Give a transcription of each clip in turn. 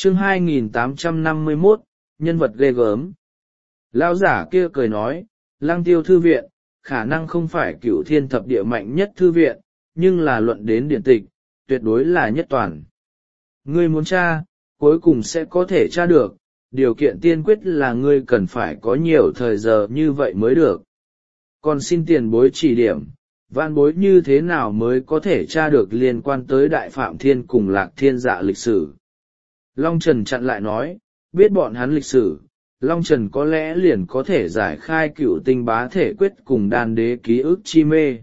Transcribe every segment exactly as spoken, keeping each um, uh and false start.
Chương hai nghìn tám trăm năm mươi mốt, nhân vật ghê gớm. Lão giả kia cười nói, Lăng Tiêu thư viện, khả năng không phải cửu thiên thập địa mạnh nhất thư viện, nhưng là luận đến điển tịch, tuyệt đối là nhất toàn. Ngươi muốn tra, cuối cùng sẽ có thể tra được, điều kiện tiên quyết là ngươi cần phải có nhiều thời giờ như vậy mới được. Còn xin tiền bối chỉ điểm, vạn bối như thế nào mới có thể tra được liên quan tới Đại Phạm Thiên cùng Lạc Thiên Dạ lịch sử. Long Trần chặn lại nói, biết bọn hắn lịch sử, Long Trần có lẽ liền có thể giải khai cựu tinh bá thể quyết cùng đan đế ký ức chi mê.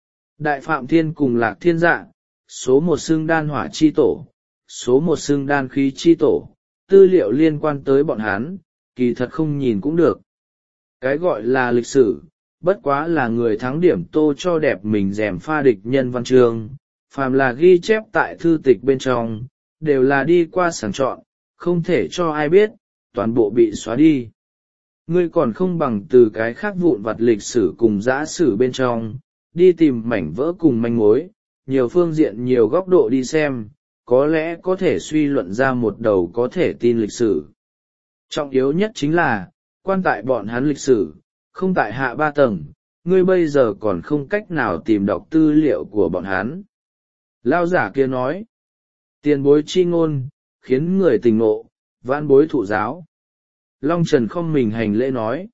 Đại Phạm Thiên cùng Lạc Thiên Dạ, số một xương đan hỏa chi tổ, số một xương đan khí chi tổ, tư liệu liên quan tới bọn hắn, kỳ thật không nhìn cũng được. Cái gọi là lịch sử, bất quá là người thắng điểm tô cho đẹp mình rèm pha địch nhân văn chương, phàm là ghi chép tại thư tịch bên trong, đều là đi qua sàng chọn, không thể cho ai biết, toàn bộ bị xóa đi. Ngươi còn không bằng từ cái khác vụn vặt lịch sử cùng dã sử bên trong, đi tìm mảnh vỡ cùng manh mối, nhiều phương diện nhiều góc độ đi xem, có lẽ có thể suy luận ra một đầu có thể tin lịch sử. Trọng yếu nhất chính là, quan tại bọn hắn lịch sử, không tại hạ ba tầng, ngươi bây giờ còn không cách nào tìm đọc tư liệu của bọn hắn. Lao giả kia nói, tiền bối chi ngôn, khiến người tình ngộ, vãn bối thụ giáo. Long Trần không mình hành lễ nói,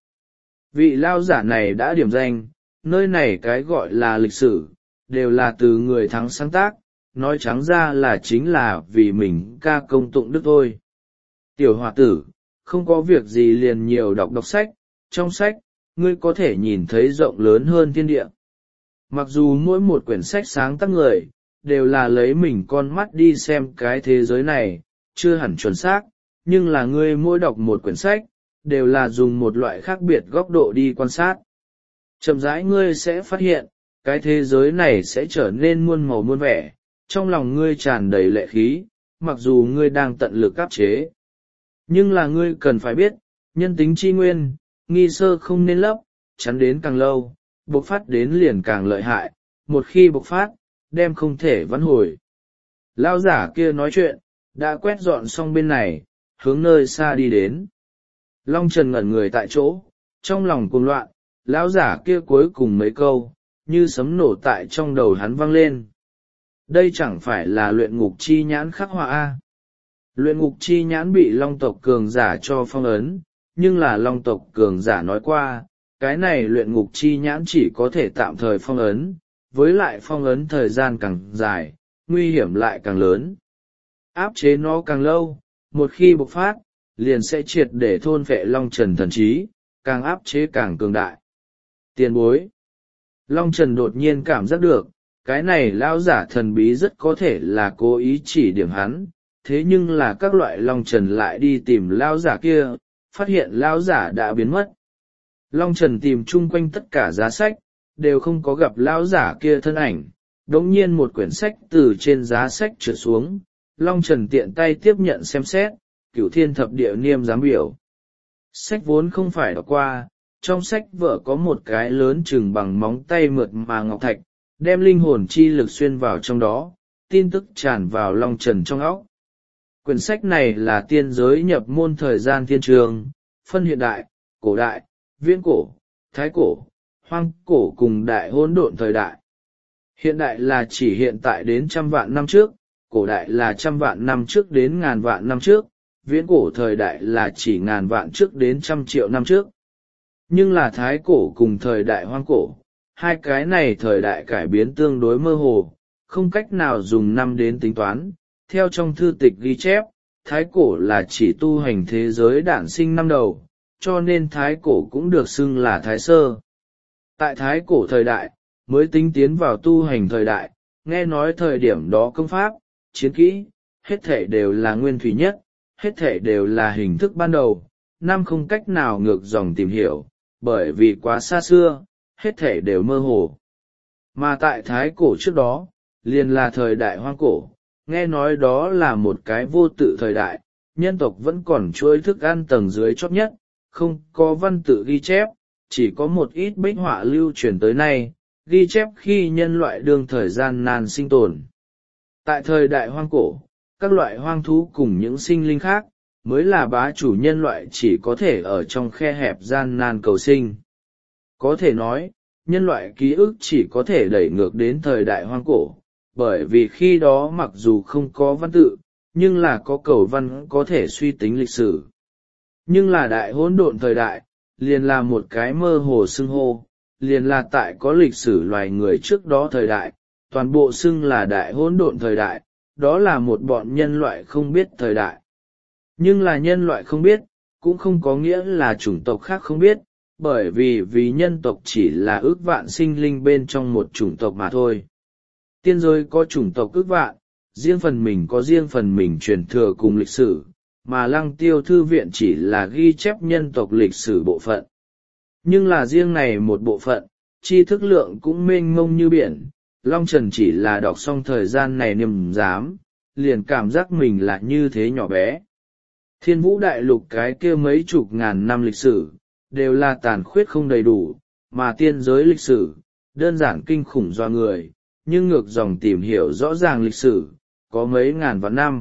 vị lao giả này đã điểm danh, nơi này cái gọi là lịch sử, đều là từ người thắng sáng tác, nói trắng ra là chính là vì mình ca công tụng đức thôi. Tiểu hòa tử, không có việc gì liền nhiều đọc đọc sách, trong sách, ngươi có thể nhìn thấy rộng lớn hơn thiên địa. Mặc dù mỗi một quyển sách sáng tác người, đều là lấy mình con mắt đi xem cái thế giới này, chưa hẳn chuẩn xác, nhưng là ngươi mỗi đọc một quyển sách, đều là dùng một loại khác biệt góc độ đi quan sát. Chậm rãi ngươi sẽ phát hiện, cái thế giới này sẽ trở nên muôn màu muôn vẻ, trong lòng ngươi tràn đầy lệ khí, mặc dù ngươi đang tận lực áp chế. Nhưng là ngươi cần phải biết, nhân tính chi nguyên, nghi sơ không nên lấp, chắn đến càng lâu, bộc phát đến liền càng lợi hại, một khi bộc phát, đem không thể vãn hồi. Lao giả kia nói chuyện, đã quét dọn xong bên này, hướng nơi xa đi đến. Long Trần ngẩn người tại chỗ, trong lòng cuồng loạn, lão giả kia cuối cùng mấy câu, như sấm nổ tại trong đầu hắn vang lên. Đây chẳng phải là luyện ngục chi nhãn khắc họa A. Luyện ngục chi nhãn bị long tộc cường giả cho phong ấn, nhưng là long tộc cường giả nói qua, cái này luyện ngục chi nhãn chỉ có thể tạm thời phong ấn, với lại phong ấn thời gian càng dài, nguy hiểm lại càng lớn. Áp chế nó càng lâu, một khi bộc phát, liền sẽ triệt để thôn phệ Long Trần thần trí, càng áp chế càng cường đại. Tiền bối. Long Trần đột nhiên cảm giác được, cái này lão giả thần bí rất có thể là cố ý chỉ điểm hắn, thế nhưng là các loại Long Trần lại đi tìm lão giả kia, phát hiện lão giả đã biến mất. Long Trần tìm chung quanh tất cả giá sách, đều không có gặp lão giả kia thân ảnh. Đống nhiên một quyển sách từ trên giá sách trượt xuống, Long Trần tiện tay tiếp nhận xem xét, Cửu Thiên Thập Địa Niêm giám biểu. Sách vốn không phải đọc qua, trong sách vở có một cái lớn chừng bằng móng tay mượt mà ngọc thạch, đem linh hồn chi lực xuyên vào trong đó, tin tức tràn vào Long Trần trong óc. Quyển sách này là tiên giới nhập môn thời gian thiên trường, phân hiện đại, cổ đại, viễn cổ, thái cổ, hoang cổ cùng đại hỗn độn thời đại. Hiện đại là chỉ hiện tại đến trăm vạn năm trước, cổ đại là trăm vạn năm trước đến ngàn vạn năm trước, viễn cổ thời đại là chỉ ngàn vạn trước đến trăm triệu năm trước. Nhưng là thái cổ cùng thời đại hoang cổ, hai cái này thời đại cải biến tương đối mơ hồ, không cách nào dùng năm đến tính toán. Theo trong thư tịch ghi chép, thái cổ là chỉ tu hành thế giới đản sinh năm đầu, cho nên thái cổ cũng được xưng là thái sơ. Tại thái cổ thời đại, mới tính tiến vào tu hành thời đại, nghe nói thời điểm đó công pháp, chiến kỹ, hết thể đều là nguyên thủy nhất, hết thể đều là hình thức ban đầu, năm không cách nào ngược dòng tìm hiểu, bởi vì quá xa xưa, hết thể đều mơ hồ. Mà tại thái cổ trước đó, liền là thời đại hoang cổ, nghe nói đó là một cái vô tự thời đại, nhân tộc vẫn còn chuỗi thức ăn tầng dưới chót nhất, không có văn tự ghi chép, chỉ có một ít bích họa lưu truyền tới nay, ghi chép khi nhân loại đương thời gian nan sinh tồn. Tại thời đại hoang cổ, các loại hoang thú cùng những sinh linh khác, mới là bá chủ nhân loại chỉ có thể ở trong khe hẹp gian nan cầu sinh. Có thể nói, nhân loại ký ức chỉ có thể đẩy ngược đến thời đại hoang cổ, bởi vì khi đó mặc dù không có văn tự, nhưng là có cầu văn có thể suy tính lịch sử. Nhưng là đại hỗn độn thời đại, liền là một cái mơ hồ xưng hô, liền là tại có lịch sử loài người trước đó thời đại, toàn bộ xưng là đại hỗn độn thời đại, đó là một bọn nhân loại không biết thời đại. Nhưng là nhân loại không biết, cũng không có nghĩa là chủng tộc khác không biết, bởi vì vì nhân tộc chỉ là ước vạn sinh linh bên trong một chủng tộc mà thôi. Tiên giới có chủng tộc ước vạn, riêng phần mình có riêng phần mình truyền thừa cùng lịch sử, mà Lăng Tiêu Thư Viện chỉ là ghi chép nhân tộc lịch sử bộ phận. Nhưng là riêng này một bộ phận, tri thức lượng cũng mênh mông như biển, Long Trần chỉ là đọc xong thời gian này niềm dám, liền cảm giác mình là như thế nhỏ bé. Thiên vũ đại lục cái kia mấy chục ngàn năm lịch sử, đều là tàn khuyết không đầy đủ, mà tiên giới lịch sử, đơn giản kinh khủng do người, nhưng ngược dòng tìm hiểu rõ ràng lịch sử, có mấy ngàn vạn năm.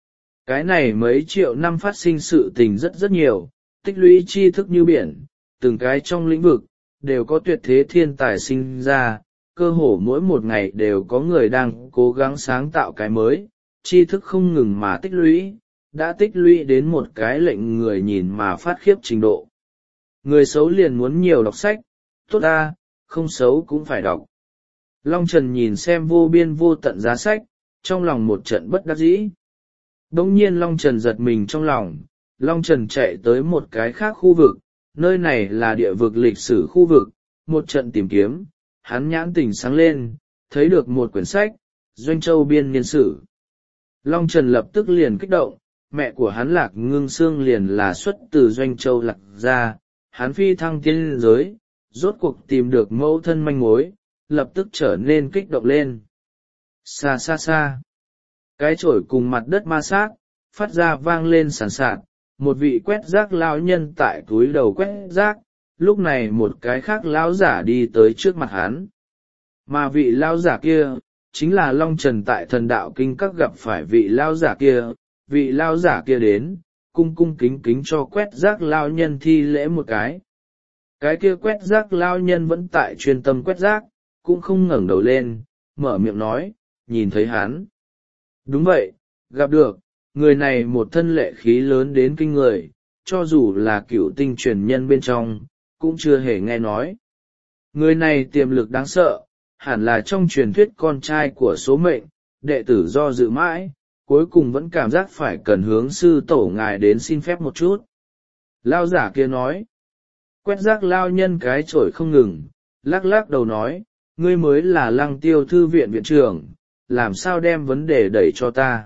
Cái này mấy triệu năm phát sinh sự tình rất rất nhiều, tích lũy tri thức như biển, từng cái trong lĩnh vực, đều có tuyệt thế thiên tài sinh ra, cơ hồ mỗi một ngày đều có người đang cố gắng sáng tạo cái mới, tri thức không ngừng mà tích lũy, đã tích lũy đến một cái lệnh người nhìn mà phát khiếp trình độ. Người xấu liền muốn nhiều đọc sách, tốt ta, không xấu cũng phải đọc. Long Trần nhìn xem vô biên vô tận giá sách, trong lòng một trận bất đắc dĩ. Bỗng nhiên Long Trần giật mình trong lòng, Long Trần chạy tới một cái khác khu vực, nơi này là địa vực lịch sử khu vực, một trận tìm kiếm, hắn nhãn tỉnh sáng lên, thấy được một quyển sách, Doanh Châu Biên Niên Sử. Long Trần lập tức liền kích động, mẹ của hắn Lạc Ngưng Sương liền là xuất từ Doanh Châu Lạc gia, hắn phi thăng tiên giới, rốt cuộc tìm được mẫu thân manh mối, lập tức trở nên kích động lên. Xa xa xa, cái chổi cùng mặt đất ma sát, phát ra vang lên sàn sạt, một vị quét rác lão nhân tại túi đầu quét rác, lúc này một cái khác lão giả đi tới trước mặt hắn. Mà vị lão giả kia, chính là Long Trần tại Thần Đạo Kinh Các gặp phải vị lão giả kia, vị lão giả kia đến, cung cung kính kính cho quét rác lão nhân thi lễ một cái. Cái kia quét rác lão nhân vẫn tại chuyên tâm quét rác, cũng không ngẩng đầu lên, mở miệng nói, nhìn thấy hắn. Đúng vậy, gặp được, người này một thân lệ khí lớn đến kinh người, cho dù là cựu tinh truyền nhân bên trong, cũng chưa hề nghe nói. Người này tiềm lực đáng sợ, hẳn là trong truyền thuyết con trai của số mệnh, đệ tử do dự mãi, cuối cùng vẫn cảm giác phải cần hướng sư tổ ngài đến xin phép một chút. Lao giả kia nói, quét rác lao nhân cái chổi không ngừng, lắc lắc đầu nói, ngươi mới là Lăng Tiêu Thư Viện viện trưởng, làm sao đem vấn đề đẩy cho ta.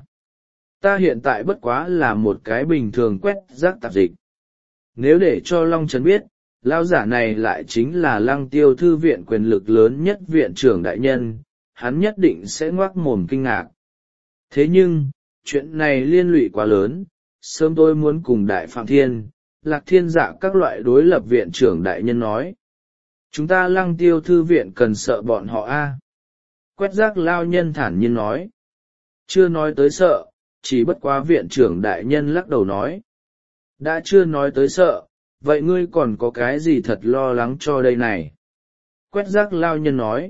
Ta hiện tại bất quá là một cái bình thường quét rác tạp dịch. Nếu để cho Long Trần biết, lao giả này lại chính là Lăng Tiêu Thư Viện quyền lực lớn nhất viện trưởng đại nhân, hắn nhất định sẽ ngoác mồm kinh ngạc. Thế nhưng, chuyện này liên lụy quá lớn, sớm tôi muốn cùng Đại Phạm Thiên, Lạc Thiên Dạ các loại đối lập viện trưởng đại nhân nói. Chúng ta Lăng Tiêu Thư Viện cần sợ bọn họ a. Quét rác lao nhân thản nhiên nói. Chưa nói tới sợ, chỉ bất quá viện trưởng đại nhân lắc đầu nói. Đã chưa nói tới sợ, vậy ngươi còn có cái gì thật lo lắng cho đây này? Quét rác lao nhân nói.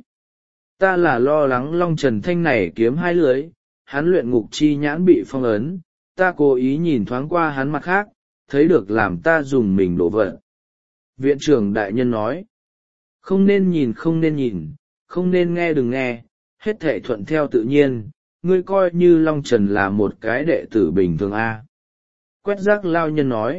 Ta là lo lắng Long Trần Thanh này kiếm hai lưới, hắn luyện ngục chi nhãn bị phong ấn, ta cố ý nhìn thoáng qua hắn mặt khác, thấy được làm ta dùng mình đổ vật. Viện trưởng đại nhân nói. Không nên nhìn không nên nhìn, không nên nghe đừng nghe, hết thảy thuận theo tự nhiên, ngươi coi như Long Trần là một cái đệ tử bình thường a. Quét rác lao nhân nói.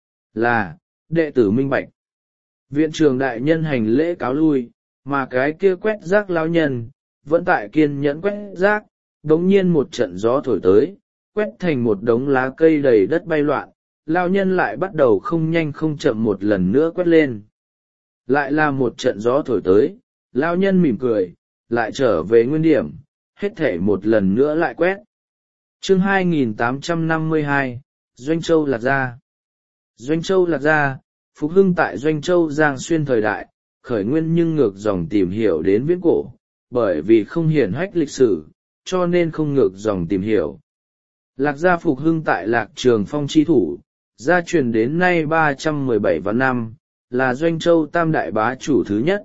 Là, đệ tử minh bạch. Viện trưởng đại nhân hành lễ cáo lui, mà cái kia quét rác lao nhân, vẫn tại kiên nhẫn quét rác, đống nhiên một trận gió thổi tới, quét thành một đống lá cây đầy đất bay loạn, lao nhân lại bắt đầu không nhanh không chậm một lần nữa quét lên. Lại là một trận gió thổi tới, lao nhân mỉm cười, lại trở về nguyên điểm, hết thể một lần nữa lại quét. Chương hai nghìn tám trăm năm mươi hai, Doanh Châu Lạc Gia. Doanh Châu Lạc Gia, phục hưng tại Doanh Châu Giang Xuyên thời đại, khởi nguyên nhưng ngược dòng tìm hiểu đến viễn cổ, bởi vì không hiển hách lịch sử, cho nên không ngược dòng tìm hiểu. Lạc gia phục hưng tại Lạc Trường Phong chi thủ, gia truyền đến nay ba trăm mười bảy vạn năm, là Doanh Châu tam đại bá chủ thứ nhất.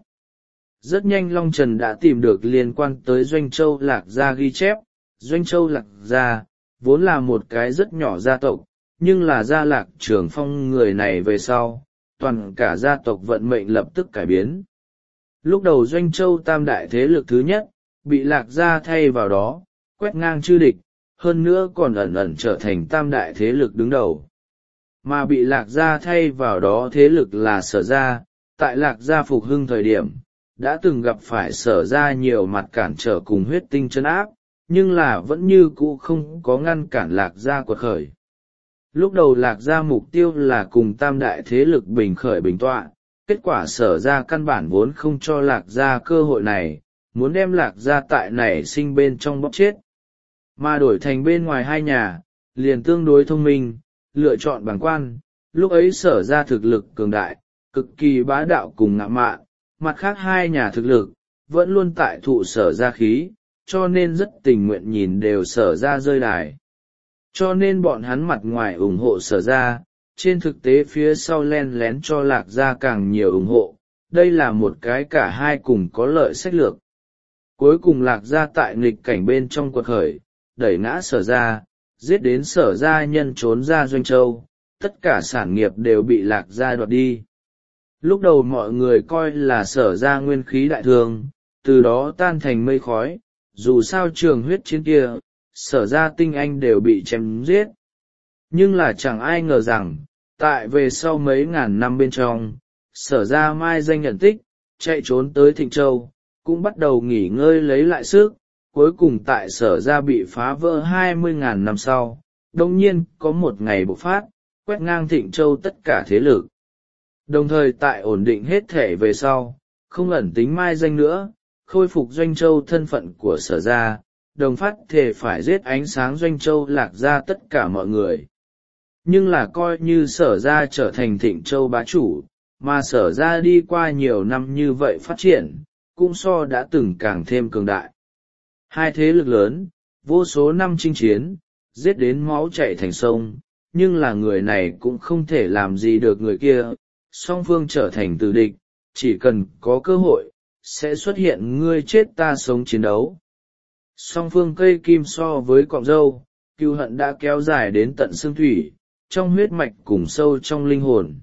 Rất nhanh Long Trần đã tìm được liên quan tới Doanh Châu Lạc gia ghi chép. Doanh Châu Lạc gia vốn là một cái rất nhỏ gia tộc, nhưng là gia Lạc Trường Phong người này về sau, toàn cả gia tộc vận mệnh lập tức cải biến. Lúc đầu Doanh Châu tam đại thế lực thứ nhất, bị Lạc gia thay vào đó, quét ngang chư địch, hơn nữa còn ẩn ẩn trở thành tam đại thế lực đứng đầu. Mà bị Lạc gia thay vào đó thế lực là Sở gia, tại Lạc gia phục hưng thời điểm, đã từng gặp phải Sở gia nhiều mặt cản trở cùng huyết tinh trấn áp, nhưng là vẫn như cũ không có ngăn cản Lạc gia quật khởi. Lúc đầu Lạc gia mục tiêu là cùng tam đại thế lực bình khởi bình tọa, kết quả Sở gia căn bản vốn không cho Lạc gia cơ hội này, muốn đem Lạc gia tại nảy sinh bên trong bóp chết. Mà đổi thành bên ngoài hai nhà, liền tương đối thông minh, lựa chọn bàng quan, lúc ấy Sở gia thực lực cường đại, cực kỳ bá đạo cùng ngạo mạn, mặt khác hai nhà thực lực, vẫn luôn tại thụ Sở gia khí, cho nên rất tình nguyện nhìn đều Sở gia rơi đài. Cho nên bọn hắn mặt ngoài ủng hộ Sở gia, trên thực tế phía sau len lén cho Lạc gia càng nhiều ủng hộ, đây là một cái cả hai cùng có lợi sách lược. Cuối cùng Lạc gia tại nghịch cảnh bên trong quật khởi, đẩy ngã Sở gia, giết đến Sở gia nhân trốn ra Doanh Châu, tất cả sản nghiệp đều bị Lạc gia đoạt đi. Lúc đầu mọi người coi là Sở gia nguyên khí đại thương, từ đó tan thành mây khói, dù sao trường huyết chiến kia, Sở gia tinh anh đều bị chém giết. Nhưng là chẳng ai ngờ rằng, tại về sau mấy ngàn năm bên trong, Sở gia mai danh nhận tích, chạy trốn tới Thịnh Châu, cũng bắt đầu nghỉ ngơi lấy lại sức. Cuối cùng tại Sở gia bị phá vỡ hai mươi ngàn năm sau, đồng nhiên có một ngày bộc phát, quét ngang Thịnh Châu tất cả thế lực. Đồng thời tại ổn định hết thể về sau, không ẩn tính mai danh nữa, khôi phục Doanh Châu thân phận của Sở gia, đồng phát thể phải giết ánh sáng Doanh Châu Lạc gia tất cả mọi người. Nhưng là coi như Sở gia trở thành Thịnh Châu bá chủ, mà Sở gia đi qua nhiều năm như vậy phát triển, cũng so đã từng càng thêm cường đại. Hai thế lực lớn, vô số năm chinh chiến, giết đến máu chảy thành sông, nhưng là người này cũng không thể làm gì được người kia, song phương trở thành tử địch, chỉ cần có cơ hội, sẽ xuất hiện ngươi chết ta sống chiến đấu. Song phương cây kim so với cọng dâu, cừu hận đã kéo dài đến tận xương thủy, trong huyết mạch cùng sâu trong linh hồn.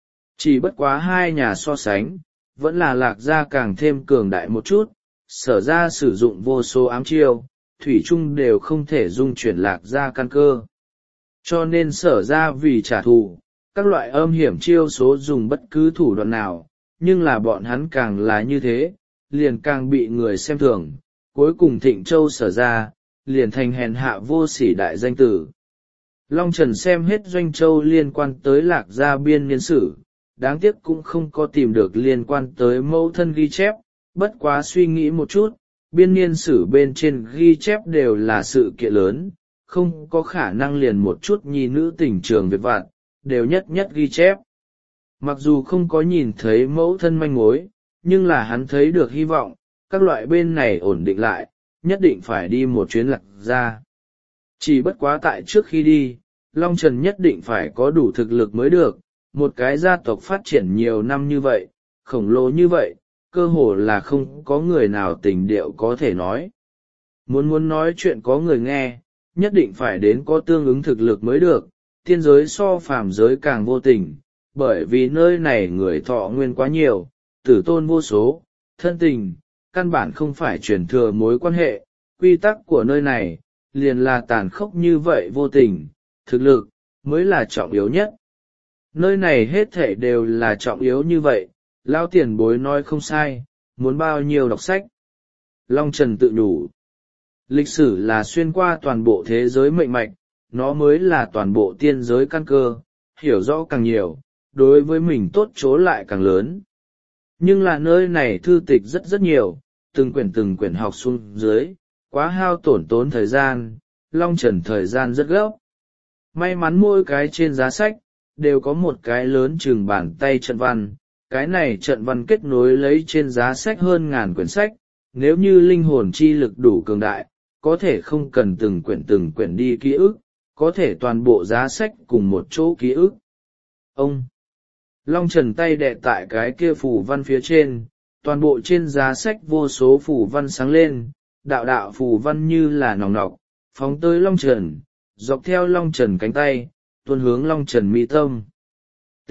Chỉ bất quá hai nhà so sánh, vẫn là Lạc gia càng thêm cường đại một chút, Sở gia sử dụng vô số ám chiêu, thủy chung đều không thể dung chuyển Lạc gia căn cơ. Cho nên Sở gia vì trả thù, các loại âm hiểm chiêu số dùng bất cứ thủ đoạn nào, nhưng là bọn hắn càng là như thế, liền càng bị người xem thường, cuối cùng Thịnh Châu Sở gia, liền thành hèn hạ vô sỉ đại danh tử. Long Trần xem hết Doanh Châu liên quan tới Lạc gia biên niên sử, đáng tiếc cũng không có tìm được liên quan tới mẫu thân ghi chép, bất quá suy nghĩ một chút, biên niên sử bên trên ghi chép đều là sự kiện lớn, không có khả năng liền một chút nhi nữ tình trường việc vặt, đều nhất nhất ghi chép. Mặc dù không có nhìn thấy mẫu thân manh mối, nhưng là hắn thấy được hy vọng, các loại bên này ổn định lại, nhất định phải đi một chuyến Lạc gia. Chỉ bất quá tại trước khi đi, Long Trần nhất định phải có đủ thực lực mới được, một cái gia tộc phát triển nhiều năm như vậy, khổng lồ như vậy, cơ hồ là không có người nào tình điệu có thể nói. Muốn muốn nói chuyện có người nghe, nhất định phải đến có tương ứng thực lực mới được, tiên giới so phàm giới càng vô tình, bởi vì nơi này người thọ nguyên quá nhiều, tử tôn vô số, thân tình, căn bản không phải truyền thừa mối quan hệ, quy tắc của nơi này, liền là tàn khốc như vậy vô tình, thực lực, mới là trọng yếu nhất. Nơi này hết thể đều là trọng yếu như vậy, lao tiền bối nói không sai, muốn bao nhiêu đọc sách. Long Trần tự nhủ, lịch sử là xuyên qua toàn bộ thế giới mệnh mạch, nó mới là toàn bộ tiên giới căn cơ, hiểu rõ càng nhiều, đối với mình tốt chỗ lại càng lớn. Nhưng là nơi này thư tịch rất rất nhiều, từng quyển từng quyển học xuống dưới, quá hao tổn tốn thời gian, Long Trần thời gian rất gấp. May mắn mỗi cái trên giá sách, đều có một cái lớn chừng bàn tay trận văn, cái này trận văn kết nối lấy trên giá sách hơn ngàn quyển sách, nếu như linh hồn chi lực đủ cường đại, có thể không cần từng quyển từng quyển đi ký ức, có thể toàn bộ giá sách cùng một chỗ ký ức. Ông Long Trần tay đè tại cái kia phù văn phía trên, toàn bộ trên giá sách vô số phù văn sáng lên, đạo đạo phù văn như là nòng nọc, phóng tới Long Trần, dọc theo Long Trần cánh tay, tuôn hướng Long Trần mi tâm. T.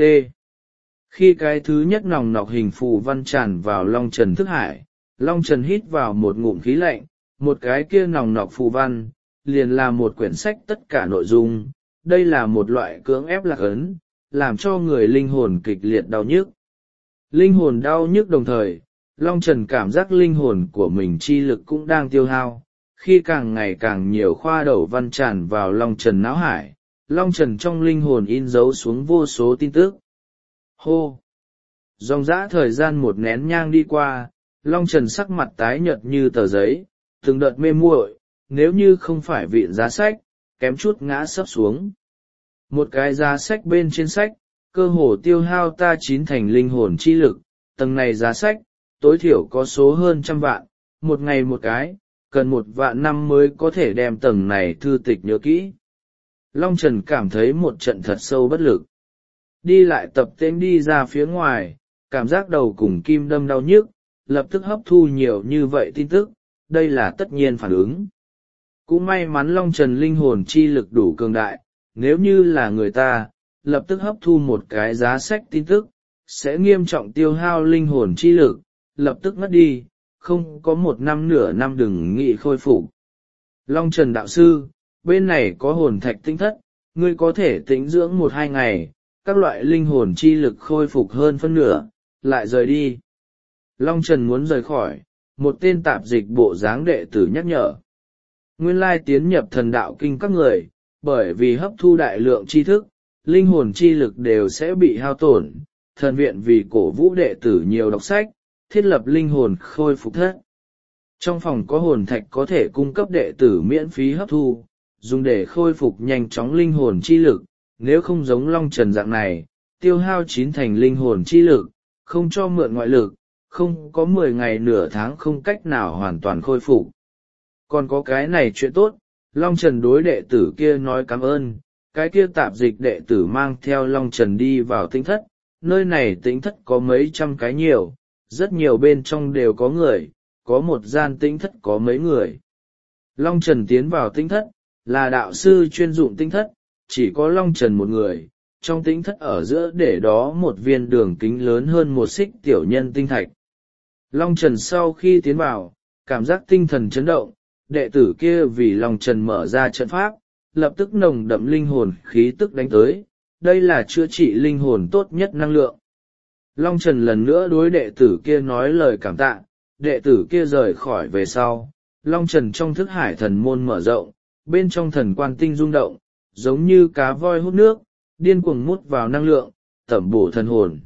Khi cái thứ nhất nòng nọc hình phù văn tràn vào Long Trần thức hải, Long Trần hít vào một ngụm khí lạnh, một cái kia nòng nọc phù văn, liền là một quyển sách tất cả nội dung, đây là một loại cưỡng ép lạc ấn, làm cho người linh hồn kịch liệt đau nhức. Linh hồn đau nhức đồng thời, Long Trần cảm giác linh hồn của mình chi lực cũng đang tiêu hao, khi càng ngày càng nhiều khoa đầu văn tràn vào Long Trần não hải, Long Trần trong linh hồn in dấu xuống vô số tin tức. Hô! Dòng dã thời gian một nén nhang đi qua, Long Trần sắc mặt tái nhợt như tờ giấy, từng đợt mê muội, nếu như không phải vịn giá sách, kém chút ngã sấp xuống. Một cái giá sách bên trên sách, cơ hồ tiêu hao ta chín thành linh hồn chi lực, tầng này giá sách, tối thiểu có số hơn trăm vạn, một ngày một cái, cần một vạn năm mới có thể đem tầng này thư tịch nhớ kỹ. Long Trần cảm thấy một trận thật sâu bất lực. Đi lại tập tễnh đi ra phía ngoài, cảm giác đầu cùng kim đâm đau nhức, lập tức hấp thu nhiều như vậy tin tức, đây là tất nhiên phản ứng. Cũng may mắn Long Trần linh hồn chi lực đủ cường đại, nếu như là người ta, lập tức hấp thu một cái giá sách tin tức, sẽ nghiêm trọng tiêu hao linh hồn chi lực, lập tức mất đi, không có một năm nửa năm đừng nghĩ khôi phục. Long Trần đạo sư, bên này có hồn thạch tinh thất, ngươi có thể tĩnh dưỡng một hai ngày, các loại linh hồn chi lực khôi phục hơn phân nửa, lại rời đi. Long Trần muốn rời khỏi, một tên tạp dịch bộ dáng đệ tử nhắc nhở. Nguyên lai tiến nhập thần đạo kinh các người, bởi vì hấp thu đại lượng tri thức, linh hồn chi lực đều sẽ bị hao tổn. Thần viện vì cổ vũ đệ tử nhiều đọc sách, thiết lập linh hồn khôi phục thất. Trong phòng có hồn thạch có thể cung cấp đệ tử miễn phí hấp thu, dùng để khôi phục nhanh chóng linh hồn chi lực, nếu không giống Long Trần dạng này, tiêu hao chín thành linh hồn chi lực, không cho mượn ngoại lực, không có mười ngày nửa tháng không cách nào hoàn toàn khôi phục. Còn có cái này chuyện tốt, Long Trần đối đệ tử kia nói cảm ơn, cái kia tạp dịch đệ tử mang theo Long Trần đi vào tinh thất, nơi này tinh thất có mấy trăm cái nhiều, rất nhiều bên trong đều có người, có một gian tinh thất có mấy người. Long Trần tiến vào tinh thất, là đạo sư chuyên dụng tinh thất, chỉ có Long Trần một người, trong tinh thất ở giữa để đó một viên đường kính lớn hơn một xích tiểu nhân tinh thạch. Long Trần sau khi tiến vào, cảm giác tinh thần chấn động, đệ tử kia vì Long Trần mở ra trận pháp, lập tức nồng đậm linh hồn khí tức đánh tới, đây là chữa trị linh hồn tốt nhất năng lượng. Long Trần lần nữa đối đệ tử kia nói lời cảm tạ, đệ tử kia rời khỏi về sau, Long Trần trong thức hải thần môn mở rộng, bên trong thần quan tinh rung động, giống như cá voi hút nước, điên cuồng mút vào năng lượng, tẩm bổ thần hồn.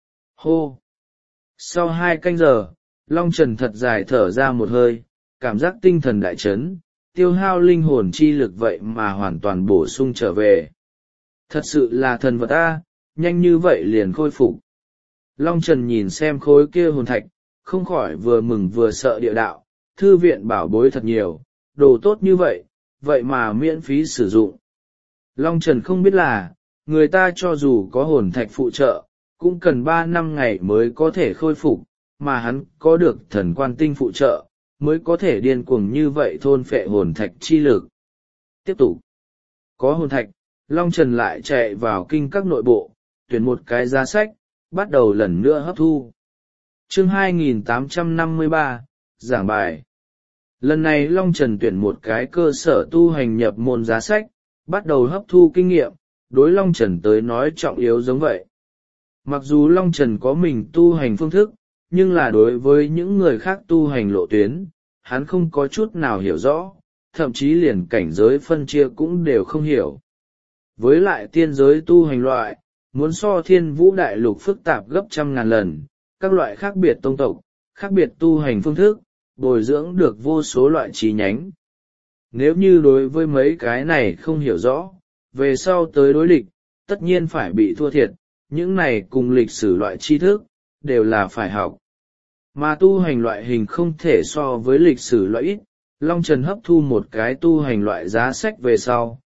Hô! Sau hai canh giờ, Long Trần thật dài thở ra một hơi, cảm giác tinh thần đại chấn, tiêu hao linh hồn chi lực vậy mà hoàn toàn bổ sung trở về. Thật sự là thần vật a, nhanh như vậy liền khôi phục. Long Trần nhìn xem khối kia hồn thạch, không khỏi vừa mừng vừa sợ địa đạo, thư viện bảo bối thật nhiều, đồ tốt như vậy, vậy mà miễn phí sử dụng. Long Trần không biết là, người ta cho dù có hồn thạch phụ trợ, cũng cần ba năm ngày mới có thể khôi phục, mà hắn có được thần quan tinh phụ trợ, mới có thể điên cuồng như vậy thôn phệ hồn thạch chi lực. Tiếp tục, có hồn thạch, Long Trần lại chạy vào kinh các nội bộ, tuyển một cái giá sách, bắt đầu lần nữa hấp thu. Chương hai nghìn tám trăm năm mươi ba, giảng bài. Lần này Long Trần tuyển một cái cơ sở tu hành nhập môn giá sách, bắt đầu hấp thu kinh nghiệm, đối Long Trần tới nói trọng yếu giống vậy. Mặc dù Long Trần có mình tu hành phương thức, nhưng là đối với những người khác tu hành lộ tuyến, hắn không có chút nào hiểu rõ, thậm chí liền cảnh giới phân chia cũng đều không hiểu. Với lại tiên giới tu hành loại, muốn so thiên vũ đại lục phức tạp gấp trăm ngàn lần, các loại khác biệt tông tộc, khác biệt tu hành phương thức, bồi dưỡng được vô số loại chi nhánh. Nếu như đối với mấy cái này không hiểu rõ, về sau tới đối địch, tất nhiên phải bị thua thiệt, những này cùng lịch sử loại tri thức, đều là phải học. Mà tu hành loại hình không thể so với lịch sử loại ít, Long Trần hấp thu một cái tu hành loại giá sách về sau,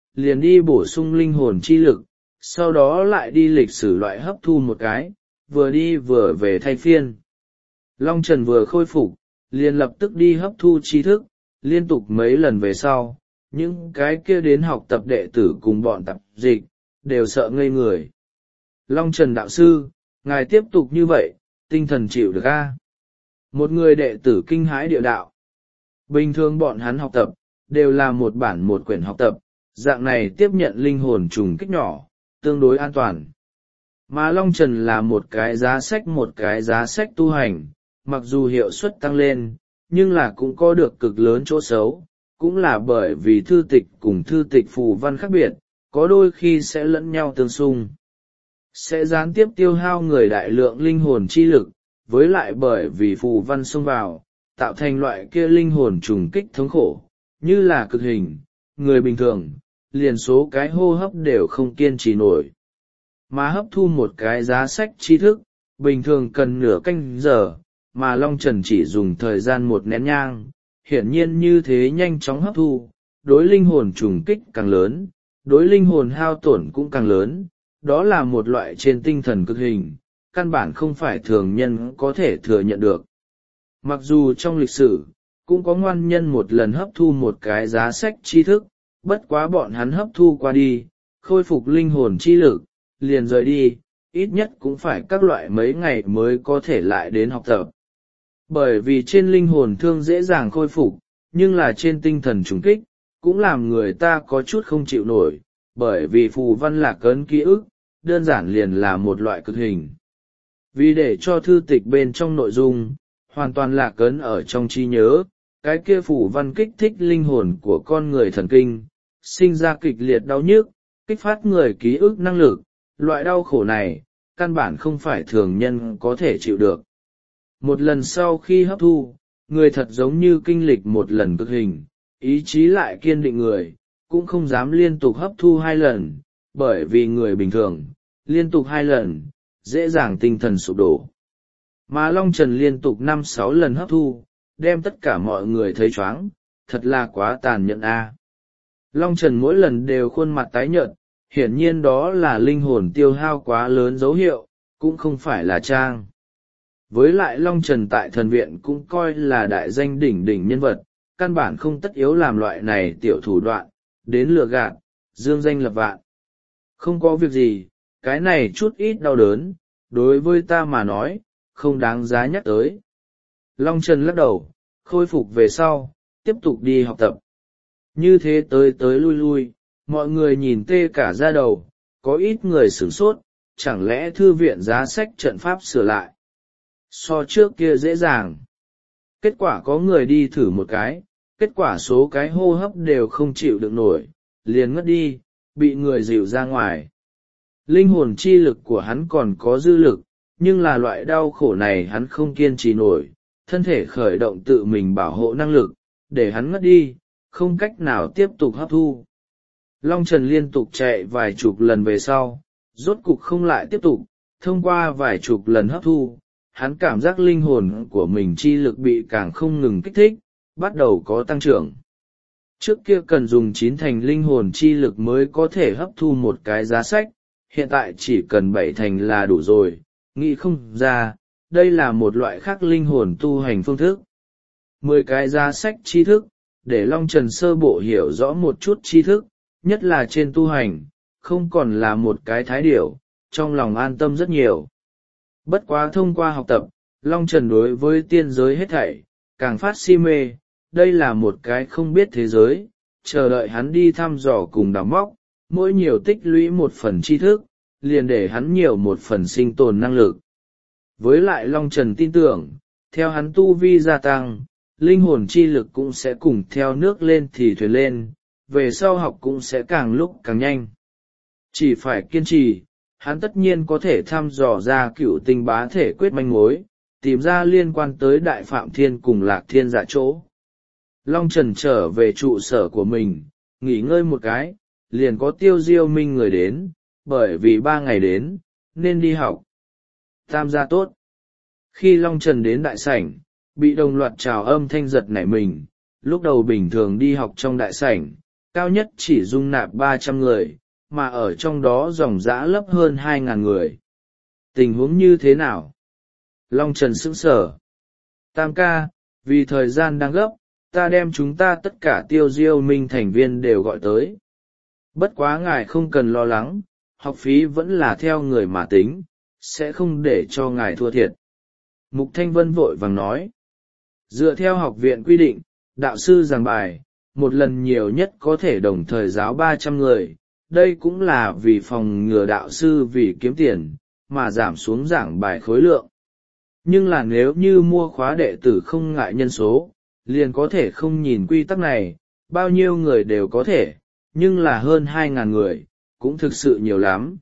liền đi bổ sung linh hồn chi lực, sau đó lại đi lịch sử loại hấp thu một cái, vừa đi vừa về thay phiên. Long Trần vừa khôi phục, liền lập tức đi hấp thu tri thức, liên tục mấy lần về sau, những cái kia đến học tập đệ tử cùng bọn tập dịch, đều sợ ngây người. Long Trần đạo sư, ngài tiếp tục như vậy, tinh thần chịu được a? Một người đệ tử kinh hãi địa đạo. Bình thường bọn hắn học tập, đều là một bản một quyển học tập, dạng này tiếp nhận linh hồn trùng kích nhỏ, tương đối an toàn. Mà Long Trần là một cái giá sách một cái giá sách tu hành, mặc dù hiệu suất tăng lên, nhưng là cũng có được cực lớn chỗ xấu, cũng là bởi vì thư tịch cùng thư tịch phù văn khác biệt, có đôi khi sẽ lẫn nhau tương xung. Sẽ gián tiếp tiêu hao người đại lượng linh hồn chi lực, với lại bởi vì phù văn xông vào, tạo thành loại kia linh hồn trùng kích thống khổ, như là cực hình, người bình thường, liền số cái hô hấp đều không kiên trì nổi. Mà hấp thu một cái giá sách tri thức, bình thường cần nửa canh giờ, mà Long Trần chỉ dùng thời gian một nén nhang, hiển nhiên như thế nhanh chóng hấp thu, đối linh hồn trùng kích càng lớn, đối linh hồn hao tổn cũng càng lớn, đó là một loại trên tinh thần cực hình, căn bản không phải thường nhân có thể thừa nhận được. Mặc dù trong lịch sử, cũng có ngoan nhân một lần hấp thu một cái giá sách tri thức, bất quá bọn hắn hấp thu qua đi, khôi phục linh hồn chi lực, liền rời đi, ít nhất cũng phải các loại mấy ngày mới có thể lại đến học tập. Bởi vì trên linh hồn thương dễ dàng khôi phục, nhưng là trên tinh thần trùng kích, cũng làm người ta có chút không chịu nổi, bởi vì phù văn lạc ấn ký ức, đơn giản liền là một loại cực hình. Vì để cho thư tịch bên trong nội dung, hoàn toàn lạc ấn ở trong trí nhớ, cái kia phù văn kích thích linh hồn của con người thần kinh, sinh ra kịch liệt đau nhức, kích phát người ký ức năng lực, loại đau khổ này, căn bản không phải thường nhân có thể chịu được. Một lần sau khi hấp thu, người thật giống như kinh lịch một lần cực hình, ý chí lại kiên định người, cũng không dám liên tục hấp thu hai lần, bởi vì người bình thường, liên tục hai lần, dễ dàng tinh thần sụp đổ. Mà Long Trần liên tục năm sáu lần hấp thu, đem tất cả mọi người thấy choáng, thật là quá tàn nhẫn a. Long Trần mỗi lần đều khuôn mặt tái nhợt, hiển nhiên đó là linh hồn tiêu hao quá lớn dấu hiệu, cũng không phải là trang. Với lại Long Trần tại thần viện cũng coi là đại danh đỉnh đỉnh nhân vật, căn bản không tất yếu làm loại này tiểu thủ đoạn, đến lừa gạt, dương danh lập vạn. Không có việc gì, cái này chút ít đau đớn, đối với ta mà nói, không đáng giá nhắc tới. Long Trần lắc đầu, khôi phục về sau, tiếp tục đi học tập. Như thế tới tới lui lui, mọi người nhìn tê cả da đầu, có ít người sửng sốt, chẳng lẽ thư viện giá sách trận pháp sửa lại. So trước kia dễ dàng. Kết quả có người đi thử một cái, kết quả số cái hô hấp đều không chịu được nổi, liền ngất đi, bị người dịu ra ngoài. Linh hồn chi lực của hắn còn có dư lực, nhưng là loại đau khổ này hắn không kiên trì nổi, thân thể khởi động tự mình bảo hộ năng lực, để hắn ngất đi, không cách nào tiếp tục hấp thu. Long Trần liên tục chạy vài chục lần về sau, rốt cục không lại tiếp tục, thông qua vài chục lần hấp thu, hắn cảm giác linh hồn của mình chi lực bị càng không ngừng kích thích, bắt đầu có tăng trưởng. Trước kia cần dùng chín thành linh hồn chi lực mới có thể hấp thu một cái giá sách, hiện tại chỉ cần bảy thành là đủ rồi, nghĩ không ra, đây là một loại khác linh hồn tu hành phương thức. Mười cái giá sách tri thức, để Long Trần sơ bộ hiểu rõ một chút tri thức, nhất là trên tu hành, không còn là một cái thái điểu, trong lòng an tâm rất nhiều. Bất quá thông qua học tập, Long Trần đối với tiên giới hết thảy, càng phát si mê, đây là một cái không biết thế giới, chờ đợi hắn đi thăm dò cùng đào móc, mỗi nhiều tích lũy một phần tri thức, liền để hắn nhiều một phần sinh tồn năng lực. Với lại Long Trần tin tưởng, theo hắn tu vi gia tăng, linh hồn chi lực cũng sẽ cùng theo nước lên thì thuyền lên, về sau học cũng sẽ càng lúc càng nhanh. Chỉ phải kiên trì, hắn tất nhiên có thể thăm dò ra cựu tinh bá thể quyết manh mối, tìm ra liên quan tới Đại Phạm Thiên cùng Lạc Thiên Dạ chỗ. Long Trần trở về trụ sở của mình, nghỉ ngơi một cái, liền có Tiêu Diêu Minh người đến, bởi vì ba ngày đến, nên đi học. Tam gia tốt. Khi Long Trần đến đại sảnh, bị đồng loạt chào âm thanh giật nảy mình, lúc đầu bình thường đi học trong đại sảnh, cao nhất chỉ dung nạp ba trăm người, mà ở trong đó dòng dã lấp hơn hai ngàn người. Tình huống như thế nào? Long Trần sững sờ. Tam ca, vì thời gian đang gấp, ta đem chúng ta tất cả Tiêu Diêu Minh thành viên đều gọi tới. Bất quá ngài không cần lo lắng, học phí vẫn là theo người mà tính, sẽ không để cho ngài thua thiệt. Mục Thanh Vân vội vàng nói. Dựa theo học viện quy định, đạo sư giảng bài, một lần nhiều nhất có thể đồng thời giáo ba trăm người, đây cũng là vì phòng ngừa đạo sư vì kiếm tiền, mà giảm xuống giảng bài khối lượng. Nhưng là nếu như mua khóa đệ tử không ngại nhân số, liền có thể không nhìn quy tắc này, bao nhiêu người đều có thể, nhưng là hơn hai ngàn người, cũng thực sự nhiều lắm.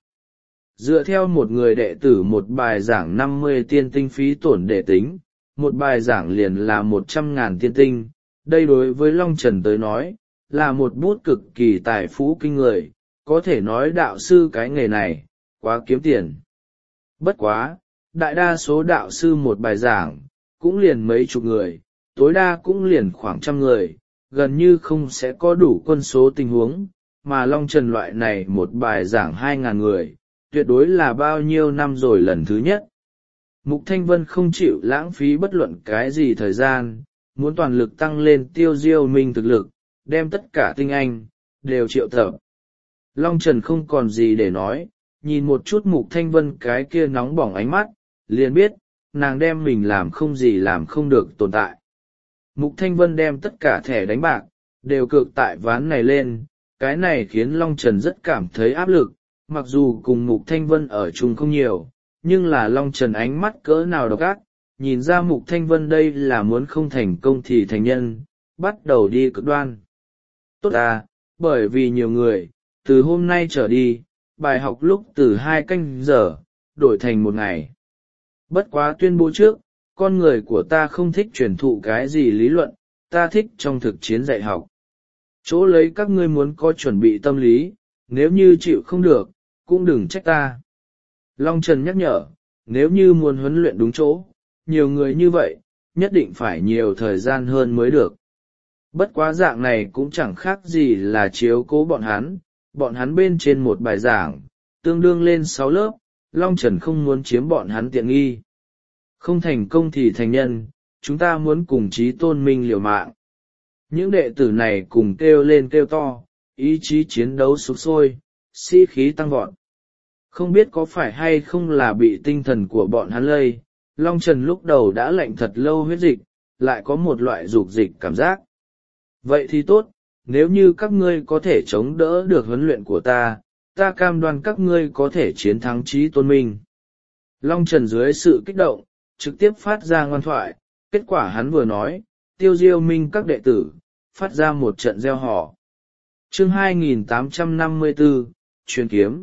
Dựa theo một người đệ tử một bài giảng năm mươi tiên tinh phí tổn để tính, một bài giảng liền là một trăm ngàn tiên tinh, đây đối với Long Trần tới nói, là một bút cực kỳ tài phú kinh người, có thể nói đạo sư cái nghề này, quá kiếm tiền. Bất quá, đại đa số đạo sư một bài giảng, cũng liền mấy chục người, tối đa cũng liền khoảng trăm người, gần như không sẽ có đủ quân số tình huống, mà Long Trần loại này một bài giảng hai ngàn người, tuyệt đối là bao nhiêu năm rồi lần thứ nhất. Mục Thanh Vân không chịu lãng phí bất luận cái gì thời gian, muốn toàn lực tăng lên Tiêu Diêu Minh thực lực, đem tất cả tinh anh, đều triệu tập. Long Trần không còn gì để nói, nhìn một chút Mục Thanh Vân cái kia nóng bỏng ánh mắt, liền biết, nàng đem mình làm không gì làm không được tồn tại. Mục Thanh Vân đem tất cả thẻ đánh bạc, đều cược tại ván này lên, cái này khiến Long Trần rất cảm thấy áp lực, mặc dù cùng Mục Thanh Vân ở chung không nhiều, nhưng là Long Trần ánh mắt cỡ nào độc ác, nhìn ra Mục Thanh Vân đây là muốn không thành công thì thành nhân, bắt đầu đi cực đoan. Tốt à, bởi vì nhiều người, từ hôm nay trở đi, bài học lúc từ hai canh giờ, đổi thành một ngày. Bất quá tuyên bố trước, con người của ta không thích truyền thụ cái gì lý luận, ta thích trong thực chiến dạy học. Chỗ lấy các ngươi muốn có chuẩn bị tâm lý, nếu như chịu không được, cũng đừng trách ta. Long Trần nhắc nhở, nếu như muốn huấn luyện đúng chỗ, nhiều người như vậy, nhất định phải nhiều thời gian hơn mới được. Bất quá dạng này cũng chẳng khác gì là chiếu cố bọn hắn, bọn hắn bên trên một bài giảng, tương đương lên sáu lớp, Long Trần không muốn chiếm bọn hắn tiện nghi. Không thành công thì thành nhân, chúng ta muốn cùng chí tôn minh liều mạng. Những đệ tử này cùng kêu lên kêu to, ý chí chiến đấu sục sôi, sĩ khí tăng vọt. Không biết có phải hay không là bị tinh thần của bọn hắn lây, Long Trần lúc đầu đã lạnh thật lâu huyết dịch, lại có một loại dục dịch cảm giác. Vậy thì tốt, nếu như các ngươi có thể chống đỡ được huấn luyện của ta, ta cam đoan các ngươi có thể chiến thắng chí tôn minh. Long Trần dưới sự kích động, trực tiếp phát ra ngoan thoại, kết quả hắn vừa nói, Tiêu Diêu Minh các đệ tử, phát ra một trận reo hò. Chương hai nghìn tám trăm năm mươi tư, Truyền kiếm.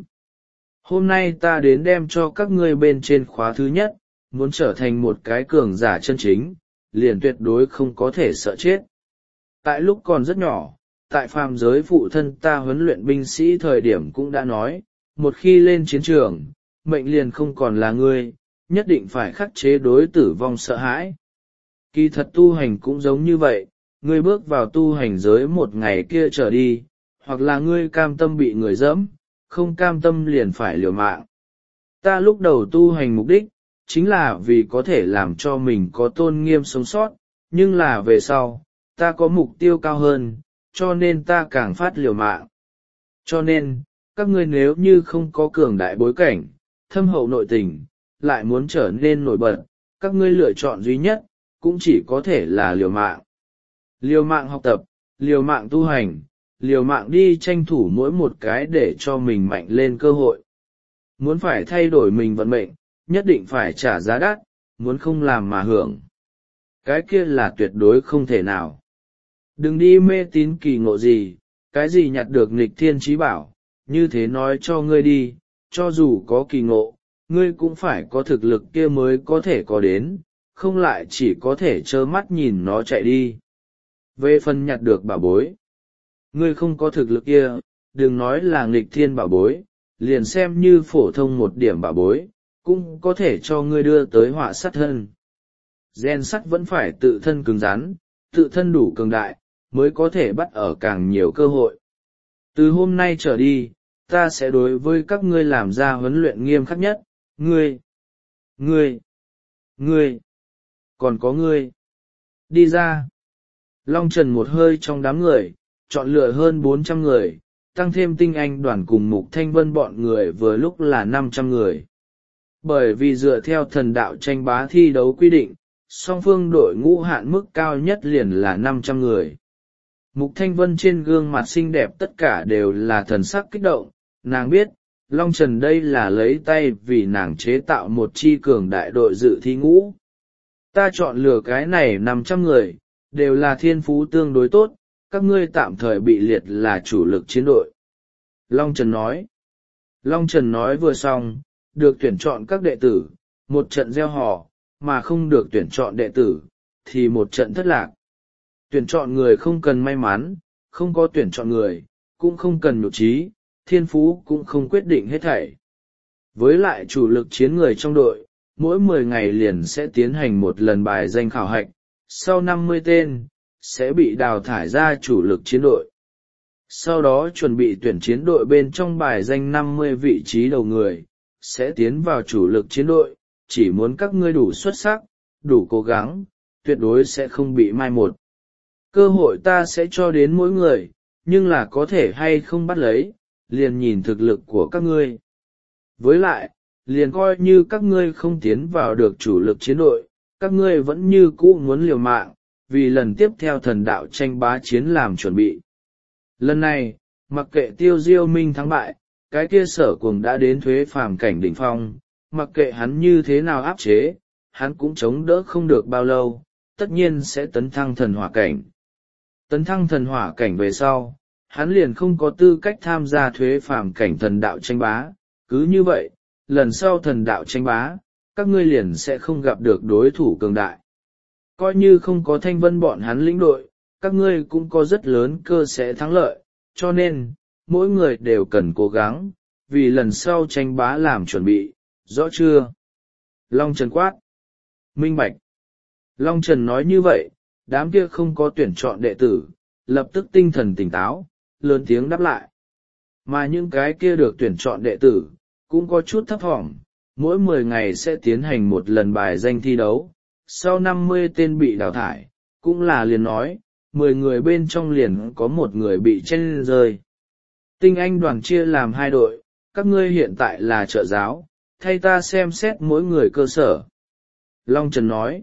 Hôm nay ta đến đem cho các ngươi bên trên khóa thứ nhất, muốn trở thành một cái cường giả chân chính, liền tuyệt đối không có thể sợ chết. Tại lúc còn rất nhỏ, tại phàm giới phụ thân ta huấn luyện binh sĩ thời điểm cũng đã nói, một khi lên chiến trường, mệnh liền không còn là ngươi, nhất định phải khắc chế đối tử vong sợ hãi. Kỳ thật tu hành cũng giống như vậy, ngươi bước vào tu hành giới một ngày kia trở đi, hoặc là ngươi cam tâm bị người dẫm, không cam tâm liền phải liều mạng. Ta lúc đầu tu hành mục đích, chính là vì có thể làm cho mình có tôn nghiêm sống sót, nhưng là về sau, ta có mục tiêu cao hơn, cho nên ta càng phát liều mạng. Cho nên, các ngươi nếu như không có cường đại bối cảnh, thâm hậu nội tình, lại muốn trở nên nổi bật, các ngươi lựa chọn duy nhất, cũng chỉ có thể là liều mạng. Liều mạng học tập, liều mạng tu hành, liều mạng đi tranh thủ mỗi một cái để cho mình mạnh lên cơ hội. Muốn phải thay đổi mình vận mệnh, nhất định phải trả giá đắt, muốn không làm mà hưởng. Cái kia là tuyệt đối không thể nào. Đừng đi mê tín kỳ ngộ gì, cái gì nhặt được nghịch thiên chí bảo, như thế nói cho ngươi đi, cho dù có kỳ ngộ, ngươi cũng phải có thực lực kia mới có thể có đến, không lại chỉ có thể trơ mắt nhìn nó chạy đi. Về phần nhặt được bảo bối, ngươi không có thực lực kia, đừng nói là nghịch thiên bảo bối, liền xem như phổ thông một điểm bảo bối, cũng có thể cho ngươi đưa tới họa sát thân. Gen sắt vẫn phải tự thân cứng rắn, tự thân đủ cường đại, mới có thể bắt ở càng nhiều cơ hội. Từ hôm nay trở đi, ta sẽ đối với các ngươi làm ra huấn luyện nghiêm khắc nhất. Ngươi, ngươi, ngươi, còn có ngươi. Đi ra. Long Trần một hơi trong đám người, chọn lựa hơn bốn trăm người, tăng thêm tinh anh đoàn cùng Mục Thanh Vân bọn người vừa lúc là năm trăm người. Bởi vì dựa theo thần đạo tranh bá thi đấu quy định, song phương đội ngũ hạn mức cao nhất liền là năm trăm người. Mục Thanh Vân trên gương mặt xinh đẹp tất cả đều là thần sắc kích động, nàng biết, Long Trần đây là lấy tay vì nàng chế tạo một chi cường đại đội dự thi ngũ. Ta chọn lựa cái này năm trăm người, đều là thiên phú tương đối tốt, các ngươi tạm thời bị liệt là chủ lực chiến đội. Long Trần nói. Long Trần nói vừa xong, được tuyển chọn các đệ tử, một trận gieo hò, mà không được tuyển chọn đệ tử, thì một trận thất lạc. Tuyển chọn người không cần may mắn, không có tuyển chọn người, cũng không cần nhục trí, thiên phú cũng không quyết định hết thảy. Với lại chủ lực chiến người trong đội, mỗi mười ngày liền sẽ tiến hành một lần bài danh khảo hạch, sau năm mươi tên, sẽ bị đào thải ra chủ lực chiến đội. Sau đó chuẩn bị tuyển chiến đội bên trong bài danh năm mươi vị trí đầu người, sẽ tiến vào chủ lực chiến đội, chỉ muốn các ngươi đủ xuất sắc, đủ cố gắng, tuyệt đối sẽ không bị mai một. Cơ hội ta sẽ cho đến mỗi người, nhưng là có thể hay không bắt lấy, liền nhìn thực lực của các ngươi. Với lại, liền coi như các ngươi không tiến vào được chủ lực chiến đội, các ngươi vẫn như cũ muốn liều mạng, vì lần tiếp theo thần đạo tranh bá chiến làm chuẩn bị. Lần này, mặc kệ Tiêu Diêu Minh thắng bại, cái kia Sở Cuồng đã đến thuế phàm cảnh đỉnh phong, mặc kệ hắn như thế nào áp chế, hắn cũng chống đỡ không được bao lâu, tất nhiên sẽ tấn thăng thần hỏa cảnh. Tấn thăng thần hỏa cảnh về sau, hắn liền không có tư cách tham gia thuế phàm cảnh thần đạo tranh bá, cứ như vậy, lần sau thần đạo tranh bá, các ngươi liền sẽ không gặp được đối thủ cường đại. Coi như không có Thanh Vân bọn hắn lĩnh đội, các ngươi cũng có rất lớn cơ sẽ thắng lợi, cho nên, mỗi người đều cần cố gắng, vì lần sau tranh bá làm chuẩn bị, rõ chưa? Long Trần quát. Minh bạch. Long Trần nói như vậy, đám kia không có tuyển chọn đệ tử, lập tức tinh thần tỉnh táo, lớn tiếng đáp lại. Mà những cái kia được tuyển chọn đệ tử, cũng có chút thấp thỏm, mỗi mười ngày sẽ tiến hành một lần bài danh thi đấu, sau năm mươi tên bị đào thải, cũng là liền nói, mười người bên trong liền có một người bị chen rơi. Tinh Anh đoàn chia làm hai đội, các ngươi hiện tại là trợ giáo, thay ta xem xét mỗi người cơ sở. Long Trần nói.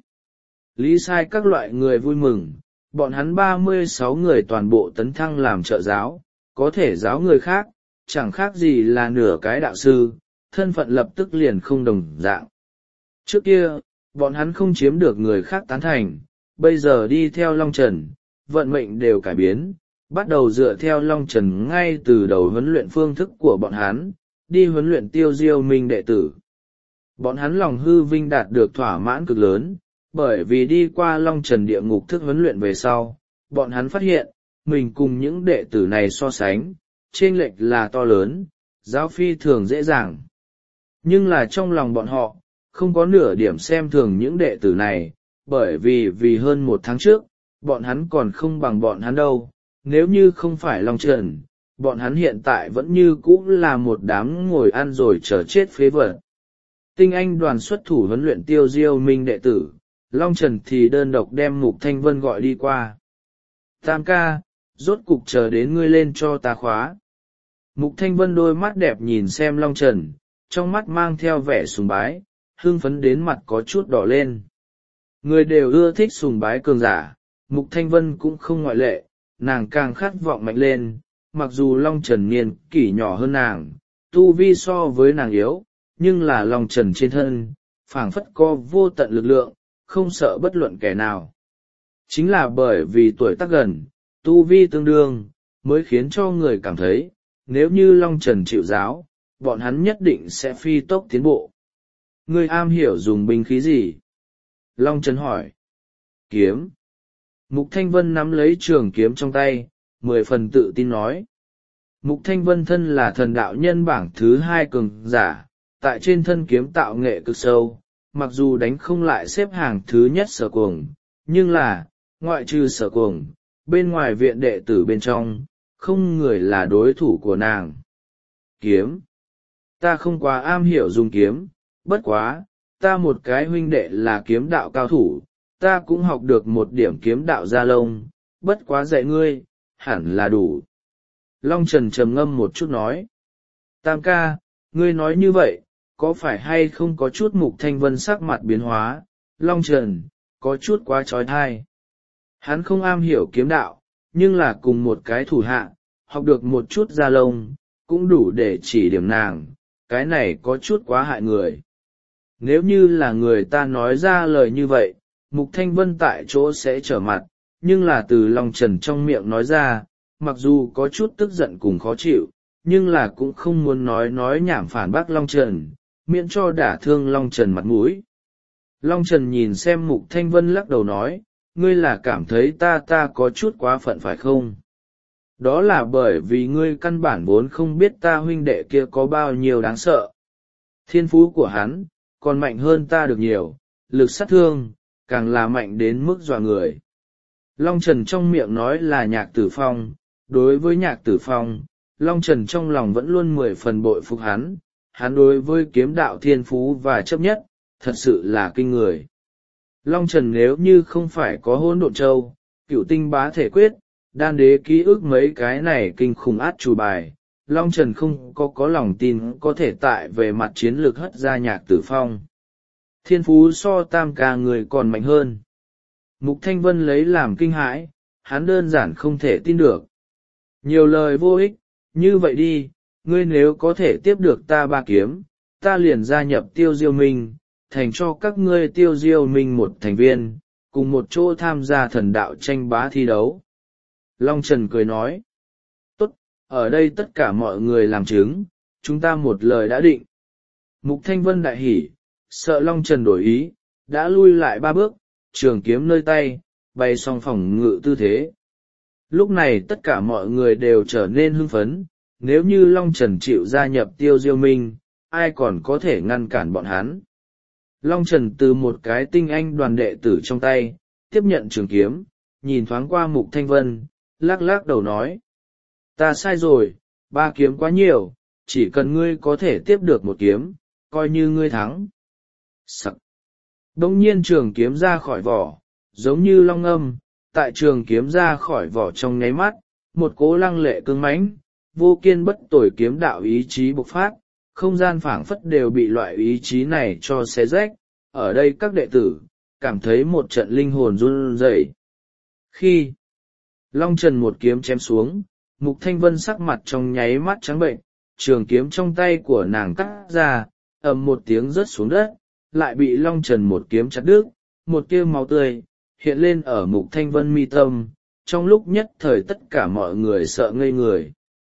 Lý sai các loại người vui mừng, bọn hắn ba mươi sáu người toàn bộ tấn thăng làm trợ giáo, có thể giáo người khác, chẳng khác gì là nửa cái đạo sư, thân phận lập tức liền không đồng dạng. Trước kia, bọn hắn không chiếm được người khác tán thành, bây giờ đi theo Long Trần, vận mệnh đều cải biến, bắt đầu dựa theo Long Trần ngay từ đầu huấn luyện phương thức của bọn hắn, đi huấn luyện Tiêu Diêu Minh đệ tử. Bọn hắn lòng hư vinh đạt được thỏa mãn cực lớn, bởi vì đi qua Long Trần địa ngục thức huấn luyện về sau, bọn hắn phát hiện, mình cùng những đệ tử này so sánh, chênh lệch là to lớn, giáo phi thường dễ dàng. Nhưng là trong lòng bọn họ, không có nửa điểm xem thường những đệ tử này, bởi vì vì hơn một tháng trước, bọn hắn còn không bằng bọn hắn đâu, nếu như không phải Long Trần, bọn hắn hiện tại vẫn như cũ là một đám ngồi ăn rồi chờ chết phế vật. Tinh Anh đoàn xuất thủ huấn luyện Tiêu Diêu Minh đệ tử, Long Trần thì đơn độc đem Mục Thanh Vân gọi đi qua. Tam ca, rốt cục chờ đến ngươi lên cho ta khóa. Mục Thanh Vân đôi mắt đẹp nhìn xem Long Trần, trong mắt mang theo vẻ sùng bái, hưng phấn đến mặt có chút đỏ lên. Người đều ưa thích sùng bái cường giả, Mục Thanh Vân cũng không ngoại lệ, nàng càng khát vọng mạnh lên, mặc dù Long Trần niên kỷ nhỏ hơn nàng, tu vi so với nàng yếu, nhưng là Long Trần trên thân, phảng phất có vô tận lực lượng, không sợ bất luận kẻ nào. Chính là bởi vì tuổi tác gần, tu vi tương đương, mới khiến cho người cảm thấy, nếu như Long Trần chịu giáo, bọn hắn nhất định sẽ phi tốc tiến bộ. Ngươi am hiểu dùng binh khí gì? Long Trần hỏi. Kiếm. Mục Thanh Vân nắm lấy trường kiếm trong tay, mười phần tự tin nói. Mục Thanh Vân thân là thần đạo nhân bảng thứ hai cường giả, tại trên thân kiếm tạo nghệ cực sâu, mặc dù đánh không lại xếp hàng thứ nhất Sở Cuồng, nhưng là, ngoại trừ Sở Cuồng, bên ngoài viện đệ tử bên trong, không người là đối thủ của nàng. Kiếm. Ta không quá am hiểu dùng kiếm, bất quá, ta một cái huynh đệ là kiếm đạo cao thủ, ta cũng học được một điểm kiếm đạo gia lông, bất quá dạy ngươi, hẳn là đủ. Long Trần trầm ngâm một chút nói. Tam ca, ngươi nói như vậy, có phải hay không có chút Mục Thanh Vân sắc mặt biến hóa? Long Trần, có chút quá trói thai. Hắn không am hiểu kiếm đạo, nhưng là cùng một cái thủ hạ, học được một chút gia lông, cũng đủ để chỉ điểm nàng, cái này có chút quá hại người. Nếu như là người ta nói ra lời như vậy, Mục Thanh Vân tại chỗ sẽ trở mặt, nhưng là từ Long Trần trong miệng nói ra, mặc dù có chút tức giận cùng khó chịu, nhưng là cũng không muốn nói nói nhảm phản bác Long Trần, miễn cho đả thương Long Trần mặt mũi. Long Trần nhìn xem Mục Thanh Vân lắc đầu nói, ngươi là cảm thấy ta ta có chút quá phận phải không? Đó là bởi vì ngươi căn bản vốn không biết ta huynh đệ kia có bao nhiêu đáng sợ. Thiên phú của hắn, còn mạnh hơn ta được nhiều, lực sát thương, càng là mạnh đến mức dọa người. Long Trần trong miệng nói là Nhạc Tử Phong, đối với Nhạc Tử Phong, Long Trần trong lòng vẫn luôn mười phần bội phục hắn, hắn đối với kiếm đạo thiên phú và chấp nhất, thật sự là kinh người. Long Trần nếu như không phải có Hỗn Độn Châu, Cửu Tinh Bá Thể Quyết, Đan Đế ký ức mấy cái này kinh khủng át chủ bài, Long Trần không có có lòng tin có thể tại về mặt chiến lược hất ra Nhạc Tử Phong. Thiên phú so tam ca người còn mạnh hơn. Mục Thanh Vân lấy làm kinh hãi, hắn đơn giản không thể tin được. Nhiều lời vô ích, như vậy đi, ngươi nếu có thể tiếp được ta ba kiếm, ta liền gia nhập Tiêu Diêu Minh, thành cho các ngươi Tiêu Diêu Minh một thành viên, cùng một chỗ tham gia thần đạo tranh bá thi đấu. Long Trần cười nói, tốt, ở đây tất cả mọi người làm chứng, chúng ta một lời đã định. Mục Thanh Vân đại hỉ, sợ Long Trần đổi ý, đã lui lại ba bước, trường kiếm nơi tay, bay song phòng ngự tư thế. Lúc này tất cả mọi người đều trở nên hưng phấn, nếu như Long Trần chịu gia nhập Tiêu Diêu Minh, ai còn có thể ngăn cản bọn hắn. Long Trần từ một cái tinh anh đoàn đệ tử trong tay, tiếp nhận trường kiếm, nhìn thoáng qua Mục Thanh Vân, lắc lắc đầu nói. Ta sai rồi, ba kiếm quá nhiều, chỉ cần ngươi có thể tiếp được một kiếm, coi như ngươi thắng. Sắc. Đông nhiên trường kiếm ra khỏi vỏ, giống như long âm, tại trường kiếm ra khỏi vỏ trong nháy mắt, một cỗ lăng lệ cứng mãnh, vô kiên bất tồi kiếm đạo ý chí bộc phát, không gian phảng phất đều bị loại ý chí này cho xé rách, ở đây các đệ tử, cảm thấy một trận linh hồn run rẩy. Khi Long Trần một kiếm chém xuống, Mục Thanh Vân sắc mặt trong nháy mắt trắng bệnh, trường kiếm trong tay của nàng cắt ra, ầm một tiếng rớt xuống đất, lại bị Long Trần một kiếm chặt đứt, một tia máu tươi hiện lên ở Mục Thanh Vân mi tâm, trong lúc nhất thời tất cả mọi người sợ ngây người.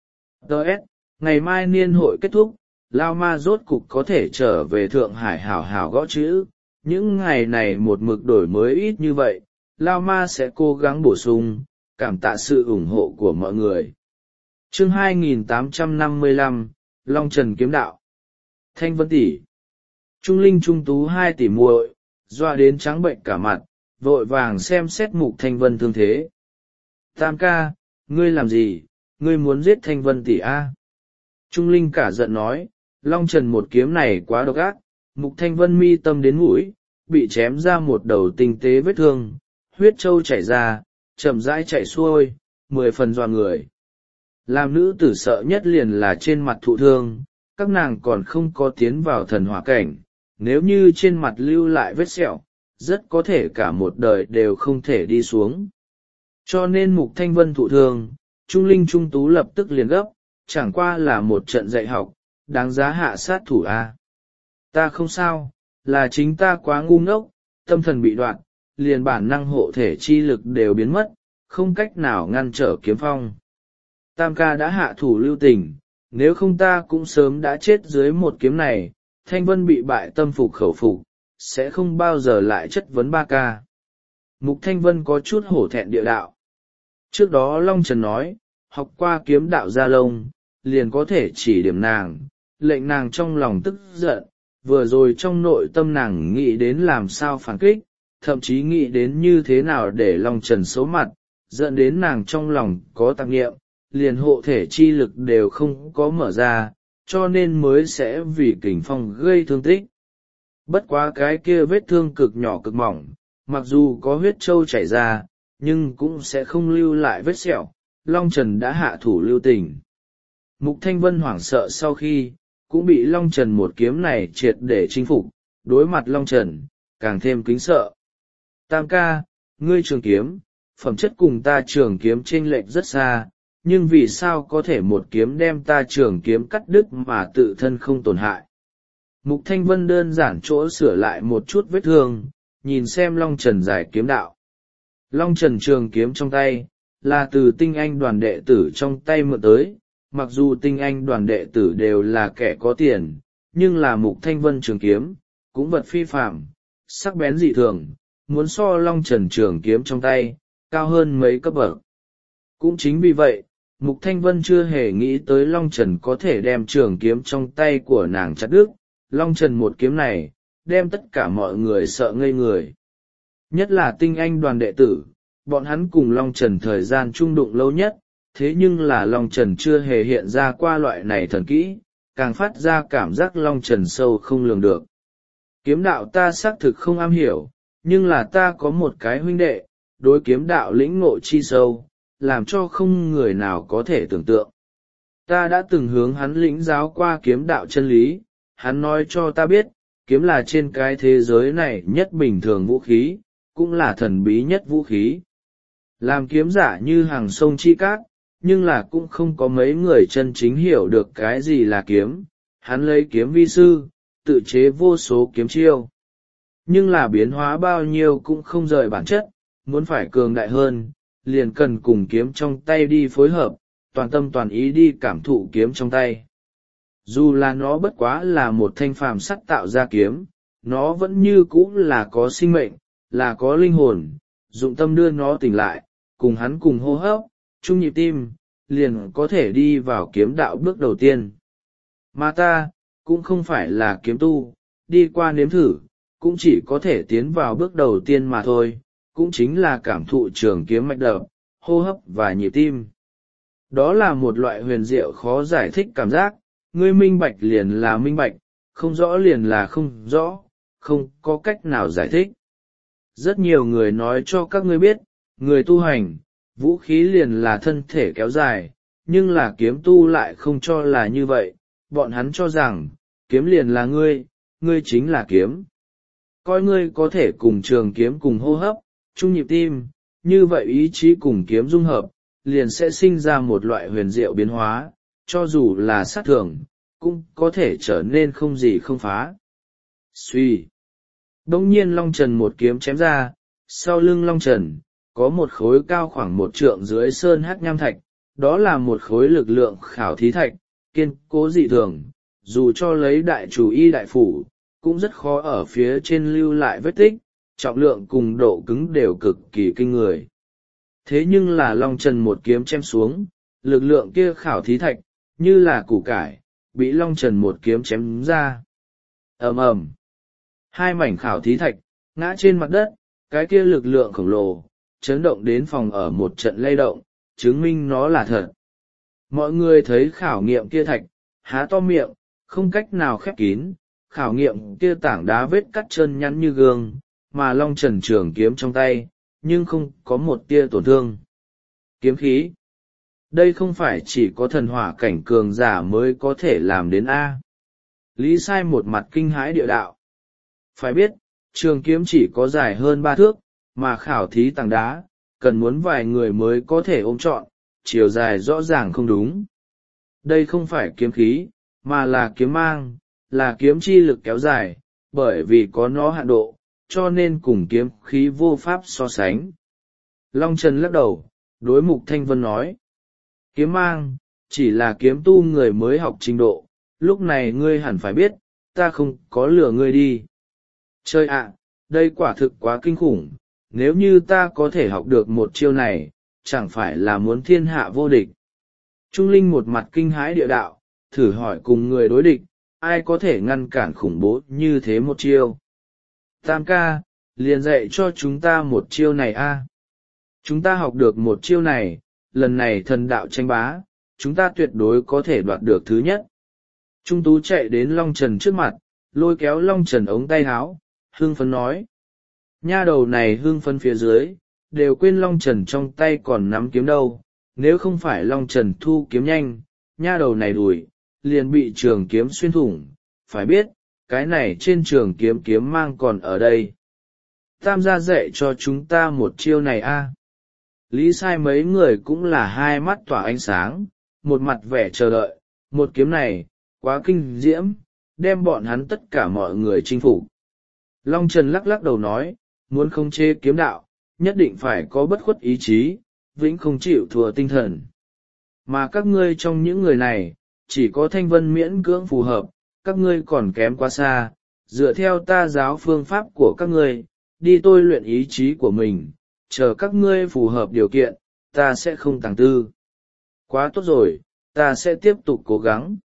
đê ét, ngày mai niên hội kết thúc, Lao Ma rốt cục có thể trở về Thượng Hải hảo hảo gõ chữ, những ngày này một mực đổi mới ít như vậy, Lao Ma sẽ cố gắng bổ sung, cảm tạ sự ủng hộ của mọi người. Chương hai nghìn tám trăm năm mươi lăm, Long Trần kiếm đạo. Thanh Vân tỷ, Trung Linh Trung Tú hai tỷ muội, doa đến trắng bệnh cả mặt, vội vàng xem xét Mục Thanh Vân thương thế. Tam ca, ngươi làm gì, ngươi muốn giết Thanh Vân tỷ a? Trung Linh cả giận nói, Long Trần một kiếm này quá độc ác, Mục Thanh Vân mi tâm đến mũi, bị chém ra một đầu tinh tế vết thương, huyết trâu chảy ra, chậm rãi chảy xuôi, mười phần dọa người. Làm nữ tử sợ nhất liền là trên mặt thụ thương, các nàng còn không có tiến vào thần hỏa cảnh, nếu như trên mặt lưu lại vết sẹo, rất có thể cả một đời đều không thể đi xuống. Cho nên Mục Thanh Vân thụ thương, Trung Linh Trung Tú lập tức liền gấp, chẳng qua là một trận dạy học, đáng giá hạ sát thủ a. Ta không sao, là chính ta quá ngu ngốc, tâm thần bị đoạn, liền bản năng hộ thể chi lực đều biến mất, không cách nào ngăn trở kiếm phong. Tam ca đã hạ thủ lưu tình, nếu không ta cũng sớm đã chết dưới một kiếm này, Thanh Vân bị bại tâm phục khẩu phục, sẽ không bao giờ lại chất vấn ba ca. Mục Thanh Vân có chút hổ thẹn địa đạo. Trước đó Long Trần nói, học qua kiếm đạo gia lông, liền có thể chỉ điểm nàng, lệnh nàng trong lòng tức giận, vừa rồi trong nội tâm nàng nghĩ đến làm sao phản kích, thậm chí nghĩ đến như thế nào để Long Trần xấu mặt, dẫn đến nàng trong lòng có tạp niệm, liền hộ thể chi lực đều không có mở ra, cho nên mới sẽ vì kình phong gây thương tích. Bất quá cái kia vết thương cực nhỏ cực mỏng, mặc dù có huyết trâu chảy ra, nhưng cũng sẽ không lưu lại vết sẹo, Long Trần đã hạ thủ lưu tình. Mục Thanh Vân hoảng sợ sau khi, cũng bị Long Trần một kiếm này triệt để chinh phục, đối mặt Long Trần, càng thêm kính sợ. Tam ca, ngươi trường kiếm, phẩm chất cùng ta trường kiếm chênh lệch rất xa, nhưng vì sao có thể một kiếm đem ta trường kiếm cắt đứt mà tự thân không tổn hại. Mục Thanh Vân đơn giản chỗ sửa lại một chút vết thương, nhìn xem Long Trần giải kiếm đạo. Long Trần trường kiếm trong tay, là từ tinh anh đoàn đệ tử trong tay mượn tới, mặc dù tinh anh đoàn đệ tử đều là kẻ có tiền, nhưng là Mục Thanh Vân trường kiếm, cũng vật phi phạm, sắc bén dị thường, muốn so Long Trần trường kiếm trong tay, cao hơn mấy cấp bậc. Cũng chính vì vậy, Mục Thanh Vân chưa hề nghĩ tới Long Trần có thể đem trường kiếm trong tay của nàng chặt đứt. Long Trần một kiếm này, đem tất cả mọi người sợ ngây người. Nhất là tinh anh đoàn đệ tử, bọn hắn cùng Long Trần thời gian chung đụng lâu nhất, thế nhưng là Long Trần chưa hề hiện ra qua loại này thần kỹ, càng phát ra cảm giác Long Trần sâu không lường được. Kiếm đạo ta xác thực không am hiểu, nhưng là ta có một cái huynh đệ, đối kiếm đạo lĩnh ngộ chi sâu, làm cho không người nào có thể tưởng tượng. Ta đã từng hướng hắn lĩnh giáo qua kiếm đạo chân lý, hắn nói cho ta biết, kiếm là trên cái thế giới này nhất bình thường vũ khí, cũng là thần bí nhất vũ khí. Làm kiếm giả như hàng sông chi cát, nhưng là cũng không có mấy người chân chính hiểu được cái gì là kiếm. Hắn lấy kiếm vi sư, tự chế vô số kiếm chiêu. Nhưng là biến hóa bao nhiêu cũng không rời bản chất, muốn phải cường đại hơn, liền cần cùng kiếm trong tay đi phối hợp, toàn tâm toàn ý đi cảm thụ kiếm trong tay. Dù là nó bất quá là một thanh phàm sắt tạo ra kiếm, nó vẫn như cũ là có sinh mệnh, là có linh hồn, dụng tâm đưa nó tỉnh lại, cùng hắn cùng hô hấp, chung nhịp tim, liền có thể đi vào kiếm đạo bước đầu tiên. Mà ta, cũng không phải là kiếm tu, đi qua nếm thử, cũng chỉ có thể tiến vào bước đầu tiên mà thôi, cũng chính là cảm thụ trường kiếm mạch đập, hô hấp và nhịp tim. Đó là một loại huyền diệu khó giải thích cảm giác, ngươi minh bạch liền là minh bạch, không rõ liền là không rõ, không có cách nào giải thích. Rất nhiều người nói cho các ngươi biết, người tu hành, vũ khí liền là thân thể kéo dài, nhưng là kiếm tu lại không cho là như vậy, bọn hắn cho rằng, kiếm liền là ngươi, ngươi chính là kiếm. Coi ngươi có thể cùng trường kiếm cùng hô hấp, chung nhịp tim, như vậy ý chí cùng kiếm dung hợp, liền sẽ sinh ra một loại huyền diệu biến hóa, cho dù là sát thường, cũng có thể trở nên không gì không phá. Suy. Đông nhiên Long Trần một kiếm chém ra, sau lưng Long Trần, có một khối cao khoảng một trượng dưới sơn hắc nham thạch, đó là một khối lực lượng khảo thí thạch, kiên cố dị thường, dù cho lấy đại chủ y đại phủ, cũng rất khó ở phía trên lưu lại vết tích, trọng lượng cùng độ cứng đều cực kỳ kinh người. Thế nhưng là Long Trần một kiếm chém xuống, lực lượng kia khảo thí thạch, như là củ cải, bị Long Trần một kiếm chém ra. Ầm ầm, hai mảnh khảo thí thạch, ngã trên mặt đất, cái kia lực lượng khổng lồ, chấn động đến phòng ở một trận lay động, chứng minh nó là thật. Mọi người thấy khảo nghiệm kia thạch, há to miệng, không cách nào khép kín, khảo nghiệm kia tảng đá vết cắt chân nhắn như gương, mà Long Trần trường kiếm trong tay, nhưng không có một tia tổn thương. Kiếm khí. Đây không phải chỉ có thần hỏa cảnh cường giả mới có thể làm đến A. Lý Sai một mặt kinh hãi địa đạo. Phải biết, trường kiếm chỉ có dài hơn ba thước, mà khảo thí tảng đá, cần muốn vài người mới có thể ôm trọn, chiều dài rõ ràng không đúng. Đây không phải kiếm khí, mà là kiếm mang, là kiếm chi lực kéo dài, bởi vì có nó hạn độ, cho nên cùng kiếm khí vô pháp so sánh. Long Trần lắc đầu, đối Mục Thanh Vân nói. Kiếm mang, chỉ là kiếm tu người mới học trình độ, lúc này ngươi hẳn phải biết, ta không có lừa ngươi đi. Trời ạ, đây quả thực quá kinh khủng, nếu như ta có thể học được một chiêu này, chẳng phải là muốn thiên hạ vô địch. Trung Linh một mặt kinh hãi địa đạo, thử hỏi cùng người đối địch, ai có thể ngăn cản khủng bố như thế một chiêu. Tam ca, liền dạy cho chúng ta một chiêu này a. Chúng ta học được một chiêu này, lần này thần đạo tranh bá, chúng ta tuyệt đối có thể đoạt được thứ nhất. Trung Tú chạy đến Long Trần trước mặt, lôi kéo Long Trần ống tay áo, hưng phấn nói. Nha đầu này hưng phấn phía dưới, đều quên Long Trần trong tay còn nắm kiếm đâu, nếu không phải Long Trần thu kiếm nhanh, nha đầu này đùi, liền bị trường kiếm xuyên thủng, phải biết, cái này trên trường kiếm kiếm mang còn ở đây. Tam gia dạy cho chúng ta một chiêu này a. Lý Sai mấy người cũng là hai mắt tỏa ánh sáng, một mặt vẻ chờ đợi, một kiếm này, quá kinh diễm, đem bọn hắn tất cả mọi người chinh phục. Long Trần lắc lắc đầu nói, muốn khống chế kiếm đạo, nhất định phải có bất khuất ý chí, vĩnh không chịu thua tinh thần. Mà các ngươi trong những người này, chỉ có Thanh Vân miễn cưỡng phù hợp, các ngươi còn kém quá xa, dựa theo ta giáo phương pháp của các ngươi, đi tôi luyện ý chí của mình, chờ các ngươi phù hợp điều kiện, ta sẽ không tàng tư. Quá tốt rồi, ta sẽ tiếp tục cố gắng.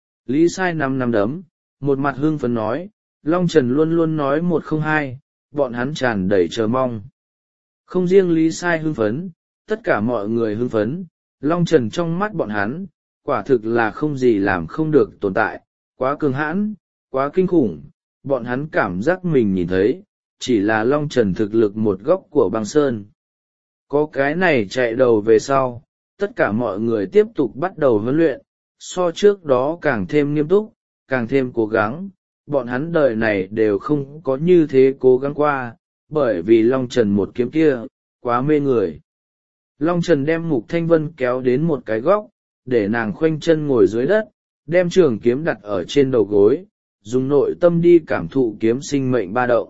Lý Sai nắm nắm đấm, một mặt hưng phấn nói, Long Trần luôn luôn nói một không hai, bọn hắn tràn đầy chờ mong. Không riêng Lý Sai hưng phấn, tất cả mọi người hưng phấn, Long Trần trong mắt bọn hắn, quả thực là không gì làm không được tồn tại, quá cường hãn, quá kinh khủng, bọn hắn cảm giác mình nhìn thấy, chỉ là Long Trần thực lực một góc của băng sơn. Có cái này chạy đầu về sau, tất cả mọi người tiếp tục bắt đầu huấn luyện, so trước đó càng thêm nghiêm túc, càng thêm cố gắng, bọn hắn đời này đều không có như thế cố gắng qua, bởi vì Long Trần một kiếm kia, quá mê người. Long Trần đem Mục Thanh Vân kéo đến một cái góc, để nàng khoanh chân ngồi dưới đất, đem trường kiếm đặt ở trên đầu gối, dùng nội tâm đi cảm thụ kiếm sinh mệnh ba động.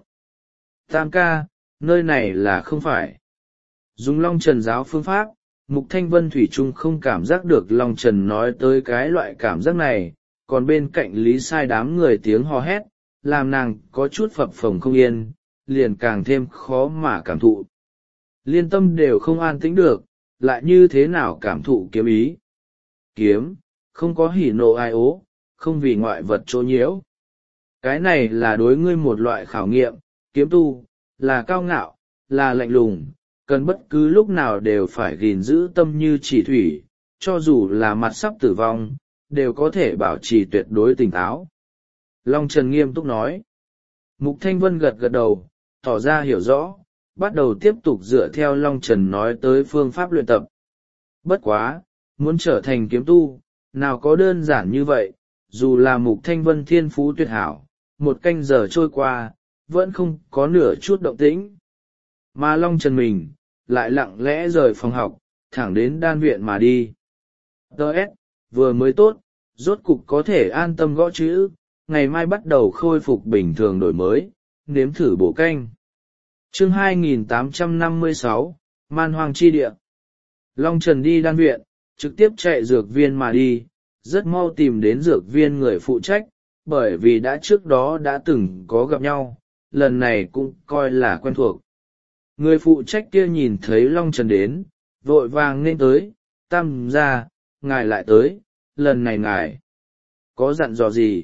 Tam ca, nơi này là không phải. Dùng Long Trần giáo phương pháp, Mục Thanh Vân thủy chung không cảm giác được Long Trần nói tới cái loại cảm giác này, còn bên cạnh Lý Sai đám người tiếng hò hét, làm nàng có chút phập phồng không yên, liền càng thêm khó mà cảm thụ. Liên tâm đều không an tĩnh được, lại như thế nào cảm thụ kiếm ý. Kiếm, không có hỉ nộ ai ố, không vì ngoại vật chỗ nhiễu. Cái này là đối ngươi một loại khảo nghiệm, kiếm tu, là cao ngạo, là lạnh lùng, cần bất cứ lúc nào đều phải gìn giữ tâm như chỉ thủy, cho dù là mặt sắp tử vong, đều có thể bảo trì tuyệt đối tỉnh táo. Long Trần nghiêm túc nói. Mục Thanh Vân gật gật đầu, tỏ ra hiểu rõ, bắt đầu tiếp tục dựa theo Long Trần nói tới phương pháp luyện tập. Bất quá, muốn trở thành kiếm tu, nào có đơn giản như vậy, dù là Mục Thanh Vân thiên phú tuyệt hảo, một canh giờ trôi qua, vẫn không có nửa chút động tĩnh. Mà Long Trần mình, lại lặng lẽ rời phòng học, thẳng đến đan viện mà đi. Đợt, vừa mới tốt, rốt cục có thể an tâm gõ chữ, ngày mai bắt đầu khôi phục bình thường đổi mới, nếm thử bổ canh. Chương hai nghìn tám trăm năm mươi sáu, Man Hoang Chi Địa. Long Trần đi đan viện, trực tiếp chạy dược viên mà đi, rất mau tìm đến dược viên người phụ trách, bởi vì đã trước đó đã từng có gặp nhau, lần này cũng coi là quen thuộc. Người phụ trách kia nhìn thấy Long Trần đến, vội vàng nên tới, Tam gia, ngài lại tới, lần này ngài có dặn dò gì?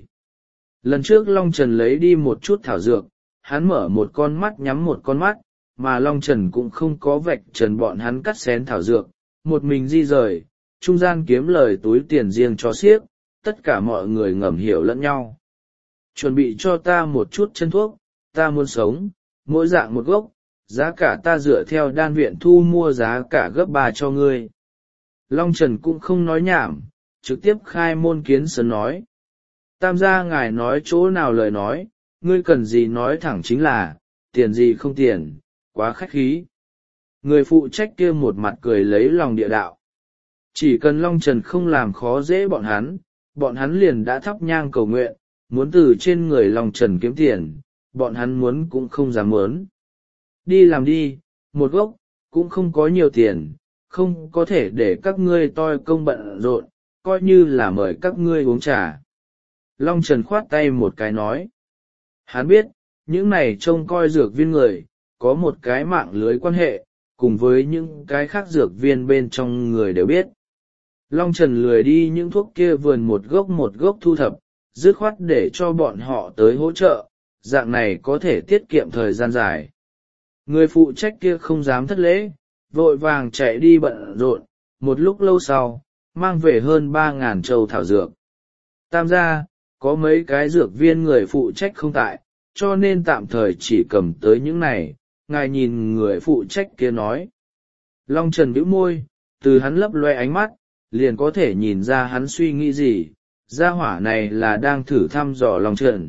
Lần trước Long Trần lấy đi một chút thảo dược, hắn mở một con mắt nhắm một con mắt, mà Long Trần cũng không có vạch trần bọn hắn cắt xén thảo dược, một mình di rời, trung gian kiếm lời túi tiền riêng cho xiếc, tất cả mọi người ngầm hiểu lẫn nhau. Chuẩn bị cho ta một chút chân thuốc, ta muốn sống, mỗi dạng một gốc, giá cả ta dựa theo đan viện thu mua giá cả gấp ba cho ngươi. Long Trần cũng không nói nhảm, trực tiếp khai môn kiến sơn nói. Tam gia ngài nói chỗ nào lời nói, ngươi cần gì nói thẳng chính là, tiền gì không tiền, quá khách khí. Người phụ trách kia một mặt cười lấy lòng địa đạo. Chỉ cần Long Trần không làm khó dễ bọn hắn, bọn hắn liền đã thắp nhang cầu nguyện, muốn từ trên người Long Trần kiếm tiền, bọn hắn muốn cũng không dám muốn. Đi làm đi, một gốc, cũng không có nhiều tiền, không có thể để các ngươi toi công bận rộn, coi như là mời các ngươi uống trà. Long Trần khoát tay một cái nói. Hắn biết, những này trông coi dược viên người, có một cái mạng lưới quan hệ, cùng với những cái khác dược viên bên trong người đều biết. Long Trần lười đi những thuốc kia vườn một gốc một gốc thu thập, dứt khoát để cho bọn họ tới hỗ trợ, dạng này có thể tiết kiệm thời gian dài. Người phụ trách kia không dám thất lễ, vội vàng chạy đi bận rộn, một lúc lâu sau mang về hơn ba ngàn trâu thảo dược. Tam gia, có mấy cái dược viên người phụ trách không tại, cho nên tạm thời chỉ cầm tới những này, ngài nhìn người phụ trách kia nói. Long Trần bĩu môi, từ hắn lấp loe ánh mắt, liền có thể nhìn ra hắn suy nghĩ gì, gia hỏa này là đang thử thăm dò Long Trần.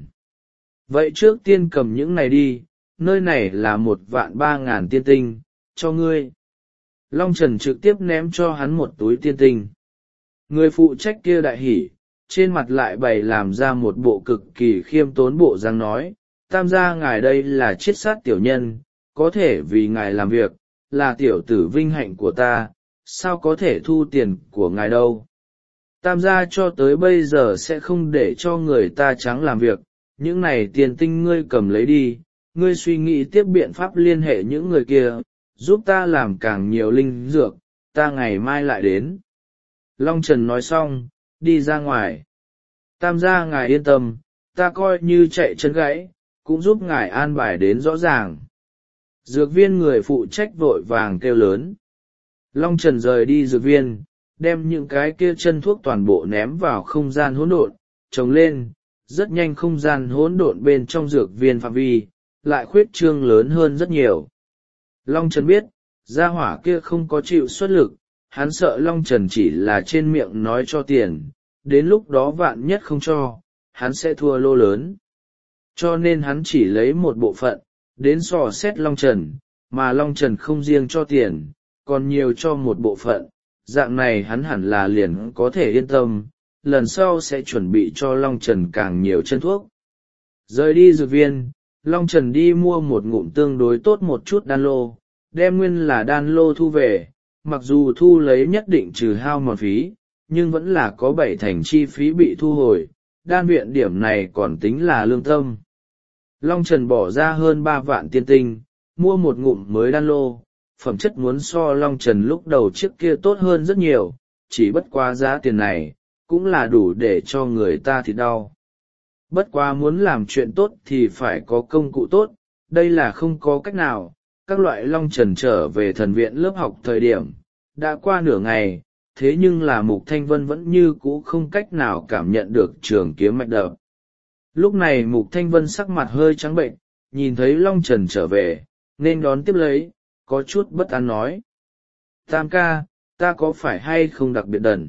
Vậy trước tiên cầm những này đi, nơi này là một vạn ba ngàn tiên tinh, cho ngươi. Long Trần trực tiếp ném cho hắn một túi tiên tinh. Người phụ trách kia đại hỉ, trên mặt lại bày làm ra một bộ cực kỳ khiêm tốn bộ dáng nói, tam gia ngài đây là chiết sát tiểu nhân, có thể vì ngài làm việc, là tiểu tử vinh hạnh của ta, sao có thể thu tiền của ngài đâu. Tam gia cho tới bây giờ sẽ không để cho người ta trắng làm việc, những này tiền tinh ngươi cầm lấy đi, ngươi suy nghĩ tiếp biện pháp liên hệ những người kia, giúp ta làm càng nhiều linh dược, ta ngày mai lại đến. Long Trần nói xong, đi ra ngoài. Tam gia ngài yên tâm, ta coi như chạy chân gãy, cũng giúp ngài an bài đến rõ ràng. Dược viên người phụ trách vội vàng kêu lớn. Long Trần rời đi dược viên, đem những cái kia chân thuốc toàn bộ ném vào không gian hỗn độn, trồng lên, rất nhanh không gian hỗn độn bên trong dược viên phạm vi, lại khuyết trương lớn hơn rất nhiều. Long Trần biết, gia hỏa kia không có chịu xuất lực, hắn sợ Long Trần chỉ là trên miệng nói cho tiền, đến lúc đó vạn nhất không cho, hắn sẽ thua lô lớn. Cho nên hắn chỉ lấy một bộ phận, đến dò xét Long Trần, mà Long Trần không riêng cho tiền, còn nhiều cho một bộ phận, dạng này hắn hẳn là liền có thể yên tâm, lần sau sẽ chuẩn bị cho Long Trần càng nhiều chân thuốc. Rời đi dược viên, Long Trần đi mua một ngụm tương đối tốt một chút đan lô, đem nguyên là đan lô thu về, mặc dù thu lấy nhất định trừ hao mòn phí, nhưng vẫn là có bảy thành chi phí bị thu hồi, đan viện điểm này còn tính là lương tâm. Long Trần bỏ ra hơn ba vạn tiên tinh, mua một ngụm mới đan lô, phẩm chất muốn so Long Trần lúc đầu trước kia tốt hơn rất nhiều, chỉ bất quá giá tiền này, cũng là đủ để cho người ta thịt đau. Bất quá muốn làm chuyện tốt thì phải có công cụ tốt, đây là không có cách nào. Các loại Long Trần trở về thần viện lớp học thời điểm, đã qua nửa ngày, thế nhưng là Mục Thanh Vân vẫn như cũ không cách nào cảm nhận được trường kiếm mạch đập. Lúc này Mục Thanh Vân sắc mặt hơi trắng bệnh, nhìn thấy Long Trần trở về, nên đón tiếp lấy, có chút bất an nói. Tam ca, ta có phải hay không đặc biệt đần?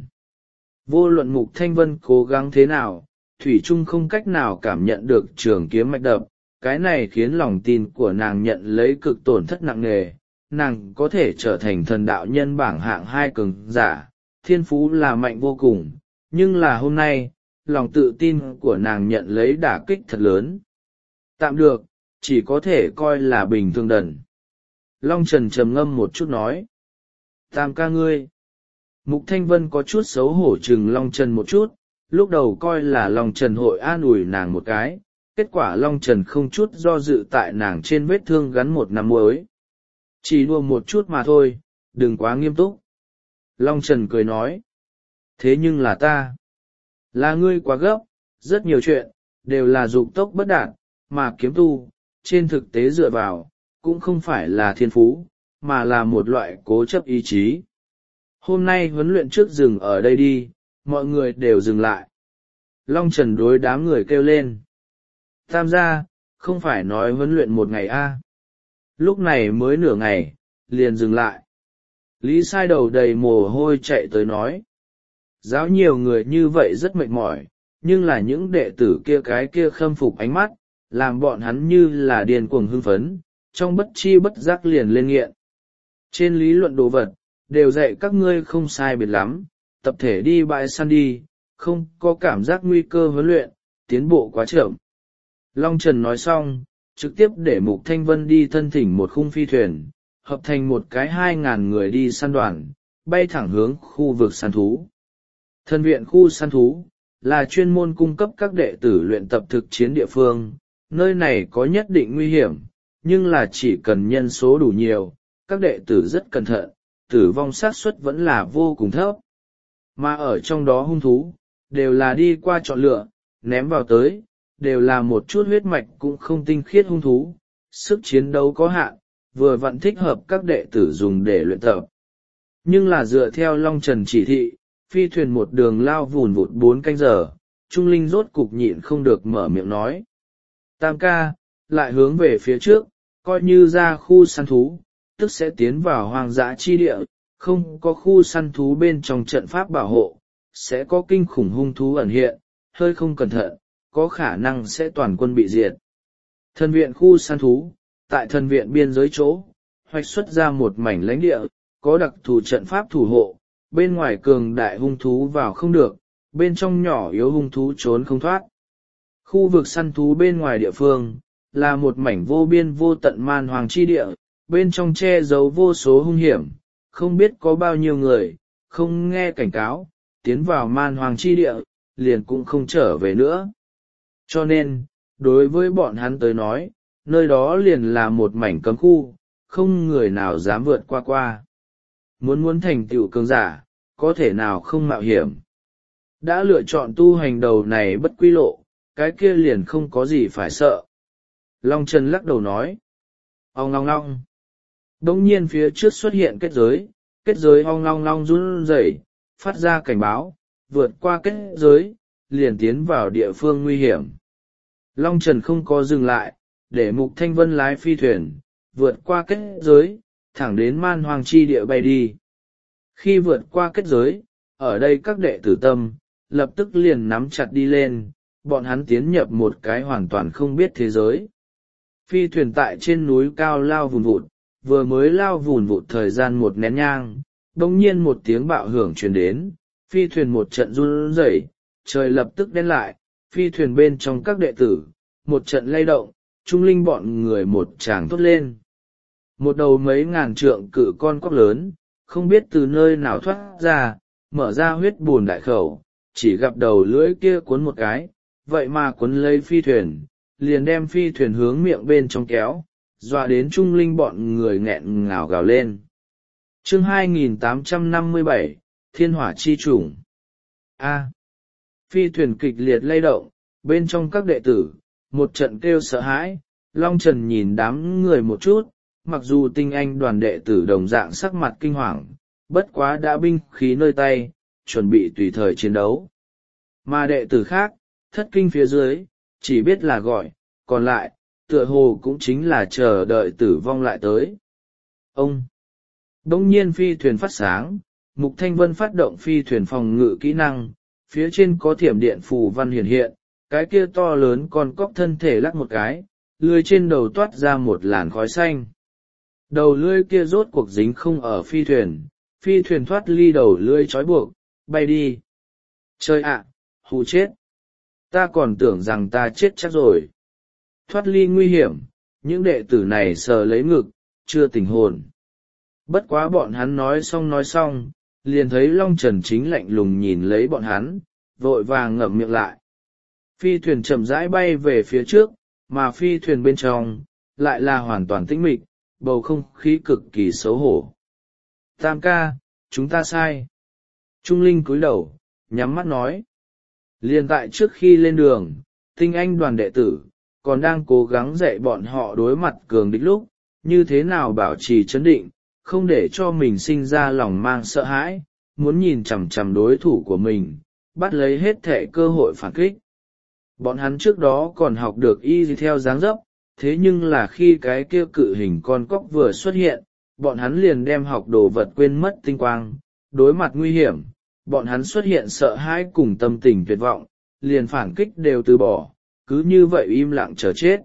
Vô luận Mục Thanh Vân cố gắng thế nào, Thủy Trung không cách nào cảm nhận được trường kiếm mạch đập, cái này khiến lòng tin của nàng nhận lấy cực tổn thất nặng nề. Nàng có thể trở thành thần đạo nhân bảng hạng hai cường giả, thiên phú là mạnh vô cùng, nhưng là hôm nay, lòng tự tin của nàng nhận lấy đả kích thật lớn. Tạm được, chỉ có thể coi là bình thường đần. Long Trần trầm ngâm một chút nói. Tam ca ngươi. Mục Thanh Vân có chút xấu hổ chừng Long Trần một chút, lúc đầu coi là Long Trần hội an ủi nàng một cái, kết quả Long Trần không chút do dự tại nàng trên vết thương gắn một năm muối. Chỉ đùa một chút mà thôi, đừng quá nghiêm túc. Long Trần cười nói. Thế nhưng là ta. Là ngươi quá gấp, rất nhiều chuyện, đều là dục tốc bất đạt, mà kiếm tu, trên thực tế dựa vào, cũng không phải là thiên phú, mà là một loại cố chấp ý chí. Hôm nay huấn luyện trước dừng ở đây đi, mọi người đều dừng lại. Long Trần đối đám người kêu lên. Tam gia, không phải nói huấn luyện một ngày a? À. Lúc này mới nửa ngày, liền dừng lại. Lý Sai đầu đầy mồ hôi chạy tới nói. Giáo nhiều người như vậy rất mệt mỏi, nhưng là những đệ tử kia cái kia khâm phục ánh mắt, làm bọn hắn như là điên cuồng hưng phấn, trong bất chi bất giác liền lên nghiện. Trên lý luận đồ vật, đều dạy các ngươi không sai biệt lắm, tập thể đi bãi săn đi, không có cảm giác nguy cơ huấn luyện, tiến bộ quá chậm. Long Trần nói xong, trực tiếp để Mục Thanh Vân đi thân thỉnh một khung phi thuyền, hợp thành một cái hai ngàn người đi săn đoàn, bay thẳng hướng khu vực săn thú. Thần viện khu săn thú, là chuyên môn cung cấp các đệ tử luyện tập thực chiến địa phương, nơi này có nhất định nguy hiểm, nhưng là chỉ cần nhân số đủ nhiều, các đệ tử rất cẩn thận, tử vong xác suất vẫn là vô cùng thấp. Mà ở trong đó hung thú, đều là đi qua chọn lựa, ném vào tới, đều là một chút huyết mạch cũng không tinh khiết hung thú, sức chiến đấu có hạn, vừa vặn thích hợp các đệ tử dùng để luyện tập. Nhưng là dựa theo Long Trần chỉ thị, phi thuyền một đường lao vùn vụt bốn canh giờ, Trung Linh rốt cục nhịn không được mở miệng nói. Tam ca, lại hướng về phía trước, coi như ra khu săn thú, tức sẽ tiến vào hoang dã chi địa, không có khu săn thú bên trong trận pháp bảo hộ, sẽ có kinh khủng hung thú ẩn hiện, hơi không cẩn thận, có khả năng sẽ toàn quân bị diệt. Thần viện khu săn thú, tại thần viện biên giới chỗ, hoạch xuất ra một mảnh lãnh địa, có đặc thù trận pháp thủ hộ, bên ngoài cường đại hung thú vào không được, bên trong nhỏ yếu hung thú trốn không thoát. Khu vực săn thú bên ngoài địa phương, là một mảnh vô biên vô tận man hoàng chi địa, bên trong che giấu vô số hung hiểm, không biết có bao nhiêu người, không nghe cảnh cáo, tiến vào man hoàng chi địa, liền cũng không trở về nữa. Cho nên, đối với bọn hắn tới nói, nơi đó liền là một mảnh cấm khu, không người nào dám vượt qua qua. Muốn muốn thành tựu cường giả, có thể nào không mạo hiểm. Đã lựa chọn tu hành đầu này bất quy lộ, cái kia liền không có gì phải sợ. Long Trần lắc đầu nói. Ong long long. Đống nhiên phía trước xuất hiện kết giới, kết giới ong long long run rẩy, phát ra cảnh báo, vượt qua kết giới, liền tiến vào địa phương nguy hiểm. Long Trần không có dừng lại, để Mục Thanh Vân lái phi thuyền, vượt qua kết giới, thẳng đến man hoàng chi địa bay đi. Khi vượt qua kết giới, ở đây các đệ tử tâm, lập tức liền nắm chặt đi lên, bọn hắn tiến nhập một cái hoàn toàn không biết thế giới. Phi thuyền tại trên núi cao lao vùn vụt, vừa mới lao vùn vụt thời gian một nén nhang, bỗng nhiên một tiếng bạo hưởng truyền đến, phi thuyền một trận run rẩy, trời lập tức đen lại, phi thuyền bên trong các đệ tử, một trận lay động, Trung Linh bọn người một tràng thốt lên. Một đầu mấy ngàn trượng cự con cóc lớn, không biết từ nơi nào thoát ra, mở ra huyết bùn đại khẩu, chỉ gặp đầu lưỡi kia cuốn một cái, vậy mà cuốn lấy phi thuyền, liền đem phi thuyền hướng miệng bên trong kéo, dọa đến Trung Linh bọn người nghẹn ngào gào lên. Chương hai nghìn tám trăm năm mươi bảy, Thiên Hỏa Chi Chủng. A. Phi thuyền kịch liệt lay động, bên trong các đệ tử, một trận kêu sợ hãi, Long Trần nhìn đám người một chút, mặc dù tinh anh đoàn đệ tử đồng dạng sắc mặt kinh hoàng, bất quá đã binh khí nơi tay, chuẩn bị tùy thời chiến đấu. Mà đệ tử khác, thất kinh phía dưới, chỉ biết là gọi, còn lại, tựa hồ cũng chính là chờ đợi tử vong lại tới. Ông! Đông nhiên phi thuyền phát sáng, Mục Thanh Vân phát động phi thuyền phòng ngự kỹ năng, phía trên có thiểm điện phù văn hiển hiện, cái kia to lớn con cóc thân thể lắc một cái, lưỡi trên đầu toát ra một làn khói xanh. Đầu lưỡi kia rốt cuộc dính không ở phi thuyền, phi thuyền thoát ly đầu lưỡi trói buộc, bay đi. Trời ạ, hù chết! Ta còn tưởng rằng ta chết chắc rồi. Thoát ly nguy hiểm, những đệ tử này sờ lấy ngực, chưa tỉnh hồn. Bất quá bọn hắn nói xong nói xong, liền thấy Long Trần chính lạnh lùng nhìn lấy bọn hắn, vội vàng ngậm miệng lại. Phi thuyền chậm rãi bay về phía trước, mà phi thuyền bên trong, lại là hoàn toàn tĩnh mịch, bầu không khí cực kỳ xấu hổ. Tam ca, chúng ta sai. Trung Linh cúi đầu, nhắm mắt nói. Liên tại trước khi lên đường, tinh anh đoàn đệ tử, còn đang cố gắng dạy bọn họ đối mặt cường địch lúc, như thế nào bảo trì chấn định, không để cho mình sinh ra lòng mang sợ hãi, muốn nhìn chằm chằm đối thủ của mình, bắt lấy hết thể cơ hội phản kích. Bọn hắn trước đó còn học được y theo dáng dấp, thế nhưng là khi cái kia cự hình con cóc vừa xuất hiện, bọn hắn liền đem học đồ vật quên mất tinh quang, đối mặt nguy hiểm, bọn hắn xuất hiện sợ hãi cùng tâm tình tuyệt vọng, liền phản kích đều từ bỏ, cứ như vậy im lặng chờ chết.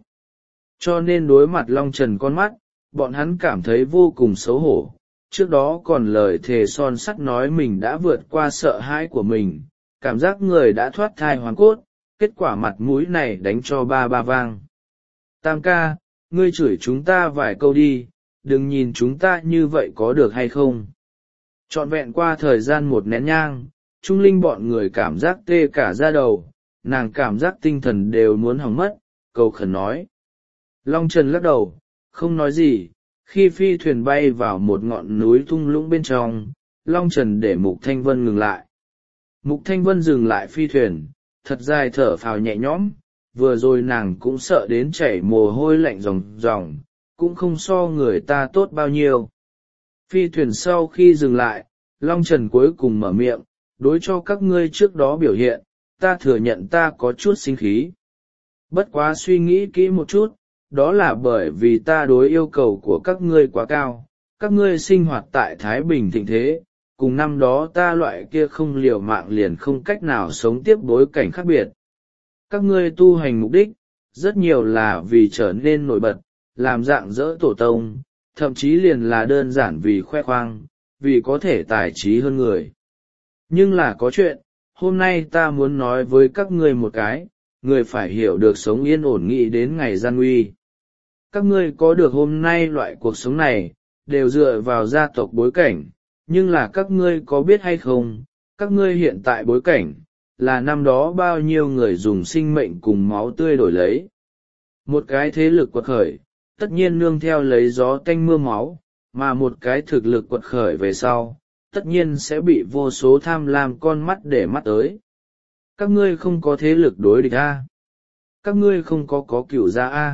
Cho nên đối mặt Long Trần con mắt, bọn hắn cảm thấy vô cùng xấu hổ, trước đó còn lời thề son sắt nói mình đã vượt qua sợ hãi của mình, cảm giác người đã thoát thai hoàn cốt, kết quả mặt mũi này đánh cho ba ba vang. Tam ca, ngươi chửi chúng ta vài câu đi, đừng nhìn chúng ta như vậy có được hay không. Trọn vẹn qua thời gian một nén nhang, Trung Linh bọn người cảm giác tê cả da đầu, nàng cảm giác tinh thần đều muốn hỏng mất, cầu khẩn nói. Long Trần lắc đầu, không nói gì, khi phi thuyền bay vào một ngọn núi thung lũng bên trong, Long Trần để Mục Thanh Vân ngừng lại. Mục Thanh Vân dừng lại phi thuyền, thật dài thở phào nhẹ nhõm, vừa rồi nàng cũng sợ đến chảy mồ hôi lạnh ròng ròng, cũng không so người ta tốt bao nhiêu. Phi thuyền sau khi dừng lại, Long Trần cuối cùng mở miệng, đối cho các ngươi trước đó biểu hiện, ta thừa nhận ta có chút sinh khí. Bất quá suy nghĩ kỹ một chút, đó là bởi vì ta đối yêu cầu của các ngươi quá cao, các ngươi sinh hoạt tại Thái Bình thịnh thế, cùng năm đó ta loại kia không liều mạng liền không cách nào sống tiếp bối cảnh khác biệt. Các ngươi tu hành mục đích, rất nhiều là vì trở nên nổi bật, làm dạng dỡ tổ tông, thậm chí liền là đơn giản vì khoe khoang, vì có thể tài trí hơn người. Nhưng là có chuyện, hôm nay ta muốn nói với các ngươi một cái, người phải hiểu được sống yên ổn nghĩ đến ngày gian nguy. Các ngươi có được hôm nay loại cuộc sống này, đều dựa vào gia tộc bối cảnh, nhưng là các ngươi có biết hay không, các ngươi hiện tại bối cảnh, là năm đó bao nhiêu người dùng sinh mệnh cùng máu tươi đổi lấy. Một cái thế lực quật khởi, tất nhiên nương theo lấy gió tanh mưa máu, mà một cái thực lực quật khởi về sau, tất nhiên sẽ bị vô số tham lam con mắt để mắt tới. Các ngươi không có thế lực đối địch a, các ngươi không có có cửu gia a.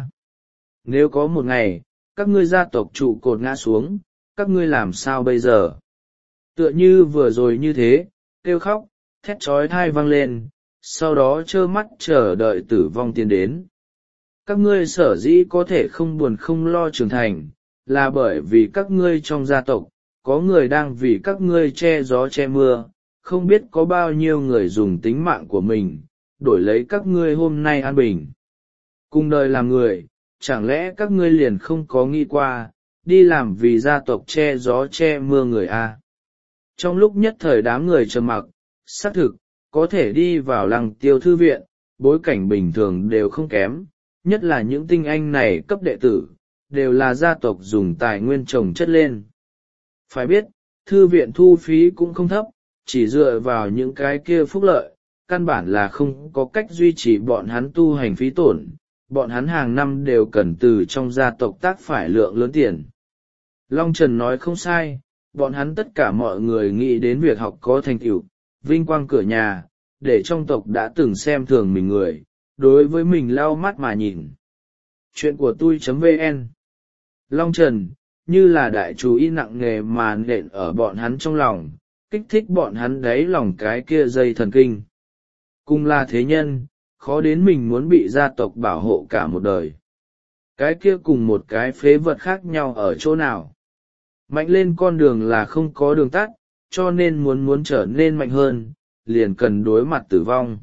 Nếu có một ngày, các ngươi gia tộc trụ cột ngã xuống, các ngươi làm sao bây giờ? Tựa như vừa rồi như thế, kêu khóc, thét trói thai vang lên, sau đó trơ mắt chờ đợi tử vong tiến đến. Các ngươi sở dĩ có thể không buồn không lo trưởng thành, là bởi vì các ngươi trong gia tộc, có người đang vì các ngươi che gió che mưa, không biết có bao nhiêu người dùng tính mạng của mình, đổi lấy các ngươi hôm nay an bình. Cùng đời làm người, chẳng lẽ các ngươi liền không có nghĩ qua, đi làm vì gia tộc che gió che mưa người a? Trong lúc nhất thời đám người trầm mặc, xác thực, có thể đi vào Lăng Tiêu thư viện, bối cảnh bình thường đều không kém, nhất là những tinh anh này cấp đệ tử, đều là gia tộc dùng tài nguyên trồng chất lên. Phải biết, thư viện thu phí cũng không thấp, chỉ dựa vào những cái kia phúc lợi, căn bản là không có cách duy trì bọn hắn tu hành phí tổn, bọn hắn hàng năm đều cần từ trong gia tộc tác phải lượng lớn tiền. Long Trần nói không sai, bọn hắn tất cả mọi người nghĩ đến việc học có thành tựu, vinh quang cửa nhà, để trong tộc đã từng xem thường mình người, đối với mình lau mắt mà nhìn. Chuyện của tôi.vn Long Trần, như là đại chú ý nặng nề mà nện ở bọn hắn trong lòng, kích thích bọn hắn đáy lòng cái kia dây thần kinh. Cùng là thế nhân, khó đến mình muốn bị gia tộc bảo hộ cả một đời. Cái kia cùng một cái phế vật khác nhau ở chỗ nào. Mạnh lên con đường là không có đường tắt, cho nên muốn muốn trở nên mạnh hơn, liền cần đối mặt tử vong.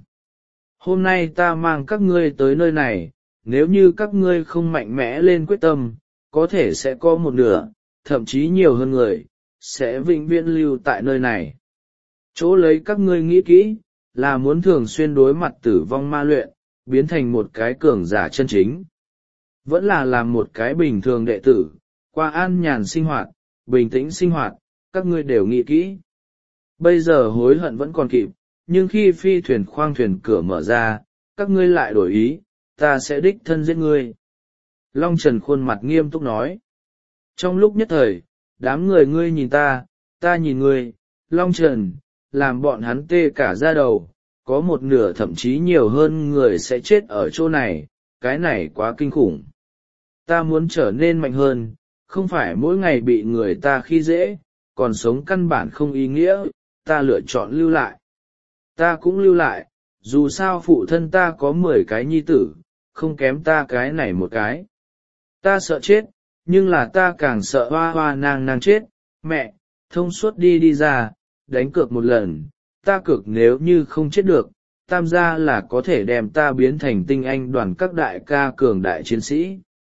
Hôm nay ta mang các ngươi tới nơi này, nếu như các ngươi không mạnh mẽ lên quyết tâm, có thể sẽ có một nửa, thậm chí nhiều hơn người, sẽ vĩnh viễn lưu tại nơi này. Chỗ lấy các ngươi nghĩ kỹ, là muốn thường xuyên đối mặt tử vong ma luyện, biến thành một cái cường giả chân chính. Vẫn là làm một cái bình thường đệ tử, qua an nhàn sinh hoạt, bình tĩnh sinh hoạt, các ngươi đều nghĩ kỹ. Bây giờ hối hận vẫn còn kịp, nhưng khi phi thuyền khoang thuyền cửa mở ra, các ngươi lại đổi ý, ta sẽ đích thân giết ngươi. Long Trần khuôn mặt nghiêm túc nói. Trong lúc nhất thời, đám người ngươi nhìn ta, ta nhìn ngươi, Long Trần, làm bọn hắn tê cả da đầu, có một nửa thậm chí nhiều hơn người sẽ chết ở chỗ này, cái này quá kinh khủng. Ta muốn trở nên mạnh hơn, không phải mỗi ngày bị người ta khi dễ, còn sống căn bản không ý nghĩa, ta lựa chọn lưu lại. Ta cũng lưu lại, dù sao phụ thân ta có mười cái nhi tử, không kém ta cái này một cái. Ta sợ chết, nhưng là ta càng sợ hoa hoa nàng nàng chết. Mẹ, thông suốt đi đi ra, đánh cược một lần, ta cược nếu như không chết được, tam gia là có thể đem ta biến thành tinh anh đoàn các đại ca cường đại chiến sĩ.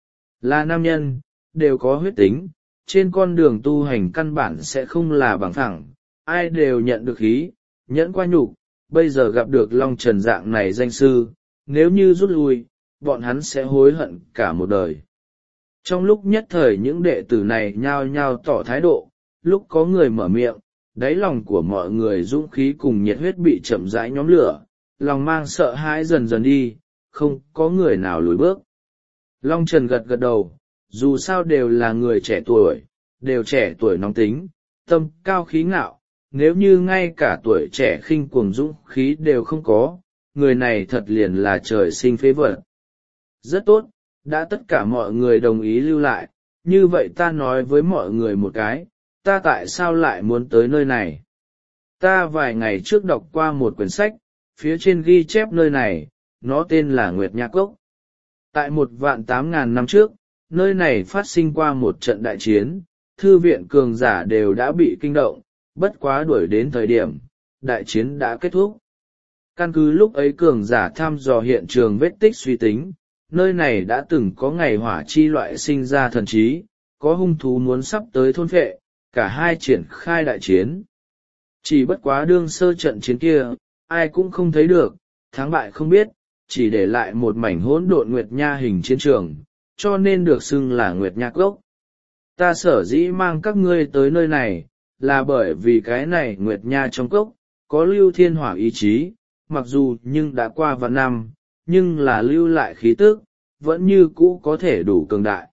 Là nam nhân, đều có huyết tính, trên con đường tu hành căn bản sẽ không là bằng phẳng, ai đều nhận được khí, nhẫn qua nhục, bây giờ gặp được Long Trần dạng này danh sư, nếu như rút lui, bọn hắn sẽ hối hận cả một đời. Trong lúc nhất thời những đệ tử này nhao nhao tỏ thái độ, lúc có người mở miệng, đáy lòng của mọi người dũng khí cùng nhiệt huyết bị chậm rãi nhóm lửa, lòng mang sợ hãi dần dần đi, không có người nào lùi bước. Long Trần gật gật đầu, dù sao đều là người trẻ tuổi, đều trẻ tuổi nóng tính, tâm cao khí ngạo, nếu như ngay cả tuổi trẻ khinh cuồng dũng khí đều không có, người này thật liền là trời sinh phế vật. Rất tốt, đã tất cả mọi người đồng ý lưu lại, như vậy ta nói với mọi người một cái, ta tại sao lại muốn tới nơi này? Ta vài ngày trước đọc qua một quyển sách, phía trên ghi chép nơi này, nó tên là Nguyệt Nha Cốc. Tại một vạn tám ngàn năm trước, nơi này phát sinh qua một trận đại chiến, thư viện cường giả đều đã bị kinh động, bất quá đuổi đến thời điểm, đại chiến đã kết thúc. Căn cứ lúc ấy cường giả thăm dò hiện trường vết tích suy tính, nơi này đã từng có ngày hỏa chi loại sinh ra thần trí, có hung thú muốn sắp tới thôn phệ, cả hai triển khai đại chiến. Chỉ bất quá đương sơ trận chiến kia, ai cũng không thấy được, thắng bại không biết, chỉ để lại một mảnh hỗn độn Nguyệt Nha hình chiến trường, cho nên được xưng là Nguyệt Nha Cốc. Ta sở dĩ mang các ngươi tới nơi này, là bởi vì cái này Nguyệt Nha trong cốc, có lưu thiên hỏa ý chí, mặc dù nhưng đã qua vạn năm, nhưng là lưu lại khí tức, vẫn như cũ có thể đủ cường đại.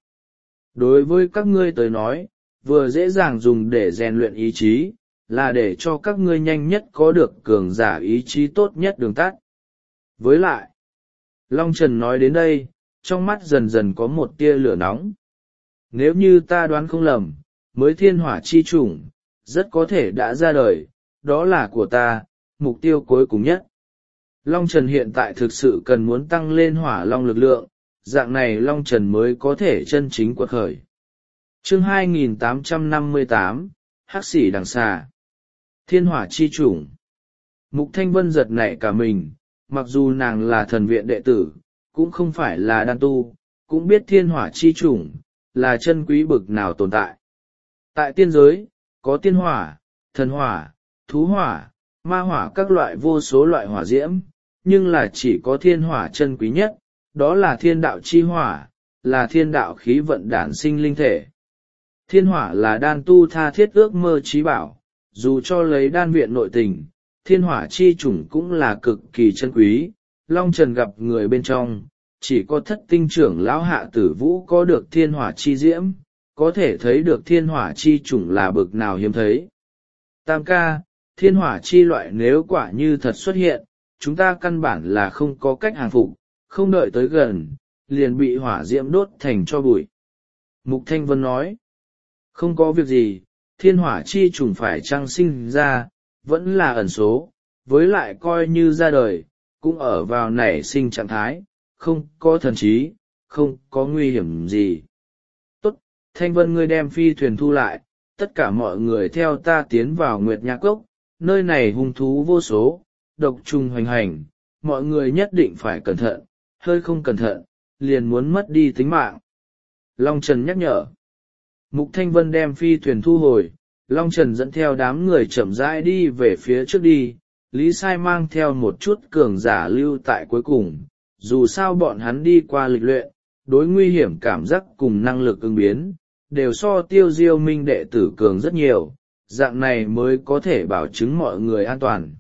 Đối với các ngươi tới nói, vừa dễ dàng dùng để rèn luyện ý chí, là để cho các ngươi nhanh nhất có được cường giả ý chí tốt nhất đường tắt. Với lại, Long Trần nói đến đây, trong mắt dần dần có một tia lửa nóng. Nếu như ta đoán không lầm, mới thiên hỏa chi chủng, rất có thể đã ra đời, đó là của ta, mục tiêu cuối cùng nhất. Long Trần hiện tại thực sự cần muốn tăng lên hỏa long lực lượng, dạng này Long Trần mới có thể chân chính quật khởi. Chương hai nghìn tám trăm năm mươi tám, Hắc Xỉ Đằng Xà. Thiên hỏa chi chủng. Mục Thanh Vân giật nảy cả mình, mặc dù nàng là thần viện đệ tử, cũng không phải là đan tu, cũng biết thiên hỏa chi chủng, là chân quý bực nào tồn tại. Tại tiên giới, có tiên hỏa, thần hỏa, thú hỏa, ma hỏa các loại vô số loại hỏa diễm, nhưng là chỉ có thiên hỏa chân quý nhất, đó là thiên đạo chi hỏa, là thiên đạo khí vận đản sinh linh thể. Thiên hỏa là đan tu tha thiết ước mơ trí bảo, dù cho lấy đan viện nội tình, thiên hỏa chi chủng cũng là cực kỳ chân quý. Long Trần gặp người bên trong, chỉ có thất tinh trưởng lão Hạ Tử Vũ có được thiên hỏa chi diễm, có thể thấy được thiên hỏa chi chủng là bực nào hiếm thấy. Tam ca, thiên hỏa chi loại nếu quả như thật xuất hiện, chúng ta căn bản là không có cách hàng phục, không đợi tới gần, liền bị hỏa diễm đốt thành cho bụi. Mục Thanh Vân nói, không có việc gì, thiên hỏa chi trùng phải chăng sinh ra, vẫn là ẩn số, với lại coi như ra đời, cũng ở vào nảy sinh trạng thái, không có thần trí, không có nguy hiểm gì. Tốt, Thanh Vân ngươi đem phi thuyền thu lại, tất cả mọi người theo ta tiến vào Nguyệt Nha Cốc, nơi này hung thú vô số, độc trùng hoành hành, mọi người nhất định phải cẩn thận, hơi không cẩn thận, liền muốn mất đi tính mạng. Long Trần nhắc nhở. Mục Thanh Vân đem phi thuyền thu hồi, Long Trần dẫn theo đám người chậm rãi đi về phía trước đi, Lý Sai mang theo một chút cường giả lưu tại cuối cùng, dù sao bọn hắn đi qua lịch luyện, đối nguy hiểm cảm giác cùng năng lực ứng biến, đều so Tiêu Diêu Minh đệ tử cường rất nhiều, dạng này mới có thể bảo chứng mọi người an toàn.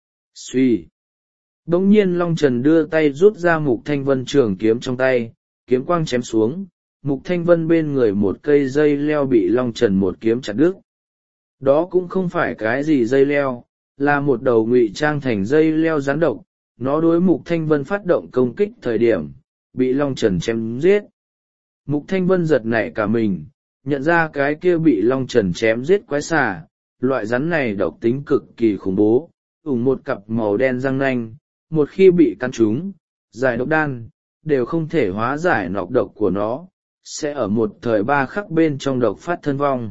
Suy. Đống nhiên Long Trần đưa tay rút ra Mục Thanh Vân trường kiếm trong tay, kiếm quang chém xuống, Mục Thanh Vân bên người một cây dây leo bị Long Trần một kiếm chặt đứt. Đó cũng không phải cái gì dây leo, là một đầu ngụy trang thành dây leo rắn độc, nó đối Mục Thanh Vân phát động công kích thời điểm, bị Long Trần chém giết. Mục Thanh Vân giật nảy cả mình, nhận ra cái kia bị Long Trần chém giết quái xà, loại rắn này độc tính cực kỳ khủng bố, ủng một cặp màu đen răng nanh, một khi bị cắn trúng, giải độc đan, đều không thể hóa giải nọc độc của nó, sẽ ở một thời ba khắc bên trong độc phát thân vong.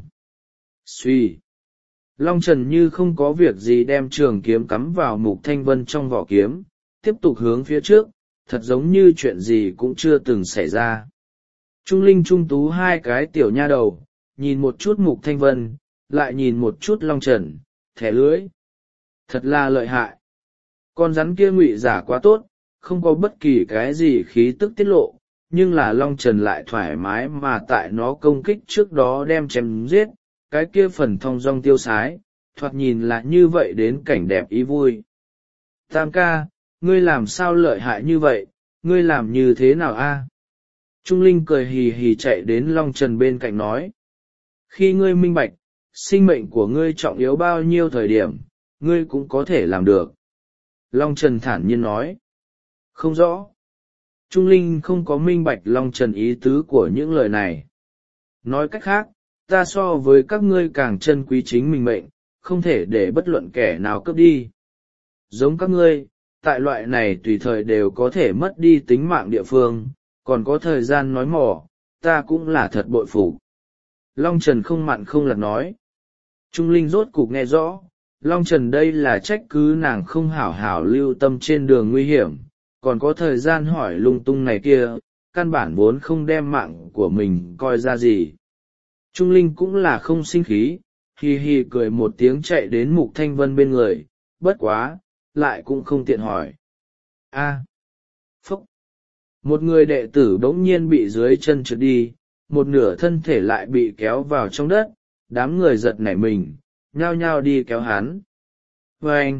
Suy. Long Trần như không có việc gì đem trường kiếm cắm vào Mục Thanh Vân trong vỏ kiếm, tiếp tục hướng phía trước, thật giống như chuyện gì cũng chưa từng xảy ra. Trung Linh Trung Tú hai cái tiểu nha đầu, nhìn một chút Mục Thanh Vân, lại nhìn một chút Long Trần, thẻ lưỡi. Thật là lợi hại. Con rắn kia ngụy giả quá tốt, không có bất kỳ cái gì khí tức tiết lộ, nhưng là Long Trần lại thoải mái mà tại nó công kích trước đó đem chém giết, cái kia phần thong dong tiêu sái, thoạt nhìn là như vậy đến cảnh đẹp ý vui. Tam ca, ngươi làm sao lợi hại như vậy, ngươi làm như thế nào a? Trung Linh cười hì hì chạy đến Long Trần bên cạnh nói. Khi ngươi minh bạch, sinh mệnh của ngươi trọng yếu bao nhiêu thời điểm, ngươi cũng có thể làm được. Long Trần thản nhiên nói. Không rõ. Trung Linh không có minh bạch Long Trần ý tứ của những lời này. Nói cách khác, ta so với các ngươi càng trân quý chính mình mệnh, không thể để bất luận kẻ nào cướp đi. Giống các ngươi, tại loại này tùy thời đều có thể mất đi tính mạng địa phương, còn có thời gian nói mỏ, ta cũng là thật bội phục. Long Trần không mặn không lặt nói. Trung Linh rốt cục nghe rõ, Long Trần đây là trách cứ nàng không hảo hảo lưu tâm trên đường nguy hiểm, còn có thời gian hỏi lung tung này kia, căn bản vốn không đem mạng của mình coi ra gì. Trung Linh cũng là không sinh khí, hi hi cười một tiếng chạy đến Mục Thanh Vân bên người, bất quá, lại cũng không tiện hỏi. A, phúc! Một người đệ tử bỗng nhiên bị dưới chân trượt đi, một nửa thân thể lại bị kéo vào trong đất, đám người giật nảy mình, nhao nhao đi kéo hắn. Và anh,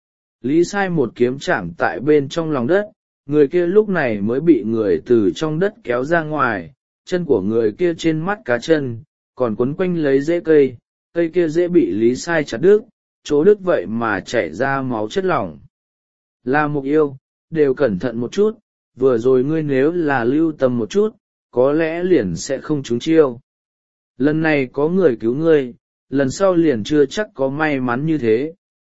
Lý Sai một kiếm chạm tại bên trong lòng đất, người kia lúc này mới bị người từ trong đất kéo ra ngoài, chân của người kia trên mắt cá chân, còn quấn quanh lấy rễ cây, cây kia dễ bị Lý Sai chặt đứt, chỗ đứt vậy mà chảy ra máu chất lỏng. Là Mục Yêu, đều cẩn thận một chút, vừa rồi ngươi nếu là lưu tâm một chút, có lẽ liền sẽ không trúng chiêu. Lần này có người cứu ngươi, lần sau liền chưa chắc có may mắn như thế.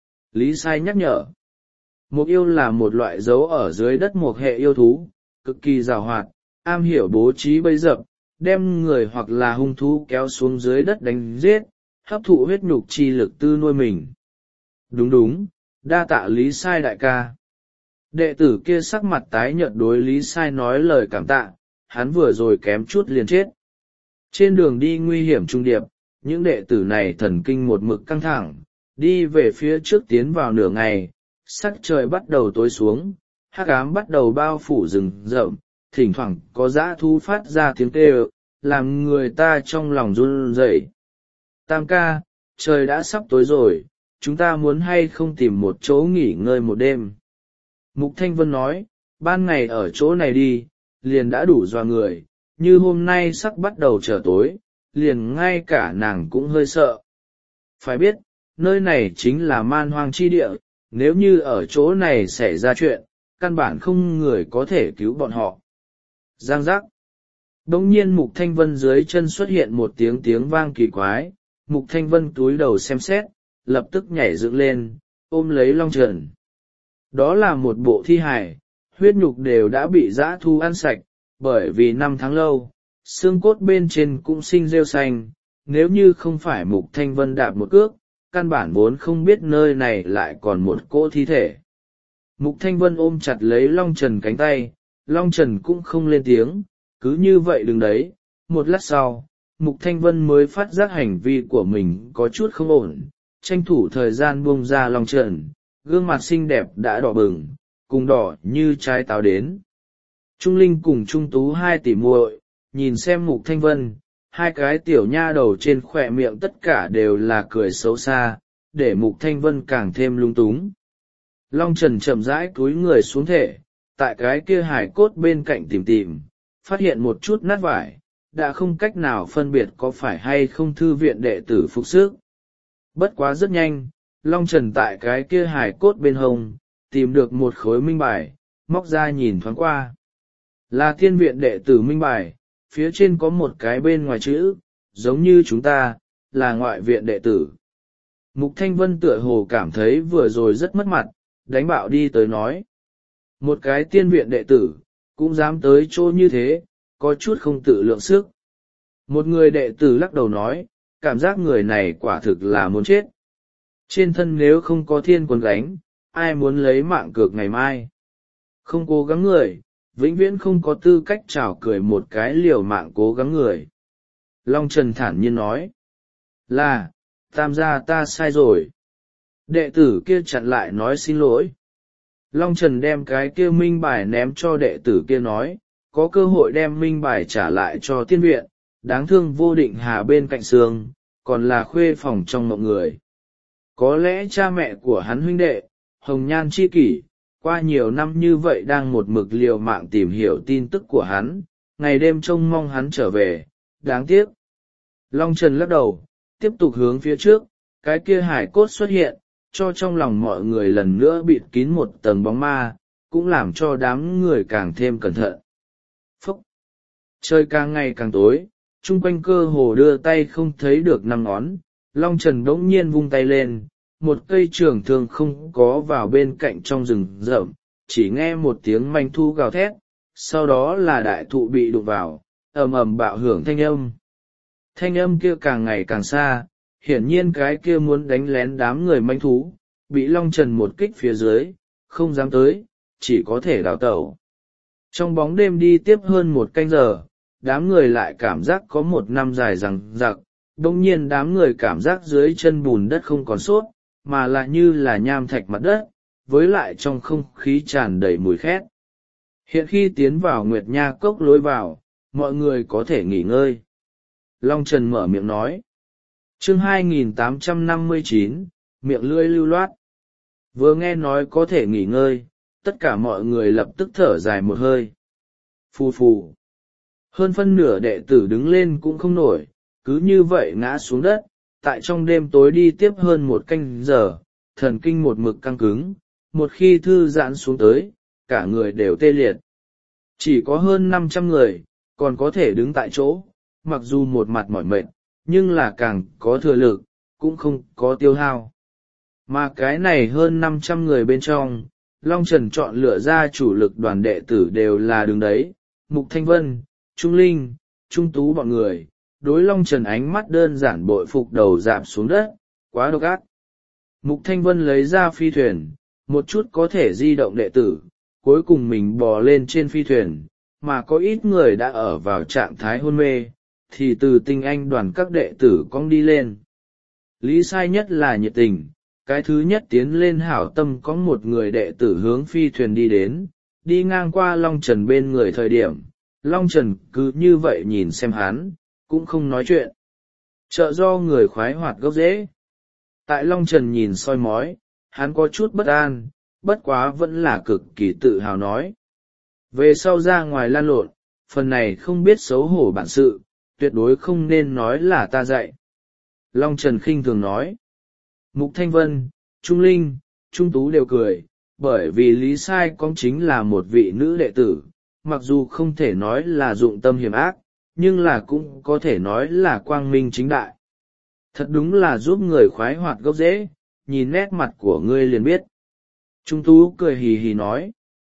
Lý Sai nhắc nhở. Mục Yêu là một loại dấu ở dưới đất một hệ yêu thú, cực kỳ giàu hoạt, am hiểu bố trí bẫy dập, đem người hoặc là hung thú kéo xuống dưới đất đánh giết, hấp thụ huyết nhục chi lực tư nuôi mình. Đúng đúng, đa tạ Lý Sai đại ca. Đệ tử kia sắc mặt tái nhợt đối Lý Sai nói lời cảm tạ, hắn vừa rồi kém chút liền chết. Trên đường đi nguy hiểm trung điệp, những đệ tử này thần kinh một mực căng thẳng, đi về phía trước tiến vào nửa ngày, sắc trời bắt đầu tối xuống, hắc ám bắt đầu bao phủ rừng rậm, thỉnh thoảng có dã thú phát ra tiếng kêu, làm người ta trong lòng run rẩy. Tam ca, trời đã sắp tối rồi, chúng ta muốn hay không tìm một chỗ nghỉ ngơi một đêm. Mục Thanh Vân nói, ban ngày ở chỗ này đi, liền đã đủ dọa người, như hôm nay sắp bắt đầu trở tối, liền ngay cả nàng cũng hơi sợ. Phải biết, nơi này chính là man hoang chi địa, nếu như ở chỗ này xảy ra chuyện, căn bản không người có thể cứu bọn họ. Giang giác. Đống nhiên Mục Thanh Vân dưới chân xuất hiện một tiếng tiếng vang kỳ quái, Mục Thanh Vân túi đầu xem xét, lập tức nhảy dựng lên, ôm lấy Long Trần. Đó là một bộ thi hài, huyết nhục đều đã bị dã thu ăn sạch, bởi vì năm tháng lâu, xương cốt bên trên cũng sinh rêu xanh, nếu như không phải Mục Thanh Vân đạp một cước, căn bản vốn không biết nơi này lại còn một cỗ thi thể. Mục Thanh Vân ôm chặt lấy Long Trần cánh tay, Long Trần cũng không lên tiếng, cứ như vậy đứng đấy. Một lát sau, Mục Thanh Vân mới phát giác hành vi của mình có chút không ổn, tranh thủ thời gian buông ra Long Trần, gương mặt xinh đẹp đã đỏ bừng, cùng đỏ như trái táo đến. Trung Linh cùng Trung Tú hai tỷ muội nhìn xem Mục Thanh Vân, hai cái tiểu nha đầu trên khỏe miệng tất cả đều là cười xấu xa, để Mục Thanh Vân càng thêm lung túng. Long Trần chậm rãi cúi người xuống thể, tại cái kia hải cốt bên cạnh tìm tìm, phát hiện một chút nát vải, đã không cách nào phân biệt có phải hay không thư viện đệ tử phục sức. Bất quá rất nhanh, Long Trần tại cái kia hải cốt bên hông, tìm được một khối minh bài, móc ra nhìn thoáng qua. Là thiên viện đệ tử minh bài, phía trên có một cái bên ngoài chữ, giống như chúng ta, là ngoại viện đệ tử. Mục Thanh Vân tựa hồ cảm thấy vừa rồi rất mất mặt, đánh bạo đi tới nói. Một cái tiên viện đệ tử, cũng dám tới chỗ như thế, có chút không tự lượng sức. Một người đệ tử lắc đầu nói, cảm giác người này quả thực là muốn chết. Trên thân nếu không có thiên quân gánh, ai muốn lấy mạng cược ngày mai. Không cố gắng người, vĩnh viễn không có tư cách chào cười một cái liều mạng cố gắng người. Long Trần thản nhiên nói, là, tam gia ta sai rồi. Đệ tử kia chặn lại nói xin lỗi. Long Trần đem cái kia minh bài ném cho đệ tử kia nói, có cơ hội đem minh bài trả lại cho tiên viện, đáng thương Vô Định Hà bên cạnh sương, còn là khuê phòng trong mộng người. Có lẽ cha mẹ của hắn huynh đệ, hồng nhan chi kỷ, qua nhiều năm như vậy đang một mực liều mạng tìm hiểu tin tức của hắn, ngày đêm trông mong hắn trở về, đáng tiếc. Long Trần lắc đầu, tiếp tục hướng phía trước, cái kia hải cốt xuất hiện, cho trong lòng mọi người lần nữa bịt kín một tầng bóng ma, cũng làm cho đám người càng thêm cẩn thận. Phúc! Trời càng ngày càng tối, chung quanh cơ hồ đưa tay không thấy được năm ngón. Long Trần bỗng nhiên vung tay lên, một cây trường thương không có vào bên cạnh trong rừng rậm, chỉ nghe một tiếng manh thu gào thét, sau đó là đại thụ bị đụng vào, ầm ầm bạo hưởng thanh âm. Thanh âm kia càng ngày càng xa, hiển nhiên cái kia muốn đánh lén đám người manh thú, bị Long Trần một kích phía dưới, không dám tới, chỉ có thể đào tẩu. Trong bóng đêm đi tiếp hơn một canh giờ, đám người lại cảm giác có một năm dài rằng rặc, đông nhiên đám người cảm giác dưới chân bùn đất không còn sốt, mà lại như là nham thạch mặt đất, với lại trong không khí tràn đầy mùi khét. Hiện khi tiến vào Nguyệt Nha Cốc lối vào, mọi người có thể nghỉ ngơi. Long Trần mở miệng nói. Chương hai nghìn tám trăm năm mươi chín, miệng lưỡi lưu loát. Vừa nghe nói có thể nghỉ ngơi, tất cả mọi người lập tức thở dài một hơi. Phù phù. Hơn phân nửa đệ tử đứng lên cũng không nổi, cứ như vậy ngã xuống đất. Tại trong đêm tối đi tiếp hơn một canh giờ, thần kinh một mực căng cứng, một khi thư giãn xuống tới, cả người đều tê liệt. Chỉ có hơn năm trăm người, còn có thể đứng tại chỗ, mặc dù một mặt mỏi mệt, nhưng là càng có thừa lực, cũng không có tiêu hao. Mà cái này hơn năm trăm người bên trong, Long Trần chọn lựa ra chủ lực đoàn đệ tử đều là đứng đấy, Mục Thanh Vân, Trung Linh, Trung Tú bọn người, đối Long Trần ánh mắt đơn giản bội phục đầu dạp xuống đất, quá độc ác. Mục Thanh Vân lấy ra phi thuyền, một chút có thể di động đệ tử, cuối cùng mình bò lên trên phi thuyền, mà có ít người đã ở vào trạng thái hôn mê, thì từ tinh anh đoàn các đệ tử cong đi lên. Lý sai nhất là nhiệt tình, cái thứ nhất tiến lên hảo tâm có một người đệ tử hướng phi thuyền đi đến, đi ngang qua Long Trần bên người thời điểm, Long Trần cứ như vậy nhìn xem hắn, cũng không nói chuyện. Trợ do người khoái hoạt gốc rễ. Tại Long Trần nhìn soi mói, hắn có chút bất an, bất quá vẫn là cực kỳ tự hào nói. Về sau ra ngoài lan lộn, phần này không biết xấu hổ bản sự, tuyệt đối không nên nói là ta dạy. Long Trần khinh thường nói. Mục Thanh Vân, Trung Linh, Trung Tú đều cười, bởi vì Lý Sai Cóng chính là một vị nữ đệ tử, mặc dù không thể nói là dụng tâm hiểm ác, nhưng là cũng có thể nói là quang minh chính đại. Thật đúng là giúp người khoái hoạt gốc rễ, nhìn nét mặt của ngươi liền biết. Trung Tú cười hì hì nói.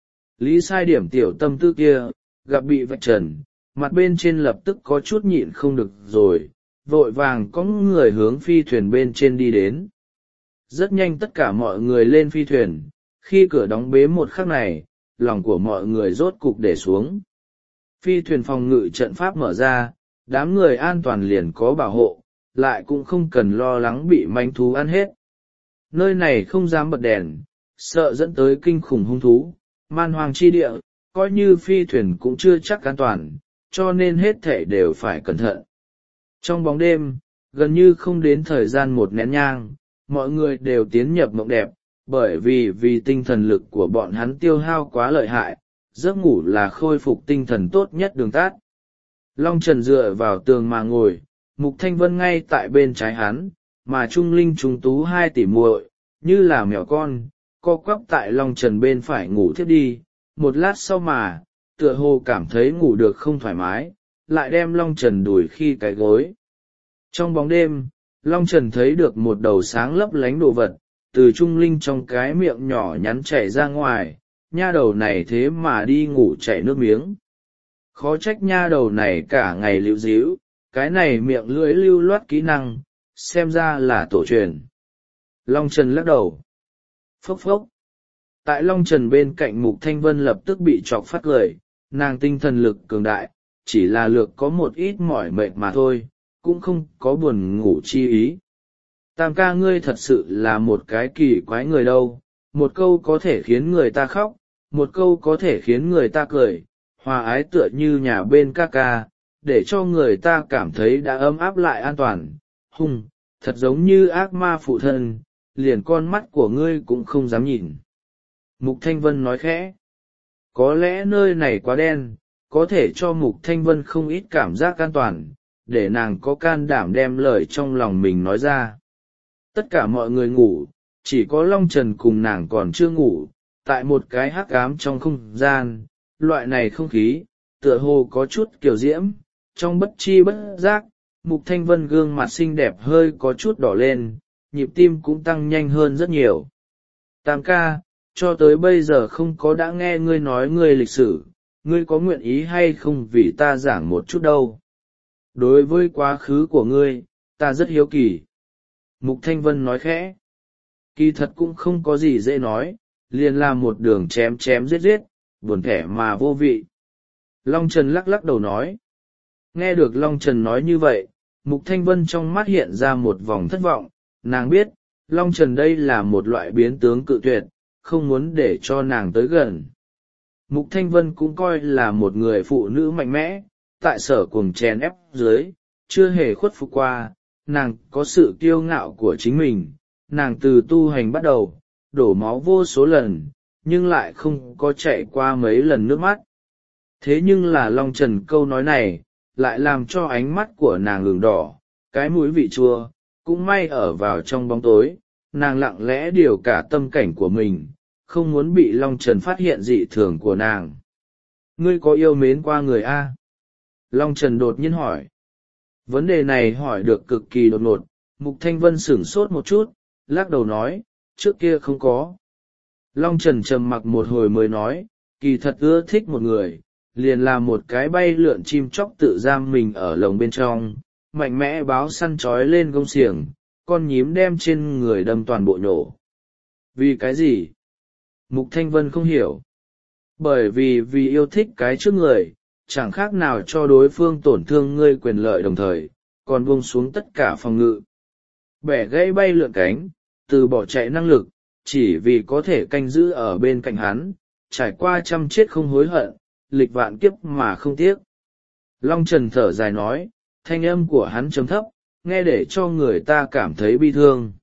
Lý Sai điểm tiểu tâm tư kia, gặp bị vạch trần, mặt bên trên lập tức có chút nhịn không được rồi, vội vàng có người hướng phi thuyền bên trên đi đến. Rất nhanh tất cả mọi người lên phi thuyền, khi cửa đóng bế một khắc này, lòng của mọi người rốt cục để xuống. Phi thuyền phòng ngự trận pháp mở ra, đám người an toàn liền có bảo hộ, lại cũng không cần lo lắng bị manh thú ăn hết. Nơi này không dám bật đèn, sợ dẫn tới kinh khủng hung thú, man hoang chi địa, coi như phi thuyền cũng chưa chắc an toàn, cho nên hết thể đều phải cẩn thận. Trong bóng đêm, gần như không đến thời gian một nén nhang, mọi người đều tiến nhập mộng đẹp, bởi vì vì tinh thần lực của bọn hắn tiêu hao quá lợi hại, giấc ngủ là khôi phục tinh thần tốt nhất đường tát. Long Trần dựa vào tường mà ngồi, Mục Thanh Vân ngay tại bên trái hắn, mà Trung Linh Trung Tú hai tỷ muội, như là mèo con, co quắp tại Long Trần bên phải ngủ thiếp đi, một lát sau mà, tựa hồ cảm thấy ngủ được không thoải mái, lại đem Long Trần đùi khi cái gối. Trong bóng đêm, Long Trần thấy được một đầu sáng lấp lánh đồ vật, từ Trung Linh trong cái miệng nhỏ nhắn chảy ra ngoài, nha đầu này thế mà đi ngủ chảy nước miếng. Khó trách nha đầu này cả ngày lưu díu, cái này miệng lưỡi lưu loát kỹ năng, xem ra là tổ truyền. Long Trần lắc đầu. Phốc phốc. Tại Long Trần bên cạnh Mục Thanh Vân lập tức bị chọc phát cười, nàng tinh thần lực cường đại, chỉ là lược có một ít mỏi mệt mà thôi, cũng không có buồn ngủ chi ý. Tam ca ngươi thật sự là một cái kỳ quái người đâu, một câu có thể khiến người ta khóc, một câu có thể khiến người ta cười, hòa ái tựa như nhà bên ca ca, để cho người ta cảm thấy đã ấm áp lại an toàn, hung, thật giống như ác ma phụ thân, liền con mắt của ngươi cũng không dám nhìn. Mục Thanh Vân nói khẽ, có lẽ nơi này quá đen, có thể cho Mục Thanh Vân không ít cảm giác an toàn, để nàng có can đảm đem lời trong lòng mình nói ra. Tất cả mọi người ngủ, chỉ có Long Trần cùng nàng còn chưa ngủ, tại một cái hắc ám trong không gian, loại này không khí, tựa hồ có chút kiều diễm, trong bất chi bất giác Mục Thanh Vân gương mặt xinh đẹp hơi có chút đỏ lên, nhịp tim cũng tăng nhanh hơn rất nhiều. Tam ca, cho tới bây giờ không có đã nghe ngươi nói ngươi lịch sử, ngươi có nguyện ý hay không vì ta giảng một chút đâu. Đối với quá khứ của ngươi, ta rất hiếu kỳ. Mục Thanh Vân nói khẽ. Kỳ thật cũng không có gì dễ nói, liền làm một đường chém chém giết giết, buồn thẻ mà vô vị. Long Trần lắc lắc đầu nói. Nghe được Long Trần nói như vậy, Mục Thanh Vân trong mắt hiện ra một vòng thất vọng, nàng biết, Long Trần đây là một loại biến tướng cự tuyệt, không muốn để cho nàng tới gần. Mục Thanh Vân cũng coi là một người phụ nữ mạnh mẽ, tại sở cuồng chèn ép dưới, chưa hề khuất phục qua, nàng có sự kiêu ngạo của chính mình, nàng từ tu hành bắt đầu, đổ máu vô số lần, nhưng lại không có chạy qua mấy lần nước mắt. Thế nhưng là Long Trần câu nói này, lại làm cho ánh mắt của nàng ửng đỏ, cái mũi vị chua, cũng may ở vào trong bóng tối, nàng lặng lẽ điều cả tâm cảnh của mình, không muốn bị Long Trần phát hiện dị thường của nàng. Ngươi có yêu mến qua người A? Long Trần đột nhiên hỏi. Vấn đề này hỏi được cực kỳ đột ngột, Mục Thanh Vân sửng sốt một chút, lắc đầu nói, trước kia không có. Long Trần trầm mặc một hồi mới nói, kỳ thật ưa thích một người, liền là một cái bay lượn chim chóc tự giam mình ở lồng bên trong, mạnh mẽ báo săn trói lên gông xiềng, con nhím đem trên người đâm toàn bộ nhổ. Vì cái gì? Mục Thanh Vân không hiểu. Bởi vì vì yêu thích cái trước người, chẳng khác nào cho đối phương tổn thương ngươi quyền lợi đồng thời, còn buông xuống tất cả phòng ngự. Bẻ gãy bay lượn cánh, từ bỏ chạy năng lực, chỉ vì có thể canh giữ ở bên cạnh hắn, trải qua trăm chết không hối hận, lịch vạn kiếp mà không tiếc. Long Trần thở dài nói, thanh âm của hắn trầm thấp, nghe để cho người ta cảm thấy bi thương.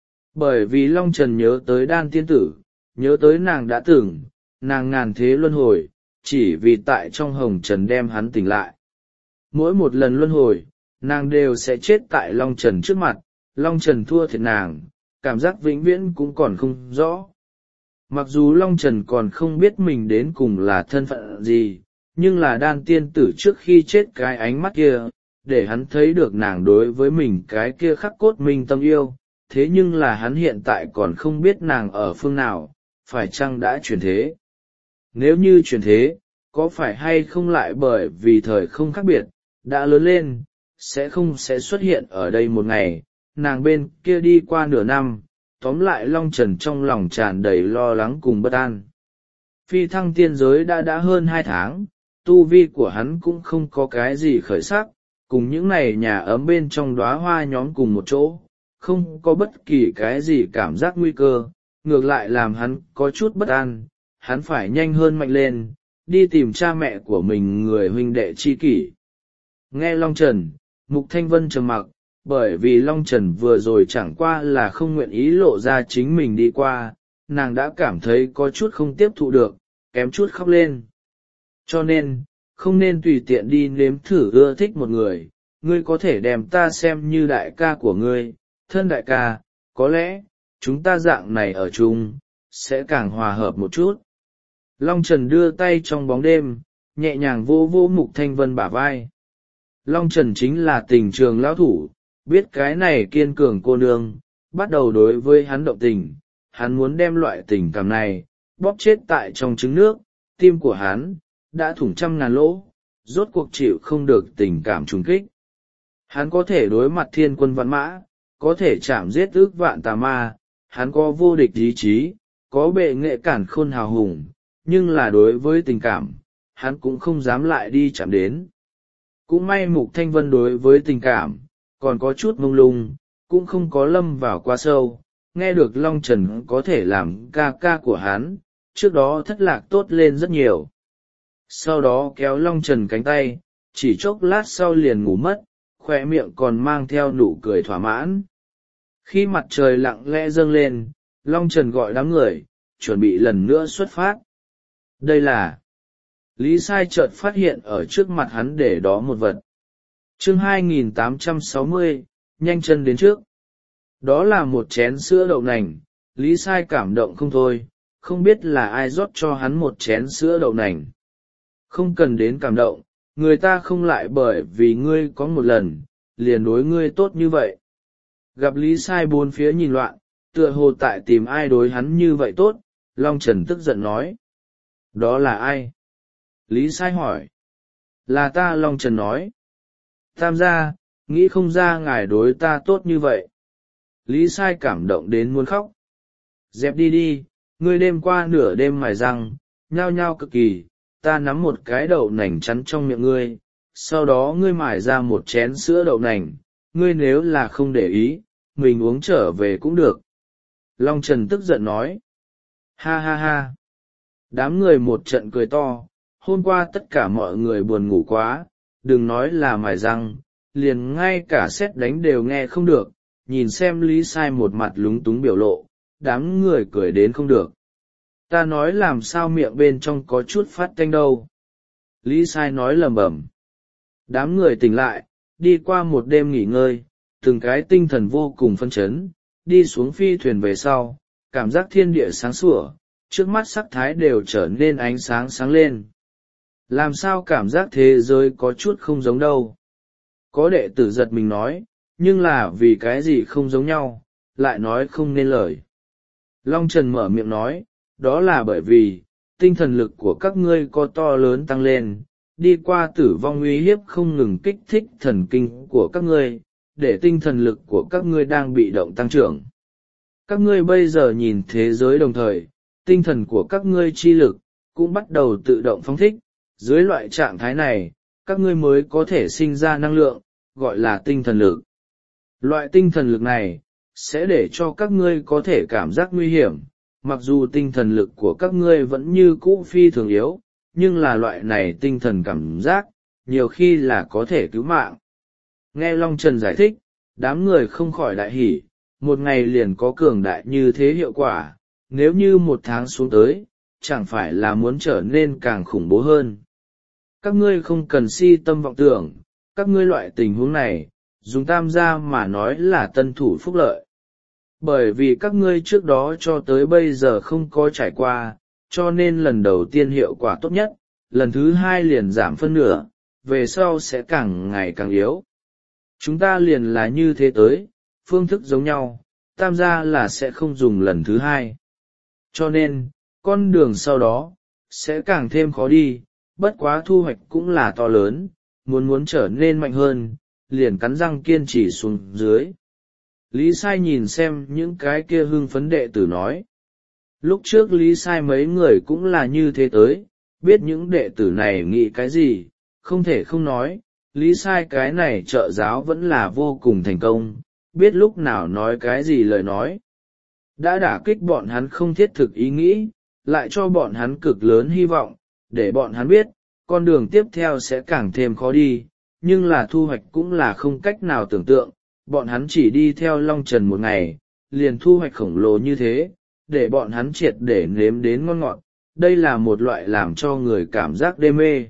Bởi vì Long Trần nhớ tới đan tiên tử, nhớ tới nàng đã từng, nàng ngàn thế luân hồi, chỉ vì tại trong hồng trần đem hắn tỉnh lại. Mỗi một lần luân hồi, nàng đều sẽ chết tại Long Trần trước mặt, Long Trần thua thiệt nàng, cảm giác vĩnh viễn cũng còn không rõ. Mặc dù Long Trần còn không biết mình đến cùng là thân phận gì, nhưng là đan tiên tử trước khi chết cái ánh mắt kia, để hắn thấy được nàng đối với mình cái kia khắc cốt minh tâm yêu, thế nhưng là hắn hiện tại còn không biết nàng ở phương nào, phải chăng đã chuyển thế. Nếu như chuyển thế, có phải hay không lại bởi vì thời không khác biệt, đã lớn lên, sẽ không sẽ xuất hiện ở đây một ngày, nàng bên kia đi qua nửa năm, tóm lại Long Trần trong lòng tràn đầy lo lắng cùng bất an. Phi thăng tiên giới đã đã hơn hai tháng, tu vi của hắn cũng không có cái gì khởi sắc, cùng những này nhà ấm bên trong đóa hoa nhóm cùng một chỗ, không có bất kỳ cái gì cảm giác nguy cơ, ngược lại làm hắn có chút bất an, hắn phải nhanh hơn mạnh lên, đi tìm cha mẹ của mình người huynh đệ chi kỷ. Nghe Long Trần, Mục Thanh Vân trầm mặc, bởi vì Long Trần vừa rồi chẳng qua là không nguyện ý lộ ra chính mình đi qua, nàng đã cảm thấy có chút không tiếp thụ được, kém chút khóc lên. Cho nên, không nên tùy tiện đi nếm thử ưa thích một người, ngươi có thể đem ta xem như đại ca của ngươi, thân đại ca, có lẽ, chúng ta dạng này ở chung, sẽ càng hòa hợp một chút. Long Trần đưa tay trong bóng đêm, nhẹ nhàng vô vô Mục Thanh Vân bả vai. Long Trần chính là tình trường lão thủ, biết cái này kiên cường cô nương, bắt đầu đối với hắn động tình, hắn muốn đem loại tình cảm này, bóp chết tại trong trứng nước, tim của hắn, đã thủng trăm ngàn lỗ, rốt cuộc chịu không được tình cảm trùng kích. Hắn có thể đối mặt thiên quân vạn mã, có thể chạm giết ước vạn tà ma, hắn có vô địch ý chí, có bệ nghệ cản khôn hào hùng, nhưng là đối với tình cảm, hắn cũng không dám lại đi chạm đến. Cũng may Mục Thanh Vân đối với tình cảm, còn có chút mông lung, cũng không có lâm vào quá sâu, nghe được Long Trần có thể làm ca ca của hắn, trước đó thất lạc tốt lên rất nhiều. Sau đó kéo Long Trần cánh tay, chỉ chốc lát sau liền ngủ mất, khoe miệng còn mang theo nụ cười thỏa mãn. Khi mặt trời lặng lẽ dâng lên, Long Trần gọi đám người, chuẩn bị lần nữa xuất phát. Đây là... Lý Sai chợt phát hiện ở trước mặt hắn để đó một vật. Chương hai nghìn tám trăm sáu mươi, nhanh chân đến trước. Đó là một chén sữa đậu nành, Lý Sai cảm động không thôi, không biết là ai rót cho hắn một chén sữa đậu nành. Không cần đến cảm động, người ta không lại bởi vì ngươi có một lần liền đối ngươi tốt như vậy. Gặp Lý Sai bốn phía nhìn loạn, tựa hồ tại tìm ai đối hắn như vậy tốt, Long Trần tức giận nói. Đó là ai? Lý Sai hỏi. Là ta, Long Trần nói. Tam gia, nghĩ không ra ngài đối ta tốt như vậy. Lý Sai cảm động đến muốn khóc. Dẹp đi đi, ngươi đêm qua nửa đêm mài răng, nhao nhao cực kỳ, ta nắm một cái đậu nành chắn trong miệng ngươi, sau đó ngươi mài ra một chén sữa đậu nành, ngươi nếu là không để ý, mình uống trở về cũng được. Long Trần tức giận nói. Ha ha ha. Đám người một trận cười to, hôm qua tất cả mọi người buồn ngủ quá, đừng nói là mài răng, liền ngay cả sét đánh đều nghe không được, nhìn xem Lý Sai một mặt lúng túng biểu lộ, đám người cười đến không được. Ta nói làm sao miệng bên trong có chút phát tanh đâu. Lý Sai nói lầm bầm. Đám người tỉnh lại, đi qua một đêm nghỉ ngơi, từng cái tinh thần vô cùng phấn chấn, đi xuống phi thuyền về sau, cảm giác thiên địa sáng sủa, trước mắt sắc thái đều trở nên ánh sáng sáng lên. Làm sao cảm giác thế giới có chút không giống đâu. Có đệ tử giật mình nói, nhưng là vì cái gì không giống nhau, lại nói không nên lời. Long Trần mở miệng nói, đó là bởi vì, tinh thần lực của các ngươi có to lớn tăng lên, đi qua tử vong uy hiếp không ngừng kích thích thần kinh của các ngươi, để tinh thần lực của các ngươi đang bị động tăng trưởng. Các ngươi bây giờ nhìn thế giới đồng thời, tinh thần của các ngươi chi lực, cũng bắt đầu tự động phóng thích, dưới loại trạng thái này, các ngươi mới có thể sinh ra năng lượng, gọi là tinh thần lực. Loại tinh thần lực này, sẽ để cho các ngươi có thể cảm giác nguy hiểm, mặc dù tinh thần lực của các ngươi vẫn như cũ phi thường yếu, nhưng là loại này tinh thần cảm giác, nhiều khi là có thể cứu mạng. Nghe Long Trần giải thích, đám người không khỏi đại hỉ, một ngày liền có cường đại như thế hiệu quả, nếu như một tháng xuống tới, chẳng phải là muốn trở nên càng khủng bố hơn. Các ngươi không cần si tâm vọng tưởng, các ngươi loại tình huống này, dùng tam gia mà nói là tân thủ phúc lợi. Bởi vì các ngươi trước đó cho tới bây giờ không có trải qua, cho nên lần đầu tiên hiệu quả tốt nhất, lần thứ hai liền giảm phân nửa, về sau sẽ càng ngày càng yếu. Chúng ta liền là như thế tới, phương thức giống nhau, tam gia là sẽ không dùng lần thứ hai. Cho nên, con đường sau đó, sẽ càng thêm khó đi, bất quá thu hoạch cũng là to lớn, muốn muốn trở nên mạnh hơn, liền cắn răng kiên trì xuống dưới. Lý Sai nhìn xem những cái kia hưng phấn đệ tử nói. Lúc trước Lý Sai mấy người cũng là như thế tới, biết những đệ tử này nghĩ cái gì, không thể không nói, Lý Sai cái này trợ giáo vẫn là vô cùng thành công, biết lúc nào nói cái gì lời nói. Đã đả kích bọn hắn không thiết thực ý nghĩ, lại cho bọn hắn cực lớn hy vọng, để bọn hắn biết, con đường tiếp theo sẽ càng thêm khó đi, nhưng là thu hoạch cũng là không cách nào tưởng tượng, bọn hắn chỉ đi theo Long Trần một ngày, liền thu hoạch khổng lồ như thế, để bọn hắn triệt để nếm đến ngon ngọt, đây là một loại làm cho người cảm giác đê mê.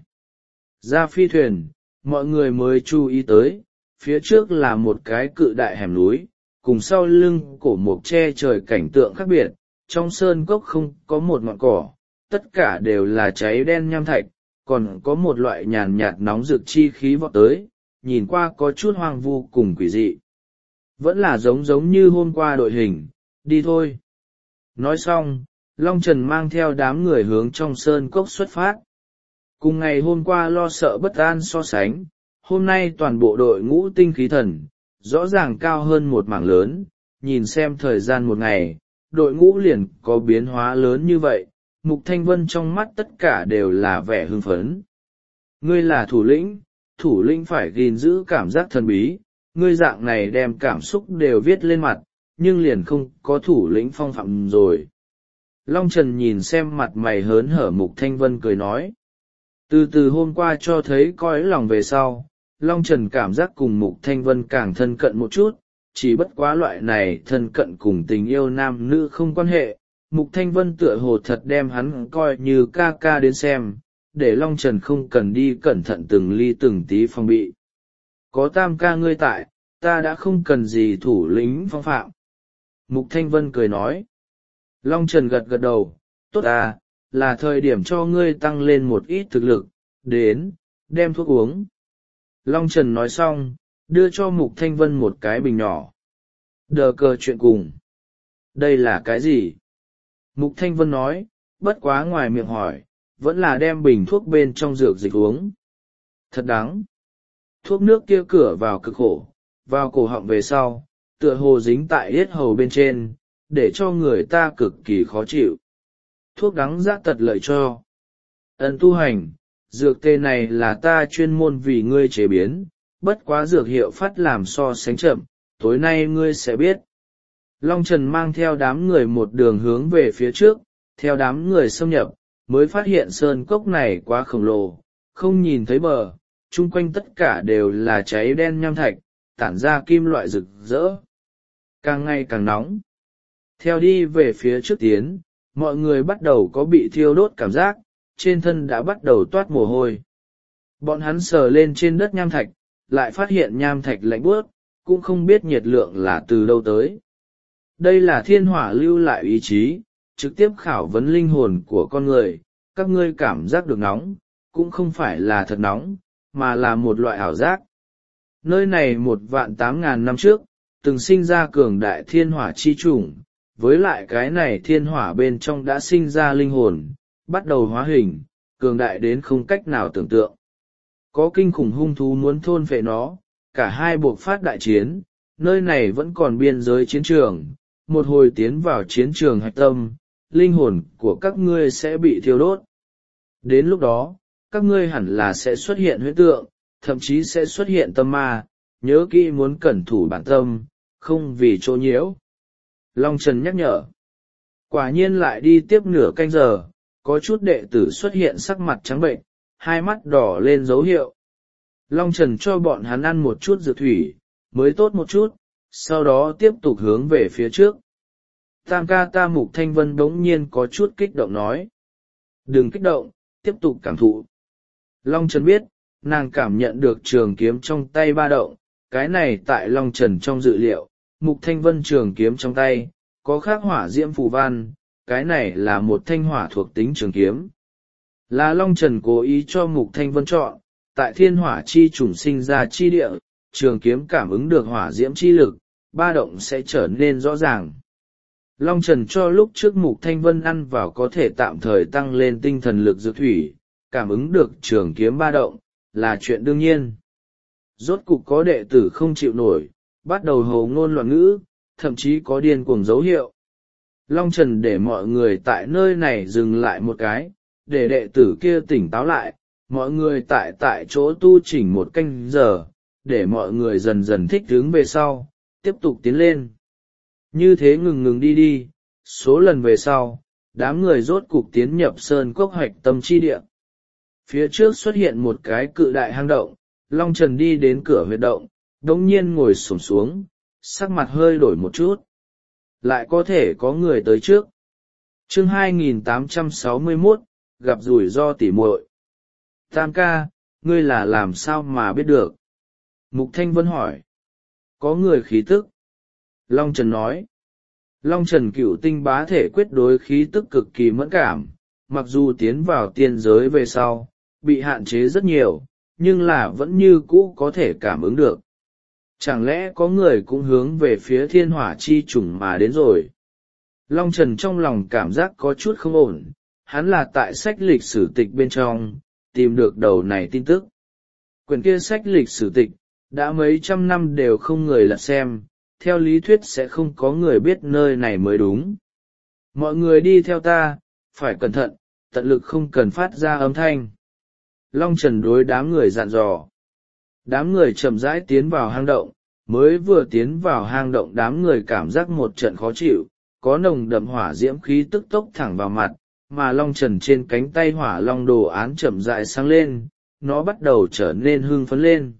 Ra phi thuyền, mọi người mới chú ý tới, phía trước là một cái cự đại hẻm núi, cùng sau lưng cổ mộc che trời cảnh tượng khác biệt, trong sơn cốc không có một ngọn cỏ, tất cả đều là cháy đen nham thạch, còn có một loại nhàn nhạt nóng rực chi khí vọt tới, nhìn qua có chút hoang vu cùng quỷ dị. Vẫn là giống giống như hôm qua đội hình, đi thôi. Nói xong, Long Trần mang theo đám người hướng trong sơn cốc xuất phát. Cùng ngày hôm qua lo sợ bất an so sánh, hôm nay toàn bộ đội ngũ tinh khí thần, rõ ràng cao hơn một mảng lớn, nhìn xem thời gian một ngày, đội ngũ liền có biến hóa lớn như vậy, Mục Thanh Vân trong mắt tất cả đều là vẻ hưng phấn. Ngươi là thủ lĩnh, thủ lĩnh phải gìn giữ cảm giác thần bí, ngươi dạng này đem cảm xúc đều viết lên mặt, nhưng liền không có thủ lĩnh phong phạm rồi. Long Trần nhìn xem mặt mày hớn hở Mục Thanh Vân cười nói. Từ từ hôm qua cho thấy cõi lòng về sau, Long Trần cảm giác cùng Mục Thanh Vân càng thân cận một chút, chỉ bất quá loại này thân cận cùng tình yêu nam nữ không quan hệ. Mục Thanh Vân tựa hồ thật đem hắn coi như ca ca đến xem, để Long Trần không cần đi cẩn thận từng ly từng tí phòng bị. Có tam ca ngươi tại, ta đã không cần gì thủ lĩnh phong phạm. Mục Thanh Vân cười nói. Long Trần gật gật đầu, tốt à, là thời điểm cho ngươi tăng lên một ít thực lực, đến, đem thuốc uống. Long Trần nói xong, đưa cho Mục Thanh Vân một cái bình nhỏ. Đờ cờ chuyện cùng. Đây là cái gì? Mục Thanh Vân nói, bất quá ngoài miệng hỏi, vẫn là đem bình thuốc bên trong dược dịch uống. Thật đắng. Thuốc nước kia cửa vào cực khổ, vào cổ họng về sau, tựa hồ dính tại yết hầu bên trên, để cho người ta cực kỳ khó chịu. Thuốc đắng giá tật lợi cho. Ấn tu hành, dược tê này là ta chuyên môn vì ngươi chế biến, bất quá dược hiệu phát làm so sánh chậm, tối nay ngươi sẽ biết. Long Trần mang theo đám người một đường hướng về phía trước, theo đám người xâm nhập, mới phát hiện sơn cốc này quá khổng lồ, không nhìn thấy bờ, chung quanh tất cả đều là cháy đen nham thạch, tản ra kim loại rực rỡ. Càng ngày càng nóng. Theo đi về phía trước tiến, mọi người bắt đầu có bị thiêu đốt cảm giác, trên thân đã bắt đầu toát mồ hôi. Bọn hắn sờ lên trên đất nham thạch, lại phát hiện nham thạch lạnh buốt, cũng không biết nhiệt lượng là từ đâu tới. Đây là thiên hỏa lưu lại ý chí, trực tiếp khảo vấn linh hồn của con người, các ngươi cảm giác được nóng, cũng không phải là thật nóng, mà là một loại ảo giác. Nơi này một vạn tám ngàn năm trước, từng sinh ra cường đại thiên hỏa chi chủng, với lại cái này thiên hỏa bên trong đã sinh ra linh hồn, bắt đầu hóa hình, cường đại đến không cách nào tưởng tượng. Có kinh khủng hung thú muốn thôn phệ nó, cả hai buộc phát đại chiến, nơi này vẫn còn biên giới chiến trường, một hồi tiến vào chiến trường hạch tâm, linh hồn của các ngươi sẽ bị thiêu đốt. Đến lúc đó, các ngươi hẳn là sẽ xuất hiện huyễn tượng, thậm chí sẽ xuất hiện tâm ma, nhớ kỹ muốn cẩn thủ bản tâm, không vì chỗ nhiễu. Long Trần nhắc nhở. Quả nhiên lại đi tiếp nửa canh giờ, có chút đệ tử xuất hiện sắc mặt trắng bệnh, hai mắt đỏ lên dấu hiệu. Long Trần cho bọn hắn ăn một chút dược thủy, mới tốt một chút, sau đó tiếp tục hướng về phía trước. Tam ca ta Mục Thanh Vân bỗng nhiên có chút kích động nói. Đừng kích động, tiếp tục cảm thụ. Long Trần biết, nàng cảm nhận được trường kiếm trong tay ba động, cái này tại Long Trần trong dự liệu, Mục Thanh Vân trường kiếm trong tay, có khắc hỏa diễm phù văn, cái này là một thanh hỏa thuộc tính trường kiếm. Là Long Trần cố ý cho Mục Thanh Vân chọn, tại thiên hỏa chi chủng sinh ra chi địa, trường kiếm cảm ứng được hỏa diễm chi lực, ba động sẽ trở nên rõ ràng. Long Trần cho lúc trước Mục Thanh Vân ăn vào có thể tạm thời tăng lên tinh thần lực dược thủy, cảm ứng được trường kiếm ba động, là chuyện đương nhiên. Rốt cục có đệ tử không chịu nổi, bắt đầu hồ ngôn loạn ngữ, thậm chí có điên cuồng dấu hiệu. Long Trần để mọi người tại nơi này dừng lại một cái, để đệ tử kia tỉnh táo lại, mọi người tại tại chỗ tu chỉnh một canh giờ, để mọi người dần dần thích ứng về sau, tiếp tục tiến lên. Như thế ngừng ngừng đi đi, số lần về sau, đám người rốt cục tiến nhập sơn cốc hoạch tâm chi địa. Phía trước xuất hiện một cái cự đại hang động, Long Trần đi đến cửa huyệt động, đống nhiên ngồi xổm xuống, sắc mặt hơi đổi một chút. Lại có thể có người tới trước. Chương hai nghìn tám trăm sáu mươi mốt, gặp rủi ro tỉ muội. Tam ca, ngươi là làm sao mà biết được? Mục Thanh Vân hỏi. Có người khí tức. Long Trần nói. Long Trần cửu tinh bá thể quyết đối khí tức cực kỳ mẫn cảm, mặc dù tiến vào tiên giới về sau, bị hạn chế rất nhiều, nhưng là vẫn như cũ có thể cảm ứng được. Chẳng lẽ có người cũng hướng về phía thiên hỏa chi chủng mà đến rồi? Long Trần trong lòng cảm giác có chút không ổn, hắn là tại sách lịch sử tịch bên trong, tìm được đầu này tin tức. Quyển kia sách lịch sử tịch, đã mấy trăm năm đều không người lật xem, theo lý thuyết sẽ không có người biết nơi này mới đúng. Mọi người đi theo ta, phải cẩn thận, tận lực không cần phát ra âm thanh. Long Trần đối đám người dặn dò. Đám người chậm rãi tiến vào hang động, mới vừa tiến vào hang động đám người cảm giác một trận khó chịu, có nồng đậm hỏa diễm khí tức tốc thẳng vào mặt, mà Long Trần trên cánh tay hỏa long đồ án chậm rãi sáng lên, nó bắt đầu trở nên hưng phấn lên.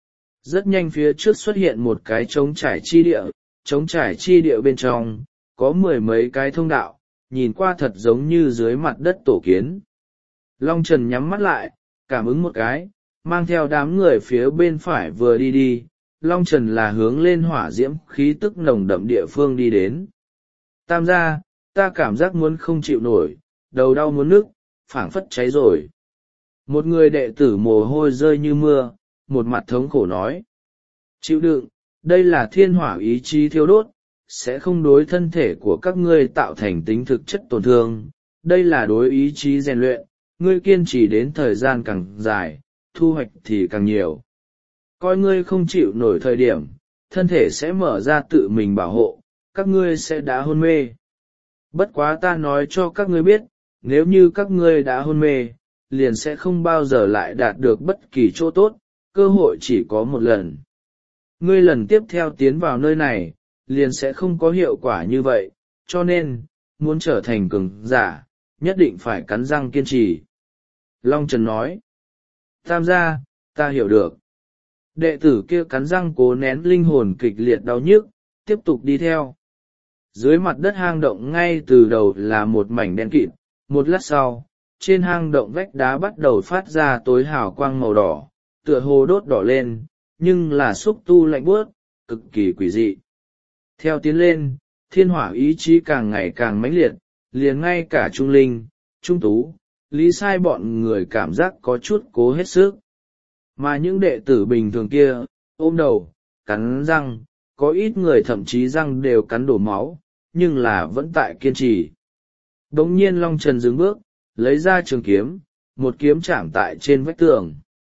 Rất nhanh phía trước xuất hiện một cái trống trải chi địa, trống trải chi địa bên trong, có mười mấy cái thông đạo, nhìn qua thật giống như dưới mặt đất tổ kiến. Long Trần nhắm mắt lại, cảm ứng một cái, mang theo đám người phía bên phải vừa đi đi, Long Trần là hướng lên hỏa diễm khí tức nồng đậm địa phương đi đến. Tam gia, ta cảm giác muốn không chịu nổi, đầu đau muốn nức, phảng phất cháy rồi. Một người đệ tử mồ hôi rơi như mưa, một mặt thống khổ nói. Chịu đựng, đây là thiên hỏa ý chí thiêu đốt, sẽ không đối thân thể của các ngươi tạo thành tính thực chất tổn thương, đây là đối ý chí rèn luyện, ngươi kiên trì đến thời gian càng dài, thu hoạch thì càng nhiều. Coi ngươi không chịu nổi thời điểm, thân thể sẽ mở ra tự mình bảo hộ, các ngươi sẽ đã hôn mê. Bất quá ta nói cho các ngươi biết, nếu như các ngươi đã hôn mê, liền sẽ không bao giờ lại đạt được bất kỳ chỗ tốt, cơ hội chỉ có một lần. Ngươi lần tiếp theo tiến vào nơi này, liền sẽ không có hiệu quả như vậy, cho nên, muốn trở thành cường giả, nhất định phải cắn răng kiên trì. Long Trần nói, tam gia, ta hiểu được. Đệ tử kia cắn răng cố nén linh hồn kịch liệt đau nhức, tiếp tục đi theo. Dưới mặt đất hang động ngay từ đầu là một mảnh đen kịt, một lát sau, trên hang động vách đá bắt đầu phát ra tối hào quang màu đỏ, tựa hồ đốt đỏ lên, nhưng là xúc tu lạnh buốt, cực kỳ quỷ dị. Theo tiến lên, thiên hỏa ý chí càng ngày càng mãnh liệt, liền ngay cả Trung Linh, Trung Tú, Lý Sai bọn người cảm giác có chút cố hết sức. Mà những đệ tử bình thường kia, ôm đầu, cắn răng, có ít người thậm chí răng đều cắn đổ máu, nhưng là vẫn tại kiên trì. Đống nhiên Long Trần dừng bước, lấy ra trường kiếm, một kiếm chạm tại trên vách tường.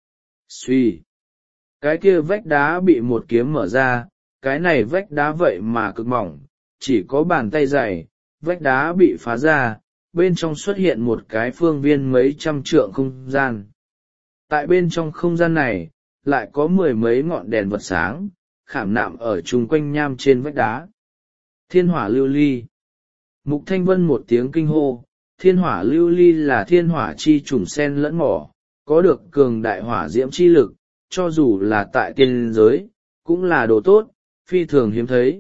Xuy! Cái kia vách đá bị một kiếm mở ra, cái này vách đá vậy mà cực mỏng, chỉ có bàn tay dày, vách đá bị phá ra, bên trong xuất hiện một cái phương viên mấy trăm trượng không gian. Tại bên trong không gian này, lại có mười mấy ngọn đèn vật sáng, khảm nạm ở chung quanh nham trên vách đá. Thiên hỏa lưu ly. Mục Thanh Vân một tiếng kinh hô, thiên hỏa lưu ly là thiên hỏa chi trùng sen lẫn mỏ, có được cường đại hỏa diễm chi lực, cho dù là tại tiên giới, cũng là đồ tốt, phi thường hiếm thấy.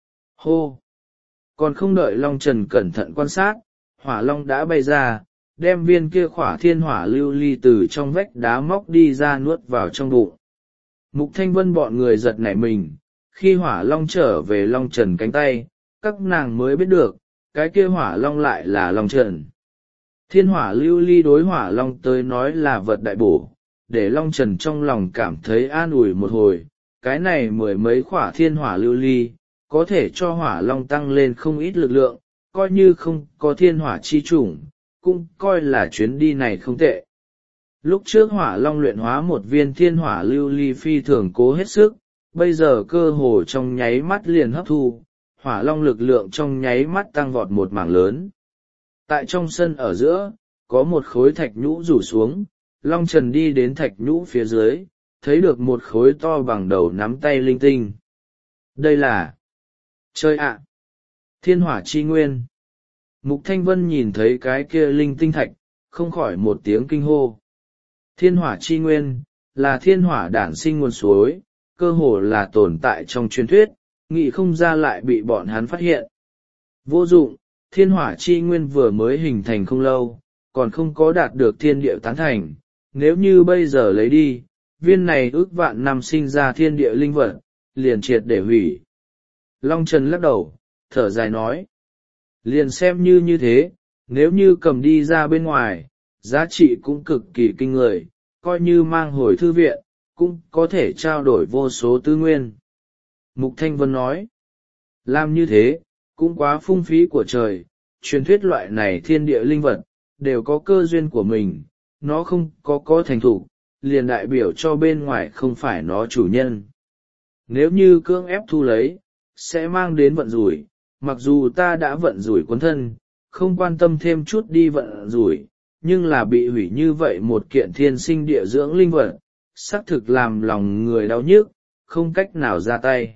Hô! Còn không đợi Long Trần cẩn thận quan sát, hỏa long đã bay ra, đem viên kia khỏa thiên hỏa lưu ly từ trong vách đá móc đi ra nuốt vào trong bụng. Mục Thanh Vân bọn người giật nảy mình, khi hỏa long trở về Long Trần cánh tay, các nàng mới biết được, cái kia hỏa long lại là Long Trần. Thiên hỏa lưu ly đối hỏa long tới nói là vật đại bổ, để Long Trần trong lòng cảm thấy an ủi một hồi, cái này mười mấy khỏa thiên hỏa lưu ly, có thể cho hỏa long tăng lên không ít lực lượng, coi như không có thiên hỏa chi chủng, cũng coi là chuyến đi này không tệ. Lúc trước hỏa long luyện hóa một viên thiên hỏa lưu ly phi thường cố hết sức, bây giờ cơ hồ trong nháy mắt liền hấp thu, hỏa long lực lượng trong nháy mắt tăng vọt một mảng lớn. Tại trong sân ở giữa, có một khối thạch nhũ rủ xuống, Long Trần đi đến thạch nhũ phía dưới, thấy được một khối to bằng đầu nắm tay linh tinh. Đây là... Chơi ạ! Thiên hỏa chi nguyên. Mục Thanh Vân nhìn thấy cái kia linh tinh thạch, không khỏi một tiếng kinh hô. Thiên hỏa chi nguyên, là thiên hỏa đản sinh nguồn suối, cơ hồ là tồn tại trong truyền thuyết, nghĩ không ra lại bị bọn hắn phát hiện. Vô dụng, thiên hỏa chi nguyên vừa mới hình thành không lâu, còn không có đạt được thiên địa tán thành, nếu như bây giờ lấy đi, viên này ước vạn năm sinh ra thiên địa linh vật, liền triệt để hủy. Long Trần lắc đầu, thở dài nói, liền xem như như thế, nếu như cầm đi ra bên ngoài, giá trị cũng cực kỳ kinh người, coi như mang hồi thư viện, cũng có thể trao đổi vô số tư nguyên. Mục Thanh Vân nói, làm như thế, cũng quá phung phí của trời, truyền thuyết loại này thiên địa linh vật, đều có cơ duyên của mình, nó không có có thành thủ, liền đại biểu cho bên ngoài không phải nó chủ nhân. Nếu như cưỡng ép thu lấy, sẽ mang đến vận rủi, mặc dù ta đã vận rủi cuốn thân, không quan tâm thêm chút đi vận rủi, nhưng là bị hủy như vậy một kiện thiên sinh địa dưỡng linh vật, xác thực làm lòng người đau nhức, không cách nào ra tay.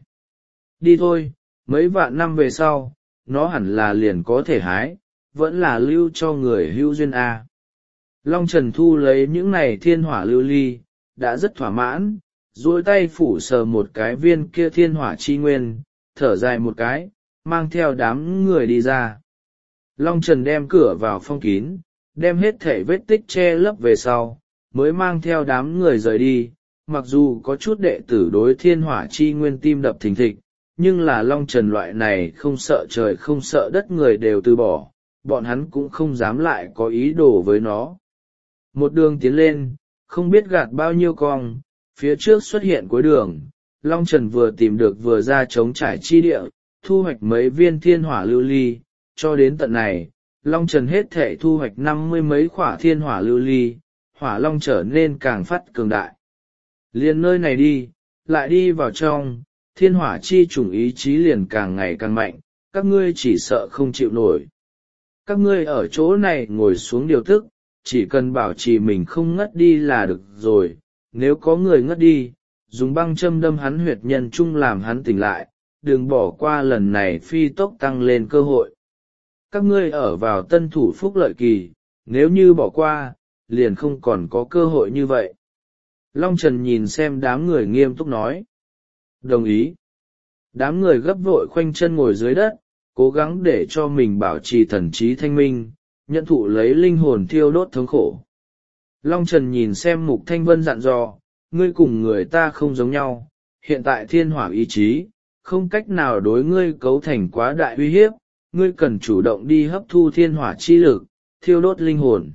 Đi thôi, mấy vạn năm về sau, nó hẳn là liền có thể hái, vẫn là lưu cho người hữu duyên A. Long Trần thu lấy những này thiên hỏa lưu ly, đã rất thỏa mãn, duỗi tay phủ sờ một cái viên kia thiên hỏa chi nguyên, thở dài một cái, mang theo đám người đi ra. Long Trần đem cửa vào phong kín, đem hết thể vết tích che lấp về sau, mới mang theo đám người rời đi, mặc dù có chút đệ tử đối thiên hỏa chi nguyên tim đập thình thịch, nhưng là Long Trần loại này không sợ trời không sợ đất người đều từ bỏ, bọn hắn cũng không dám lại có ý đồ với nó. Một đường tiến lên, không biết gạt bao nhiêu cong, phía trước xuất hiện cuối đường, Long Trần vừa tìm được vừa ra trống trải chi địa, thu hoạch mấy viên thiên hỏa lưu ly, cho đến tận này, Long Trần hết thể thu hoạch năm mươi mấy khỏa thiên hỏa lưu ly, hỏa long trở nên càng phát cường đại. Liền nơi này đi, lại đi vào trong, thiên hỏa chi chủng ý chí liền càng ngày càng mạnh, các ngươi chỉ sợ không chịu nổi. Các ngươi ở chỗ này ngồi xuống điều tức, chỉ cần bảo trì mình không ngất đi là được rồi, nếu có người ngất đi, dùng băng châm đâm hắn huyệt nhân trung làm hắn tỉnh lại, đừng bỏ qua lần này phi tốc tăng lên cơ hội. Các ngươi ở vào tân thủ phúc lợi kỳ, nếu như bỏ qua, liền không còn có cơ hội như vậy. Long Trần nhìn xem đám người nghiêm túc nói. Đồng ý. Đám người gấp vội khoanh chân ngồi dưới đất, cố gắng để cho mình bảo trì thần trí thanh minh, nhận thụ lấy linh hồn thiêu đốt thống khổ. Long Trần nhìn xem Mục Thanh Vân dặn dò, ngươi cùng người ta không giống nhau, hiện tại thiên hỏa ý chí, không cách nào đối ngươi cấu thành quá đại uy hiếp, ngươi cần chủ động đi hấp thu thiên hỏa chi lực, thiêu đốt linh hồn.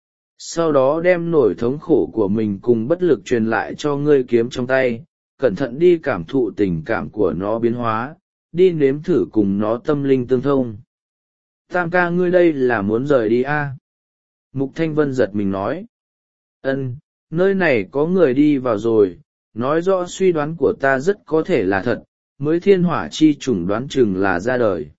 Sau đó đem nỗi thống khổ của mình cùng bất lực truyền lại cho ngươi kiếm trong tay, cẩn thận đi cảm thụ tình cảm của nó biến hóa, đi nếm thử cùng nó tâm linh tương thông. Tam ca ngươi đây là muốn rời đi a? Mục Thanh Vân giật mình nói. Ân, nơi này có người đi vào rồi, nói rõ suy đoán của ta rất có thể là thật, mới thiên hỏa chi chủng đoán chừng là ra đời.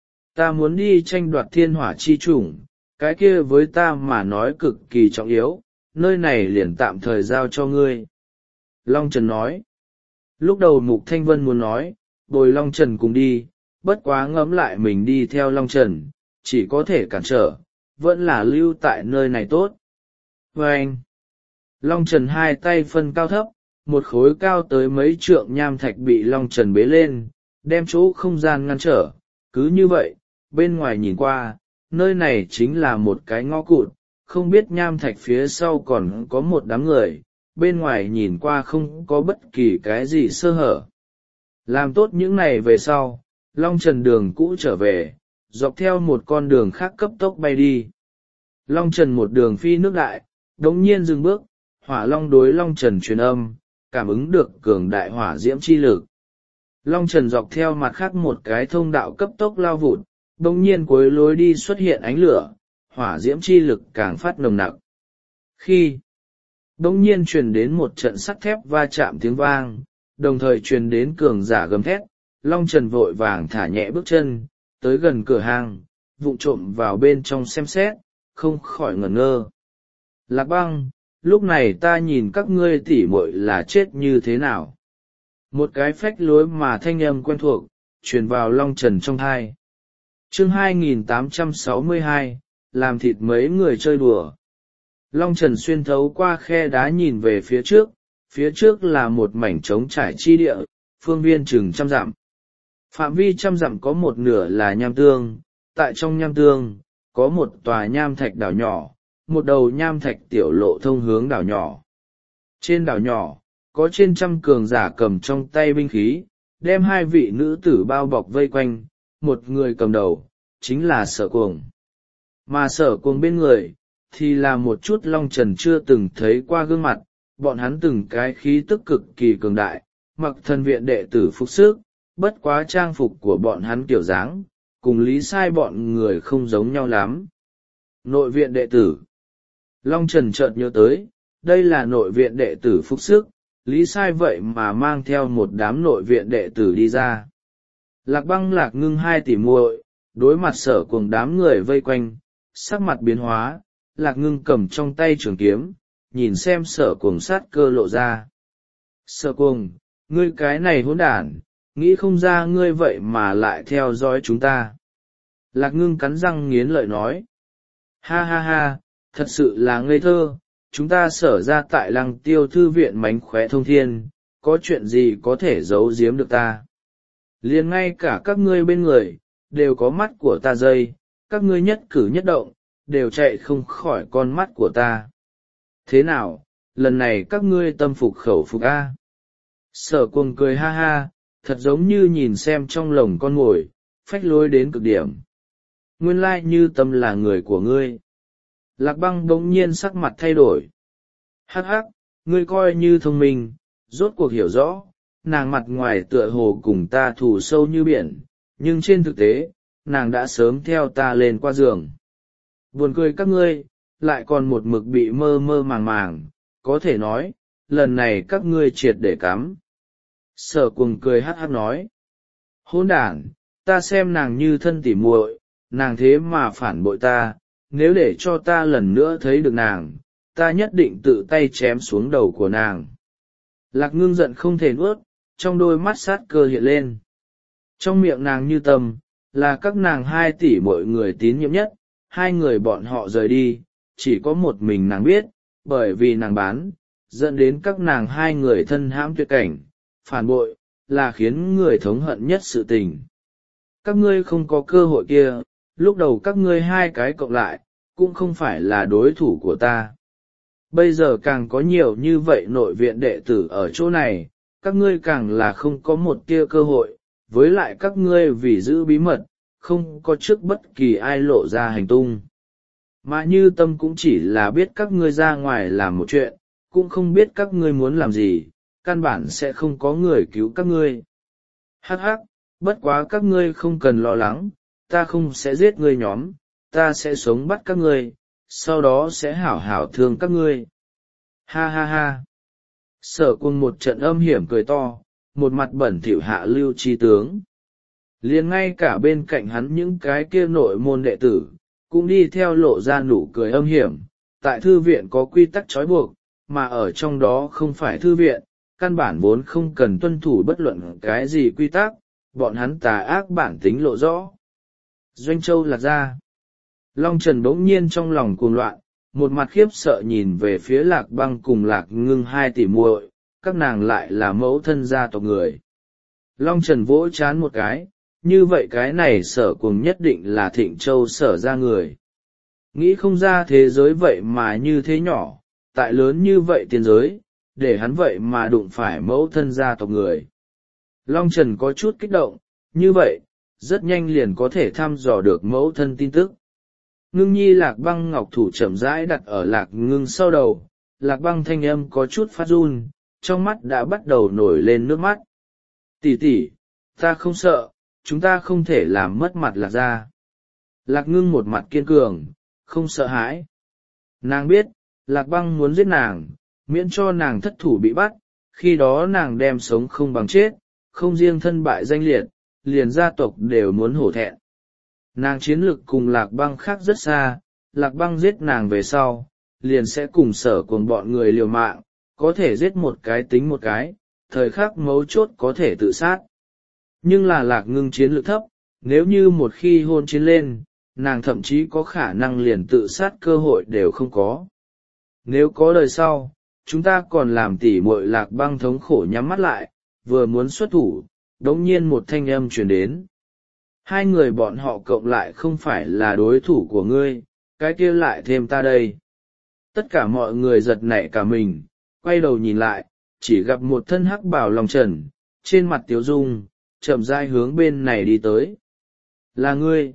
Ta muốn đi tranh đoạt thiên hỏa chi chủng, cái kia với ta mà nói cực kỳ trọng yếu, nơi này liền tạm thời giao cho ngươi. Long Trần nói. Lúc đầu Mục Thanh Vân muốn nói, bồi Long Trần cùng đi, bất quá ngẫm lại mình đi theo Long Trần, chỉ có thể cản trở, vẫn là lưu tại nơi này tốt. Và anh, Long Trần hai tay phân cao thấp, một khối cao tới mấy trượng nham thạch bị Long Trần bế lên, đem chỗ không gian ngăn trở, cứ như vậy, bên ngoài nhìn qua, nơi này chính là một cái ngõ cụt, không biết nham thạch phía sau còn có một đám người, bên ngoài nhìn qua không có bất kỳ cái gì sơ hở. Làm tốt những này về sau, Long Trần đường cũ trở về, dọc theo một con đường khác cấp tốc bay đi. Long Trần một đường phi nước đại, đống nhiên dừng bước, hỏa long đối Long Trần truyền âm, cảm ứng được cường đại hỏa diễm chi lực. Long Trần dọc theo mặt khác một cái thông đạo cấp tốc lao vụt, đống nhiên cuối lối đi xuất hiện ánh lửa, hỏa diễm chi lực càng phát nồng nặc. Khi đống nhiên truyền đến một trận sắt thép va chạm tiếng vang, đồng thời truyền đến cường giả gầm thét, Long Trần vội vàng thả nhẹ bước chân, tới gần cửa hàng, vụng trộm vào bên trong xem xét, không khỏi ngẩn ngơ. Lạc Băng, lúc này ta nhìn các ngươi tỉ muội là chết như thế nào? Một cái phách lối mà thanh âm quen thuộc, truyền vào Long Trần trong thai. Chương hai nghìn tám trăm sáu mươi hai, làm thịt mấy người chơi đùa. Long Trần xuyên thấu qua khe đá nhìn về phía trước, phía trước là một mảnh trống trải chi địa, phương viên chừng trăm dặm. Phạm vi trăm dặm có một nửa là nham tương, tại trong nham tương, có một tòa nham thạch đảo nhỏ, một đầu nham thạch tiểu lộ thông hướng đảo nhỏ. Trên đảo nhỏ, có trên trăm cường giả cầm trong tay binh khí, đem hai vị nữ tử bao bọc vây quanh, một người cầm đầu, chính là Sở Cuồng. Mà Sở Cuồng bên người, thì là một chút Long Trần chưa từng thấy qua gương mặt, bọn hắn từng cái khí tức cực kỳ cường đại, mặc thần viện đệ tử phục sức, bất quá trang phục của bọn hắn kiểu dáng, cùng Lý Sai bọn người không giống nhau lắm. Nội viện đệ tử. Long Trần chợt nhớ tới, đây là nội viện đệ tử phục sức, Lý Sai vậy mà mang theo một đám nội viện đệ tử đi ra. Lạc Băng Lạc Ngưng hai tỷ muội, đối mặt Sở Cuồng đám người vây quanh, sắc mặt biến hóa, Lạc Ngưng cầm trong tay trường kiếm, nhìn xem Sở Cuồng sát cơ lộ ra. Sở Cuồng, ngươi cái này hỗn đản, nghĩ không ra ngươi vậy mà lại theo dõi chúng ta. Lạc Ngưng cắn răng nghiến lợi nói. Ha ha ha, thật sự là ngây thơ, chúng ta Sở ra tại Lăng Tiêu thư viện mánh khóe thông thiên, có chuyện gì có thể giấu giếm được ta. Liền ngay cả các ngươi bên người, đều có mắt của ta dây, các ngươi nhất cử nhất động, đều chạy không khỏi con mắt của ta. Thế nào, lần này các ngươi tâm phục khẩu phục a? Sở Cuồng cười ha ha, thật giống như nhìn xem trong lồng con mồi, phách lối đến cực điểm. Nguyên lai như tâm là người của ngươi. Lạc Băng bỗng nhiên sắc mặt thay đổi. Hắc hắc, ngươi coi như thông minh, rốt cuộc hiểu rõ, nàng mặt ngoài tựa hồ cùng ta thù sâu như biển, nhưng trên thực tế, nàng đã sớm theo ta lên qua giường. Buồn cười các ngươi, lại còn một mực bị mơ mơ màng màng, có thể nói, lần này các ngươi triệt để cắm. Sở Cuồng cười hắc hắc nói. Hỗn đản, ta xem nàng như thân tỉ muội, nàng thế mà phản bội ta, nếu để cho ta lần nữa thấy được nàng, ta nhất định tự tay chém xuống đầu của nàng. Lạc Ngưng giận không thể nuốt, trong đôi mắt sát cơ hiện lên. Trong miệng nàng Như Tâm, là các nàng hai tỷ mọi người tín nhiệm nhất, hai người bọn họ rời đi, chỉ có một mình nàng biết, bởi vì nàng bán, dẫn đến các nàng hai người thân hãm tuyệt cảnh, phản bội, là khiến người thống hận nhất sự tình. Các ngươi không có cơ hội kia, lúc đầu các ngươi hai cái cộng lại, cũng không phải là đối thủ của ta. Bây giờ càng có nhiều như vậy nội viện đệ tử ở chỗ này, các ngươi càng là không có một tia cơ hội, với lại các ngươi vì giữ bí mật, không có trước bất kỳ ai lộ ra hành tung. Mà Như Tâm cũng chỉ là biết các ngươi ra ngoài làm một chuyện, cũng không biết các ngươi muốn làm gì, căn bản sẽ không có người cứu các ngươi. Hắc hắc, bất quá các ngươi không cần lo lắng, ta không sẽ giết ngươi nhóm, ta sẽ sống bắt các ngươi, sau đó sẽ hảo hảo thương các ngươi. Ha ha ha. Sở Cuồng một trận âm hiểm cười to, một mặt bẩn thỉu hạ lưu chi tướng. Liền ngay cả bên cạnh hắn những cái kia nội môn đệ tử, cũng đi theo lộ ra nụ cười âm hiểm. Tại thư viện có quy tắc trói buộc, mà ở trong đó không phải thư viện, căn bản vốn không cần tuân thủ bất luận cái gì quy tắc, bọn hắn tà ác bản tính lộ rõ. Doanh Châu Lạc ra. Long Trần bỗng nhiên trong lòng cuồng loạn, một mặt khiếp sợ nhìn về phía Lạc Băng cùng Lạc Ngưng hai tỷ muội, các nàng lại là mẫu thân gia tộc người. Long Trần vỗ chán một cái, như vậy cái này Sở Cuồng nhất định là Thịnh Châu Sở ra người. Nghĩ không ra thế giới vậy mà như thế nhỏ, tại lớn như vậy tiền giới, để hắn vậy mà đụng phải mẫu thân gia tộc người. Long Trần có chút kích động, như vậy, rất nhanh liền có thể thăm dò được mẫu thân tin tức. Ngưng nhi Lạc Băng ngọc thủ chậm rãi đặt ở Lạc Ngưng sau đầu, Lạc Băng thanh âm có chút phát run, trong mắt đã bắt đầu nổi lên nước mắt. Tỷ tỷ, ta không sợ, chúng ta không thể làm mất mặt Lạc gia. Lạc Ngưng một mặt kiên cường, không sợ hãi. Nàng biết, Lạc Băng muốn giết nàng, miễn cho nàng thất thủ bị bắt, khi đó nàng đem sống không bằng chết, không riêng thân bại danh liệt, liền gia tộc đều muốn hổ thẹn. Nàng chiến lực cùng Lạc Băng khác rất xa, Lạc Băng giết nàng về sau, liền sẽ cùng Sở cùng bọn người liều mạng, có thể giết một cái tính một cái, thời khắc mấu chốt có thể tự sát. Nhưng là Lạc Ngưng chiến lực thấp, nếu như một khi hôn chiến lên, nàng thậm chí có khả năng liền tự sát cơ hội đều không có. Nếu có đời sau, chúng ta còn làm tỉ muội. Lạc Băng thống khổ nhắm mắt lại, vừa muốn xuất thủ, đống nhiên một thanh âm truyền đến. Hai người bọn họ cộng lại không phải là đối thủ của ngươi, cái kia lại thêm ta đây. Tất cả mọi người giật nảy cả mình, quay đầu nhìn lại, chỉ gặp một thân hắc bào Long Trần, trên mặt tiếu dung, chậm rãi hướng bên này đi tới. Là ngươi.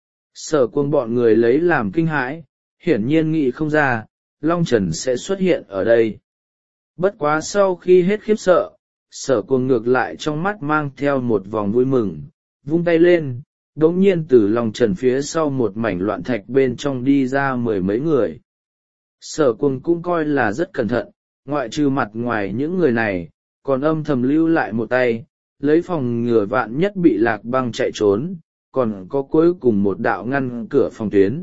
Sở Cuồng bọn người lấy làm kinh hãi, hiển nhiên nghĩ không ra, Long Trần sẽ xuất hiện ở đây. Bất quá sau khi hết khiếp sợ, Sở Cuồng ngược lại trong mắt mang theo một vòng vui mừng, vung tay lên, đống nhiên từ Long Trần phía sau một mảnh loạn thạch bên trong đi ra mười mấy người. Sở Cuồng cũng coi là rất cẩn thận, ngoại trừ mặt ngoài những người này, còn âm thầm lưu lại một tay, lấy phòng ngừa vạn nhất bị Lạc Băng chạy trốn, còn có cuối cùng một đạo ngăn cửa phòng tuyến.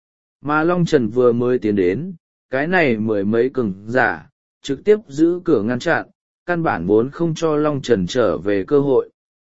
Mà Long Trần vừa mới tiến đến, cái này mười mấy cường giả, trực tiếp giữ cửa ngăn chặn, căn bản vốn không cho Long Trần trở về cơ hội.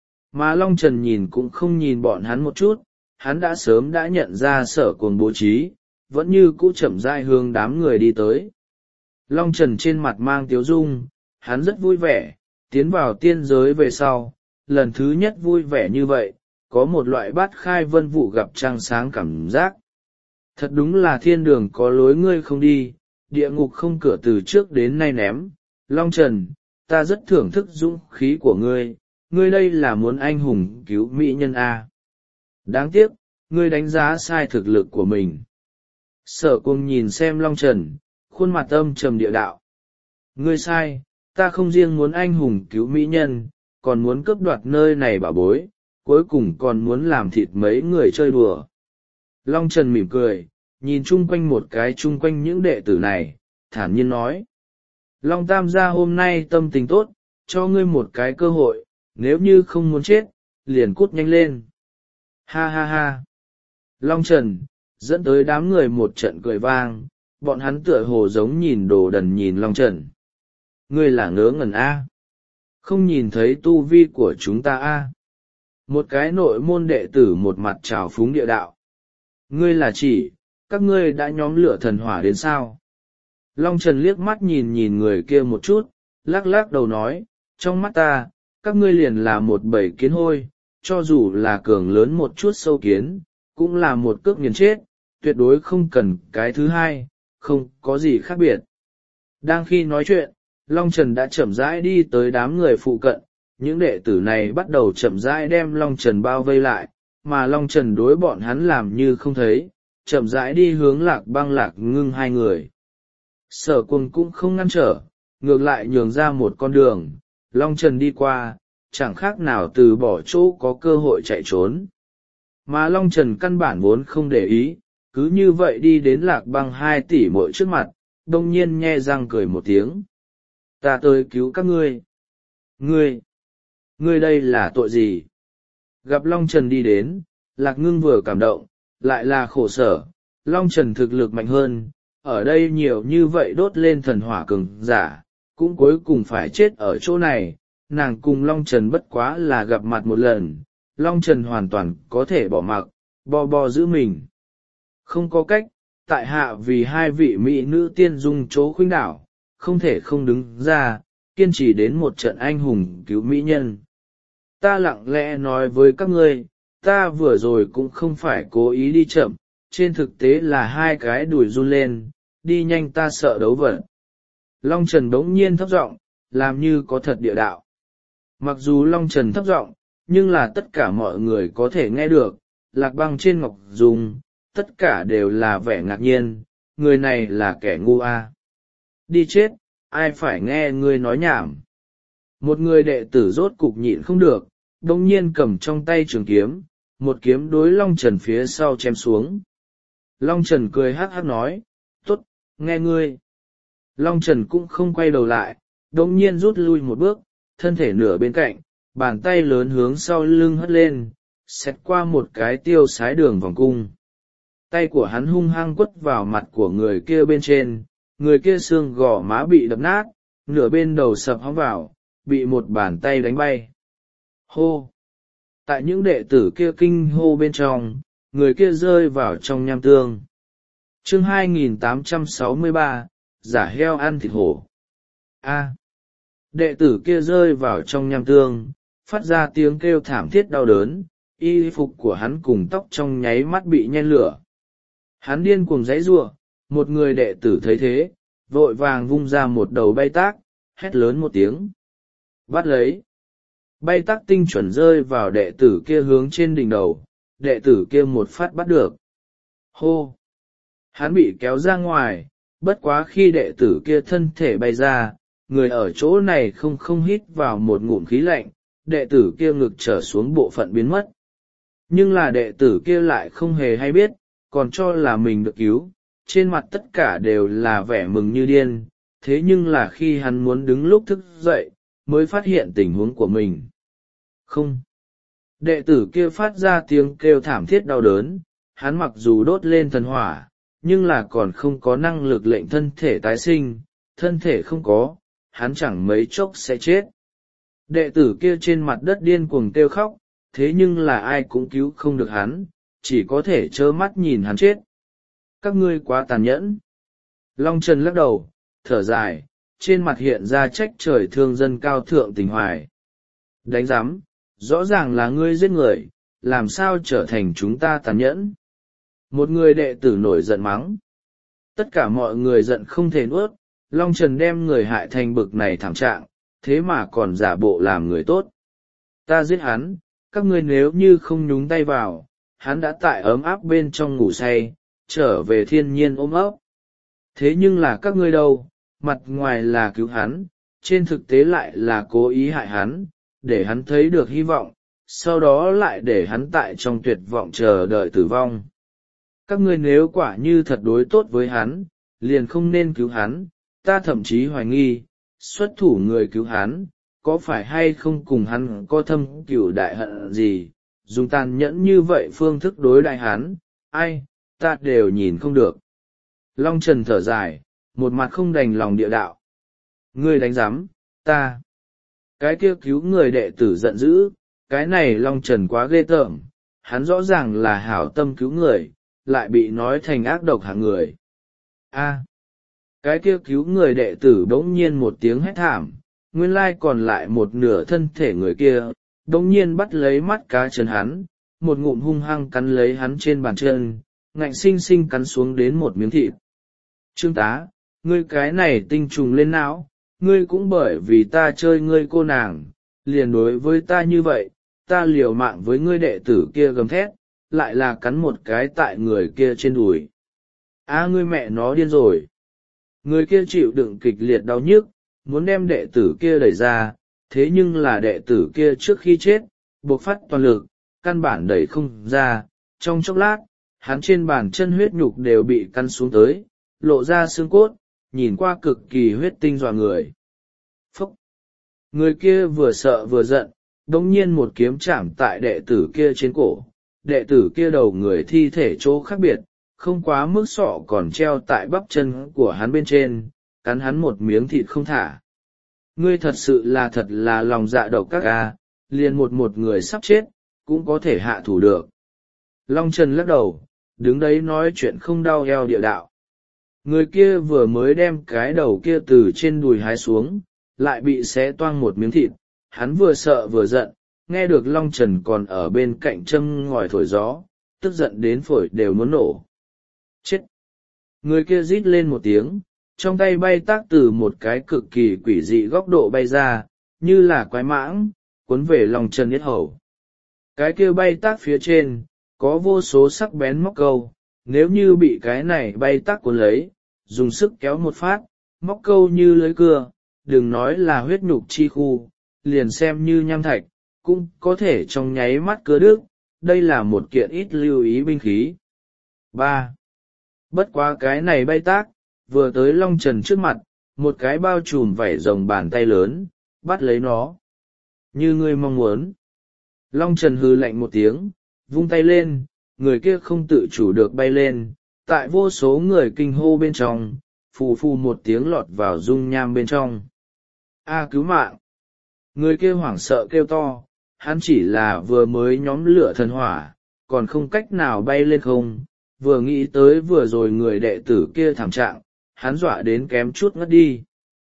Mà Long Trần nhìn cũng không nhìn bọn hắn một chút, hắn đã sớm đã nhận ra Sở Cuồng bố trí, vẫn như cũ chậm rãi hướng đám người đi tới. Long Trần trên mặt mang tiếu dung, hắn rất vui vẻ, tiến vào tiên giới về sau, lần thứ nhất vui vẻ như vậy, có một loại bát khai vân vụ gặp trăng sáng cảm giác. Thật đúng là thiên đường có lối ngươi không đi, địa ngục không cửa từ trước đến nay ném. Long Trần, ta rất thưởng thức dũng khí của ngươi, ngươi đây là muốn anh hùng cứu mỹ nhân A. Đáng tiếc, ngươi đánh giá sai thực lực của mình. Sở Cuồng nhìn xem Long Trần, khuôn mặt âm trầm địa đạo. Ngươi sai, ta không riêng muốn anh hùng cứu mỹ nhân, còn muốn cướp đoạt nơi này bảo bối, cuối cùng còn muốn làm thịt mấy người chơi đùa. Long Trần mỉm cười, nhìn chung quanh một cái chung quanh những đệ tử này, thản nhiên nói. Long Tam gia hôm nay tâm tình tốt, cho ngươi một cái cơ hội, nếu như không muốn chết, liền cút nhanh lên. Ha ha ha. Long Trần, dẫn tới đám người một trận cười vang, bọn hắn tựa hồ giống nhìn đồ đần nhìn Long Trần. Ngươi là ngớ ngẩn a? Không nhìn thấy tu vi của chúng ta a? Một cái nội môn đệ tử một mặt trào phúng địa đạo. Ngươi là chỉ, các ngươi đã nhóm lửa thần hỏa đến sao? Long Trần liếc mắt nhìn nhìn người kia một chút, lắc lắc đầu nói, trong mắt ta, các ngươi liền là một bầy kiến hôi, cho dù là cường lớn một chút sâu kiến, cũng là một cước nghiền chết, tuyệt đối không cần cái thứ hai, không có gì khác biệt. Đang khi nói chuyện, Long Trần đã chậm rãi đi tới đám người phụ cận, những đệ tử này bắt đầu chậm rãi đem Long Trần bao vây lại, mà Long Trần đối bọn hắn làm như không thấy, chậm rãi đi hướng Lạc Băng Lạc Ngưng hai người. Sở Cuồng cũng không ngăn trở, ngược lại nhường ra một con đường, Long Trần đi qua, chẳng khác nào từ bỏ chỗ có cơ hội chạy trốn. Mà Long Trần căn bản vốn không để ý, cứ như vậy đi đến Lạc Băng hai tỷ muội trước mặt, đông nhiên nhe răng cười một tiếng. Ta tới cứu các ngươi. Ngươi, ngươi đây là tội gì? Gặp Long Trần đi đến, Lạc Ngưng vừa cảm động, lại là khổ sở, Long Trần thực lực mạnh hơn, ở đây nhiều như vậy đốt lên thần hỏa cường giả, cũng cuối cùng phải chết ở chỗ này, nàng cùng Long Trần bất quá là gặp mặt một lần, Long Trần hoàn toàn có thể bỏ mặc, bo bo giữ mình. Không có cách, tại hạ vì hai vị mỹ nữ tiên dung chỗ khuynh đảo, không thể không đứng ra, kiên trì đến một trận anh hùng cứu mỹ nhân. Ta lặng lẽ nói với các ngươi, ta vừa rồi cũng không phải cố ý đi chậm, trên thực tế là hai cái đùi run lên, đi nhanh ta sợ đấu vật. Long Trần bỗng nhiên thấp giọng, làm như có thật địa đạo. Mặc dù Long Trần thấp giọng, nhưng là tất cả mọi người có thể nghe được, Lạc Băng trên ngọc dung, tất cả đều là vẻ ngạc nhiên, người này là kẻ ngu à. Đi chết, ai phải nghe ngươi nói nhảm. Một người đệ tử rốt cục nhịn không được, đông nhiên cầm trong tay trường kiếm, một kiếm đối Long Trần phía sau chém xuống. Long Trần cười hát hát nói, tốt, nghe ngươi. Long Trần cũng không quay đầu lại, đông nhiên rút lui một bước, thân thể nửa bên cạnh, bàn tay lớn hướng sau lưng hất lên, xẹt qua một cái tiêu sái đường vòng cung. Tay của hắn hung hăng quất vào mặt của người kia bên trên, người kia xương gò má bị đập nát, nửa bên đầu sập hóng vào, bị một bàn tay đánh bay. Hô! Tại những đệ tử kia kinh hô bên trong, người kia rơi vào trong nham tương. Chương hai nghìn tám trăm sáu mươi ba, giả heo ăn thịt hổ. A! Đệ tử kia rơi vào trong nham tương, phát ra tiếng kêu thảm thiết đau đớn, y phục của hắn cùng tóc trong nháy mắt bị nhen lửa. Hắn điên cuồng giãy giụa, một người đệ tử thấy thế, vội vàng vung ra một đầu bay tác, hét lớn một tiếng. Bắt lấy! Bay tác tinh chuẩn rơi vào đệ tử kia hướng trên đỉnh đầu, đệ tử kia một phát bắt được. Hô! Hắn bị kéo ra ngoài, bất quá khi đệ tử kia thân thể bay ra, người ở chỗ này không không hít vào một ngụm khí lạnh, đệ tử kia ngực trở xuống bộ phận biến mất. Nhưng là đệ tử kia lại không hề hay biết, còn cho là mình được cứu, trên mặt tất cả đều là vẻ mừng như điên, thế nhưng là khi hắn muốn đứng lúc thức dậy, mới phát hiện tình huống của mình. Không. Đệ tử kia phát ra tiếng kêu thảm thiết đau đớn, hắn mặc dù đốt lên thần hỏa, nhưng là còn không có năng lực lệnh thân thể tái sinh, thân thể không có, hắn chẳng mấy chốc sẽ chết. Đệ tử kia trên mặt đất điên cuồng kêu khóc, thế nhưng là ai cũng cứu không được hắn, chỉ có thể trơ mắt nhìn hắn chết. Các ngươi quá tàn nhẫn. Long Trần lắc đầu, thở dài, trên mặt hiện ra trách trời thương dân cao thượng tình hoài. Đánh giám, rõ ràng là ngươi giết người, làm sao trở thành chúng ta tàn nhẫn. Một người đệ tử nổi giận mắng. Tất cả mọi người giận không thể nuốt, Long Trần đem người hại thành bực này thảm trạng, thế mà còn giả bộ làm người tốt. Ta giết hắn, các ngươi nếu như không nhúng tay vào, hắn đã tại ấm áp bên trong ngủ say, trở về thiên nhiên ôm ấp. Thế nhưng là các ngươi đâu, mặt ngoài là cứu hắn, trên thực tế lại là cố ý hại hắn, để hắn thấy được hy vọng, sau đó lại để hắn tại trong tuyệt vọng chờ đợi tử vong. Các ngươi nếu quả như thật đối tốt với hắn, liền không nên cứu hắn, ta thậm chí hoài nghi, xuất thủ người cứu hắn, có phải hay không cùng hắn có thâm cửu đại hận gì, dùng tàn nhẫn như vậy phương thức đối đại hắn, ai, ta đều nhìn không được. Long Trần thở dài, một mặt không đành lòng địa đạo. Ngươi đánh giám, ta. Cái kia cứu người đệ tử giận dữ, cái này Long Trần quá ghê tởm, hắn rõ ràng là hảo tâm cứu người, lại bị nói thành ác độc hạng người. A. Cái kia cứu người đệ tử bỗng nhiên một tiếng hét thảm, nguyên lai còn lại một nửa thân thể người kia, bỗng nhiên bắt lấy mắt cá chân hắn, một ngụm hung hăng cắn lấy hắn trên bàn chân, ngạnh sinh sinh cắn xuống đến một miếng thịt. Trương tá, ngươi cái này tinh trùng lên não, ngươi cũng bởi vì ta chơi ngươi cô nàng, liền đối với ta như vậy, ta liều mạng với ngươi đệ tử kia gầm thét, lại là cắn một cái tại người kia trên đùi. A ngươi mẹ nó điên rồi. Người kia chịu đựng kịch liệt đau nhức, muốn đem đệ tử kia đẩy ra, thế nhưng là đệ tử kia trước khi chết, buộc phát toàn lực, căn bản đẩy không ra, trong chốc lát, hắn trên bàn chân huyết nhục đều bị căn xuống tới, lộ ra xương cốt, nhìn qua cực kỳ huyết tinh dọa người. Phúc! Người kia vừa sợ vừa giận, đồng nhiên một kiếm chạm tại đệ tử kia trên cổ, đệ tử kia đầu người thi thể chỗ khác biệt, không quá mức sọ còn treo tại bắp chân của hắn bên trên, cắn hắn một miếng thịt không thả. Ngươi thật sự là thật là lòng dạ độc các a, liền một một người sắp chết, cũng có thể hạ thủ được. Long Trần lắc đầu, đứng đấy nói chuyện không đau eo địa đạo. Người kia vừa mới đem cái đầu kia từ trên đùi hái xuống, lại bị xé toang một miếng thịt, hắn vừa sợ vừa giận, nghe được Long Trần còn ở bên cạnh châm ngòi thổi gió, tức giận đến phổi đều muốn nổ. Chết! Người kia rít lên một tiếng, trong tay bay tác từ một cái cực kỳ quỷ dị góc độ bay ra, như là quái mãng, cuốn về Long Trần yết hầu. Cái kia bay tác phía trên, có vô số sắc bén móc câu, nếu như bị cái này bay tác cuốn lấy, dùng sức kéo một phát, móc câu như lưới cưa, đừng nói là huyết nhục chi khu, liền xem như nham thạch, cũng có thể trong nháy mắt cưa đứt, đây là một kiện ít lưu ý binh khí. ba. Bất quá cái này bay tác, vừa tới Long Trần trước mặt, một cái bao trùm vảy rồng bàn tay lớn, bắt lấy nó. Như ngươi mong muốn. Long Trần hừ lạnh một tiếng, vung tay lên, người kia không tự chủ được bay lên, tại vô số người kinh hô bên trong, phù phù một tiếng lọt vào dung nham bên trong. A cứu mạng! Người kia hoảng sợ kêu to, hắn chỉ là vừa mới nhóm lửa thần hỏa, còn không cách nào bay lên không, vừa nghĩ tới vừa rồi người đệ tử kia thảm trạng, hắn dọa đến kém chút ngất đi.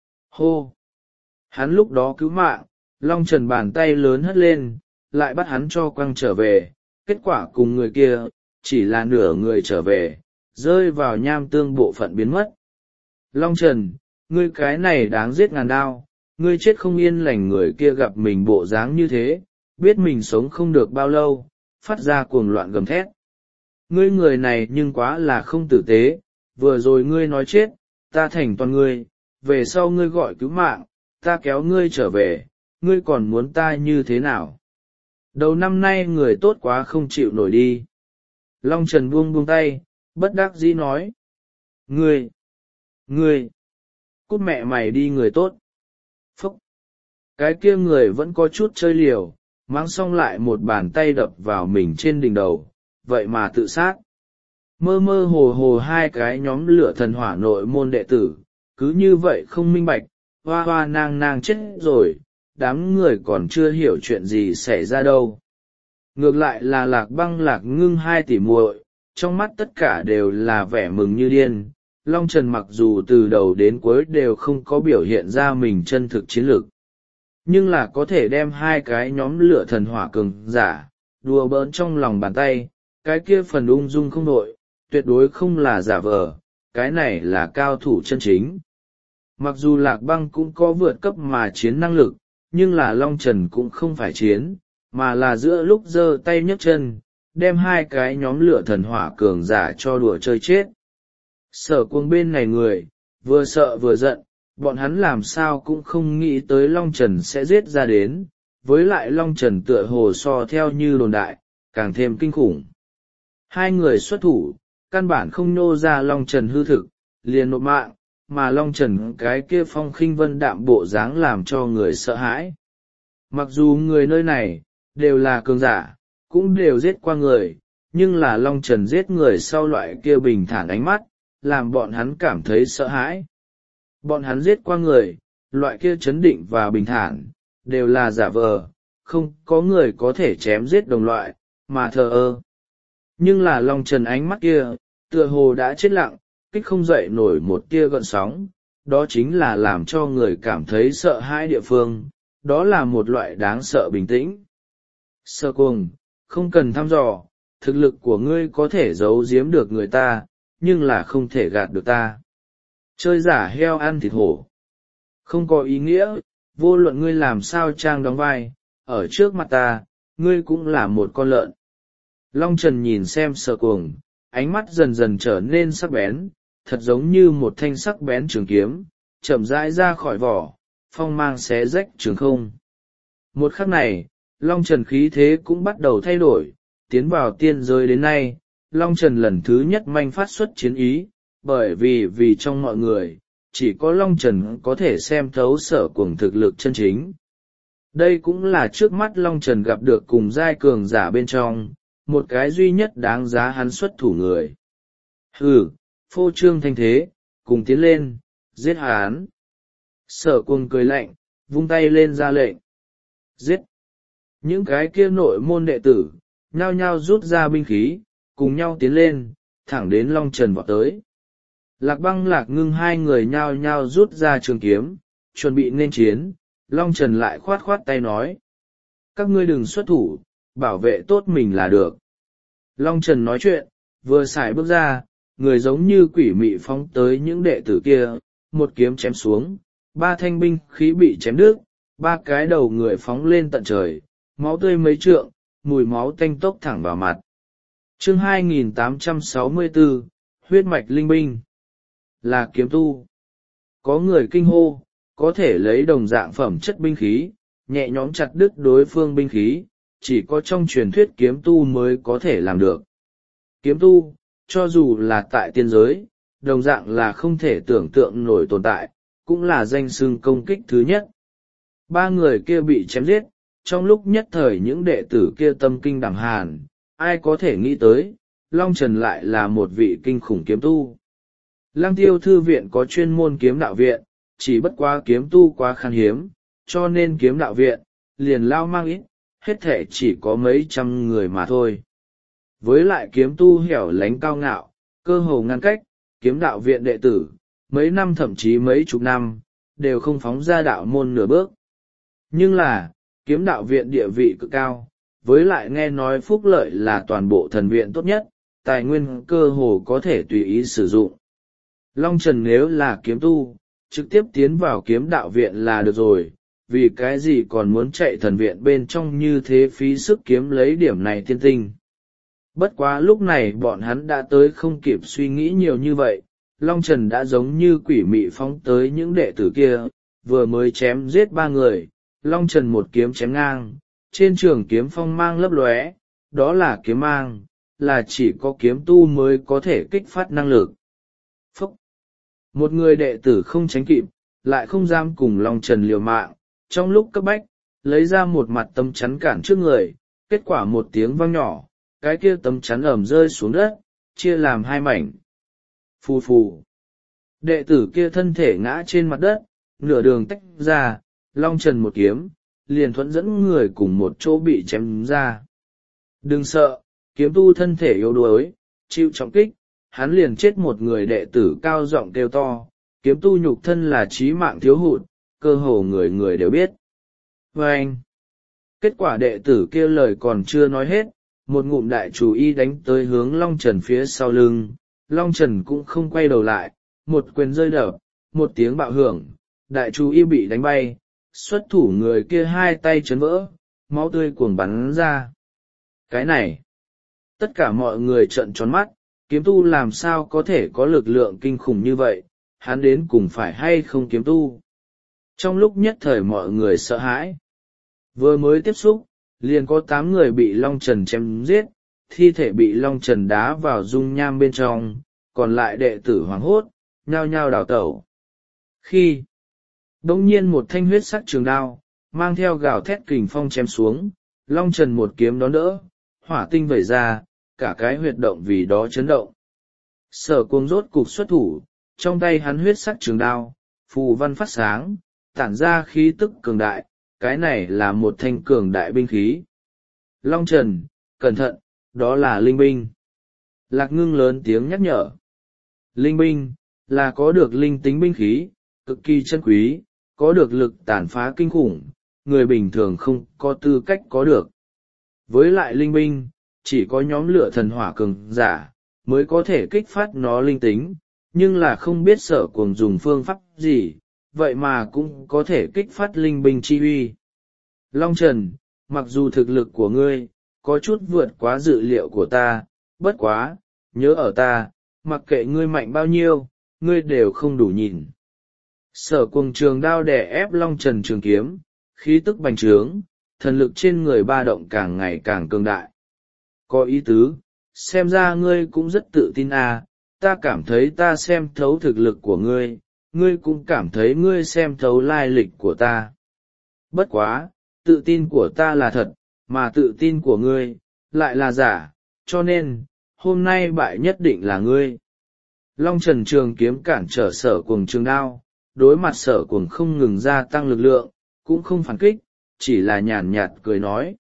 Hô! Hắn lúc đó cứu mạng, Long Trần bàn tay lớn hất lên, lại bắt hắn cho quăng trở về, kết quả cùng người kia, chỉ là nửa người trở về, rơi vào nham tương bộ phận biến mất. Long Trần, ngươi cái này đáng giết ngàn đao, ngươi chết không yên lành. Người kia gặp mình bộ dáng như thế, biết mình sống không được bao lâu, phát ra cuồng loạn gầm thét. Ngươi người này nhưng quá là không tử tế, vừa rồi ngươi nói chết, ta thành toàn ngươi, về sau ngươi gọi cứu mạng, ta kéo ngươi trở về, ngươi còn muốn ta như thế nào? Đầu năm nay người tốt quá không chịu nổi đi. Long Trần buông buông tay, bất đắc dĩ nói. Ngươi! Ngươi! Cút mẹ mày đi người tốt! Phúc! Cái kia người vẫn có chút chơi liều, mang xong lại một bàn tay đập vào mình trên đỉnh đầu, vậy mà tự sát. Mơ mơ hồ hồ hai cái nhóm lửa thần hỏa nội môn đệ tử, cứ như vậy không minh bạch, hoa hoa nang nang chết rồi, đám người còn chưa hiểu chuyện gì xảy ra đâu. Ngược lại là Lạc Băng Lạc Ngưng hai tỷ muội, trong mắt tất cả đều là vẻ mừng như điên. Long Trần mặc dù từ đầu đến cuối đều không có biểu hiện ra mình chân thực chiến lược, nhưng là có thể đem hai cái nhóm lửa thần hỏa cường giả, đùa bỡn trong lòng bàn tay, cái kia phần ung dung không đội, tuyệt đối không là giả vờ, cái này là cao thủ chân chính. Mặc dù Lạc Băng cũng có vượt cấp mà chiến năng lực, nhưng là Long Trần cũng không phải chiến, mà là giữa lúc giơ tay nhấc chân, đem hai cái nhóm lửa thần hỏa cường giả cho đùa chơi chết. Sở Cuồng bên này người vừa sợ vừa giận, bọn hắn làm sao cũng không nghĩ tới Long Trần sẽ giết ra đến, với lại Long Trần tựa hồ so theo như đồn đại, càng thêm kinh khủng. Hai người xuất thủ, căn bản không nhô ra Long Trần hư thực, liền nộp mạng, mà Long Trần cái kia phong khinh vân đạm bộ dáng làm cho người sợ hãi. Mặc dù người nơi này, đều là cường giả, cũng đều giết qua người, nhưng là Long Trần giết người sau loại kia bình thản ánh mắt, làm bọn hắn cảm thấy sợ hãi. Bọn hắn giết qua người, loại kia chấn định và bình thản, đều là giả vờ, không có người có thể chém giết đồng loại, mà thờ ơ. Nhưng là Long Trần ánh mắt kia, tựa hồ đã chết lặng, kích không dậy nổi một tia gợn sóng, đó chính là làm cho người cảm thấy sợ hãi địa phương, đó là một loại đáng sợ bình tĩnh. Sở Cuồng, không cần thăm dò, thực lực của ngươi có thể giấu giếm được người ta, nhưng là không thể gạt được ta. Chơi giả heo ăn thịt hổ. Không có ý nghĩa, vô luận ngươi làm sao trang đóng vai, ở trước mặt ta, ngươi cũng là một con lợn. Long Trần nhìn xem Sở Cuồng, ánh mắt dần dần trở nên sắc bén, thật giống như một thanh sắc bén trường kiếm, chậm rãi ra khỏi vỏ, phong mang xé rách trường không. Một khắc này, Long Trần khí thế cũng bắt đầu thay đổi, tiến vào tiên giới đến nay, Long Trần lần thứ nhất manh phát xuất chiến ý, bởi vì vì trong mọi người, chỉ có Long Trần có thể xem thấu Sở Cuồng thực lực chân chính. Đây cũng là trước mắt Long Trần gặp được cùng giai cường giả bên trong, một cái duy nhất đáng giá hắn xuất thủ người. Hừ, phô trương thanh thế, cùng tiến lên, giết hắn. Sở Cuồng cười lạnh, vung tay lên ra lệnh. Giết! Những cái kia nội môn đệ tử, nhao nhao rút ra binh khí, cùng nhau tiến lên, thẳng đến Long Trần vọt tới. Lạc Băng Lạc Ngưng hai người nhao nhao rút ra trường kiếm, chuẩn bị nên chiến, Long Trần lại khoát khoát tay nói. Các ngươi đừng xuất thủ, bảo vệ tốt mình là được. Long Trần nói chuyện, vừa xài bước ra, người giống như quỷ mị phóng tới những đệ tử kia, một kiếm chém xuống, ba thanh binh khí bị chém đứt, ba cái đầu người phóng lên tận trời, máu tươi mấy trượng, mùi máu tanh tốc thẳng vào mặt. Chương hai nghìn tám trăm sáu mươi tư, huyết mạch linh binh. Là kiếm tu. Có người kinh hô, có thể lấy đồng dạng phẩm chất binh khí, nhẹ nhõm chặt đứt đối phương binh khí, chỉ có trong truyền thuyết kiếm tu mới có thể làm được. Kiếm tu, cho dù là tại tiên giới, đồng dạng là không thể tưởng tượng nổi tồn tại, cũng là danh xưng công kích thứ nhất. Ba người kia bị chém giết, trong lúc nhất thời những đệ tử kia tâm kinh đảm hàn, ai có thể nghĩ tới, Long Trần lại là một vị kinh khủng kiếm tu. Lăng Tiêu thư viện có chuyên môn kiếm đạo viện, chỉ bất quá kiếm tu quá khan hiếm, cho nên kiếm đạo viện, liền lao mang ít, hết thể chỉ có mấy trăm người mà thôi. Với lại kiếm tu hẻo lánh cao ngạo, cơ hồ ngăn cách, kiếm đạo viện đệ tử, mấy năm thậm chí mấy chục năm, đều không phóng ra đạo môn nửa bước. Nhưng là, kiếm đạo viện địa vị cực cao, với lại nghe nói phúc lợi là toàn bộ thần viện tốt nhất, tài nguyên cơ hồ có thể tùy ý sử dụng. Long Trần nếu là kiếm tu, trực tiếp tiến vào kiếm đạo viện là được rồi, vì cái gì còn muốn chạy thần viện bên trong như thế phí sức kiếm lấy điểm này tiên tinh. Bất quá lúc này bọn hắn đã tới không kịp suy nghĩ nhiều như vậy, Long Trần đã giống như quỷ mị phóng tới những đệ tử kia, vừa mới chém giết ba người, Long Trần một kiếm chém ngang, trên trường kiếm phong mang lấp lóe, đó là kiếm mang, là chỉ có kiếm tu mới có thể kích phát năng lực. Phúc! Một người đệ tử không tránh kịp, lại không dám cùng Long Trần liều mạng, trong lúc cấp bách, lấy ra một mặt tấm chắn cản trước người, kết quả một tiếng vang nhỏ, cái kia tấm chắn ẩm rơi xuống đất, chia làm hai mảnh. Phù phù! Đệ tử kia thân thể ngã trên mặt đất, nửa đường tách ra, Long Trần một kiếm, liền thuẫn dẫn người cùng một chỗ bị chém ra. Đừng sợ, kiếm tu thân thể yếu đuối, chịu trọng kích, hắn liền chết một người. Đệ tử cao giọng kêu to, kiếm tu nhục thân là chí mạng thiếu hụt, cơ hồ người người đều biết. Và anh, kết quả đệ tử kia lời còn chưa nói hết, một ngụm đại chủ y đánh tới hướng Long Trần phía sau lưng, Long Trần cũng không quay đầu lại, một quyền rơi đập, một tiếng bạo hưởng, đại chủ y bị đánh bay, xuất thủ người kia hai tay chấn vỡ, máu tươi cuồng bắn ra. Cái này, Tất cả mọi người trợn tròn mắt, kiếm tu làm sao có thể có lực lượng kinh khủng như vậy, hắn đến cùng phải hay không kiếm tu. Trong lúc nhất thời mọi người sợ hãi, vừa mới tiếp xúc, liền có tám người bị Long Trần chém giết, thi thể bị Long Trần đá vào dung nham bên trong, còn lại đệ tử hoảng hốt, nhao nhao đào tẩu. Khi đống nhiên một thanh huyết sắc trường đao, mang theo gào thét kình phong chém xuống, Long Trần một kiếm đón đỡ, hỏa tinh vẩy ra, cả cái huyệt động vì đó chấn động. Sở Cuồng rốt cục xuất thủ, trong tay hắn huyết sắc trường đao, phù văn phát sáng, tản ra khí tức cường đại, cái này là một thanh cường đại binh khí. Long Trần, cẩn thận, đó là linh binh. Lạc Ngưng lớn tiếng nhắc nhở. Linh binh, là có được linh tính binh khí, cực kỳ chân quý, có được lực tàn phá kinh khủng, người bình thường không có tư cách có được. Với lại linh binh, chỉ có nhóm lửa thần hỏa cường giả, mới có thể kích phát nó linh tính, nhưng là không biết Sở Cuồng dùng phương pháp gì, vậy mà cũng có thể kích phát linh binh chi uy. Long Trần, mặc dù thực lực của ngươi, có chút vượt quá dự liệu của ta, bất quá, nhớ ở ta, mặc kệ ngươi mạnh bao nhiêu, ngươi đều không đủ nhìn. Sở Cuồng trường đao đè ép Long Trần trường kiếm, khí tức bành trướng, thần lực trên người ba động càng ngày càng cường đại. Có ý tứ, xem ra ngươi cũng rất tự tin à, ta cảm thấy ta xem thấu thực lực của ngươi, ngươi cũng cảm thấy ngươi xem thấu lai lịch của ta. Bất quá, tự tin của ta là thật, mà tự tin của ngươi, lại là giả, cho nên, hôm nay bại nhất định là ngươi. Long Trần trường kiếm cản trở Sở Cuồng trường đao, đối mặt Sở Cuồng không ngừng gia tăng lực lượng, cũng không phản kích, chỉ là nhàn nhạt cười nói.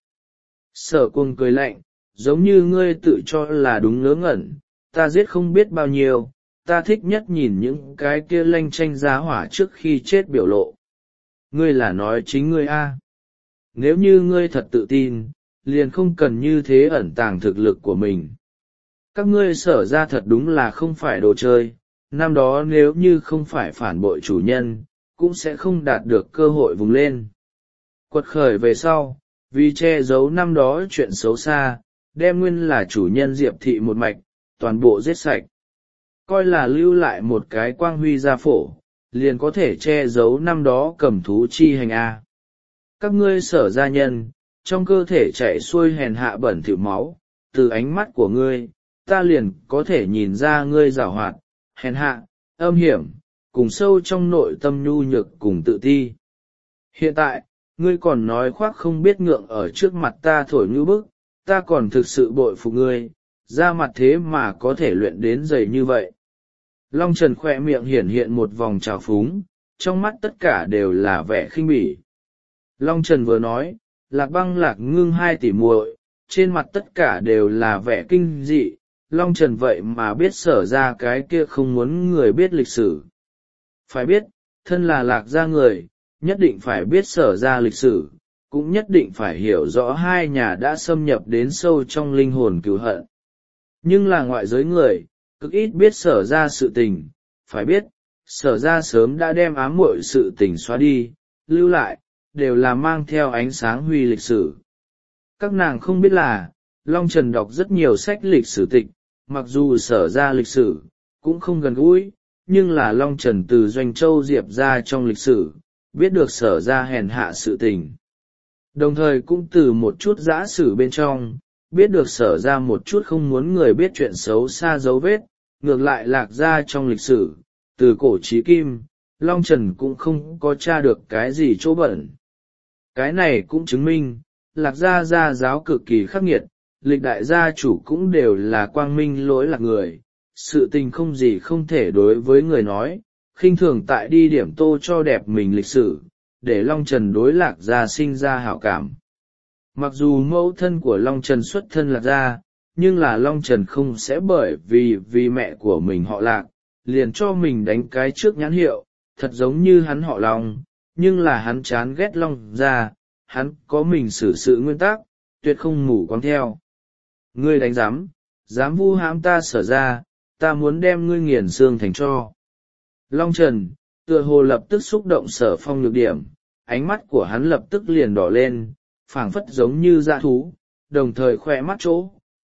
Sở Cuồng cười lạnh, giống như ngươi tự cho là đúng ngớ ngẩn, ta giết không biết bao nhiêu, ta thích nhất nhìn những cái kia lanh chanh giá hỏa trước khi chết biểu lộ. Ngươi là nói chính ngươi a? Nếu như ngươi thật tự tin, liền không cần như thế ẩn tàng thực lực của mình. Các ngươi Sở ra thật đúng là không phải đồ chơi, năm đó nếu như không phải phản bội chủ nhân, cũng sẽ không đạt được cơ hội vùng lên. Quật khởi về sau, vì che giấu năm đó chuyện xấu xa, đem nguyên là chủ nhân Diệp Thị một mạch, toàn bộ giết sạch. Coi là lưu lại một cái quang huy gia phổ, liền có thể che giấu năm đó cầm thú chi hành A. Các ngươi Sở gia nhân, trong cơ thể chạy xuôi hèn hạ bẩn thỉu máu, từ ánh mắt của ngươi, ta liền có thể nhìn ra ngươi giảo hoạt, hèn hạ, âm hiểm, cùng sâu trong nội tâm nhu nhược cùng tự ti. Hiện tại, ngươi còn nói khoác không biết ngượng ở trước mặt ta thổi như bức, ta còn thực sự bội phục ngươi, ra mặt thế mà có thể luyện đến dày như vậy. Long Trần khoe miệng hiển hiện một vòng trào phúng, trong mắt tất cả đều là vẻ khinh bỉ. Long Trần vừa nói, Lạc Băng Lạc Ngưng hai tỷ muội, trên mặt tất cả đều là vẻ kinh dị, Long Trần vậy mà biết Sở ra cái kia không muốn người biết lịch sử. Phải biết, thân là Lạc gia người, nhất định phải biết Sở ra lịch sử, cũng nhất định phải hiểu rõ hai nhà đã xâm nhập đến sâu trong linh hồn cừu hận. Nhưng là ngoại giới người, cực ít biết Sở ra sự tình, phải biết, Sở ra sớm đã đem ám muội sự tình xóa đi, lưu lại, đều là mang theo ánh sáng huy lịch sử. Các nàng không biết là, Long Trần đọc rất nhiều sách lịch sử tịch, mặc dù Sở ra lịch sử, cũng không gần gũi, nhưng là Long Trần từ Doanh Châu Diệp ra trong lịch sử, biết được Sở ra hèn hạ sự tình. Đồng thời cũng từ một chút giã sử bên trong, biết được Sở ra một chút không muốn người biết chuyện xấu xa dấu vết, ngược lại Lạc ra trong lịch sử, từ cổ chí kim, Long Trần cũng không có tra được cái gì chỗ bẩn. Cái này cũng chứng minh, Lạc gia gia giáo cực kỳ khắc nghiệt, lịch đại gia chủ cũng đều là quang minh lỗi lạc người, sự tình không gì không thể đối với người nói, khinh thường tại đi điểm tô cho đẹp mình lịch sử, để Long Trần đối Lạc gia sinh ra hảo cảm. Mặc dù mẫu thân của Long Trần xuất thân Lạc gia, nhưng là Long Trần không sẽ bởi vì vì mẹ của mình họ Lạc, liền cho mình đánh cái trước nhãn hiệu, thật giống như hắn họ Long, nhưng là hắn chán ghét Long gia, hắn có mình xử sự nguyên tắc, tuyệt không mù quáng theo. Ngươi đánh giám, dám vu hãm ta Sở ra, ta muốn đem ngươi nghiền xương thành tro. Long Trần, tựa hồ lập tức xúc động Sở Phong nhược điểm, ánh mắt của hắn lập tức liền đỏ lên, phảng phất giống như dã thú, đồng thời khoe mắt chỗ,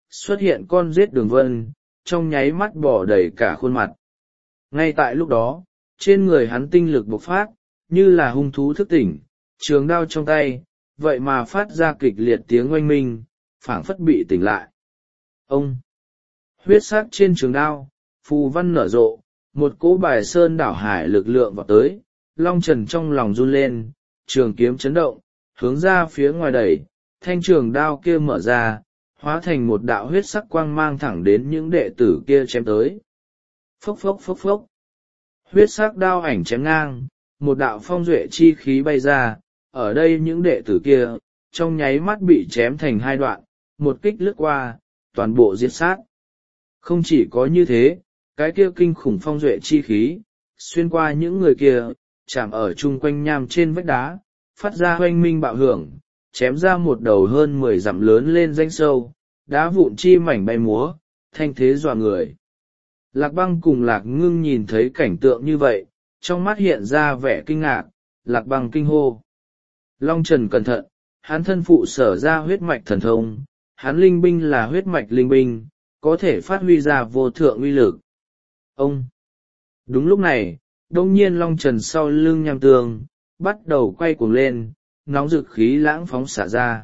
xuất hiện con rết đường vân, trong nháy mắt bỏ đầy cả khuôn mặt. Ngay tại lúc đó, trên người hắn tinh lực bộc phát, như là hung thú thức tỉnh, trường đao trong tay, vậy mà phát ra kịch liệt tiếng oanh minh, phảng phất bị tỉnh lại. Ông! Huyết sắc trên trường đao, phù văn nở rộ, một cỗ bài sơn đảo hải lực lượng vào tới, Long Trần trong lòng run lên, trường kiếm chấn động, hướng ra phía ngoài đẩy, thanh trường đao kia mở ra, hóa thành một đạo huyết sắc quang mang thẳng đến những đệ tử kia chém tới. Phốc phốc phốc phốc. Huyết sắc đao ảnh chém ngang, một đạo phong duệ chi khí bay ra, ở đây những đệ tử kia, trong nháy mắt bị chém thành hai đoạn, một kích lướt qua, toàn bộ diệt sát. Không chỉ có như thế, cái kia kinh khủng phong duệ chi khí, xuyên qua những người kia, chạm ở chung quanh nham trên vách đá, phát ra oanh minh bạo hưởng, chém ra một đầu hơn mười dặm lớn lên danh sâu, đá vụn chi mảnh bay múa, thanh thế dọa người. Lạc Băng cùng Lạc Ngưng nhìn thấy cảnh tượng như vậy, trong mắt hiện ra vẻ kinh ngạc, Lạc Băng kinh hô. Long Trần cẩn thận, hắn thân phụ sở ra huyết mạch thần thông, hắn linh binh là huyết mạch linh binh, có thể phát huy ra vô thượng uy lực. Ông! Đúng lúc này, đông nhiên Long Trần sau lưng nham tường, bắt đầu quay cuồng lên, nóng rực khí lãng phóng xả ra.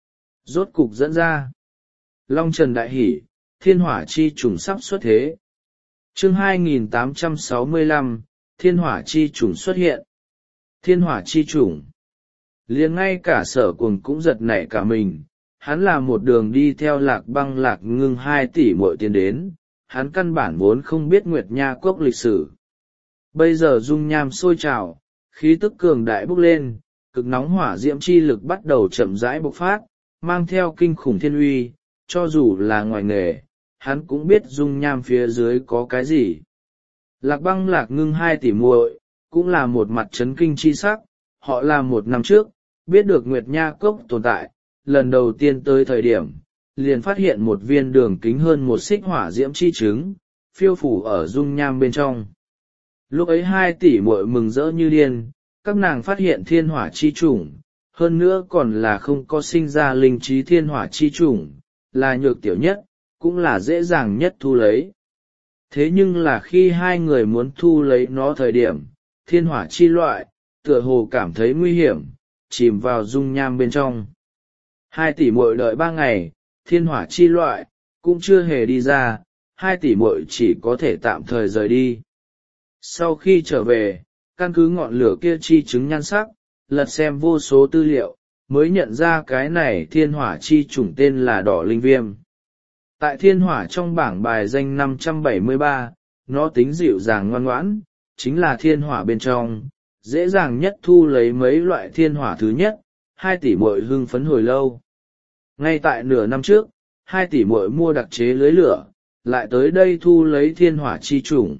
Rốt cục dẫn ra. Long Trần đại hỉ, thiên hỏa chi trùng sắp xuất thế. Chương hai nghìn tám trăm sáu mươi lăm, thiên hỏa chi trùng xuất hiện. Thiên hỏa chi trùng. Liền ngay cả Sở Cuồng cũng giật nảy cả mình, hắn là một đường đi theo Lạc Băng Lạc Ngưng hai tỷ muội tiến đến, hắn căn bản vốn không biết Nguyệt Nha Cốc lịch sử. Bây giờ dung nham sôi trào, khí tức cường đại bốc lên, cực nóng hỏa diễm chi lực bắt đầu chậm rãi bộc phát, mang theo kinh khủng thiên uy, cho dù là ngoài nghề, hắn cũng biết dung nham phía dưới có cái gì. Lạc Băng Lạc Ngưng hai tỷ muội cũng là một mặt chấn kinh chi sắc, họ là một năm trước, biết được Nguyệt Nha Cốc tồn tại, lần đầu tiên tới thời điểm, liền phát hiện một viên đường kính hơn một xích hỏa diễm chi trứng, phiêu phủ ở dung nham bên trong. Lúc ấy hai tỷ muội mừng rỡ như điên, các nàng phát hiện thiên hỏa chi chủng, hơn nữa còn là không có sinh ra linh trí thiên hỏa chi chủng, là nhược tiểu nhất, cũng là dễ dàng nhất thu lấy. Thế nhưng là khi hai người muốn thu lấy nó thời điểm, thiên hỏa chi loại, tựa hồ cảm thấy nguy hiểm, chìm vào dung nham bên trong. Hai tỷ muội đợi ba ngày, thiên hỏa chi loại, cũng chưa hề đi ra, hai tỷ muội chỉ có thể tạm thời rời đi. Sau khi trở về, căn cứ ngọn lửa kia chi chứng nhan sắc, lật xem vô số tư liệu, mới nhận ra cái này thiên hỏa chi chủng tên là đỏ linh viêm. Tại thiên hỏa trong bảng bài danh năm trăm bảy mươi ba, nó tính dịu dàng ngoan ngoãn, chính là thiên hỏa bên trong, dễ dàng nhất thu lấy mấy loại thiên hỏa thứ nhất, hai tỷ muội hưng phấn hồi lâu. Ngay tại nửa năm trước, hai tỷ muội mua đặc chế lưới lửa, lại tới đây thu lấy thiên hỏa chi chủng.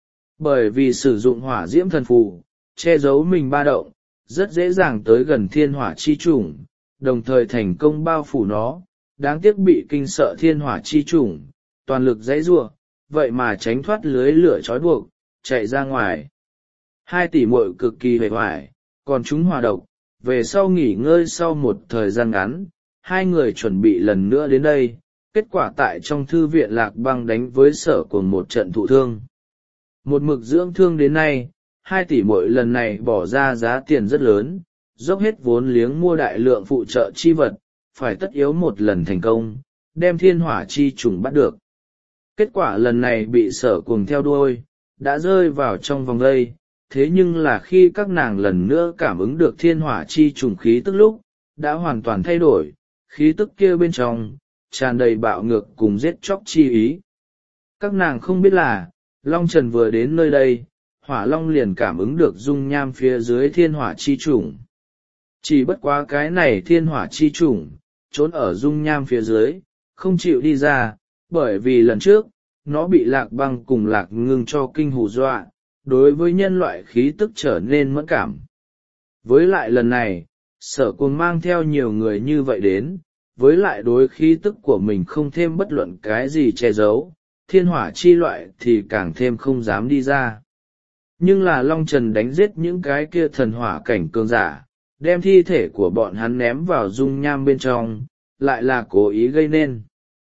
Bởi vì sử dụng hỏa diễm thần phù, che giấu mình ba động, rất dễ dàng tới gần thiên hỏa chi chủng, đồng thời thành công bao phủ nó, đáng tiếc bị kinh sợ thiên hỏa chi chủng, toàn lực giãy giụa, vậy mà tránh thoát lưới lửa trói buộc, chạy ra ngoài. Hai tỷ muội cực kỳ hề hoài, còn chúng hỏa độc, về sau nghỉ ngơi sau một thời gian ngắn, hai người chuẩn bị lần nữa đến đây, kết quả tại trong thư viện Lạc Băng đánh với Sở Cuồng một trận thụ thương. Một mực dưỡng thương đến nay, hai tỷ muội lần này bỏ ra giá tiền rất lớn, dốc hết vốn liếng mua đại lượng phụ trợ chi vật, phải tất yếu một lần thành công, đem thiên hỏa chi trùng bắt được. Kết quả lần này bị Sở Cuồng theo đuôi, đã rơi vào trong vòng đây, thế nhưng là khi các nàng lần nữa cảm ứng được thiên hỏa chi trùng khí tức lúc, đã hoàn toàn thay đổi, khí tức kia bên trong, tràn đầy bạo ngược cùng giết chóc chi ý. Các nàng không biết là, Long Trần vừa đến nơi đây, Hỏa Long liền cảm ứng được dung nham phía dưới thiên hỏa chi trùng. Chỉ bất quá cái này thiên hỏa chi trùng, trốn ở dung nham phía dưới, không chịu đi ra, bởi vì lần trước, nó bị Lạc Băng cùng Lạc Ngưng cho kinh hù dọa, đối với nhân loại khí tức trở nên mẫn cảm. Với lại lần này, Sở Cuồng mang theo nhiều người như vậy đến, với lại đối khí tức của mình không thêm bất luận cái gì che giấu, thiên hỏa chi loại thì càng thêm không dám đi ra. Nhưng là Long Trần đánh giết những cái kia thần hỏa cảnh cường giả, đem thi thể của bọn hắn ném vào dung nham bên trong, lại là cố ý gây nên.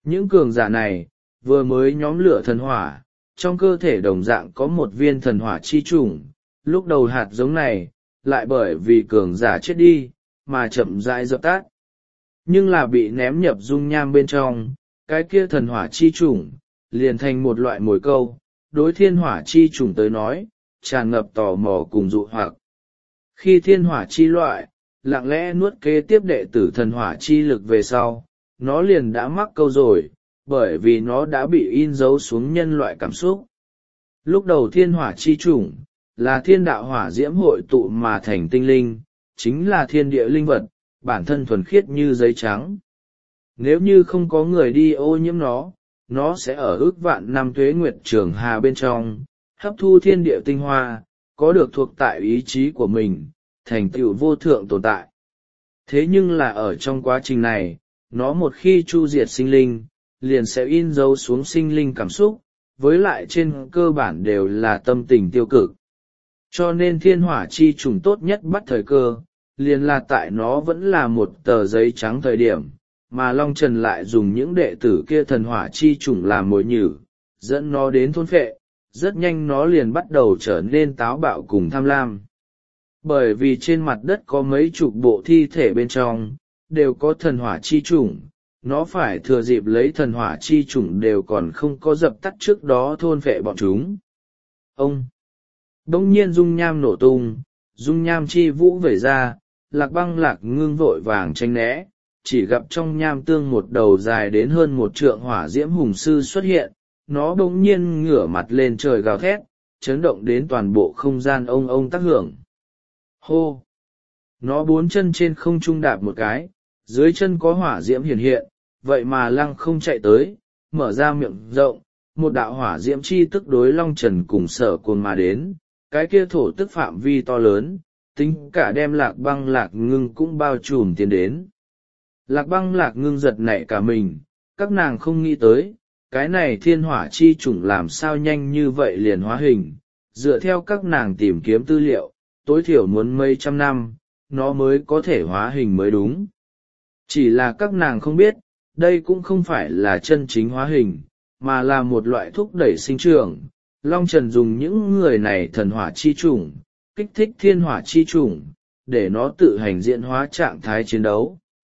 Những cường giả này, vừa mới nhóm lửa thần hỏa, trong cơ thể đồng dạng có một viên thần hỏa chi chủng, lúc đầu hạt giống này, lại bởi vì cường giả chết đi, mà chậm rãi dập tắt. Nhưng là bị ném nhập dung nham bên trong, cái kia thần hỏa chi chủng, liền thành một loại mồi câu, đối thiên hỏa chi chủng tới nói, tràn ngập tò mò cùng dụ hoặc. Khi thiên hỏa chi loại, lặng lẽ nuốt kế tiếp đệ tử thần hỏa chi lực về sau, nó liền đã mắc câu rồi, bởi vì nó đã bị in dấu xuống nhân loại cảm xúc. Lúc đầu thiên hỏa chi chủng, là thiên đạo hỏa diễm hội tụ mà thành tinh linh, chính là thiên địa linh vật, bản thân thuần khiết như giấy trắng. Nếu như không có người đi ô nhiễm nó, nó sẽ ở ước vạn năm tuế nguyệt trường hà bên trong, hấp thu thiên địa tinh hoa, có được thuộc tại ý chí của mình, thành tựu vô thượng tồn tại. Thế nhưng là ở trong quá trình này, nó một khi chu diệt sinh linh, liền sẽ in dấu xuống sinh linh cảm xúc, với lại trên cơ bản đều là tâm tình tiêu cực. Cho nên thiên hỏa chi trùng tốt nhất bắt thời cơ, liền là tại nó vẫn là một tờ giấy trắng thời điểm, mà Long Trần lại dùng những đệ tử kia thần hỏa chi trùng làm mồi nhử, dẫn nó đến thôn phệ, rất nhanh nó liền bắt đầu trở nên táo bạo cùng tham lam. Bởi vì trên mặt đất có mấy chục bộ thi thể bên trong, đều có thần hỏa chi trùng, nó phải thừa dịp lấy thần hỏa chi trùng đều còn không có dập tắt trước đó thôn phệ bọn chúng. Ông! Đông nhiên dung nham nổ tung, dung nham chi vũ vẩy ra, Lạc Băng Lạc Ngưng vội vàng tranh né, chỉ gặp trong nham tương một đầu dài đến hơn một trượng hỏa diễm hùng sư xuất hiện, nó bỗng nhiên ngửa mặt lên trời gào thét, chấn động đến toàn bộ không gian ông ông tác hưởng. Hô! Nó bốn chân trên không trung đạp một cái, dưới chân có hỏa diễm hiển hiện, vậy mà lăng không chạy tới, mở ra miệng rộng, một đạo hỏa diễm chi tức đối Long Trần cùng Sở Cuồng mà đến, cái kia thổ tức phạm vi to lớn, tính cả đem Lạc Băng Lạc Ngưng cũng bao trùm tiến đến. Lạc Băng Lạc Ngưng giật nảy cả mình, các nàng không nghĩ tới, cái này thiên hỏa chi chủng làm sao nhanh như vậy liền hóa hình, dựa theo các nàng tìm kiếm tư liệu, tối thiểu muốn mấy trăm năm, nó mới có thể hóa hình mới đúng. Chỉ là các nàng không biết, đây cũng không phải là chân chính hóa hình, mà là một loại thúc đẩy sinh trưởng. Long Trần dùng những người này thần hỏa chi chủng, kích thích thiên hỏa chi chủng, để nó tự hành diễn hóa trạng thái chiến đấu.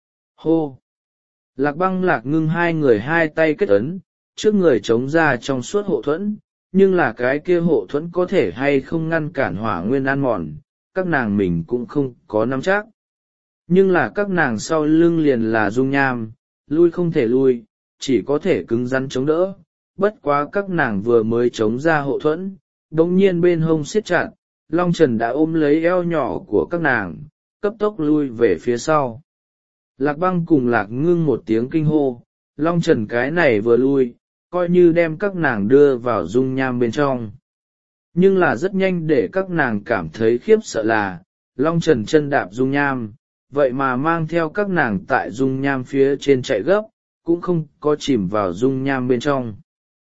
Hô! Lạc Băng Lạc Ngưng hai người hai tay kết ấn, trước người chống ra trong suốt hộ thuẫn, nhưng là cái kia hộ thuẫn có thể hay không ngăn cản hỏa nguyên ăn mòn, các nàng mình cũng không có nắm chắc. Nhưng là các nàng sau lưng liền là dung nham, lui không thể lui, chỉ có thể cứng rắn chống đỡ. Bất quá các nàng vừa mới chống ra hộ thuẫn, đống nhiên bên hông siết chặt, Long Trần đã ôm lấy eo nhỏ của các nàng, cấp tốc lui về phía sau. Lạc Băng cùng Lạc Ngưng một tiếng kinh hô, Long Trần cái này vừa lui, coi như đem các nàng đưa vào dung nham bên trong. Nhưng là rất nhanh để các nàng cảm thấy khiếp sợ là, Long Trần chân đạp dung nham, vậy mà mang theo các nàng tại dung nham phía trên chạy gấp, cũng không có chìm vào dung nham bên trong.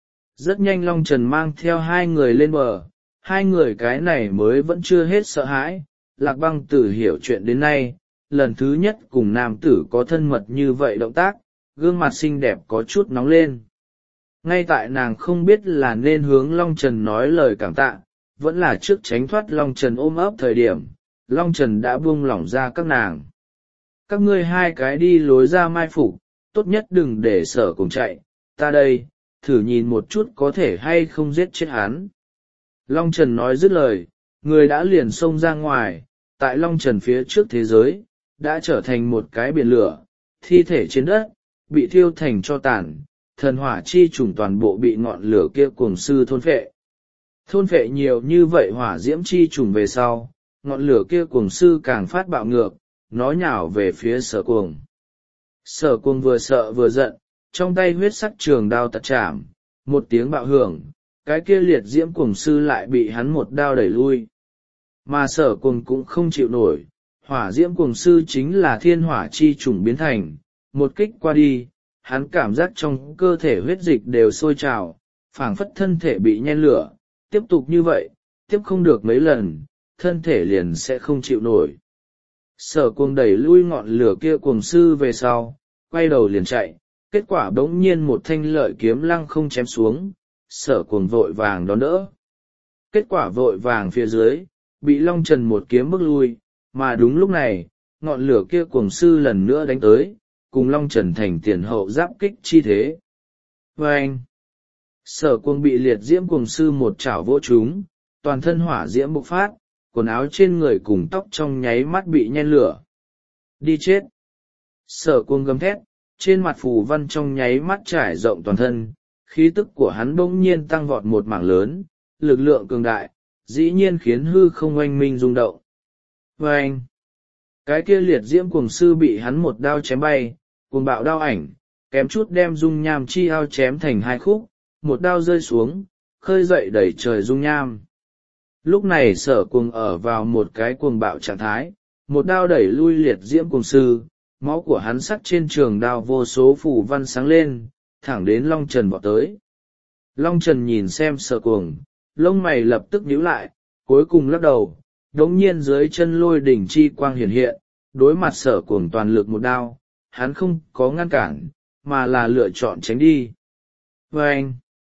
Rất nhanh Long Trần mang theo hai người lên bờ, hai người cái này mới vẫn chưa hết sợ hãi. Lạc Băng Tử hiểu chuyện đến nay, lần thứ nhất cùng nam tử có thân mật như vậy động tác, gương mặt xinh đẹp có chút nóng lên. Ngay tại nàng không biết là nên hướng Long Trần nói lời cảm tạ, vẫn là trước tránh thoát Long Trần ôm ấp thời điểm, Long Trần đã buông lỏng ra các nàng. Các ngươi hai cái đi lối ra mai phục, tốt nhất đừng để Sở cùng chạy, ta đây, thử nhìn một chút có thể hay không giết chết hắn. Long Trần nói dứt lời, người đã liền xông ra ngoài, tại Long Trần phía trước thế giới, đã trở thành một cái biển lửa, thi thể trên đất, bị thiêu thành tro tàn, thần hỏa chi trùng toàn bộ bị ngọn lửa kia cuồng sư thôn phệ. Thôn phệ nhiều như vậy hỏa diễm chi trùng về sau, ngọn lửa kia cuồng sư càng phát bạo ngược, nó nhào về phía Sở Cuồng. Sở Cuồng vừa sợ vừa giận, trong tay huyết sắc trường đao tật chạm, một tiếng bạo hưởng, cái kia liệt diễm cuồng sư lại bị hắn một đao đẩy lui. Mà Sở Cuồng cũng không chịu nổi, hỏa diễm cuồng sư chính là thiên hỏa chi trùng biến thành, một kích qua đi, hắn cảm giác trong cơ thể huyết dịch đều sôi trào, phảng phất thân thể bị nhen lửa, tiếp tục như vậy, tiếp không được mấy lần, thân thể liền sẽ không chịu nổi. Sở Cuồng đẩy lui ngọn lửa kia cuồng sư về sau, quay đầu liền chạy, kết quả bỗng nhiên một thanh lợi kiếm lăng không chém xuống, Sở Cuồng vội vàng đón đỡ. Kết quả vội vàng phía dưới, bị Long Trần một kiếm bước lui, mà đúng lúc này, ngọn lửa kia cuồng sư lần nữa đánh tới, cùng Long Trần thành tiền hậu giáp kích chi thế. Và anh, Sở Cuồng bị liệt diễm cuồng sư một chảo vỗ trúng, toàn thân hỏa diễm bộc phát, quần áo trên người cùng tóc trong nháy mắt bị nhen lửa. Đi chết! Sở Cuồng gầm thét, trên mặt phù văn trong nháy mắt trải rộng toàn thân, khí tức của hắn bỗng nhiên tăng vọt một mảng lớn, lực lượng cường đại, dĩ nhiên khiến hư không oanh minh rung động. Và anh, cái kia liệt diễm cuồng sư bị hắn một đao chém bay, cuồng bạo đao ảnh, kém chút đem dung nham chi ao chém thành hai khúc, một đao rơi xuống, khơi dậy đẩy trời dung nham. Lúc này Sở Cuồng ở vào một cái cuồng bạo trạng thái, một đao đẩy lui liệt diễm cuồng sư, máu của hắn sắc trên trường đao vô số phù văn sáng lên, thẳng đến Long Trần vọt tới. Long Trần nhìn xem Sở Cuồng, lông mày lập tức nhíu lại, cuối cùng lắc đầu, đống nhiên dưới chân lôi đỉnh chi quang hiển hiện, đối mặt Sở Cuồng toàn lực một đao, hắn không có ngăn cản, mà là lựa chọn tránh đi. Và anh,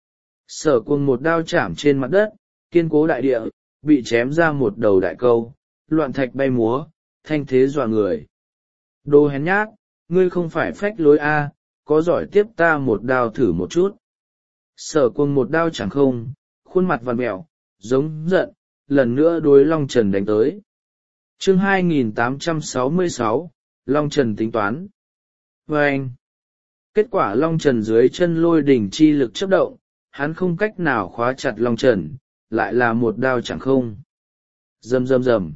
Sở Cuồng một đao chạm trên mặt đất, kiên cố đại địa, bị chém ra một đầu đại câu, loạn thạch bay múa, thanh thế dọa người. Đồ hèn nhát, ngươi không phải phách lối a, có giỏi tiếp ta một đao thử một chút. Sở Cuồng một đao chẳng không, khuôn mặt vằn mẹo, giống giận, lần nữa đối Long Trần đánh tới. Chương hai nghìn tám trăm sáu mươi sáu, Long Trần tính toán. Và anh, kết quả Long Trần dưới chân lôi đỉnh chi lực chấp động, hắn không cách nào khóa chặt Long Trần, lại là một đao chẳng không. Rầm rầm rầm.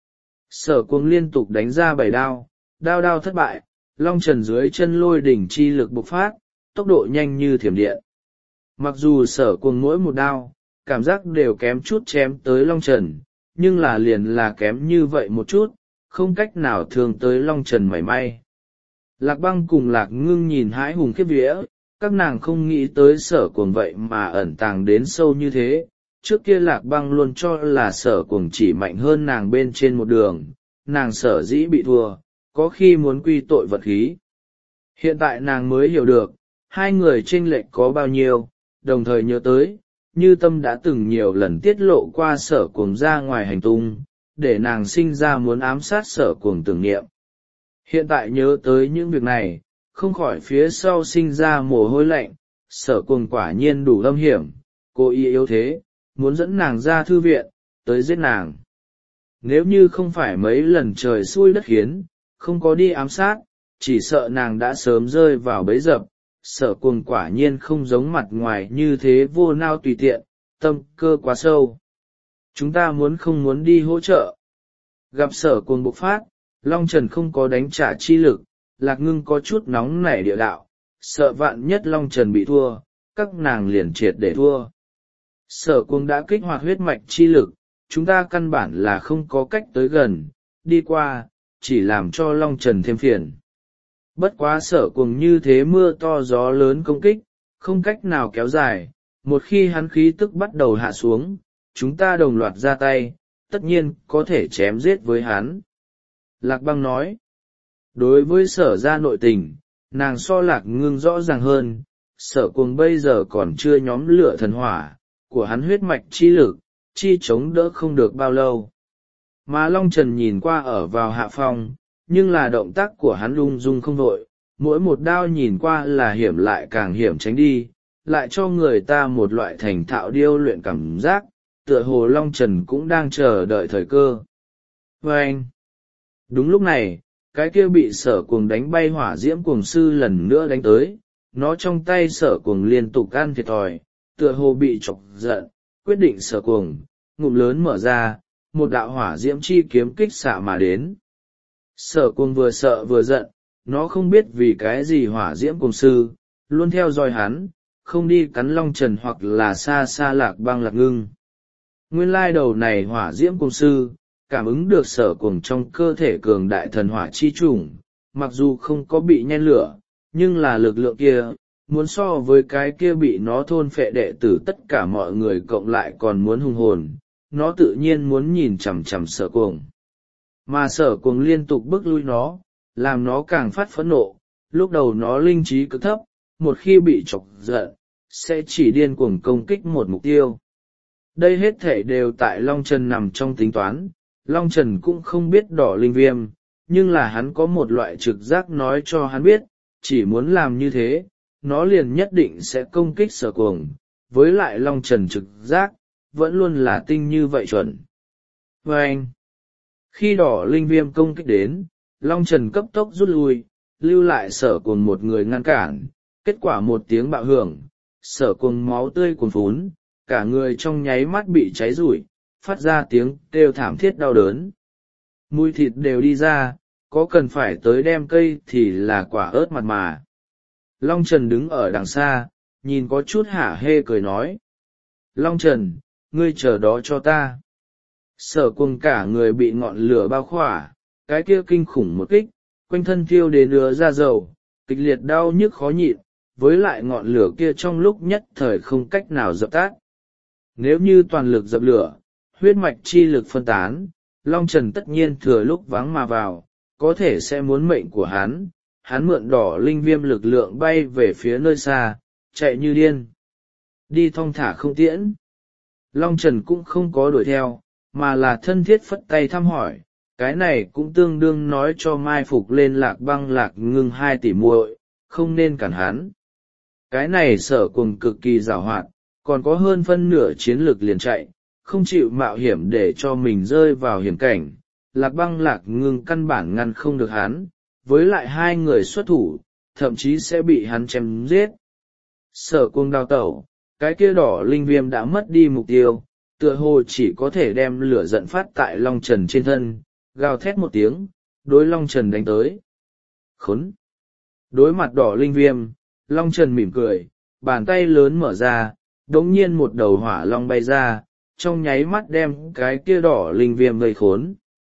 Sở Cuồng liên tục đánh ra bảy đao, đao đao thất bại, Long Trần dưới chân lôi đỉnh chi lực bộc phát, tốc độ nhanh như thiểm điện. Mặc dù Sở Cuồng mỗi một đao, cảm giác đều kém chút chém tới Long Trần, nhưng là liền là kém như vậy một chút, không cách nào thương tới Long Trần mảy may. Lạc Băng cùng Lạc Ngưng nhìn hãi hùng khiếp vía, các nàng không nghĩ tới Sở Cuồng vậy mà ẩn tàng đến sâu như thế. Trước kia Lạc Băng luôn cho là Sở Cuồng chỉ mạnh hơn nàng bên trên một đường, nàng sở dĩ bị thua, có khi muốn quy tội vật khí. Hiện tại nàng mới hiểu được, hai người chênh lệch có bao nhiêu, đồng thời nhớ tới, Như Tâm đã từng nhiều lần tiết lộ qua Sở Cuồng ra ngoài hành tung, để nàng sinh ra muốn ám sát Sở Cuồng tưởng niệm. Hiện tại nhớ tới những việc này, không khỏi phía sau sinh ra mồ hôi lạnh, Sở Cuồng quả nhiên đủ âm hiểm, cô y yếu thế, muốn dẫn nàng ra thư viện, tới giết nàng. Nếu như không phải mấy lần trời xui đất khiến, không có đi ám sát, chỉ sợ nàng đã sớm rơi vào bẫy dập. Sở Cuồng quả nhiên không giống mặt ngoài như thế vô nao tùy tiện, tâm cơ quá sâu. Chúng ta muốn không muốn đi hỗ trợ. Gặp Sở Cuồng bộc phát, Long Trần không có đánh trả chi lực, Lạc Ngưng có chút nóng nảy địa đạo, sợ vạn nhất Long Trần bị thua, các nàng liền triệt để thua. Sở Cuồng đã kích hoạt huyết mạch chi lực, chúng ta căn bản là không có cách tới gần, đi qua, chỉ làm cho Long Trần thêm phiền. Bất quá Sở Cuồng như thế mưa to gió lớn công kích, không cách nào kéo dài, một khi hắn khí tức bắt đầu hạ xuống, chúng ta đồng loạt ra tay, tất nhiên có thể chém giết với hắn. Lạc Băng nói, đối với Sở gia nội tình, nàng so Lạc Ngưng rõ ràng hơn, Sở Cuồng bây giờ còn chưa nhóm lửa thần hỏa, của hắn huyết mạch chi lực, chi chống đỡ không được bao lâu. Mà Long Trần nhìn qua ở vào hạ phong, nhưng là động tác của hắn lung dung không vội, mỗi một đao nhìn qua là hiểm lại càng hiểm tránh đi, lại cho người ta một loại thành thạo điêu luyện cảm giác, tựa hồ Long Trần cũng đang chờ đợi thời cơ. Và anh, đúng lúc này, cái kia bị Sở Cuồng đánh bay hỏa diễm cuồng sư lần nữa đánh tới, nó trong tay Sở Cuồng liên tục ăn thiệt thòi, tựa hồ bị chọc giận, quyết định Sở Cuồng, ngụm lớn mở ra, một đạo hỏa diễm chi kiếm kích xạ mà đến. Sở Cuồng vừa sợ vừa giận, nó không biết vì cái gì hỏa diễm cuồng sư, luôn theo dõi hắn, không đi cắn Long Trần hoặc là xa xa Lạc Băng Lạc Ngưng. Nguyên lai đầu này hỏa diễm cuồng sư, cảm ứng được Sở Cuồng trong cơ thể cường đại thần hỏa chi chủng, mặc dù không có bị nhen lửa, nhưng là lực lượng kia, muốn so với cái kia bị nó thôn phệ đệ tử tất cả mọi người cộng lại còn muốn hung hồn, nó tự nhiên muốn nhìn chằm chằm Sở Cuồng. Mà Sở Cuồng liên tục bức lui nó, làm nó càng phát phẫn nộ, lúc đầu nó linh trí cực thấp, một khi bị chọc giận sẽ chỉ điên cuồng công kích một mục tiêu. Đây hết thể đều tại Long Trần nằm trong tính toán. Long Trần cũng không biết đỏ linh viêm, nhưng là hắn có một loại trực giác nói cho hắn biết, chỉ muốn làm như thế, nó liền nhất định sẽ công kích Sở Cuồng. Với lại Long Trần trực giác, vẫn luôn là tinh như vậy chuẩn. Và anh, khi đỏ linh viêm công kích đến, Long Trần cấp tốc rút lui, lưu lại Sở Cuồng một người ngăn cản. Kết quả một tiếng bạo hưởng, Sở Cuồng máu tươi cuồn phún, cả người trong nháy mắt bị cháy rụi, phát ra tiếng kêu thảm thiết đau đớn. Mùi thịt đều đi ra, có cần phải tới đem cây thì là quả ớt mặt mà. Long Trần đứng ở đằng xa, nhìn có chút hả hê cười nói. Long Trần, ngươi chờ đó cho ta. Sở Cuồng cả người bị ngọn lửa bao khỏa, cái kia kinh khủng một kích, quanh thân thiêu đến ứa ra dầu, kịch liệt đau nhức khó nhịn, với lại ngọn lửa kia trong lúc nhất thời không cách nào dập tắt. Nếu như toàn lực dập lửa, huyết mạch chi lực phân tán, Long Trần tất nhiên thừa lúc vắng mà vào, có thể sẽ muốn mệnh của hắn. Hắn mượn đỏ linh viêm lực lượng bay về phía nơi xa, chạy như điên. Đi thong thả không tiễn. Long Trần cũng không có đuổi theo, mà là thân thiết phất tay thăm hỏi. Cái này cũng tương đương nói cho mai phục lên Lạc Băng Lạc Ngưng hai tỷ muội, không nên cản hắn. Cái này Sở Cuồng cực kỳ giàu hoạt, còn có hơn phân nửa chiến lược liền chạy, không chịu mạo hiểm để cho mình rơi vào hiểm cảnh. Lạc Băng Lạc Ngưng căn bản ngăn không được hắn, với lại hai người xuất thủ, thậm chí sẽ bị hắn chém giết. Sở Cuồng đào tẩu, cái kia đỏ linh viêm đã mất đi mục tiêu, tựa hồ chỉ có thể đem lửa giận phát tại Long Trần trên thân, gào thét một tiếng, đối Long Trần đánh tới. Khốn! Đối mặt đỏ linh viêm, Long Trần mỉm cười, bàn tay lớn mở ra, đống nhiên một đầu hỏa long bay ra, trong nháy mắt đem cái kia đỏ linh viêm vây khốn.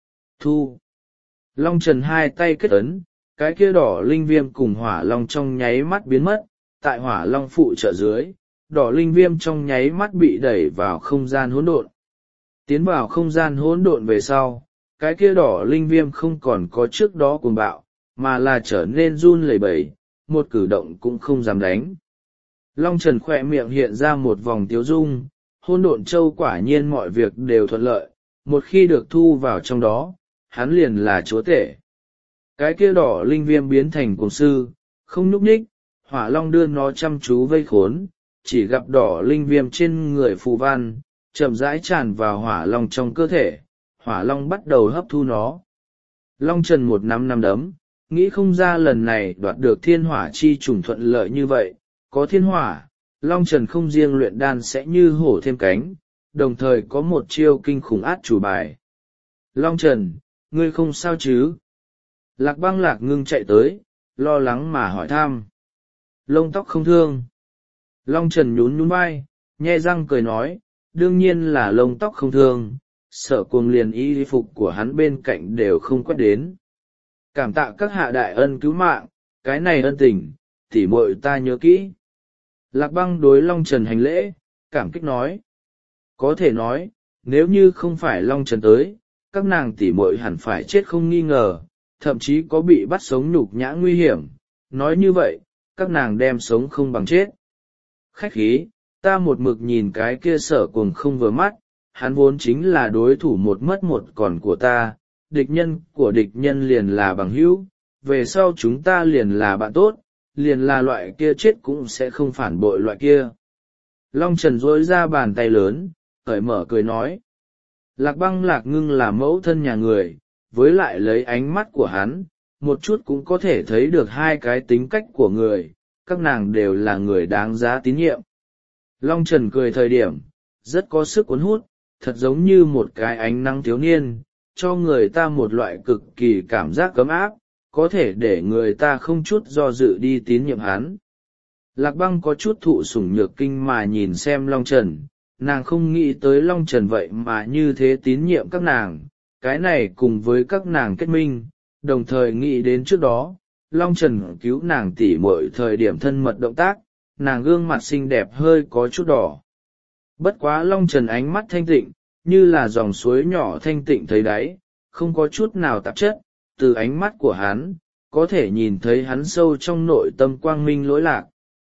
Thu! Long Trần hai tay kết ấn, cái kia đỏ linh viêm cùng hỏa long trong nháy mắt biến mất, tại hỏa long phụ trợ dưới, đỏ linh viêm trong nháy mắt bị đẩy vào không gian hỗn độn. Tiến vào không gian hỗn độn về sau, cái kia đỏ linh viêm không còn có trước đó cuồng bạo, mà là trở nên run lẩy bẩy, một cử động cũng không dám đánh. Long Trần khỏe miệng hiện ra một vòng tiếu dung, hỗn độn châu quả nhiên mọi việc đều thuận lợi, một khi được thu vào trong đó, hắn liền là chúa tể. Cái kia đỏ linh viêm biến thành cuồng sư, không nhúc nhích, hỏa long đưa nó chăm chú vây khốn, chỉ gặp đỏ linh viêm trên người phù văn, chậm rãi tràn vào hỏa long trong cơ thể, hỏa long bắt đầu hấp thu nó. Long Trần một năm năm đấm, nghĩ không ra lần này đoạt được thiên hỏa chi trùng thuận lợi như vậy, có thiên hỏa, Long Trần không riêng luyện đan sẽ như hổ thêm cánh, đồng thời có một chiêu kinh khủng át chủ bài. Long Trần, ngươi không sao chứ? Lạc Băng Lạc Ngưng chạy tới, lo lắng mà hỏi thăm. Lông tóc không thương. Long Trần nhún nhún vai, nhe răng cười nói, đương nhiên là lông tóc không thương, Sở Cuồng liền y phục của hắn bên cạnh đều không quét đến. Cảm tạ các hạ đại ân cứu mạng, cái này ân tình, tỉ muội ta nhớ kỹ. Lạc Băng đối Long Trần hành lễ, cảm kích nói. Có thể nói, nếu như không phải Long Trần tới, các nàng tỉ muội hẳn phải chết không nghi ngờ, thậm chí có bị bắt sống nhục nhã nguy hiểm. Nói như vậy, các nàng đem sống không bằng chết. Khách khí, ta một mực nhìn cái kia Sở Cuồng không vừa mắt, hắn vốn chính là đối thủ một mất một còn của ta, địch nhân của địch nhân liền là bằng hữu, về sau chúng ta liền là bạn tốt, liền là loại kia chết cũng sẽ không phản bội loại kia. Long Trần dối ra bàn tay lớn, cởi mở cười nói. Lạc Băng Lạc Ngưng là mẫu thân nhà người, với lại lấy ánh mắt của hắn, một chút cũng có thể thấy được hai cái tính cách của người, các nàng đều là người đáng giá tín nhiệm. Long Trần cười thời điểm, rất có sức cuốn hút, thật giống như một cái ánh nắng thiếu niên, cho người ta một loại cực kỳ cảm giác cấm áp, có thể để người ta không chút do dự đi tín nhiệm hắn. Lạc Băng có chút thụ sủng nhược kinh mà nhìn xem Long Trần, nàng không nghĩ tới Long Trần vậy mà như thế tín nhiệm các nàng, cái này cùng với các nàng kết minh, đồng thời nghĩ đến trước đó, Long Trần cứu nàng tỉ muội thời điểm thân mật động tác, nàng gương mặt xinh đẹp hơi có chút đỏ. Bất quá Long Trần ánh mắt thanh tịnh, như là dòng suối nhỏ thanh tịnh thấy đáy, không có chút nào tạp chất, từ ánh mắt của hắn, có thể nhìn thấy hắn sâu trong nội tâm quang minh lỗi lạc,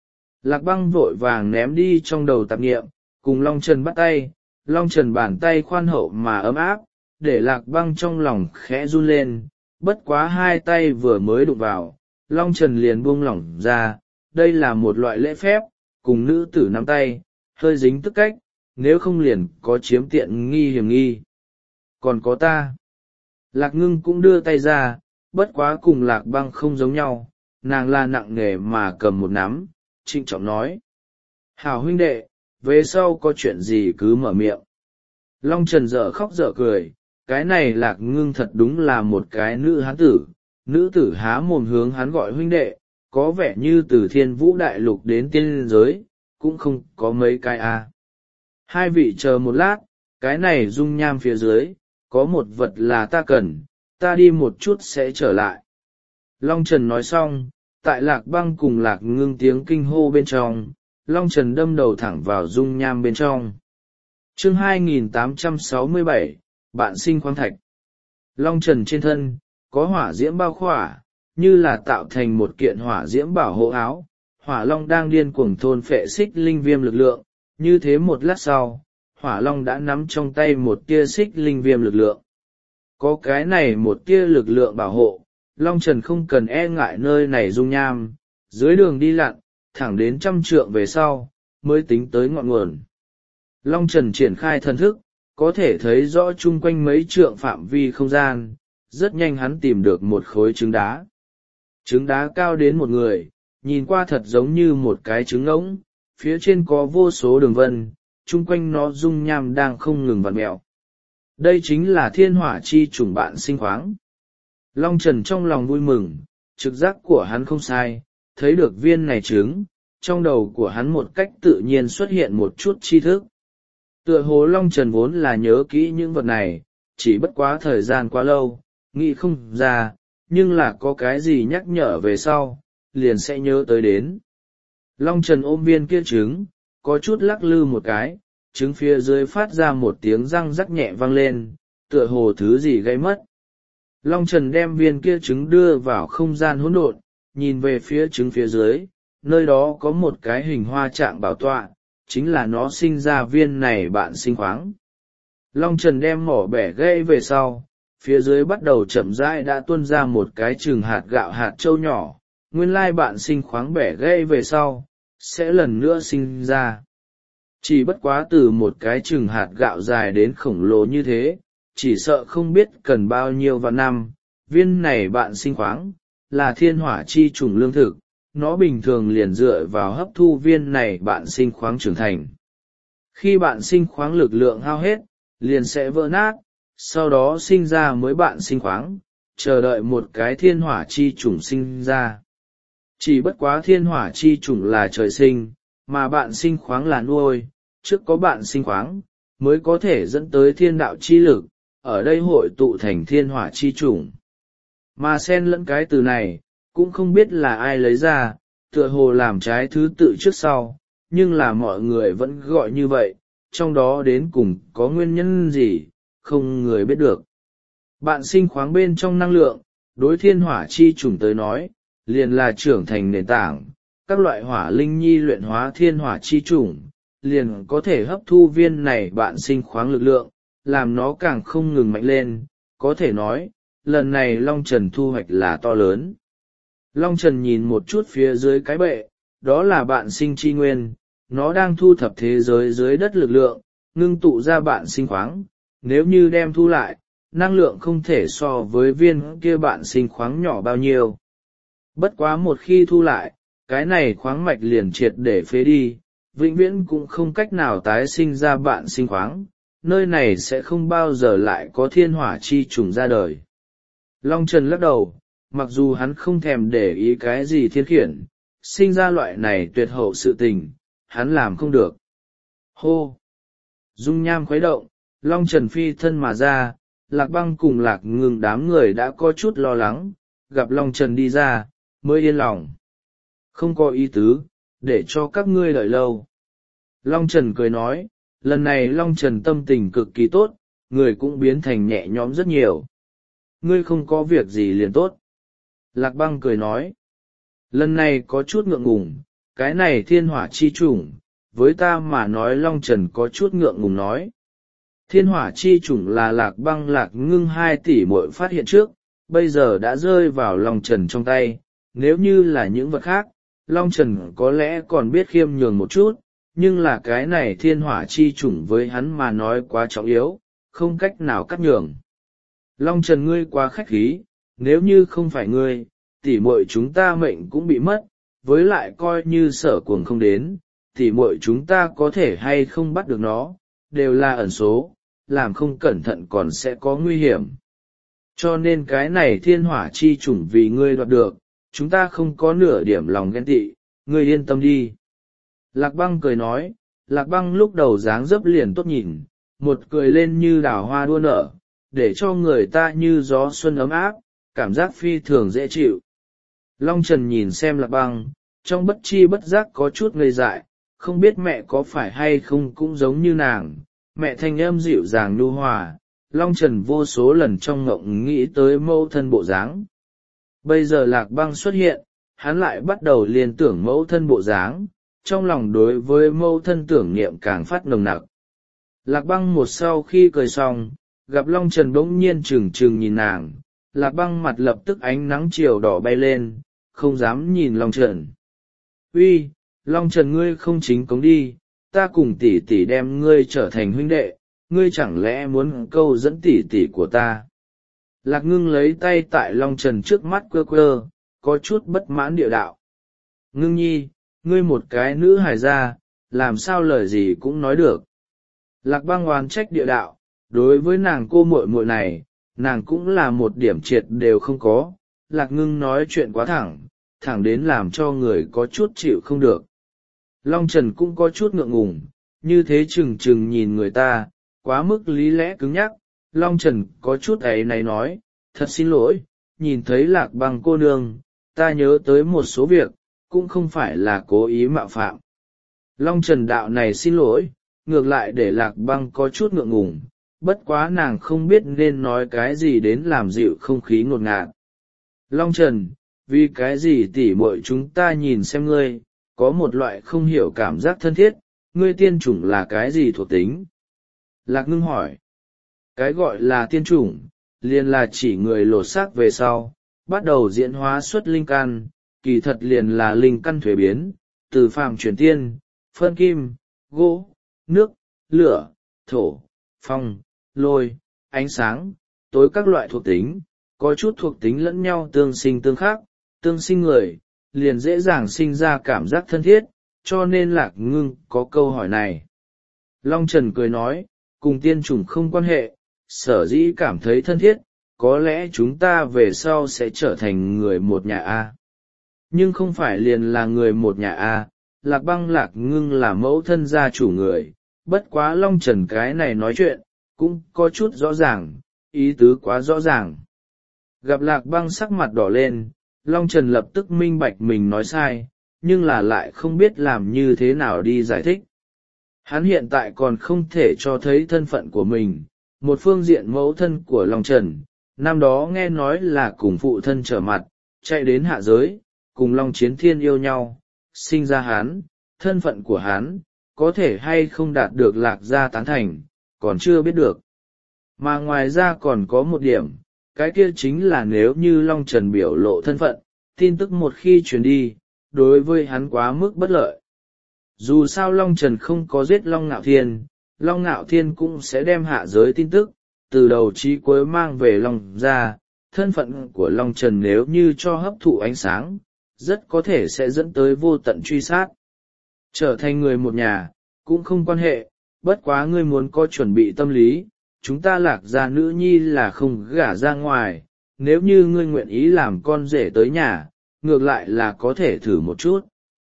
Lạc Băng vội vàng ném đi trong đầu tạp nghiệm, cùng Long Trần bắt tay. Long Trần bàn tay khoan hậu mà ấm áp, để Lạc Băng trong lòng khẽ run lên, bất quá hai tay vừa mới đụng vào, Long Trần liền buông lỏng ra. Đây là một loại lễ phép, cùng nữ tử nắm tay, hơi dính tức cách, nếu không liền có chiếm tiện nghi hiểm nghi. Còn có ta. Lạc Ngưng cũng đưa tay ra, bất quá cùng Lạc Băng không giống nhau, nàng là nặng nề mà cầm một nắm, trịnh trọng nói. Hảo huynh đệ, về sau có chuyện gì cứ mở miệng. Long Trần dở khóc dở cười, cái này Lạc Ngưng thật đúng là một cái nữ hán tử, nữ tử há mồm hướng hắn gọi huynh đệ, có vẻ như từ thiên vũ đại lục đến tiên giới, cũng không có mấy cái a. À. Hai vị chờ một lát, cái này dung nham phía dưới, có một vật là ta cần, ta đi một chút sẽ trở lại. Long Trần nói xong, tại Lạc Băng cùng Lạc Ngưng tiếng kinh hô bên trong, Long Trần đâm đầu thẳng vào dung nham bên trong. Chương hai nghìn tám trăm sáu mươi bảy, Bạn sinh khoáng thạch. Long Trần trên thân, có hỏa diễm bao khỏa, như là tạo thành một kiện hỏa diễm bảo hộ áo. Hỏa Long đang điên cuồng thôn phệ xích linh viêm lực lượng, như thế một lát sau, Hỏa Long đã nắm trong tay một tia xích linh viêm lực lượng. Có cái này một tia lực lượng bảo hộ, Long Trần không cần e ngại nơi này dung nham, dưới đường đi lặn, thẳng đến trăm trượng về sau, mới tính tới ngọn nguồn. Long Trần triển khai thần thức, có thể thấy rõ chung quanh mấy trượng phạm vi không gian, rất nhanh hắn tìm được một khối trứng đá. Trứng đá cao đến một người, nhìn qua thật giống như một cái trứng ngỗng, phía trên có vô số đường vân, chung quanh nó dung nham đang không ngừng vặn mẹo. Đây chính là thiên hỏa chi chủng bạn sinh khoáng. Long Trần trong lòng vui mừng, trực giác của hắn không sai, thấy được viên này trứng, trong đầu của hắn một cách tự nhiên xuất hiện một chút tri thức. Tựa hồ Long Trần vốn là nhớ kỹ những vật này, chỉ bất quá thời gian quá lâu, nghĩ không ra, nhưng là có cái gì nhắc nhở về sau, liền sẽ nhớ tới đến. Long Trần ôm viên kia trứng, có chút lắc lư một cái, trứng phía dưới phát ra một tiếng răng rắc nhẹ vang lên, tựa hồ thứ gì gây mất. Long Trần đem viên kia trứng đưa vào không gian hỗn độn, nhìn về phía trứng phía dưới, nơi đó có một cái hình hoa trạng bảo tọa, chính là nó sinh ra viên này bạn sinh khoáng. Long Trần đem mỏ bẻ gãy về sau, phía dưới bắt đầu chậm rãi đã tuôn ra một cái chừng hạt gạo hạt trâu nhỏ, nguyên lai bạn sinh khoáng bẻ gãy về sau, sẽ lần nữa sinh ra. Chỉ bất quá từ một cái chừng hạt gạo dài đến khổng lồ như thế, chỉ sợ không biết cần bao nhiêu vạn năm, viên này bạn sinh khoáng, là thiên hỏa chi chủng lương thực, nó bình thường liền dựa vào hấp thu viên này bạn sinh khoáng trưởng thành. Khi bạn sinh khoáng lực lượng hao hết, liền sẽ vỡ nát, sau đó sinh ra mới bạn sinh khoáng, chờ đợi một cái thiên hỏa chi chủng sinh ra. Chỉ bất quá thiên hỏa chi chủng là trời sinh, mà bạn sinh khoáng là nuôi, trước có bạn sinh khoáng, mới có thể dẫn tới thiên đạo chi lực, ở đây hội tụ thành thiên hỏa chi chủng. Mà xen lẫn cái từ này, cũng không biết là ai lấy ra, tựa hồ làm trái thứ tự trước sau, nhưng là mọi người vẫn gọi như vậy, trong đó đến cùng có nguyên nhân gì, không người biết được. Bạn sinh khoáng bên trong năng lượng, đối thiên hỏa chi chủng tới nói, liền là trưởng thành nền tảng, các loại hỏa linh nhi luyện hóa thiên hỏa chi chủng, liền có thể hấp thu viên này bạn sinh khoáng lực lượng, làm nó càng không ngừng mạnh lên, có thể nói, lần này Long Trần thu hoạch là to lớn. Long Trần nhìn một chút phía dưới cái bệ, đó là bạn sinh chi nguyên, nó đang thu thập thế giới dưới đất lực lượng, ngưng tụ ra bạn sinh khoáng, nếu như đem thu lại, năng lượng không thể so với viên kia bạn sinh khoáng nhỏ bao nhiêu. Bất quá một khi thu lại, cái này khoáng mạch liền triệt để phế đi, vĩnh viễn cũng không cách nào tái sinh ra bạn sinh khoáng, nơi này sẽ không bao giờ lại có thiên hỏa chi trùng ra đời. Long Trần lắc đầu, mặc dù hắn không thèm để ý cái gì thiên khiển, sinh ra loại này tuyệt hậu sự tình, hắn làm không được. Hô! Dung nham khuấy động, Long Trần phi thân mà ra, Lạc Băng cùng Lạc Ngưng đám người đã có chút lo lắng, gặp Long Trần đi ra, mới yên lòng. Không có ý tứ, để cho các ngươi đợi lâu. Long Trần cười nói, lần này Long Trần tâm tình cực kỳ tốt, người cũng biến thành nhẹ nhõm rất nhiều. Ngươi không có việc gì liền tốt. Lạc Băng cười nói, lần này có chút ngượng ngùng, cái này thiên hỏa chi chủng, với ta mà nói. Long Trần có chút ngượng ngùng nói. Thiên hỏa chi chủng là Lạc Băng Lạc Ngưng hai tỷ muội phát hiện trước, bây giờ đã rơi vào Long Trần trong tay. Nếu như là những vật khác, Long Trần có lẽ còn biết khiêm nhường một chút, nhưng là cái này thiên hỏa chi chủng với hắn mà nói quá trọng yếu, không cách nào cắt nhường. Long Trần ngươi quá khách khí, nếu như không phải ngươi, tỷ muội chúng ta mệnh cũng bị mất, với lại coi như Sở Cuồng không đến, tỷ muội chúng ta có thể hay không bắt được nó, đều là ẩn số, làm không cẩn thận còn sẽ có nguy hiểm. Cho nên cái này thiên hỏa chi chủng vì ngươi đoạt được, chúng ta không có nửa điểm lòng ghen tị, ngươi yên tâm đi. Lạc Băng cười nói. Lạc Băng lúc đầu dáng dấp liền tốt nhìn, một cười lên như đào hoa đua nở, để cho người ta như gió xuân ấm áp, cảm giác phi thường dễ chịu. Long Trần nhìn xem Lạc Băng, trong bất chi bất giác có chút ngây dại, không biết mẹ có phải hay không cũng giống như nàng. Mẹ thanh âm dịu dàng nhu hòa, Long Trần vô số lần trong ngộng nghĩ tới mẫu thân bộ dáng. Bây giờ Lạc Băng xuất hiện, hắn lại bắt đầu liên tưởng mẫu thân bộ dáng, trong lòng đối với mẫu thân tưởng niệm càng phát nồng nặc. Lạc Băng một sau khi cười xong, gặp Long Trần bỗng nhiên trừng trừng nhìn nàng, Lạc Băng mặt lập tức ánh nắng chiều đỏ bay lên, không dám nhìn Long Trần. Uy, Long Trần ngươi không chính cống đi, ta cùng tỷ tỷ đem ngươi trở thành huynh đệ, ngươi chẳng lẽ muốn câu dẫn tỷ tỷ của ta? Lạc Ngưng lấy tay tại Long Trần trước mắt quơ quơ, có chút bất mãn địa đạo. Ngưng nhi, ngươi một cái nữ hài gia, làm sao lời gì cũng nói được. Lạc Băng oán trách địa đạo, đối với nàng cô muội muội này, nàng cũng là một điểm triệt đều không có. Lạc Ngưng nói chuyện quá thẳng, thẳng đến làm cho người có chút chịu không được. Long Trần cũng có chút ngượng ngùng, như thế chừng chừng nhìn người ta, quá mức lý lẽ cứng nhắc. Long Trần có chút ấy này nói, thật xin lỗi, nhìn thấy Lạc Băng cô nương, ta nhớ tới một số việc, cũng không phải là cố ý mạo phạm. Long Trần đạo này xin lỗi, ngược lại để Lạc Băng có chút ngượng ngùng, bất quá nàng không biết nên nói cái gì đến làm dịu không khí ngột ngạt. Long Trần, vì cái gì tỉ muội chúng ta nhìn xem ngươi, có một loại không hiểu cảm giác thân thiết, ngươi tiên chủng là cái gì thuộc tính? Lạc Ngưng hỏi. Cái gọi là tiên chủng, liền là chỉ người lột xác về sau, bắt đầu diễn hóa xuất linh căn, kỳ thật liền là linh căn thuế biến, từ phàm chuyển tiên, phân kim, gỗ, nước, lửa, thổ, phong, lôi, ánh sáng, tối các loại thuộc tính, có chút thuộc tính lẫn nhau tương sinh tương khắc, tương sinh người, liền dễ dàng sinh ra cảm giác thân thiết, cho nên Lạc Ngưng có câu hỏi này. Long Trần cười nói, cùng tiên chủng không quan hệ, sở dĩ cảm thấy thân thiết, có lẽ chúng ta về sau sẽ trở thành người một nhà A. Nhưng không phải liền là người một nhà A, Lạc Băng Lạc Ngưng là mẫu thân gia chủ người, bất quá Long Trần cái này nói chuyện, cũng có chút rõ ràng, ý tứ quá rõ ràng. Gặp Lạc Băng sắc mặt đỏ lên, Long Trần lập tức minh bạch mình nói sai, nhưng là lại không biết làm như thế nào đi giải thích. Hắn hiện tại còn không thể cho thấy thân phận của mình, một phương diện mẫu thân của Long Trần, năm đó nghe nói là cùng phụ thân trở mặt, chạy đến hạ giới, cùng Long Chiến Thiên yêu nhau, sinh ra hắn, thân phận của hắn, có thể hay không đạt được Lạc gia tán thành, còn chưa biết được. Mà ngoài ra còn có một điểm, cái kia chính là nếu như Long Trần biểu lộ thân phận, tin tức một khi truyền đi, đối với hắn quá mức bất lợi. Dù sao Long Trần không có giết Long Ngạo Thiên, Long Ngạo Thiên cũng sẽ đem hạ giới tin tức, từ đầu chí cuối mang về Long gia. Thân phận của Long Trần nếu như cho hấp thụ ánh sáng, rất có thể sẽ dẫn tới vô tận truy sát. Trở thành người một nhà, cũng không quan hệ, bất quá ngươi muốn có chuẩn bị tâm lý, chúng ta Lạc gia nữ nhi là không gả ra ngoài, nếu như ngươi nguyện ý làm con rể tới nhà, ngược lại là có thể thử một chút.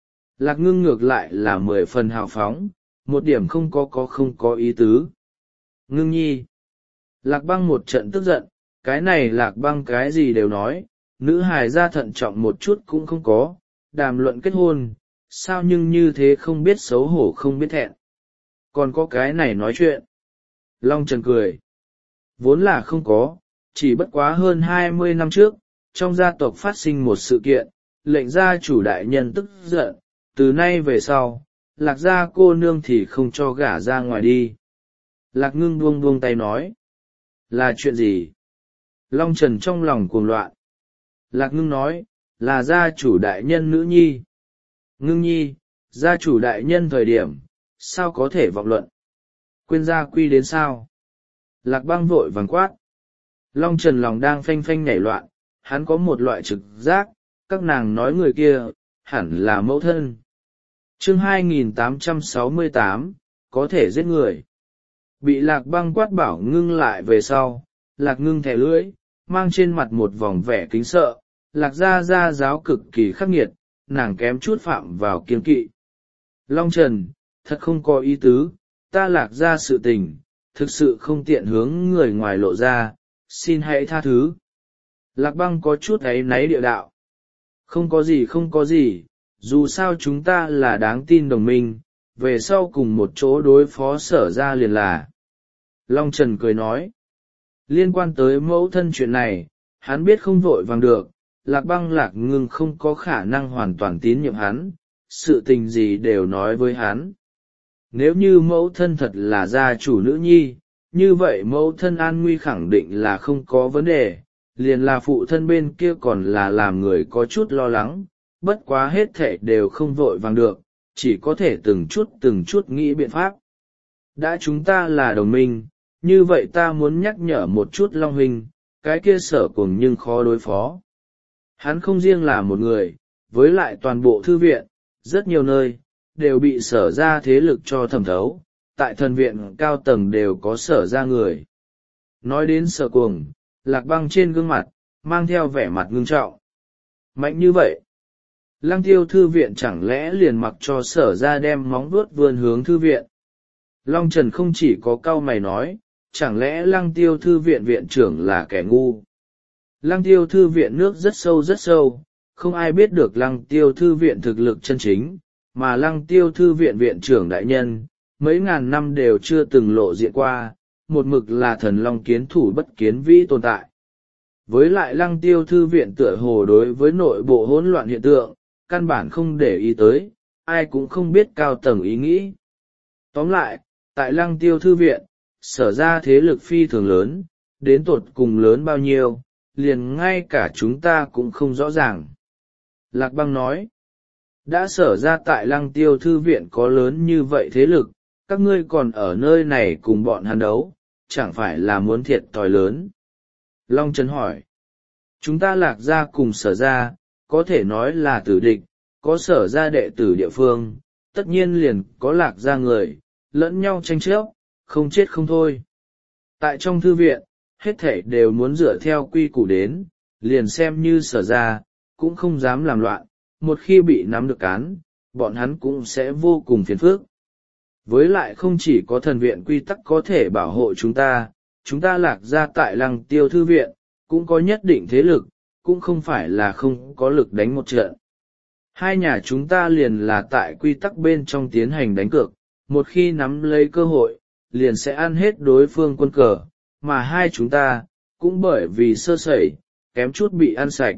Lạc Ngưng ngược lại là mười phần hào phóng, một điểm không có có không có ý tứ. Ngưng nhi. Lạc Băng một trận tức giận, cái này Lạc Băng cái gì đều nói, nữ hài ra thận trọng một chút cũng không có, đàm luận kết hôn, sao nhưng như thế không biết xấu hổ không biết thẹn. Còn có cái này nói chuyện. Long Trần cười. Vốn là không có, chỉ bất quá hơn hai mươi năm trước, trong gia tộc phát sinh một sự kiện, lệnh gia chủ đại nhân tức giận, từ nay về sau lạc gia cô nương thì không cho gả ra ngoài đi. Lạc ngưng buông buông tay nói. Là chuyện gì? Long Trần trong lòng cuồng loạn. Lạc ngưng nói, là gia chủ đại nhân nữ nhi. Ngưng nhi, gia chủ đại nhân thời điểm, sao có thể vọng luận? Quên gia quy đến sao? Lạc băng vội vàng quát. Long Trần lòng đang phanh phanh nhảy loạn, hắn có một loại trực giác, các nàng nói người kia, hẳn là mẫu thân. Chương hai nghìn tám trăm sáu mươi tám, có thể giết người. Bị lạc băng quát bảo ngưng lại về sau, lạc ngưng thẻ lưỡi, mang trên mặt một vòng vẻ kính sợ, lạc gia gia giáo cực kỳ khắc nghiệt, nàng kém chút phạm vào kiêng kỵ. Long Trần, thật không có ý tứ, ta lạc gia sự tình, thực sự không tiện hướng người ngoài lộ ra, xin hãy tha thứ. Lạc băng có chút áy náy địa đạo. Không có gì không có gì, dù sao chúng ta là đáng tin đồng minh, về sau cùng một chỗ đối phó sở ra liền là. Long Trần cười nói. Liên quan tới mẫu thân chuyện này, hắn biết không vội vàng được, lạc băng lạc ngưng không có khả năng hoàn toàn tín nhiệm hắn, sự tình gì đều nói với hắn. Nếu như mẫu thân thật là gia chủ nữ nhi, như vậy mẫu thân an nguy khẳng định là không có vấn đề, liền là phụ thân bên kia còn là làm người có chút lo lắng, bất quá hết thệ đều không vội vàng được, chỉ có thể từng chút từng chút nghĩ biện pháp. Đã chúng ta là đồng minh, như vậy ta muốn nhắc nhở một chút Long Huynh, cái kia sở cùng nhưng khó đối phó. Hắn không riêng là một người, với lại toàn bộ thư viện, rất nhiều nơi, đều bị sở ra thế lực cho thẩm thấu, tại thần viện cao tầng đều có sở ra người. Nói đến sở cuồng, lạc băng trên gương mặt, mang theo vẻ mặt ngưng trọng. Mạnh như vậy, Lăng Tiêu thư viện chẳng lẽ liền mặc cho sở ra đem móng vuốt vươn hướng thư viện. Long Trần không chỉ có cau mày nói, chẳng lẽ Lăng Tiêu thư viện viện trưởng là kẻ ngu. Lăng Tiêu thư viện nước rất sâu rất sâu, không ai biết được Lăng Tiêu thư viện thực lực chân chính, mà Lăng Tiêu thư viện viện trưởng đại nhân, mấy ngàn năm đều chưa từng lộ diện qua, một mực là thần long kiến thủ bất kiến vĩ tồn tại. Với lại Lăng Tiêu thư viện tựa hồ đối với nội bộ hỗn loạn hiện tượng, căn bản không để ý tới, ai cũng không biết cao tầng ý nghĩ. Tóm lại, tại Lăng Tiêu thư viện, sở ra thế lực phi thường lớn, đến tột cùng lớn bao nhiêu, liền ngay cả chúng ta cũng không rõ ràng. Lạc băng nói, đã sở ra tại Lăng Tiêu thư viện có lớn như vậy thế lực, các ngươi còn ở nơi này cùng bọn hắn đấu, chẳng phải là muốn thiệt thòi lớn. Long Trần hỏi, chúng ta lạc ra cùng sở ra, có thể nói là tử địch, có sở ra đệ tử địa phương, tất nhiên liền có lạc ra người, lẫn nhau tranh chấp, không chết không thôi. Tại trong thư viện, hết thảy đều muốn dựa theo quy củ đến, liền xem như sở ra, cũng không dám làm loạn, một khi bị nắm được cán, bọn hắn cũng sẽ vô cùng phiền phức. Với lại không chỉ có thần viện quy tắc có thể bảo hộ chúng ta, chúng ta lạc ra tại Lăng Tiêu thư viện, cũng có nhất định thế lực, cũng không phải là không có lực đánh một trận. Hai nhà chúng ta liền là tại quy tắc bên trong tiến hành đánh cược, một khi nắm lấy cơ hội, liền sẽ ăn hết đối phương quân cờ, mà hai chúng ta, cũng bởi vì sơ sẩy, kém chút bị ăn sạch.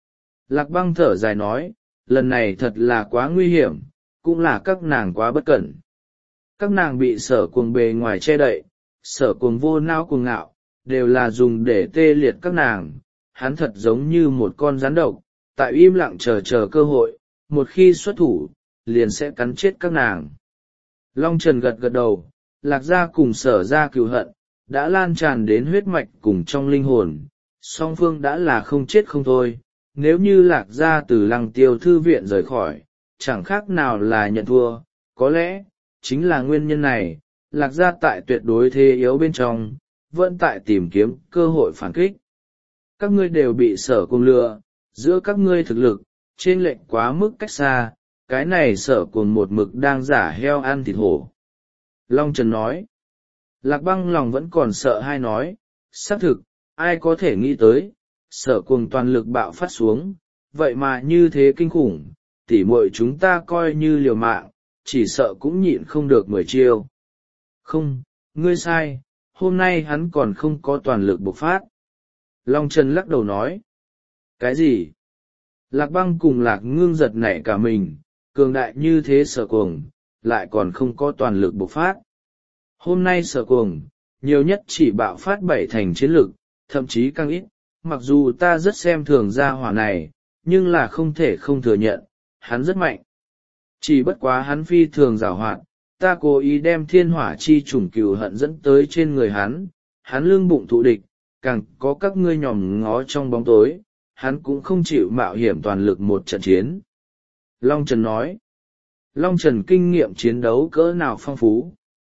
Lạc băng thở dài nói, lần này thật là quá nguy hiểm, cũng là các nàng quá bất cẩn. Các nàng bị sở cuồng bề ngoài che đậy, sở cuồng vô não cuồng ngạo, đều là dùng để tê liệt các nàng. Hắn thật giống như một con rắn độc, tại im lặng chờ chờ cơ hội, một khi xuất thủ, liền sẽ cắn chết các nàng. Long Trần gật gật đầu, lạc gia cùng sở ra cừu hận, đã lan tràn đến huyết mạch cùng trong linh hồn, song phương đã là không chết không thôi. Nếu như lạc gia từ Lăng Tiêu thư viện rời khỏi, chẳng khác nào là nhận thua, có lẽ, chính là nguyên nhân này, lạc gia tại tuyệt đối thế yếu bên trong, vẫn tại tìm kiếm cơ hội phản kích. Các ngươi đều bị sở cuồng lừa, giữa các ngươi thực lực, trên lệch quá mức cách xa, cái này sở cuồng một mực đang giả heo ăn thịt hổ. Long Trần nói, lạc băng lòng vẫn còn sợ hay nói, xác thực, ai có thể nghĩ tới, sở cuồng toàn lực bạo phát xuống, vậy mà như thế kinh khủng, tỉ muội chúng ta coi như liều mạng, chỉ sợ cũng nhịn không được mười chiêu. Không, ngươi sai, hôm nay hắn còn không có toàn lực bộc phát. Long Trần lắc đầu nói. Cái gì? Lạc băng cùng lạc ngưng giật nảy cả mình, cường đại như thế Sở Cuồng, lại còn không có toàn lực bộc phát. Hôm nay Sở Cuồng, nhiều nhất chỉ bạo phát bảy thành chiến lực, thậm chí càng ít, mặc dù ta rất xem thường gia hỏa này, nhưng là không thể không thừa nhận, hắn rất mạnh. Chỉ bất quá hắn phi thường giàu hoạt, ta cố ý đem thiên hỏa chi chủng cừu hận dẫn tới trên người hắn, hắn lưng bụng thụ địch, càng có các ngươi nhòm ngó trong bóng tối, hắn cũng không chịu mạo hiểm toàn lực một trận chiến. Long Trần nói, Long Trần kinh nghiệm chiến đấu cỡ nào phong phú.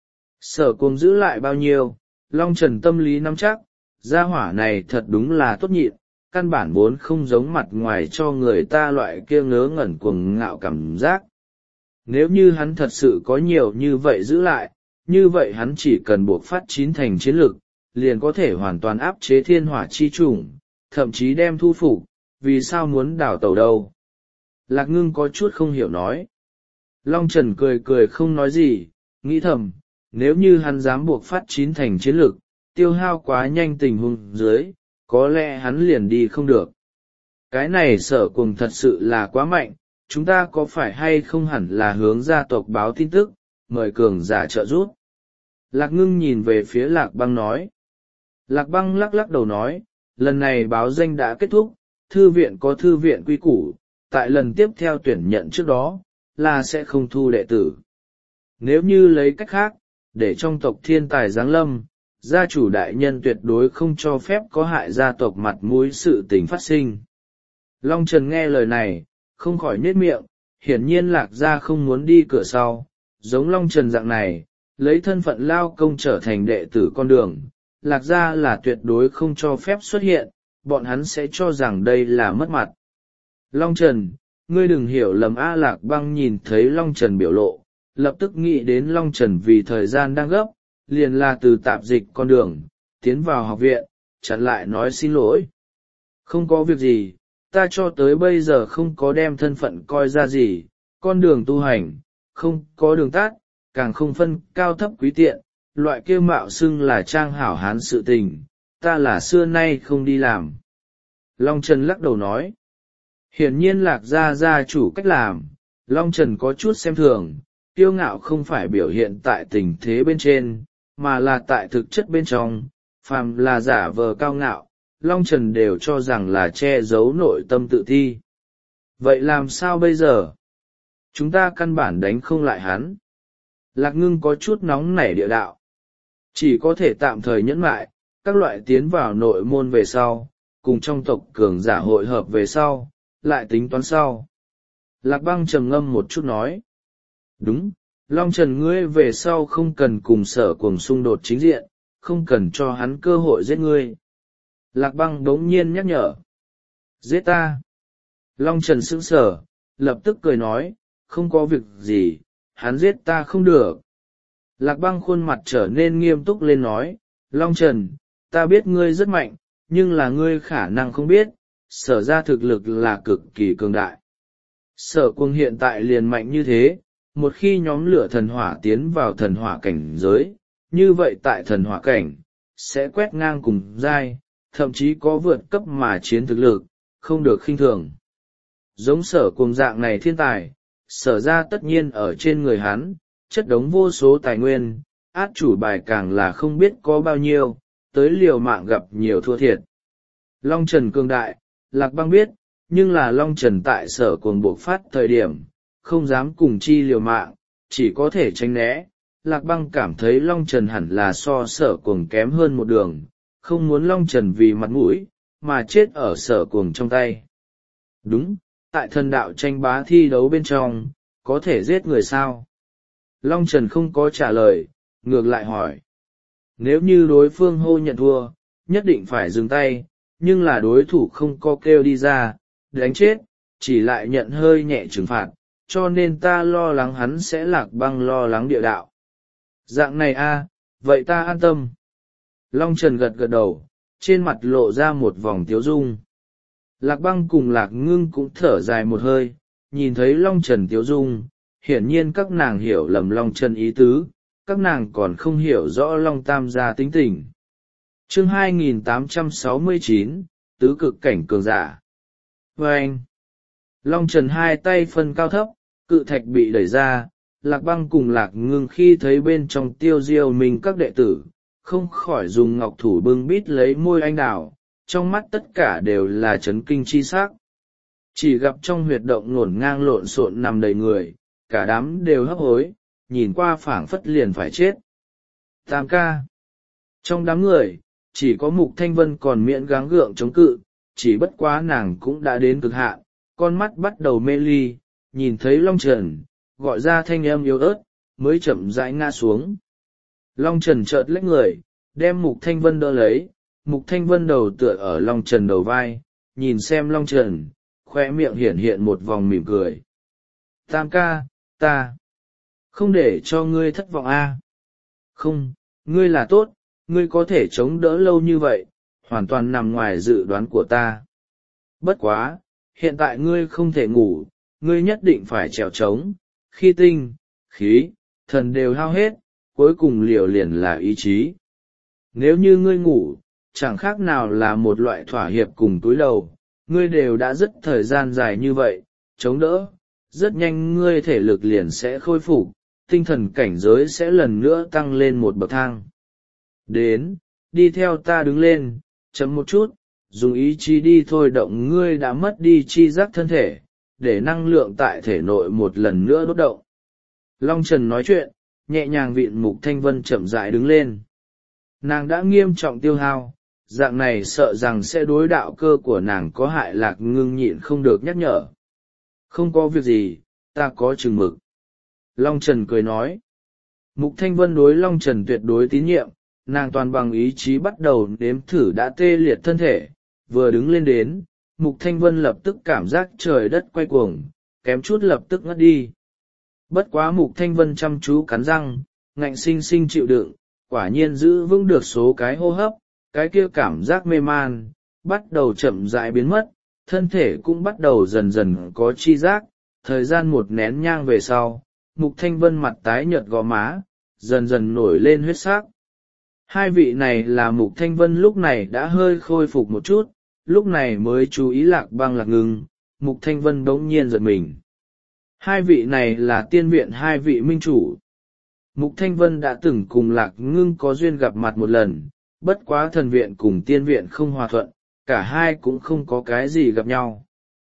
Sở Cuồng giữ lại bao nhiêu, Long Trần tâm lý nắm chắc, gia hỏa này thật đúng là tốt nhịn, căn bản vốn không giống mặt ngoài cho người ta loại kia ngớ ngẩn cuồng ngạo cảm giác. Nếu như hắn thật sự có nhiều như vậy giữ lại, như vậy hắn chỉ cần buộc phát chín thành chiến lực, liền có thể hoàn toàn áp chế thiên hỏa chi chủng, thậm chí đem thu phục, vì sao muốn đảo tàu đâu. Lạc Ngưng có chút không hiểu nói. Long Trần cười cười không nói gì, nghĩ thầm, nếu như hắn dám buộc phát chín thành chiến lực, tiêu hao quá nhanh tình huống dưới, có lẽ hắn liền đi không được. Cái này Sở Cuồng thật sự là quá mạnh, chúng ta có phải hay không hẳn là hướng gia tộc báo tin tức, mời cường giả trợ giúp. Lạc Ngưng nhìn về phía Lạc Băng nói. Lạc Băng lắc lắc đầu nói, lần này báo danh đã kết thúc, thư viện có thư viện quy củ, tại lần tiếp theo tuyển nhận trước đó, là sẽ không thu đệ tử. Nếu như lấy cách khác, để trong tộc thiên tài giáng lâm, gia chủ đại nhân tuyệt đối không cho phép có hại gia tộc mặt mũi sự tình phát sinh. Long Trần nghe lời này, không khỏi nhếch miệng, hiển nhiên Lạc gia không muốn đi cửa sau, giống Long Trần dạng này, lấy thân phận lao công trở thành đệ tử con đường, Lạc gia là tuyệt đối không cho phép xuất hiện, bọn hắn sẽ cho rằng đây là mất mặt. Long Trần, ngươi đừng hiểu lầm A. Lạc Băng nhìn thấy Long Trần biểu lộ, lập tức nghĩ đến Long Trần vì thời gian đang gấp, liền là từ tạp dịch con đường, tiến vào học viện, chặn lại nói xin lỗi. Không có việc gì, ta cho tới bây giờ không có đem thân phận coi ra gì, con đường tu hành, không có đường tắt, càng không phân cao thấp quý tiện, loại kêu mạo xưng là trang hảo hán sự tình, ta là xưa nay không đi làm. Long Trần lắc đầu nói, hiển nhiên Lạc gia gia chủ cách làm, Long Trần có chút xem thường, kiêu ngạo không phải biểu hiện tại tình thế bên trên, mà là tại thực chất bên trong, phàm là giả vờ cao ngạo, Long Trần đều cho rằng là che giấu nội tâm tự ti. Vậy làm sao bây giờ? Chúng ta căn bản đánh không lại hắn. Lạc Ngưng có chút nóng nảy địa đạo. Chỉ có thể tạm thời nhẫn lại, các loại tiến vào nội môn về sau, cùng trong tộc cường giả hội hợp về sau, lại tính toán sau. Lạc Băng trầm ngâm một chút nói. Đúng, Long Trần ngươi về sau không cần cùng Sở Cuồng xung đột chính diện, không cần cho hắn cơ hội giết ngươi. Lạc Băng đống nhiên nhắc nhở. Giết ta. Long Trần sững sờ, lập tức cười nói, không có việc gì, hắn giết ta không được. Lạc Băng khuôn mặt trở nên nghiêm túc lên nói, Long Trần, ta biết ngươi rất mạnh, nhưng là ngươi khả năng không biết, Sở ra thực lực là cực kỳ cường đại. Sở Cuồng hiện tại liền mạnh như thế, một khi nhóm lửa thần hỏa tiến vào thần hỏa cảnh giới, như vậy tại thần hỏa cảnh, sẽ quét ngang cùng giai, thậm chí có vượt cấp mà chiến thực lực, không được khinh thường. Giống Sở Cuồng dạng này thiên tài, Sở ra tất nhiên ở trên người hắn, chất đống vô số tài nguyên, át chủ bài càng là không biết có bao nhiêu, tới liều mạng gặp nhiều thua thiệt. Long Trần cường đại, Lạc Băng biết, nhưng là Long Trần tại Sở Cuồng buộc phát thời điểm, không dám cùng chi liều mạng, chỉ có thể tránh né. Lạc Băng cảm thấy Long Trần hẳn là so Sở Cuồng kém hơn một đường, không muốn Long Trần vì mặt mũi, mà chết ở Sở Cuồng trong tay. Đúng, tại thần đạo tranh bá thi đấu bên trong, có thể giết người sao? Long Trần không có trả lời, ngược lại hỏi. Nếu như đối phương hô nhận thua, nhất định phải dừng tay, nhưng là đối thủ không có kêu đi ra, đánh chết, chỉ lại nhận hơi nhẹ trừng phạt, cho nên ta lo lắng hắn sẽ Lạc Băng lo lắng địa đạo. Dạng này a, vậy ta an tâm. Long Trần gật gật đầu, trên mặt lộ ra một vòng tiếu dung. Lạc Băng cùng Lạc Ngưng cũng thở dài một hơi, nhìn thấy Long Trần tiếu dung, hiển nhiên các nàng hiểu lầm Long Trần ý tứ, các nàng còn không hiểu rõ Long Tam gia tính tình. Chương hai nghìn tám trăm sáu mươi chín, Tứ cực cảnh cường giả. Và anh, Long Trần hai tay phân cao thấp, Cự thạch bị đẩy ra, Lạc Băng cùng Lạc Ngưng khi thấy bên trong Tiêu Diêu mình các đệ tử, không khỏi dùng ngọc thủ bưng bít lấy môi anh đào, trong mắt tất cả đều là chấn kinh chi sắc. Chỉ gặp trong huyệt động ngổn ngang lộn xộn nằm đầy người, cả đám đều hấp hối, nhìn qua phảng phất liền phải chết. Tam ca. Trong đám người, chỉ có Mục Thanh Vân còn miễn gắng gượng chống cự, chỉ bất quá nàng cũng đã đến cực hạn, con mắt bắt đầu mê ly, nhìn thấy Long Trần, gọi ra thanh âm yếu ớt, mới chậm rãi ngã xuống. Long Trần chợt lách người, đem Mục Thanh Vân đỡ lấy, Mục Thanh Vân đầu tựa ở Long Trần đầu vai, nhìn xem Long Trần, khoe miệng hiển hiện một vòng mỉm cười. Tam ca, ta không để cho ngươi thất vọng a. À? Không, ngươi là tốt, ngươi có thể chống đỡ lâu như vậy, hoàn toàn nằm ngoài dự đoán của ta. Bất quá, hiện tại ngươi không thể ngủ, ngươi nhất định phải trèo trống, khi tinh, khí, thần đều hao hết, cuối cùng liều liền là ý chí. Nếu như ngươi ngủ, chẳng khác nào là một loại thỏa hiệp cùng túi đầu, ngươi đều đã rất thời gian dài như vậy, chống đỡ, rất nhanh ngươi thể lực liền sẽ khôi phục, tinh thần cảnh giới sẽ lần nữa tăng lên một bậc thang. Đến, đi theo ta đứng lên, chấm một chút, dùng ý chí đi thôi động ngươi đã mất đi chi giác thân thể, để năng lượng tại thể nội một lần nữa đốt động. Long Trần nói chuyện, nhẹ nhàng vịn Mục Thanh Vân chậm rãi đứng lên. Nàng đã nghiêm trọng tiêu hao, dạng này sợ rằng sẽ đối đạo cơ của nàng có hại. Lạc Ngưng nhịn không được nhắc nhở. Không có việc gì, ta có chừng mực. Long Trần cười nói. Mục Thanh Vân đối Long Trần tuyệt đối tín nhiệm, nàng toàn bằng ý chí bắt đầu nếm thử đã tê liệt thân thể, vừa đứng lên đến, Mục Thanh Vân lập tức cảm giác trời đất quay cuồng, kém chút lập tức ngất đi. Bất quá Mục Thanh Vân chăm chú cắn răng, ngạnh sinh sinh chịu đựng, quả nhiên giữ vững được số cái hô hấp, cái kia cảm giác mê man, bắt đầu chậm rãi biến mất, thân thể cũng bắt đầu dần dần có chi giác, thời gian một nén nhang về sau, Mục Thanh Vân mặt tái nhợt gò má, dần dần nổi lên huyết sắc. Hai vị này là Mục Thanh Vân lúc này đã hơi khôi phục một chút, lúc này mới chú ý Lạc Băng Lạc Ngưng, Mục Thanh Vân bỗng nhiên giật mình. Hai vị này là tiên viện hai vị minh chủ. Mục Thanh Vân đã từng cùng Lạc Ngưng có duyên gặp mặt một lần, bất quá thần viện cùng tiên viện không hòa thuận, cả hai cũng không có cái gì gặp nhau.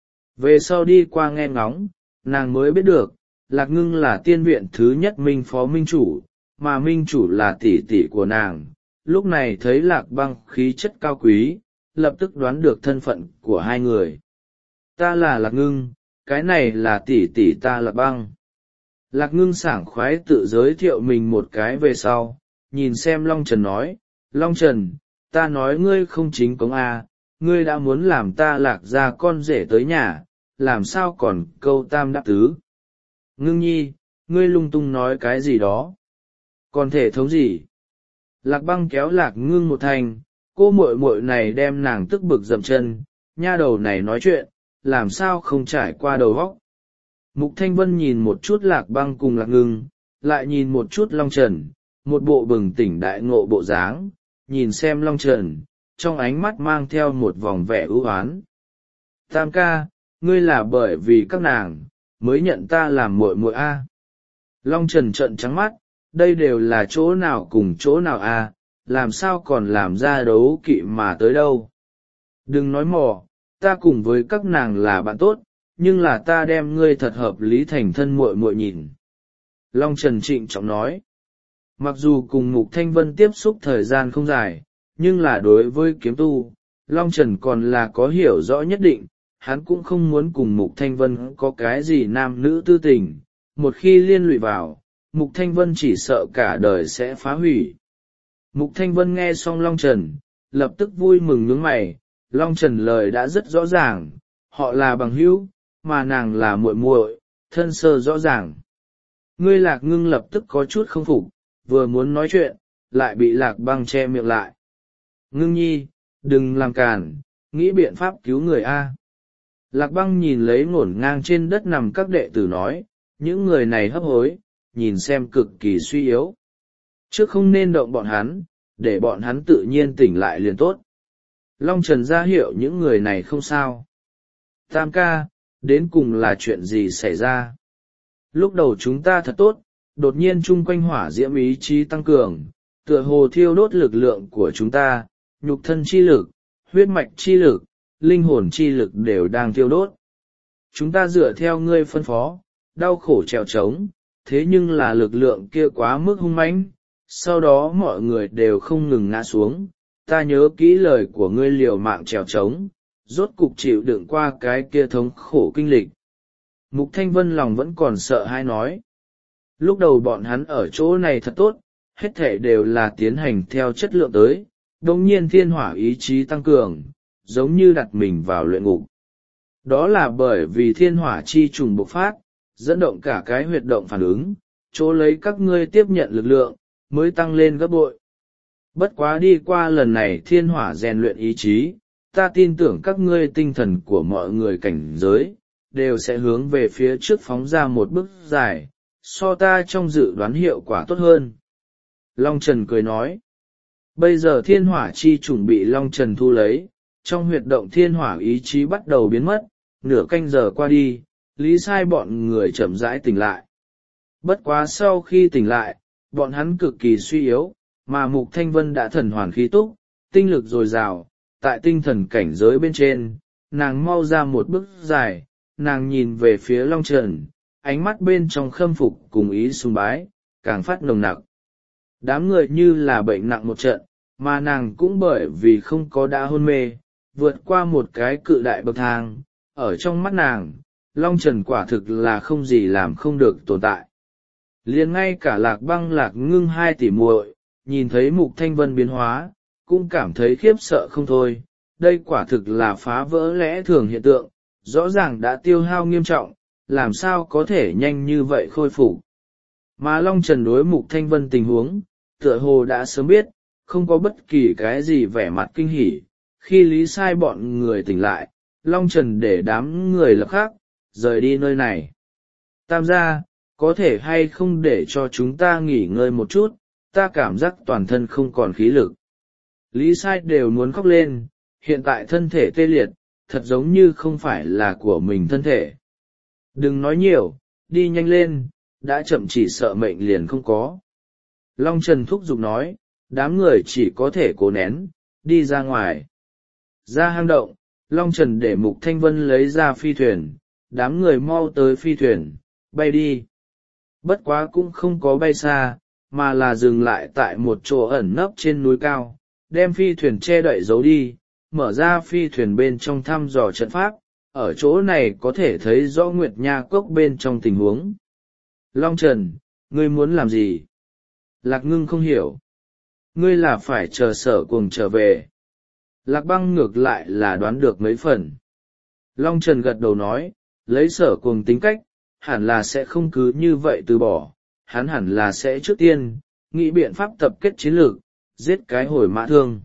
Về sau đi qua nghe ngóng, nàng mới biết được, Lạc Ngưng là tiên viện thứ nhất minh phó minh chủ, mà minh chủ là tỷ tỷ của nàng. Lúc này thấy Lạc Băng khí chất cao quý, lập tức đoán được thân phận của hai người. Ta là Lạc Ngưng, cái này là tỷ tỷ ta Lạc Băng. Lạc Ngưng sảng khoái tự giới thiệu mình một cái về sau, nhìn xem Long Trần nói, Long Trần, ta nói ngươi không chính cống a, ngươi đã muốn làm ta Lạc ra con rể tới nhà, làm sao còn câu tam đáp tứ. Ngưng nhi, ngươi lung tung nói cái gì đó. Còn thể thống gì? Lạc Băng kéo Lạc Ngưng một thành, cô muội muội này đem nàng tức bực dậm chân, nha đầu này nói chuyện, làm sao không trải qua đầu óc. Mục Thanh Vân nhìn một chút Lạc Băng cùng Lạc Ngưng, lại nhìn một chút Long Trần, một bộ bừng tỉnh đại ngộ bộ dáng, nhìn xem Long Trần, trong ánh mắt mang theo một vòng vẻ ưu oán. Tam ca, ngươi là bởi vì các nàng, mới nhận ta làm muội muội a. Long Trần trợn trắng mắt, đây đều là chỗ nào cùng chỗ nào a, làm sao còn làm ra đấu kỵ mà tới đâu. Đừng nói mò, ta cùng với các nàng là bạn tốt, nhưng là ta đem ngươi thật hợp lý thành thân muội muội nhìn. Long Trần trịnh trọng nói. Mặc dù cùng Mục Thanh Vân tiếp xúc thời gian không dài, nhưng là đối với kiếm tu, Long Trần còn là có hiểu rõ nhất định, hắn cũng không muốn cùng Mục Thanh Vân có cái gì nam nữ tư tình, một khi liên lụy vào, Mục Thanh Vân chỉ sợ cả đời sẽ phá hủy. Mục Thanh Vân nghe xong Long Trần, lập tức vui mừng nhướng mày, Long Trần lời đã rất rõ ràng, họ là bằng hữu, mà nàng là muội muội, thân sơ rõ ràng. Ngươi Lạc Ngưng lập tức có chút không phục, vừa muốn nói chuyện, lại bị Lạc Băng che miệng lại. Ngưng nhi, đừng làm càn, nghĩ biện pháp cứu người a. Lạc Băng nhìn lấy ngổn ngang trên đất nằm các đệ tử nói, những người này hấp hối, nhìn xem cực kỳ suy yếu. Trước không nên động bọn hắn, để bọn hắn tự nhiên tỉnh lại liền tốt. Long Trần ra hiệu những người này không sao. Tam ca, đến cùng là chuyện gì xảy ra? lúc đầu chúng ta thật tốt, đột nhiên chung quanh hỏa diễm ý chí tăng cường, tựa hồ thiêu đốt lực lượng của chúng ta, nhục thân chi lực, huyết mạch chi lực, linh hồn chi lực đều đang thiêu đốt. Chúng ta dựa theo ngươi phân phó, đau khổ trèo trống, thế nhưng là lực lượng kia quá mức hung mãnh, sau đó mọi người đều không ngừng ngã xuống. Ta nhớ kỹ lời của ngươi liều mạng trèo trống, rốt cục chịu đựng qua cái kia thống khổ kinh lịch. Mục Thanh Vân lòng vẫn còn sợ hãi nói. Lúc đầu bọn hắn ở chỗ này thật tốt, hết thể đều là tiến hành theo chất lượng tới, đồng nhiên thiên hỏa ý chí tăng cường, giống như đặt mình vào luyện ngục. Đó là bởi vì thiên hỏa chi trùng bộc phát, dẫn động cả cái huyệt động phản ứng, chỗ lấy các ngươi tiếp nhận lực lượng, mới tăng lên gấp bội. Bất quá đi qua lần này thiên hỏa rèn luyện ý chí, ta tin tưởng các ngươi tinh thần của mọi người cảnh giới, đều sẽ hướng về phía trước phóng ra một bước dài, so ta trong dự đoán hiệu quả tốt hơn. Long Trần cười nói, bây giờ thiên hỏa chi trùng bị Long Trần thu lấy, trong huyệt động thiên hỏa ý chí bắt đầu biến mất, nửa canh giờ qua đi, Lý Sai bọn người chậm rãi tỉnh lại. Bất quá sau khi tỉnh lại, bọn hắn cực kỳ suy yếu, mà Mục Thanh Vân đã thần hoàn khí túc, tinh lực dồi dào, tại tinh thần cảnh giới bên trên, nàng mau ra một bước dài, nàng nhìn về phía Long Trần, ánh mắt bên trong khâm phục cùng ý sùng bái, càng phát nồng nặc. Đám người như là bệnh nặng một trận, mà nàng cũng bởi vì không có đã hôn mê, vượt qua một cái cự đại bậc thang, ở trong mắt nàng, Long Trần quả thực là không gì làm không được tồn tại. Liền ngay cả Lạc Băng Lạc Ngưng hai tỷ muội, nhìn thấy Mục Thanh Vân biến hóa, cũng cảm thấy khiếp sợ không thôi. Đây quả thực là phá vỡ lẽ thường hiện tượng, rõ ràng đã tiêu hao nghiêm trọng, làm sao có thể nhanh như vậy khôi phục. Mà Long Trần đối Mục Thanh Vân tình huống, tựa hồ đã sớm biết, không có bất kỳ cái gì vẻ mặt kinh hỉ. Khi Lý Sai bọn người tỉnh lại, Long Trần để đám người lập khác, rời đi nơi này. Tam gia, có thể hay không để cho chúng ta nghỉ ngơi một chút, ta cảm giác toàn thân không còn khí lực. Lý Sai đều muốn khóc lên, hiện tại thân thể tê liệt, thật giống như không phải là của mình thân thể. Đừng nói nhiều, đi nhanh lên, đã chậm chỉ sợ mệnh liền không có. Long Trần thúc giục nói, đám người chỉ có thể cố nén, đi ra ngoài. Ra hang động, Long Trần để Mục Thanh Vân lấy ra phi thuyền, đám người mau tới phi thuyền, bay đi. Bất quá cũng không có bay xa, mà là dừng lại tại một chỗ ẩn nấp trên núi cao, đem phi thuyền che đậy giấu đi, mở ra phi thuyền bên trong thăm dò trận pháp, ở chỗ này có thể thấy rõ Nguyệt Nha Cốc bên trong tình huống. Long Trần, ngươi muốn làm gì? Lạc Ngưng không hiểu. Ngươi là phải chờ Sở Cuồng trở về. Lạc Băng ngược lại là đoán được mấy phần. Long Trần gật đầu nói, lấy Sở Cuồng tính cách, hẳn là sẽ không cứ như vậy từ bỏ, hắn hẳn là sẽ trước tiên, nghĩ biện pháp tập kết chiến lược, giết cái hồi mã thương.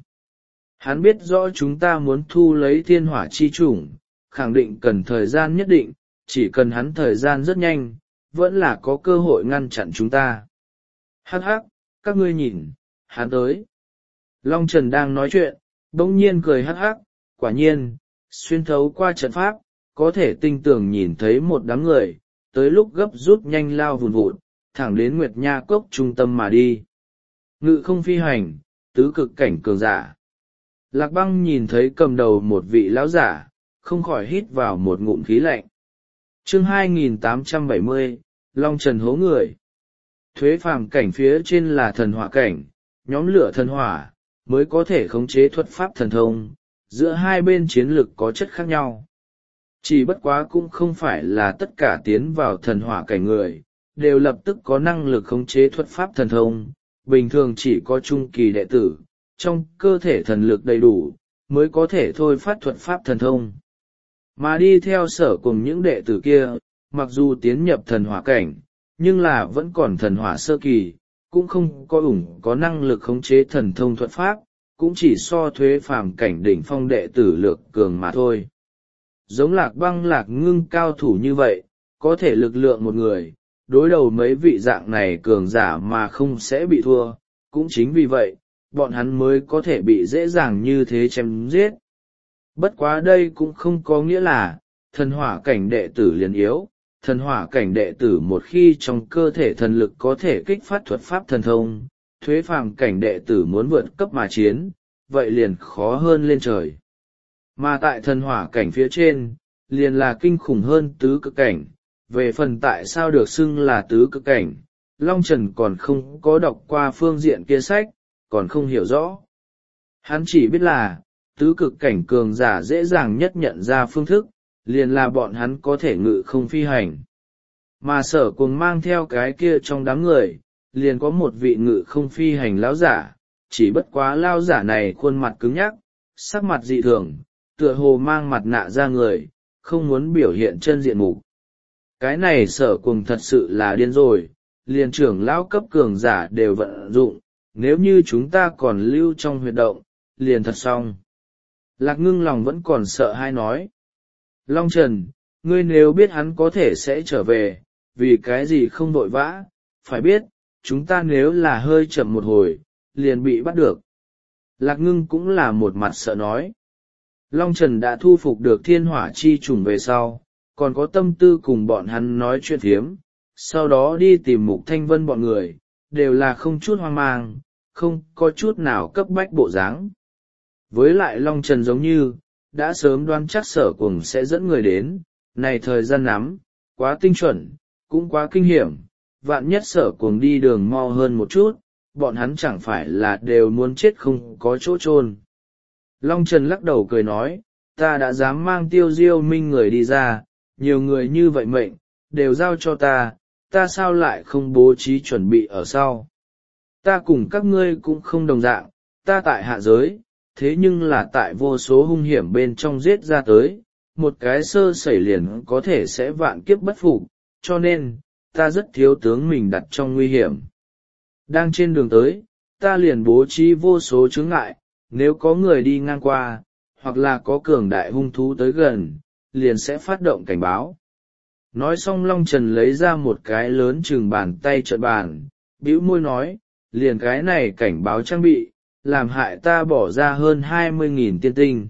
Hắn biết rõ chúng ta muốn thu lấy thiên hỏa chi chủng, khẳng định cần thời gian nhất định, chỉ cần hắn thời gian rất nhanh, vẫn là có cơ hội ngăn chặn chúng ta. Hắc hắc, các ngươi nhìn, hắn tới. Long Trần đang nói chuyện, bỗng nhiên cười hắc hắc, quả nhiên, xuyên thấu qua trận pháp, có thể tinh tường nhìn thấy một đám người, tới lúc gấp rút nhanh lao vùn vụt, thẳng đến Nguyệt Nha Cốc trung tâm mà đi. Ngự không phi hành, tứ cực cảnh cường giả. Lạc Băng nhìn thấy cầm đầu một vị lão giả, không khỏi hít vào một ngụm khí lạnh. Chương hai nghìn tám trăm bảy mươi, Long Trần hố người. Thuế phàm cảnh phía trên là thần hỏa cảnh, nhóm lửa thần hỏa, mới có thể khống chế thuật pháp thần thông, giữa hai bên chiến lực có chất khác nhau. Chỉ bất quá cũng không phải là tất cả tiến vào thần hỏa cảnh người, đều lập tức có năng lực khống chế thuật pháp thần thông, bình thường chỉ có trung kỳ đệ tử, trong cơ thể thần lực đầy đủ, mới có thể thôi phát thuật pháp thần thông. Mà đi theo Sở cùng những đệ tử kia, mặc dù tiến nhập thần hỏa cảnh, nhưng là vẫn còn thần hỏa sơ kỳ, cũng không có ủng có năng lực khống chế thần thông thuật pháp, cũng chỉ so thuế phàm cảnh đỉnh phong đệ tử lược cường mà thôi. Giống Lạc Băng Lạc Ngưng cao thủ như vậy, có thể lực lượng một người, đối đầu mấy vị dạng này cường giả mà không sẽ bị thua, cũng chính vì vậy, bọn hắn mới có thể bị dễ dàng như thế chém giết. Bất quá đây cũng không có nghĩa là, thần hỏa cảnh đệ tử liền yếu, thần hỏa cảnh đệ tử một khi trong cơ thể thần lực có thể kích phát thuật pháp thần thông, thuế phàm cảnh đệ tử muốn vượt cấp mà chiến, vậy liền khó hơn lên trời. Mà tại thần hỏa cảnh phía trên, liền là kinh khủng hơn tứ cực cảnh. Về phần tại sao được xưng là tứ cực cảnh, Long Trần còn không có đọc qua phương diện kia sách, còn không hiểu rõ. Hắn chỉ biết là, tứ cực cảnh cường giả dễ dàng nhất nhận ra phương thức, liền là bọn hắn có thể ngự không phi hành. Mà Sở Cuồng mang theo cái kia trong đám người, liền có một vị ngự không phi hành lão giả, chỉ bất quá lão giả này khuôn mặt cứng nhắc, sắc mặt dị thường, tựa hồ mang mặt nạ ra người, không muốn biểu hiện chân diện mục. Cái này Sở Cuồng thật sự là điên rồi, liền trưởng lão cấp cường giả đều vận dụng, nếu như chúng ta còn lưu trong huyệt động, liền thật xong. Lạc Ngưng lòng vẫn còn sợ hãi nói. Long Trần, ngươi nếu biết hắn có thể sẽ trở về, vì cái gì không vội vã, phải biết, chúng ta nếu là hơi chậm một hồi, liền bị bắt được. Lạc Ngưng cũng là một mặt sợ nói. Long Trần đã thu phục được thiên hỏa chi trùng về sau, còn có tâm tư cùng bọn hắn nói chuyện thiếm, sau đó đi tìm Mục Thanh Vân bọn người, đều là không chút hoang mang, không có chút nào cấp bách bộ dáng. Với lại Long Trần giống như, đã sớm đoán chắc Sở Cuồng sẽ dẫn người đến, này thời gian nắm, quá tinh chuẩn, cũng quá kinh hiểm, vạn nhất Sở Cuồng đi đường mau hơn một chút, bọn hắn chẳng phải là đều muốn chết không có chỗ chôn. Long Trần lắc đầu cười nói, ta đã dám mang Tiêu Diêu Minh người đi ra, nhiều người như vậy mệnh, đều giao cho ta, ta sao lại không bố trí chuẩn bị ở sau. Ta cùng các ngươi cũng không đồng dạng, ta tại hạ giới, thế nhưng là tại vô số hung hiểm bên trong giết ra tới, một cái sơ sẩy liền có thể sẽ vạn kiếp bất phục, cho nên, ta rất thiếu tướng mình đặt trong nguy hiểm. Đang trên đường tới, ta liền bố trí vô số chướng ngại, nếu có người đi ngang qua, hoặc là có cường đại hung thú tới gần, liền sẽ phát động cảnh báo. Nói xong Long Trần lấy ra một cái lớn chừng bàn tay trợn bàn, bĩu môi nói, liền cái này cảnh báo trang bị, làm hại ta bỏ ra hơn hai mươi nghìn tiên tinh.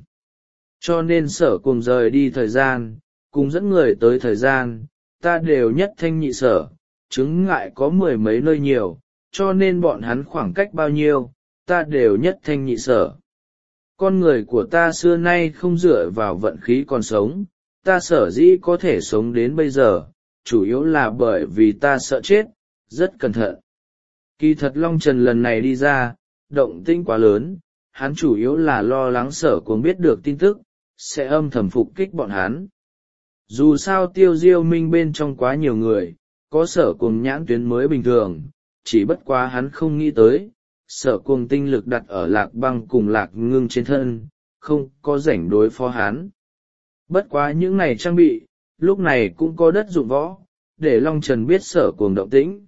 Cho nên Sở Cuồng rời đi thời gian, cùng dẫn người tới thời gian, ta đều nhất thanh nhị sở, chứng ngại có mười mấy nơi nhiều, cho nên bọn hắn khoảng cách bao nhiêu, ta đều nhất thanh nhị sở. Con người của ta xưa nay không dựa vào vận khí còn sống, ta sở dĩ có thể sống đến bây giờ, chủ yếu là bởi vì ta sợ chết, rất cẩn thận. Kỳ thật Long Trần lần này đi ra, động tĩnh quá lớn, hắn chủ yếu là lo lắng Sở Cuồng biết được tin tức, sẽ âm thầm phục kích bọn hắn. Dù sao Tiêu Diêu Minh bên trong quá nhiều người, có Sở Cuồng nhãn tuyến mới bình thường, chỉ bất quá hắn không nghĩ tới, Sở Cuồng tinh lực đặt ở Lạc Băng cùng Lạc Ngưng trên thân, không có rảnh đối phó hắn. Bất quá những này trang bị, lúc này cũng có đất dụng võ, để Long Trần biết Sở Cuồng động tĩnh.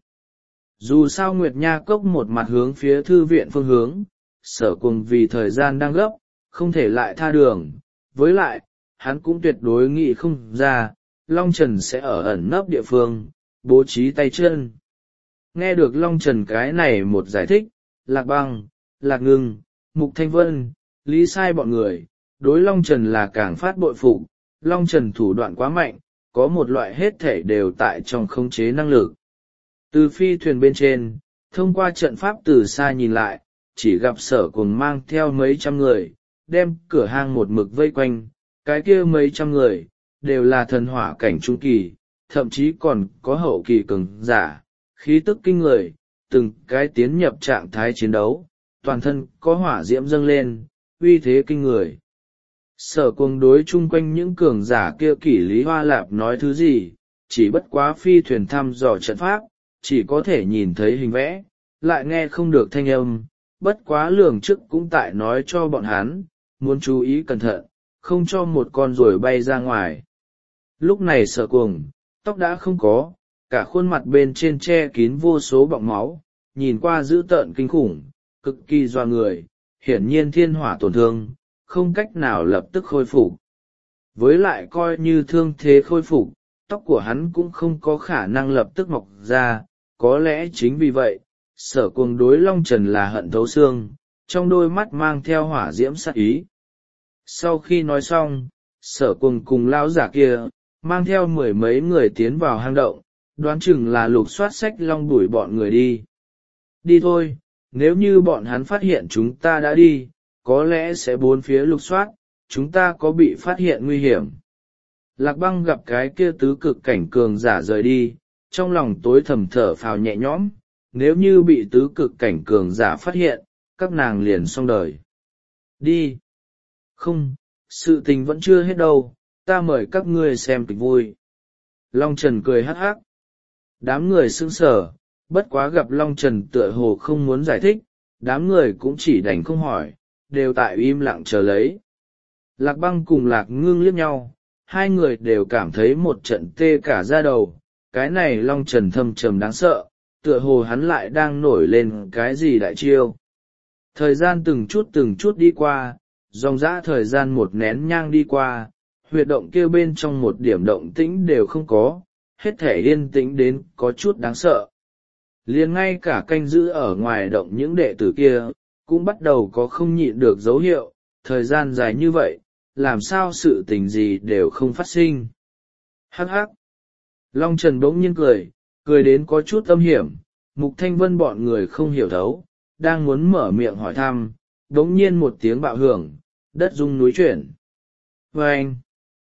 Dù sao Nguyệt Nha Cốc một mặt hướng phía thư viện phương hướng, Sở Cuồng vì thời gian đang gấp, không thể lại tha đường, với lại, hắn cũng tuyệt đối nghĩ không ra, Long Trần sẽ ở ẩn nấp địa phương, bố trí tay chân. Nghe được Long Trần cái này một giải thích, Lạc Băng, Lạc Ngưng, Mục Thanh Vân, Lý Sai bọn người, đối Long Trần là càng phát bội phục, Long Trần thủ đoạn quá mạnh, có một loại hết thể đều tại trong khống chế năng lực. Từ phi thuyền bên trên, thông qua trận pháp từ xa nhìn lại, chỉ gặp Sở Cuồng mang theo mấy trăm người, đem cửa hang một mực vây quanh, cái kia mấy trăm người, đều là thần hỏa cảnh trung kỳ, thậm chí còn có hậu kỳ cường giả, khí tức kinh người, từng cái tiến nhập trạng thái chiến đấu, toàn thân có hỏa diễm dâng lên, uy thế kinh người. Sở Cuồng đối chung quanh những cường giả kia kỷ lý hoa lạp nói thứ gì, chỉ bất quá phi thuyền thăm dò trận pháp, chỉ có thể nhìn thấy hình vẽ, lại nghe không được thanh âm, bất quá lường trước cũng tại nói cho bọn hắn, muốn chú ý cẩn thận, không cho một con ruồi bay ra ngoài. Lúc này Sở Cuồng, tóc đã không có, cả khuôn mặt bên trên che kín vô số bọng máu, nhìn qua dữ tợn kinh khủng, cực kỳ doa người, hiển nhiên thiên hỏa tổn thương, không cách nào lập tức khôi phục. Với lại coi như thương thế khôi phục, tóc của hắn cũng không có khả năng lập tức mọc ra, có lẽ chính vì vậy, Sở Cuồng đối Long Trần là hận thấu xương, trong đôi mắt mang theo hỏa diễm sát ý. Sau khi nói xong, Sở Cuồng cùng lão giả kia, mang theo mười mấy người tiến vào hang động, đoán chừng là lục soát sách long đuổi bọn người đi. Đi thôi, nếu như bọn hắn phát hiện chúng ta đã đi, có lẽ sẽ bốn phía lục soát, chúng ta có bị phát hiện nguy hiểm. Lạc Băng gặp cái kia tứ cực cảnh cường giả rời đi, trong lòng tối thầm thở phào nhẹ nhõm, nếu như bị tứ cực cảnh cường giả phát hiện, các nàng liền xong đời. Đi. Không, sự tình vẫn chưa hết đâu, ta mời các ngươi xem kịch vui. Long Trần cười hắc hắc. Đám người sững sờ, bất quá gặp Long Trần tựa hồ không muốn giải thích, đám người cũng chỉ đành không hỏi, đều tại im lặng chờ lấy. Lạc Băng cùng Lạc Ngưng liếc nhau, hai người đều cảm thấy một trận tê cả da đầu, cái này Long Trần thâm trầm đáng sợ, tựa hồ hắn lại đang nổi lên cái gì đại chiêu. Thời gian từng chút từng chút đi qua, dòng dã thời gian một nén nhang đi qua, huyệt động kia bên trong một điểm động tĩnh đều không có, hết thể yên tĩnh đến có chút đáng sợ. Liền ngay cả canh giữ ở ngoài động những đệ tử kia, cũng bắt đầu có không nhịn được dấu hiệu, thời gian dài như vậy, làm sao sự tình gì đều không phát sinh. Hắc hắc. Long Trần bỗng nhiên cười, cười đến có chút âm hiểm, Mục Thanh Vân bọn người không hiểu thấu, đang muốn mở miệng hỏi thăm, bỗng nhiên một tiếng bạo hưởng, đất rung núi chuyển. Và anh,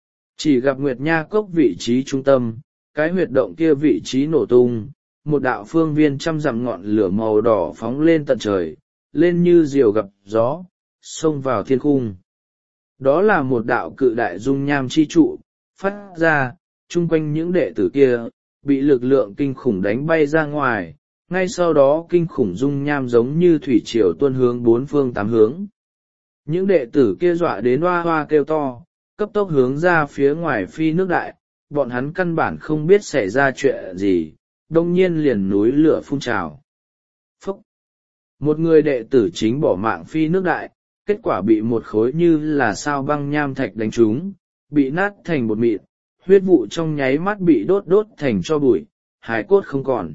chỉ gặp Nguyệt Nha Cốc vị trí trung tâm, cái huyệt động kia vị trí nổ tung, một đạo phương viên trăm dặm ngọn lửa màu đỏ phóng lên tận trời, lên như diều gặp gió, xông vào thiên cung. Đó là một đạo cự đại dung nham chi trụ, phát ra, chung quanh những đệ tử kia, bị lực lượng kinh khủng đánh bay ra ngoài, ngay sau đó kinh khủng dung nham giống như thủy triều tuôn hướng bốn phương tám hướng. Những đệ tử kia dọa đến hoa hoa kêu to, cấp tốc hướng ra phía ngoài phi nước đại, bọn hắn căn bản không biết xảy ra chuyện gì, đông nhiên liền núi lửa phun trào. Phúc! Một người đệ tử chính bỏ mạng phi nước đại, kết quả bị một khối như là sao băng nham thạch đánh trúng, bị nát thành bột mịn, huyết vụ trong nháy mắt bị đốt đốt thành tro bụi, hài cốt không còn.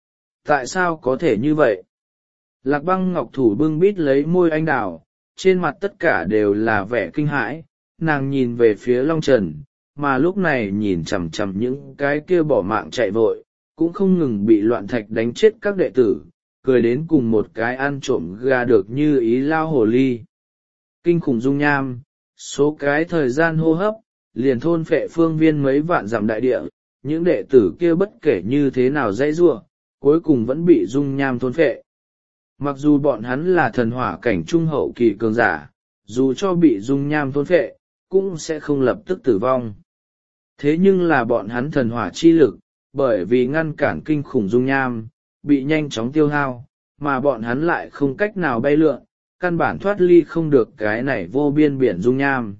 Tại sao có thể như vậy? Lạc Băng ngọc thủ bưng bít lấy môi anh đào, trên mặt tất cả đều là vẻ kinh hãi, nàng nhìn về phía Long Trần, mà lúc này nhìn chằm chằm những cái kia bỏ mạng chạy vội, cũng không ngừng bị loạn thạch đánh chết các đệ tử, cười đến cùng một cái ăn trộm gà được như ý lao hồ ly. Kinh khủng dung nham, số cái thời gian hô hấp, liền thôn phệ phương viên mấy vạn dặm đại địa, những đệ tử kia bất kể như thế nào dãy giụa, cuối cùng vẫn bị dung nham thôn phệ. Mặc dù bọn hắn là thần hỏa cảnh trung hậu kỳ cường giả, dù cho bị dung nham thôn phệ, cũng sẽ không lập tức tử vong. Thế nhưng là bọn hắn thần hỏa chi lực, bởi vì ngăn cản kinh khủng dung nham, bị nhanh chóng tiêu hao, mà bọn hắn lại không cách nào bay lượn, căn bản thoát ly không được cái này vô biên biển dung nham.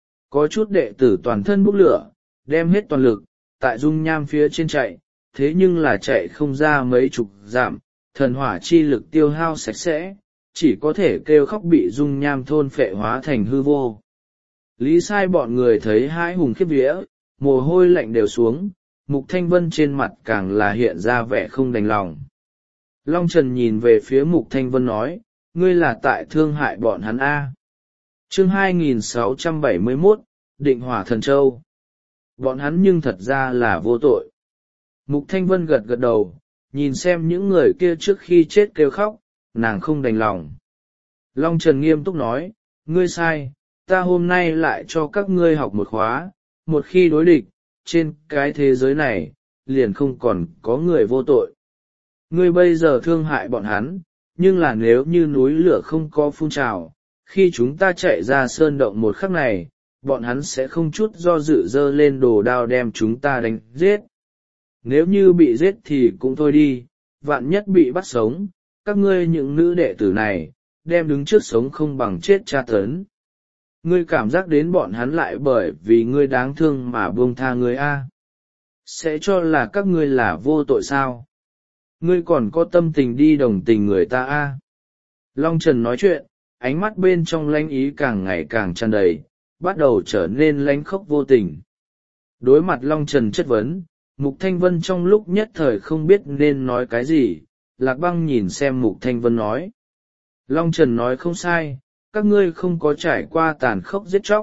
Có chút đệ tử toàn thân bốc lửa, đem hết toàn lực, tại dung nham phía trên chạy, thế nhưng là chạy không ra mấy chục dặm, thần hỏa chi lực tiêu hao sạch sẽ, chỉ có thể kêu khóc bị dung nham thôn phệ hóa thành hư vô. Lý Sai bọn người thấy hãi hùng khiếp vía, mồ hôi lạnh đều xuống, Mục Thanh Vân trên mặt càng là hiện ra vẻ không đành lòng. Long Trần nhìn về phía Mục Thanh Vân nói, ngươi là tại thương hại bọn hắn A. Chương hai nghìn sáu trăm bảy mươi mốt, Định Hỏa Thần Châu. Bọn hắn nhưng thật ra là vô tội. Mục Thanh Vân gật gật đầu, nhìn xem những người kia trước khi chết kêu khóc, nàng không đành lòng. Long Trần nghiêm túc nói, ngươi sai, ta hôm nay lại cho các ngươi học một khóa, một khi đối địch, trên cái thế giới này, liền không còn có người vô tội. Ngươi bây giờ thương hại bọn hắn, nhưng là nếu như núi lửa không có phun trào, khi chúng ta chạy ra sơn động một khắc này, bọn hắn sẽ không chút do dự dơ lên đồ đao đem chúng ta đánh giết. Nếu như bị giết thì cũng thôi đi, vạn nhất bị bắt sống, các ngươi những nữ đệ tử này, đem đứng trước sống không bằng chết tra tấn. Ngươi cảm giác đến bọn hắn lại bởi vì ngươi đáng thương mà buông tha ngươi a, sẽ cho là các ngươi là vô tội sao? Ngươi còn có tâm tình đi đồng tình người ta a? Long Trần nói chuyện, ánh mắt bên trong lãnh ý càng ngày càng tràn đầy, bắt đầu trở nên lãnh khốc vô tình. Đối mặt Long Trần chất vấn, Mục Thanh Vân trong lúc nhất thời không biết nên nói cái gì, Lạc Băng nhìn xem Mục Thanh Vân nói. Long Trần nói không sai, các ngươi không có trải qua tàn khốc giết chóc,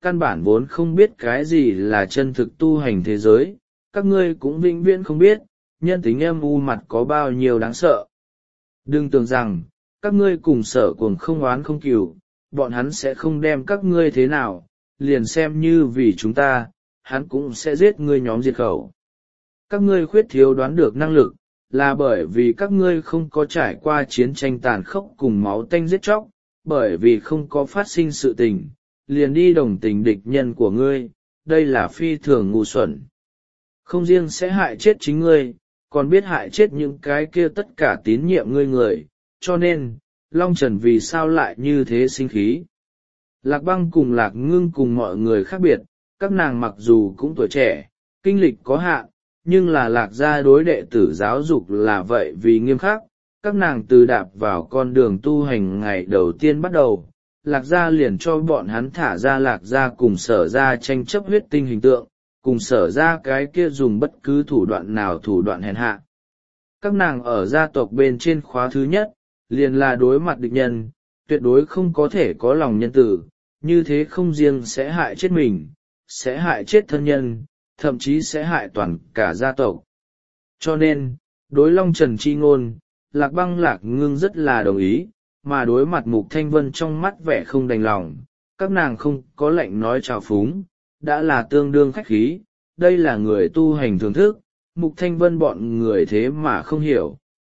căn bản vốn không biết cái gì là chân thực tu hành thế giới, các ngươi cũng vĩnh viễn không biết, nhân tính âm u mặt có bao nhiêu đáng sợ. Đừng tưởng rằng, các ngươi cùng Sở Cuồng không oán không cừu, bọn hắn sẽ không đem các ngươi thế nào, liền xem như vì chúng ta, hắn cũng sẽ giết ngươi nhóm diệt khẩu. Các ngươi khuyết thiếu đoán được năng lực, là bởi vì các ngươi không có trải qua chiến tranh tàn khốc cùng máu tanh giết chóc, bởi vì không có phát sinh sự tình, liền đi đồng tình địch nhân của ngươi, đây là phi thường ngu xuẩn. Không riêng sẽ hại chết chính ngươi, còn biết hại chết những cái kia tất cả tín nhiệm ngươi người, cho nên, Long Trần vì sao lại như thế sinh khí. Lạc Băng cùng Lạc Ngưng cùng mọi người khác biệt, các nàng mặc dù cũng tuổi trẻ, kinh lịch có hạn, nhưng là Lạc gia đối đệ tử giáo dục là vậy vì nghiêm khắc, các nàng từ đạp vào con đường tu hành ngày đầu tiên bắt đầu, Lạc gia liền cho bọn hắn thả ra Lạc gia cùng Sở gia tranh chấp huyết tinh hình tượng, cùng Sở gia cái kia dùng bất cứ thủ đoạn nào thủ đoạn hèn hạ. Các nàng ở gia tộc bên trên khóa thứ nhất, liền là đối mặt địch nhân, tuyệt đối không có thể có lòng nhân tử, như thế không riêng sẽ hại chết mình, sẽ hại chết thân nhân, thậm chí sẽ hại toàn cả gia tộc. Cho nên, đối Long Trần chi ngôn, Lạc Băng Lạc Ngưng rất là đồng ý, mà đối mặt Mục Thanh Vân trong mắt vẻ không đành lòng, các nàng không có lệnh nói trào phúng, đã là tương đương khách khí, đây là người tu hành thưởng thức, Mục Thanh Vân bọn người thế mà không hiểu.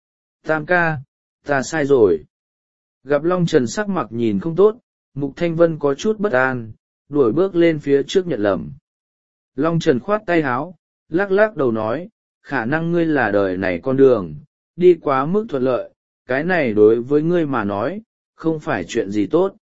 Tam ca, ta sai rồi. Gặp Long Trần sắc mặt nhìn không tốt, Mục Thanh Vân có chút bất an, đuổi bước lên phía trước nhận lầm. Long Trần khoát tay áo, lắc lắc đầu nói, khả năng ngươi là đời này con đường, đi quá mức thuận lợi, cái này đối với ngươi mà nói, không phải chuyện gì tốt.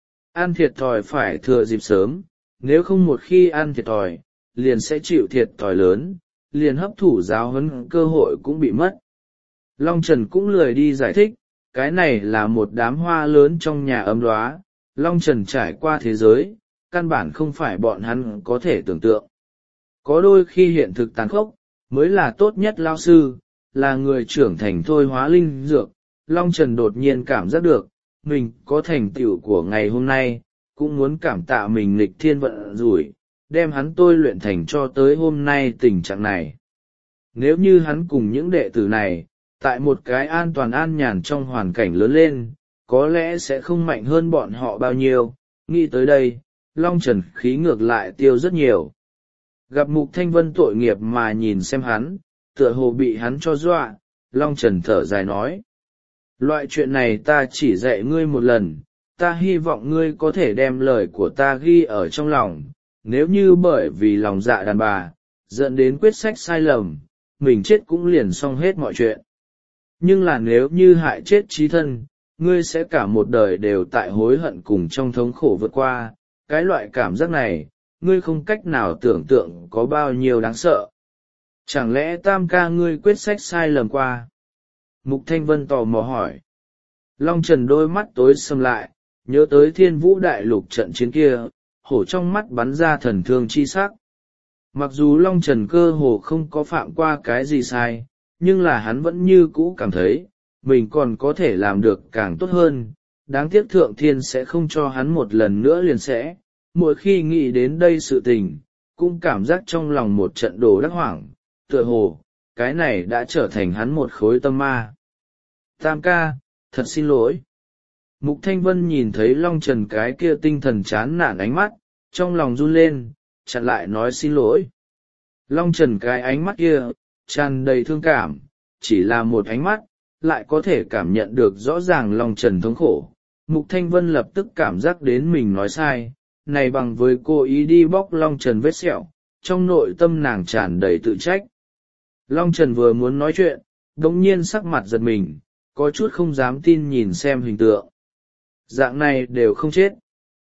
Ăn thiệt thòi phải thừa dịp sớm, nếu không một khi ăn thiệt thòi, liền sẽ chịu thiệt thòi lớn, liền hấp thụ giáo huấn cơ hội cũng bị mất. Long Trần cũng lười đi giải thích, cái này là một đám hoa lớn trong nhà ấm đóa, Long Trần trải qua thế giới, căn bản không phải bọn hắn có thể tưởng tượng. Có đôi khi hiện thực tàn khốc, mới là tốt nhất lao sư, là người trưởng thành thôi hóa linh dược. Long Trần đột nhiên cảm giác được, mình có thành tựu của ngày hôm nay, cũng muốn cảm tạ mình nghịch thiên vận rủi, đem hắn tôi luyện thành cho tới hôm nay tình trạng này. Nếu như hắn cùng những đệ tử này, tại một cái an toàn an nhàn trong hoàn cảnh lớn lên, có lẽ sẽ không mạnh hơn bọn họ bao nhiêu. Nghĩ tới đây, Long Trần khí ngược lại tiêu rất nhiều. Gặp Mục Thanh Vân tội nghiệp mà nhìn xem hắn, tựa hồ bị hắn cho dọa, Long Trần thở dài nói. Loại chuyện này ta chỉ dạy ngươi một lần, ta hy vọng ngươi có thể đem lời của ta ghi ở trong lòng, nếu như bởi vì lòng dạ đàn bà, dẫn đến quyết sách sai lầm, mình chết cũng liền xong hết mọi chuyện. Nhưng là nếu như hại chết chí thân, ngươi sẽ cả một đời đều tại hối hận cùng trong thống khổ vượt qua, cái loại cảm giác này, ngươi không cách nào tưởng tượng có bao nhiêu đáng sợ. Chẳng lẽ Tam ca ngươi quyết sách sai lầm qua? Mục Thanh Vân tò mò hỏi. Long Trần đôi mắt tối sầm lại, nhớ tới Thiên Vũ Đại Lục trận chiến kia, hổ trong mắt bắn ra thần thương chi sắc. Mặc dù Long Trần cơ hồ không có phạm qua cái gì sai, nhưng là hắn vẫn như cũ cảm thấy, mình còn có thể làm được càng tốt hơn. Đáng tiếc Thượng Thiên sẽ không cho hắn một lần nữa liền sẽ, mỗi khi nghĩ đến đây sự tình, cũng cảm giác trong lòng một trận đồ đắc hoảng, tựa hồ, cái này đã trở thành hắn một khối tâm ma. Tam ca, thật xin lỗi. Mục Thanh Vân nhìn thấy Long Trần cái kia tinh thần chán nản ánh mắt, trong lòng run lên, chặn lại nói xin lỗi. Long Trần cái ánh mắt kia, tràn đầy thương cảm, chỉ là một ánh mắt, lại có thể cảm nhận được rõ ràng Long Trần thống khổ. Mục Thanh Vân lập tức cảm giác đến mình nói sai, này bằng với cô ý đi bóc Long Trần vết sẹo, trong nội tâm nàng tràn đầy tự trách. Long Trần vừa muốn nói chuyện, đống nhiên sắc mặt giật mình, có chút không dám tin nhìn xem hình tượng. Dạng này đều không chết.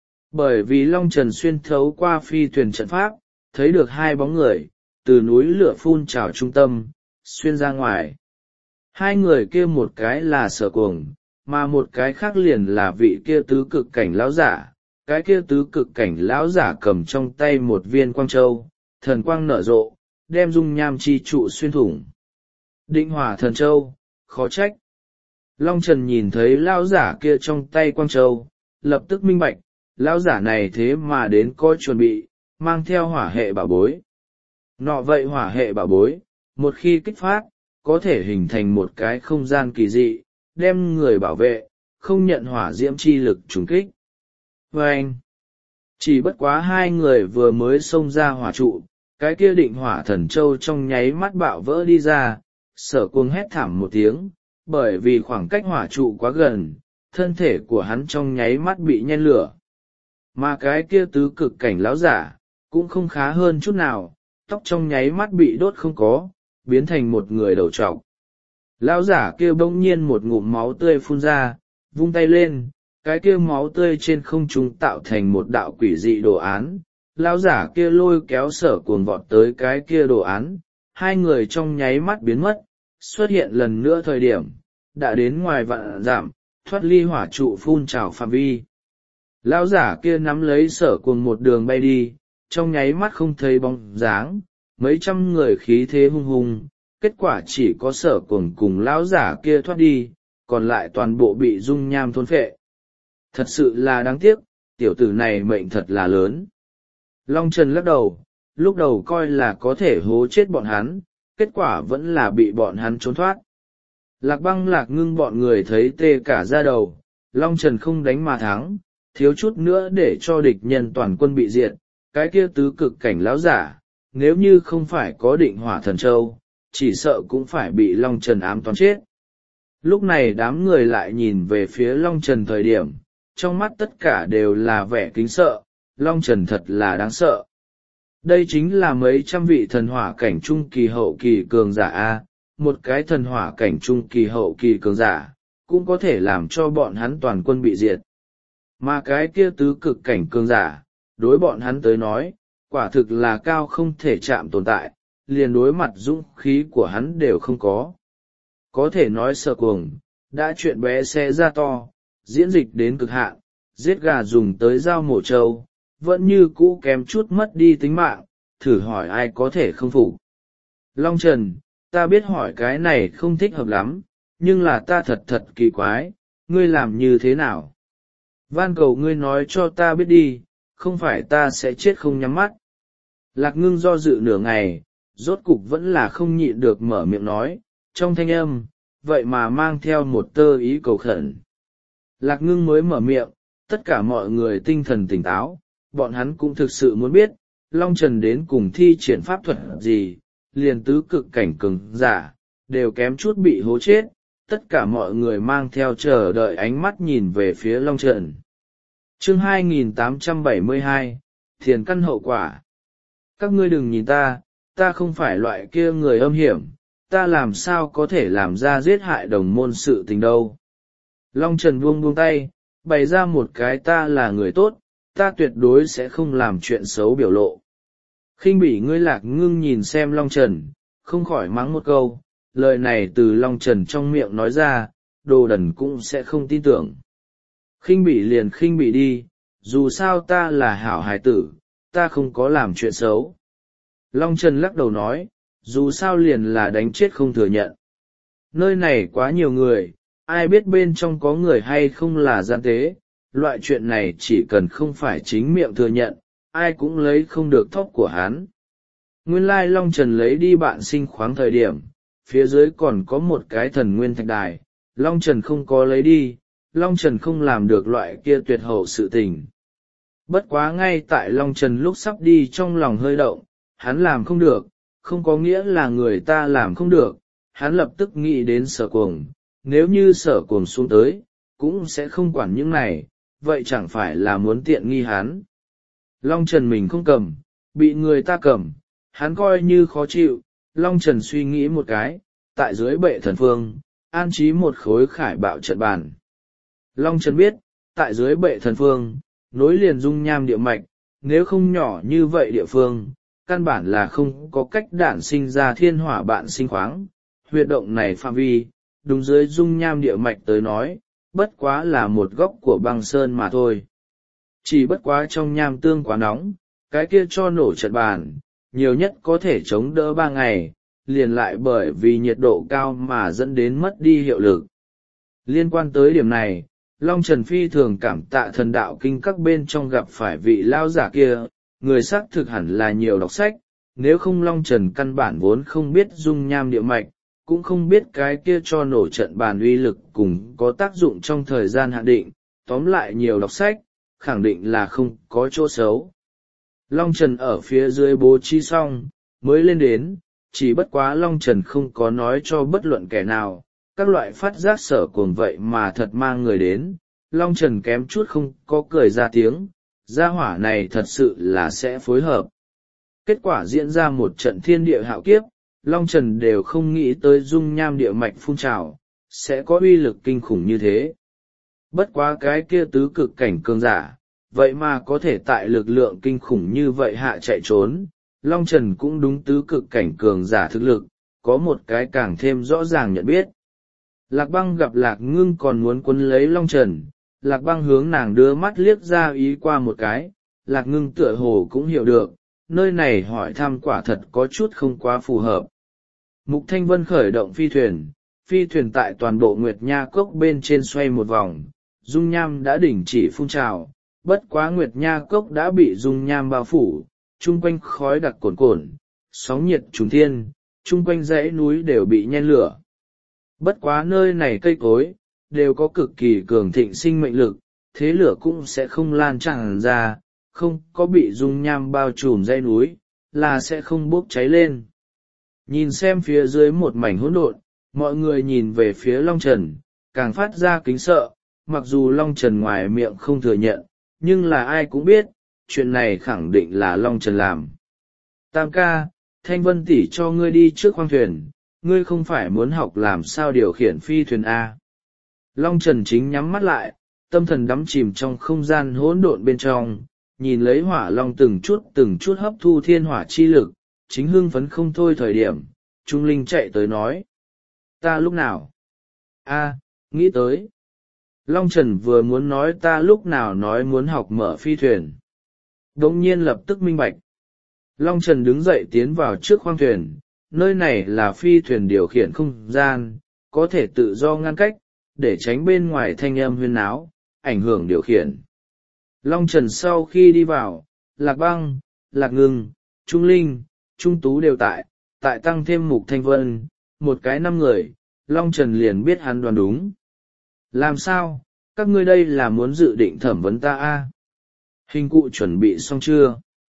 Bởi vì Long Trần xuyên thấu qua phi thuyền trận pháp, thấy được hai bóng người, từ núi lửa phun trào trung tâm, xuyên ra ngoài. Hai người kia một cái là Sở Cuồng, mà một cái khác liền là vị kia tứ cực cảnh lão giả. Cái kia tứ cực cảnh lão giả cầm trong tay một viên quang châu, thần quang nở rộ, đem dung nham chi trụ xuyên thủng. Định hỏa thần châu, khó trách. Long Trần nhìn thấy lão giả kia trong tay quang châu, lập tức minh bạch, lão giả này thế mà đến coi chuẩn bị mang theo hỏa hệ bảo bối. Nọ vậy hỏa hệ bảo bối một khi kích phát có thể hình thành một cái không gian kỳ dị đem người bảo vệ không nhận hỏa diễm chi lực trùng kích. Và anh chỉ bất quá hai người vừa mới xông ra hỏa trụ, cái kia định hỏa thần châu trong nháy mắt bạo vỡ đi ra. Sở Cuồng hét thảm một tiếng, bởi vì khoảng cách hỏa trụ quá gần, thân thể của hắn trong nháy mắt bị nhen lửa. Mà cái kia tứ cực cảnh lão giả cũng không khá hơn chút nào, tóc trong nháy mắt bị đốt không có, biến thành một người đầu trọc. Lão giả kia bỗng nhiên một ngụm máu tươi phun ra, vung tay lên, cái kia máu tươi trên không trung tạo thành một đạo quỷ dị đồ án. Lão giả kia lôi kéo Sở Cuồng vọt tới cái kia đồ án, hai người trong nháy mắt biến mất, xuất hiện lần nữa thời điểm, đã đến ngoài vạn dặm, thoát ly hỏa trụ phun trào phạm vi. Lão giả kia nắm lấy Sở Cuồng một đường bay đi, trong nháy mắt không thấy bóng dáng, mấy trăm người khí thế hung hùng, kết quả chỉ có Sở Cuồng cùng lão giả kia thoát đi, còn lại toàn bộ bị dung nham thôn phệ. Thật sự là đáng tiếc, tiểu tử này mệnh thật là lớn. Long Trần lắc đầu, lúc đầu coi là có thể hố chết bọn hắn, kết quả vẫn là bị bọn hắn trốn thoát. Lạc Băng Lạc Ngưng bọn người thấy tê cả da đầu, Long Trần không đánh mà thắng, thiếu chút nữa để cho địch nhân toàn quân bị diệt, cái kia tứ cực cảnh lão giả, nếu như không phải có định hỏa thần châu, chỉ sợ cũng phải bị Long Trần ám toán chết. Lúc này đám người lại nhìn về phía Long Trần thời điểm, trong mắt tất cả đều là vẻ kính sợ, Long Trần thật là đáng sợ. Đây chính là mấy trăm vị thần hỏa cảnh trung kỳ hậu kỳ cường giả A, một cái thần hỏa cảnh trung kỳ hậu kỳ cường giả, cũng có thể làm cho bọn hắn toàn quân bị diệt. Mà cái kia tứ cực cảnh cường giả, đối bọn hắn tới nói, quả thực là cao không thể chạm tồn tại, liền đối mặt dũng khí của hắn đều không có. Có thể nói Sở Cuồng, đã chuyện bé xe ra to, diễn dịch đến cực hạn, giết gà dùng tới dao mổ trâu, vẫn như cũ kém chút mất đi tính mạng, thử hỏi ai có thể không phục. Long Trần, ta biết hỏi cái này không thích hợp lắm, nhưng là ta thật thật kỳ quái, ngươi làm như thế nào? Van cầu ngươi nói cho ta biết đi, không phải ta sẽ chết không nhắm mắt. Lạc Ngưng do dự nửa ngày, rốt cục vẫn là không nhịn được mở miệng nói, trong thanh âm, vậy mà mang theo một tơ ý cầu khẩn. Lạc Ngưng mới mở miệng, tất cả mọi người tinh thần tỉnh táo, bọn hắn cũng thực sự muốn biết, Long Trần đến cùng thi triển pháp thuật gì, liền tứ cực cảnh cường giả, đều kém chút bị hố chết, tất cả mọi người mang theo chờ đợi ánh mắt nhìn về phía Long Trần. Chương hai nghìn tám trăm bảy mươi hai, Thiền căn hậu quả. Các ngươi đừng nhìn ta, ta không phải loại kia người âm hiểm, ta làm sao có thể làm ra giết hại đồng môn sự tình đâu. Long Trần buông buông tay, bày ra một cái ta là người tốt, ta tuyệt đối sẽ không làm chuyện xấu biểu lộ. Khinh bỉ ngươi Lạc Ngưng nhìn xem Long Trần, không khỏi mắng một câu, lời này từ Long Trần trong miệng nói ra, đồ đần cũng sẽ không tin tưởng. Khinh bỉ liền khinh bỉ đi, dù sao ta là hảo hài tử, ta không có làm chuyện xấu. Long Trần lắc đầu nói, dù sao liền là đánh chết không thừa nhận. Nơi này quá nhiều người, ai biết bên trong có người hay không là gian tế, loại chuyện này chỉ cần không phải chính miệng thừa nhận, ai cũng lấy không được thóc của hắn. Nguyên lai Long Trần lấy đi bạn sinh khoáng thời điểm, phía dưới còn có một cái thần nguyên thạch đài, Long Trần không có lấy đi, Long Trần không làm được loại kia tuyệt hậu sự tình. Bất quá ngay tại Long Trần lúc sắp đi trong lòng hơi động, hắn làm không được, không có nghĩa là người ta làm không được, hắn lập tức nghĩ đến Sở Cuồng, nếu như Sở Cuồng xuống tới, cũng sẽ không quản những này, vậy chẳng phải là muốn tiện nghi hắn. Long Trần mình không cầm, bị người ta cầm, hắn coi như khó chịu, Long Trần suy nghĩ một cái, tại dưới bệ thần phương, an trí một khối khải bạo trận bàn. Long Trần biết, tại dưới bệ thần phương, nối liền dung nham địa mạch, nếu không nhỏ như vậy địa phương, căn bản là không có cách đản sinh ra thiên hỏa bạn sinh khoáng, huyệt động này phạm vi, đúng dưới dung nham địa mạch tới nói, bất quá là một góc của băng sơn mà thôi. Chỉ bất quá trong nham tương quá nóng, cái kia cho nổ trận bàn, nhiều nhất có thể chống đỡ ba ngày, liền lại bởi vì nhiệt độ cao mà dẫn đến mất đi hiệu lực. Liên quan tới điểm này, Long Trần phi thường cảm tạ thần đạo kinh các bên trong gặp phải vị lao giả kia, người xác thực hẳn là nhiều đọc sách, nếu không Long Trần căn bản vốn không biết dung nham địa mạch, cũng không biết cái kia cho nổ trận bàn uy lực cùng có tác dụng trong thời gian hạn định, tóm lại nhiều đọc sách, khẳng định là không có chỗ xấu. Long Trần ở phía dưới bố trí xong, mới lên đến, chỉ bất quá Long Trần không có nói cho bất luận kẻ nào, các loại phát giác sở cuồng vậy mà thật mang người đến, Long Trần kém chút không có cười ra tiếng, gia hỏa này thật sự là sẽ phối hợp. Kết quả diễn ra một trận thiên địa hạo kiếp, Long Trần đều không nghĩ tới dung nham địa mạch phun trào, sẽ có uy lực kinh khủng như thế. Bất quá cái kia tứ cực cảnh cường giả, vậy mà có thể tại lực lượng kinh khủng như vậy hạ chạy trốn, Long Trần cũng đúng tứ cực cảnh cường giả thực lực, có một cái càng thêm rõ ràng nhận biết. Lạc Băng gặp Lạc Ngưng còn muốn quấn lấy Long Trần, Lạc Băng hướng nàng đưa mắt liếc ra ý qua một cái, Lạc Ngưng tựa hồ cũng hiểu được, nơi này hỏi thăm quả thật có chút không quá phù hợp. Mục Thanh Vân khởi động phi thuyền, phi thuyền tại toàn bộ Nguyệt Nha Cốc bên trên xoay một vòng, dung nham đã đình chỉ phun trào, bất quá Nguyệt Nha Cốc đã bị dung nham bao phủ, chung quanh khói đặc cồn cồn, sóng nhiệt trùng thiên, chung quanh dãy núi đều bị nhen lửa. Bất quá nơi này cây cối, đều có cực kỳ cường thịnh sinh mệnh lực, thế lửa cũng sẽ không lan tràn ra, không có bị dung nham bao trùm dãy núi, là sẽ không bốc cháy lên. Nhìn xem phía dưới một mảnh hỗn độn, mọi người nhìn về phía Long Trần, càng phát ra kính sợ, mặc dù Long Trần ngoài miệng không thừa nhận, nhưng là ai cũng biết, chuyện này khẳng định là Long Trần làm. Tam ca, Thanh Vân tỷ cho ngươi đi trước khoang thuyền, ngươi không phải muốn học làm sao điều khiển phi thuyền A. Long Trần chính nhắm mắt lại, tâm thần đắm chìm trong không gian hỗn độn bên trong, nhìn lấy hỏa long từng chút từng chút hấp thu thiên hỏa chi lực, chính hưng phấn không thôi thời điểm, Trung Linh chạy tới nói. Ta lúc nào? A, nghĩ tới. Long Trần vừa muốn nói ta lúc nào nói muốn học mở phi thuyền. Đống nhiên lập tức minh bạch. Long Trần đứng dậy tiến vào trước khoang thuyền, nơi này là phi thuyền điều khiển không gian, có thể tự do ngăn cách, để tránh bên ngoài thanh âm huyên náo, ảnh hưởng điều khiển. Long Trần sau khi đi vào, Lạc Băng, Lạc Ngưng, Trung Linh, Trung Tú đều tại, tại tăng thêm Mục Thanh Vân, một cái năm người, Long Trần liền biết hắn đoán đúng. Làm sao, các ngươi đây là muốn dự định thẩm vấn ta a? Hình cụ chuẩn bị xong chưa?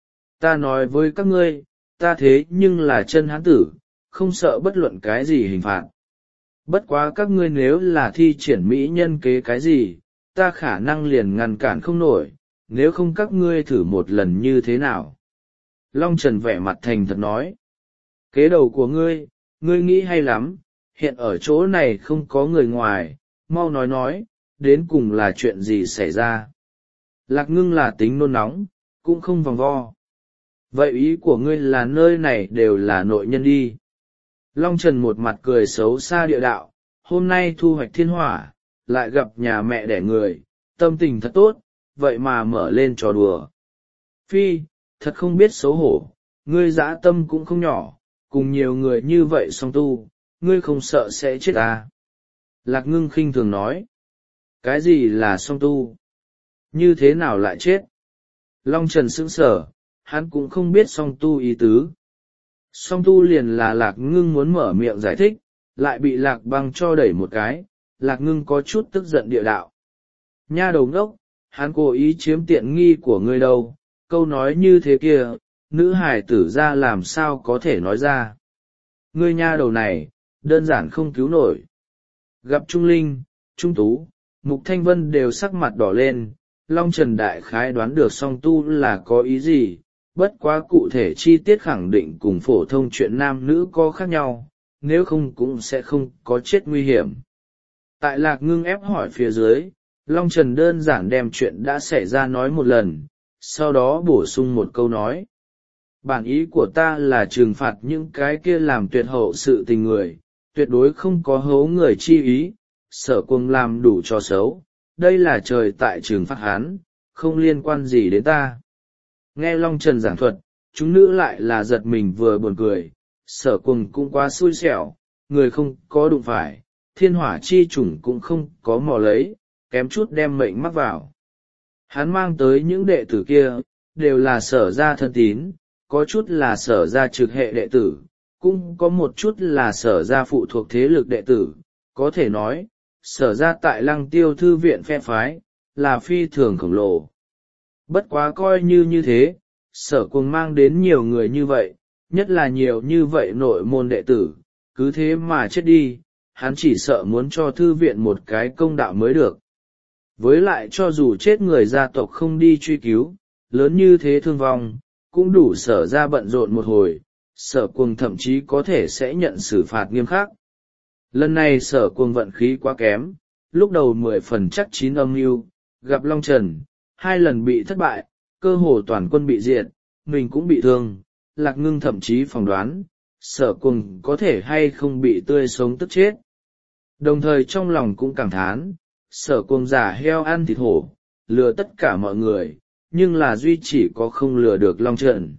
Ta nói với các ngươi, ta thế nhưng là chân hán tử, không sợ bất luận cái gì hình phạt. Bất quá các ngươi nếu là thi triển mỹ nhân kế cái gì, ta khả năng liền ngăn cản không nổi, nếu không các ngươi thử một lần như thế nào. Long Trần vẻ mặt thành thật nói. Kế đầu của ngươi, ngươi nghĩ hay lắm, hiện ở chỗ này không có người ngoài, mau nói nói, đến cùng là chuyện gì xảy ra. Lạc Ngưng là tính nôn nóng, cũng không vòng vo. Vậy ý của ngươi là nơi này đều là nội nhân đi. Long Trần một mặt cười xấu xa địa đạo, hôm nay thu hoạch thiên hỏa, lại gặp nhà mẹ đẻ người, tâm tình thật tốt, vậy mà mở lên trò đùa. Phi, thật không biết xấu hổ, ngươi dã tâm cũng không nhỏ, cùng nhiều người như vậy song tu, ngươi không sợ sẽ chết à. Lạc Ngưng khinh thường nói, cái gì là song tu? Như thế nào lại chết? Long Trần sững sờ, hắn cũng không biết song tu ý tứ. Song tu liền là Lạc Ngưng muốn mở miệng giải thích, lại bị Lạc Băng cho đẩy một cái, Lạc Ngưng có chút tức giận địa đạo. Nha đầu ngốc, hắn cố ý chiếm tiện nghi của ngươi đâu, câu nói như thế kia, nữ hài tử ra làm sao có thể nói ra. Ngươi nha đầu này, đơn giản không cứu nổi. Gặp Trung Linh, Trung Tú, Mục Thanh Vân đều sắc mặt đỏ lên, Long Trần đại khái đoán được song tu là có ý gì, bất quá cụ thể chi tiết khẳng định cùng phổ thông chuyện nam nữ có khác nhau, nếu không cũng sẽ không có chết nguy hiểm. Tại Lạc Ngưng ép hỏi phía dưới, Long Trần đơn giản đem chuyện đã xảy ra nói một lần, sau đó bổ sung một câu nói. Bản ý của ta là trừng phạt những cái kia làm tuyệt hậu sự tình người, tuyệt đối không có hố người chi ý, sở cuồng làm đủ trò xấu, đây là trời tại trừng phạt hắn, không liên quan gì đến ta. Nghe Long Trần giảng thuật, chúng nữ lại là giật mình vừa buồn cười, sở cuồng cũng quá xui xẻo, người không có đụng phải, thiên hỏa chi chủng cũng không có mò lấy, kém chút đem mệnh mắc vào. Hắn mang tới những đệ tử kia, đều là sở gia thân tín, có chút là sở gia trực hệ đệ tử, cũng có một chút là sở gia phụ thuộc thế lực đệ tử, có thể nói, sở gia tại Lăng Tiêu thư viện phe phái, là phi thường khổng lồ. Bất quá coi như như thế, sở cuồng mang đến nhiều người như vậy, nhất là nhiều như vậy nội môn đệ tử, cứ thế mà chết đi, hắn chỉ sợ muốn cho thư viện một cái công đạo mới được. Với lại cho dù chết người gia tộc không đi truy cứu, lớn như thế thương vong, cũng đủ sở ra bận rộn một hồi, sở cuồng thậm chí có thể sẽ nhận xử phạt nghiêm khắc. Lần này sở cuồng vận khí quá kém, lúc đầu mười phần chắc chín âm mưu, gặp Long Trần, hai lần bị thất bại, cơ hồ toàn quân bị diệt, mình cũng bị thương, Lạc Ngưng thậm chí phỏng đoán, sở cuồng có thể hay không bị tươi sống tức chết. Đồng thời trong lòng cũng cảm thán, sở cuồng giả heo ăn thịt hổ, lừa tất cả mọi người, nhưng là duy chỉ có không lừa được Long Trần.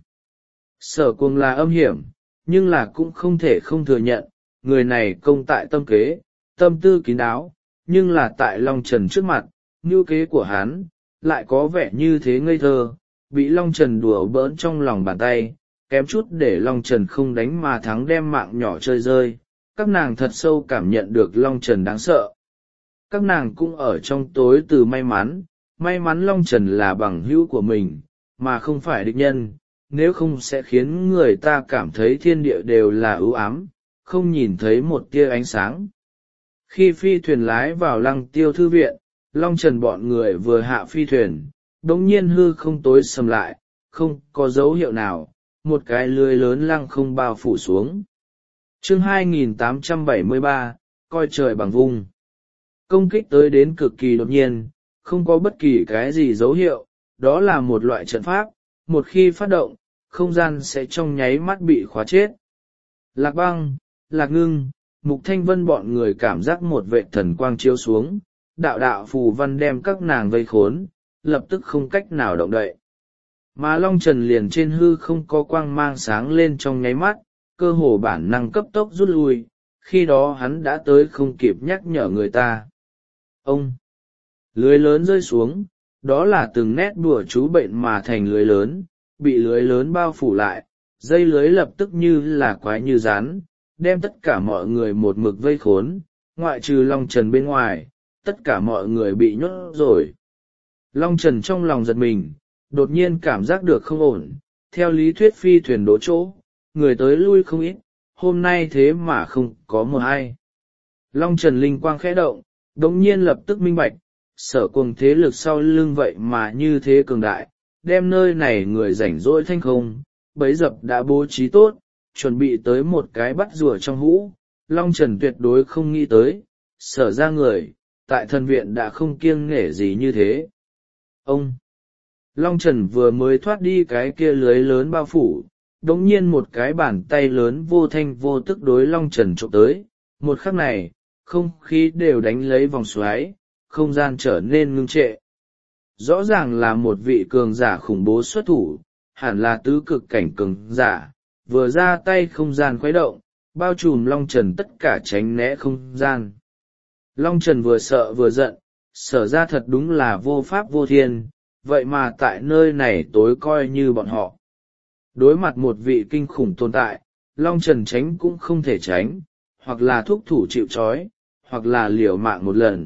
Sở cuồng là âm hiểm, nhưng là cũng không thể không thừa nhận, người này công tại tâm kế, tâm tư kín đáo, nhưng là tại Long Trần trước mặt, mưu kế của hắn, lại có vẻ như thế ngây thơ, bị Long Trần đùa bỡn trong lòng bàn tay, kém chút để Long Trần không đánh mà thắng đem mạng nhỏ chơi rơi. Các nàng thật sâu cảm nhận được Long Trần đáng sợ. Các nàng cũng ở trong tối từ may mắn, may mắn Long Trần là bằng hữu của mình, mà không phải địch nhân, nếu không sẽ khiến người ta cảm thấy thiên địa đều là ưu ám, không nhìn thấy một tia ánh sáng. Khi phi thuyền lái vào Lăng Tiêu thư viện, Long Trần bọn người vừa hạ phi thuyền, đống nhiên hư không tối sầm lại, không có dấu hiệu nào, một cái lưới lớn lăng không bao phủ xuống. Chương hai nghìn tám trăm bảy mươi ba, coi trời bằng vung. Công kích tới đến cực kỳ đột nhiên, không có bất kỳ cái gì dấu hiệu, đó là một loại trận pháp, một khi phát động, không gian sẽ trong nháy mắt bị khóa chết. Lạc Băng, Lạc Ngưng, Mục Thanh Vân bọn người cảm giác một vệ thần quang chiếu xuống, đạo đạo phù văn đem các nàng vây khốn, lập tức không cách nào động đậy. Mà Long Trần liền trên hư không có quang mang sáng lên trong nháy mắt, cơ hồ bản năng cấp tốc rút lui, khi đó hắn đã tới không kịp nhắc nhở người ta. Ông! Lưới lớn rơi xuống, đó là từng nét đùa chú bệnh mà thành lưới lớn, bị lưới lớn bao phủ lại, dây lưới lập tức như là quái như rán, đem tất cả mọi người một mực vây khốn, ngoại trừ Long Trần bên ngoài, tất cả mọi người bị nhốt rồi. Long Trần trong lòng giật mình, đột nhiên cảm giác được không ổn, theo lý thuyết phi thuyền đỗ chỗ, người tới lui không ít, hôm nay thế mà không có một ai. Long Trần linh quang khẽ động, đống nhiên lập tức minh bạch, sở cuồng thế lực sau lưng vậy mà như thế cường đại, đem nơi này người rảnh rỗi thanh không, bấy dập đã bố trí tốt, chuẩn bị tới một cái bắt rùa trong hũ. Long Trần tuyệt đối không nghĩ tới, sở ra người, tại thần viện đã không kiêng nể gì như thế. Ông! Long Trần vừa mới thoát đi cái kia lưới lớn bao phủ, đống nhiên một cái bàn tay lớn vô thanh vô tức đối Long Trần trộm tới, một khắc này, không khí đều đánh lấy vòng xoáy, không gian trở nên ngưng trệ. Rõ ràng là một vị cường giả khủng bố xuất thủ, hẳn là tứ cực cảnh cường giả, vừa ra tay không gian khuấy động, bao trùm Long Trần tất cả tránh né không gian. Long Trần vừa sợ vừa giận, sở ra thật đúng là vô pháp vô thiên, vậy mà tại nơi này tối coi như bọn họ. Đối mặt một vị kinh khủng tồn tại, Long Trần tránh cũng không thể tránh, hoặc là thúc thủ chịu trói, hoặc là liều mạng một lần.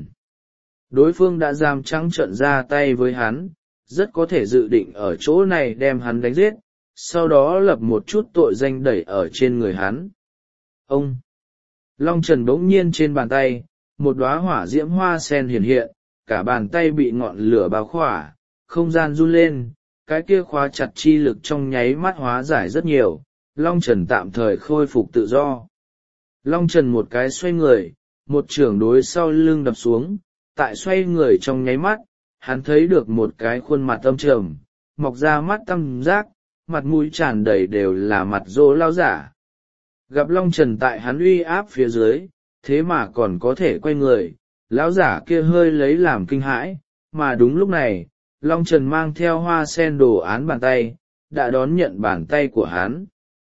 Đối phương đã dám trắng trợn ra tay với hắn, rất có thể dự định ở chỗ này đem hắn đánh giết, sau đó lập một chút tội danh đẩy ở trên người hắn. Ông! Long Trần bỗng nhiên trên bàn tay, một đóa hỏa diễm hoa sen hiện hiện, cả bàn tay bị ngọn lửa bao khỏa, không gian run lên, cái kia khóa chặt chi lực trong nháy mắt hóa giải rất nhiều, Long Trần tạm thời khôi phục tự do. Long Trần một cái xoay người, một chưởng đối sau lưng đập xuống, tại xoay người trong nháy mắt, hắn thấy được một cái khuôn mặt âm trầm, mọc ra mắt tăm giác, mặt mũi tràn đầy đều là mặt dỗ lao giả. Gặp Long Trần tại hắn uy áp phía dưới, thế mà còn có thể quay người, lão giả kia hơi lấy làm kinh hãi, mà đúng lúc này, Long Trần mang theo hoa sen đồ án bàn tay, đã đón nhận bàn tay của hắn.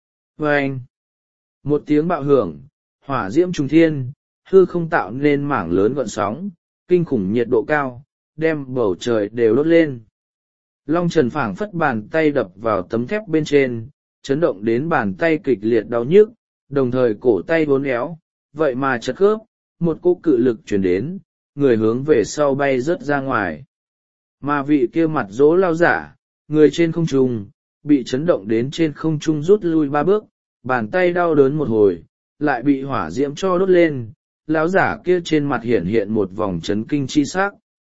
Vâng! Một tiếng bạo hưởng, hỏa diễm trùng thiên, hư không tạo nên mảng lớn gọn sóng, kinh khủng nhiệt độ cao, đem bầu trời đều đốt lên. Long Trần phảng phất bàn tay đập vào tấm thép bên trên, chấn động đến bàn tay kịch liệt đau nhức, đồng thời cổ tay uốn éo, vậy mà chật khớp, một cỗ cự lực chuyển đến, người hướng về sau bay rớt ra ngoài. Mà vị kia mặt dỗ lao giả, người trên không trung, bị chấn động đến trên không trung rút lui ba bước, bàn tay đau đớn một hồi, lại bị hỏa diễm cho đốt lên, lão giả kia trên mặt hiện hiện một vòng chấn kinh chi sắc.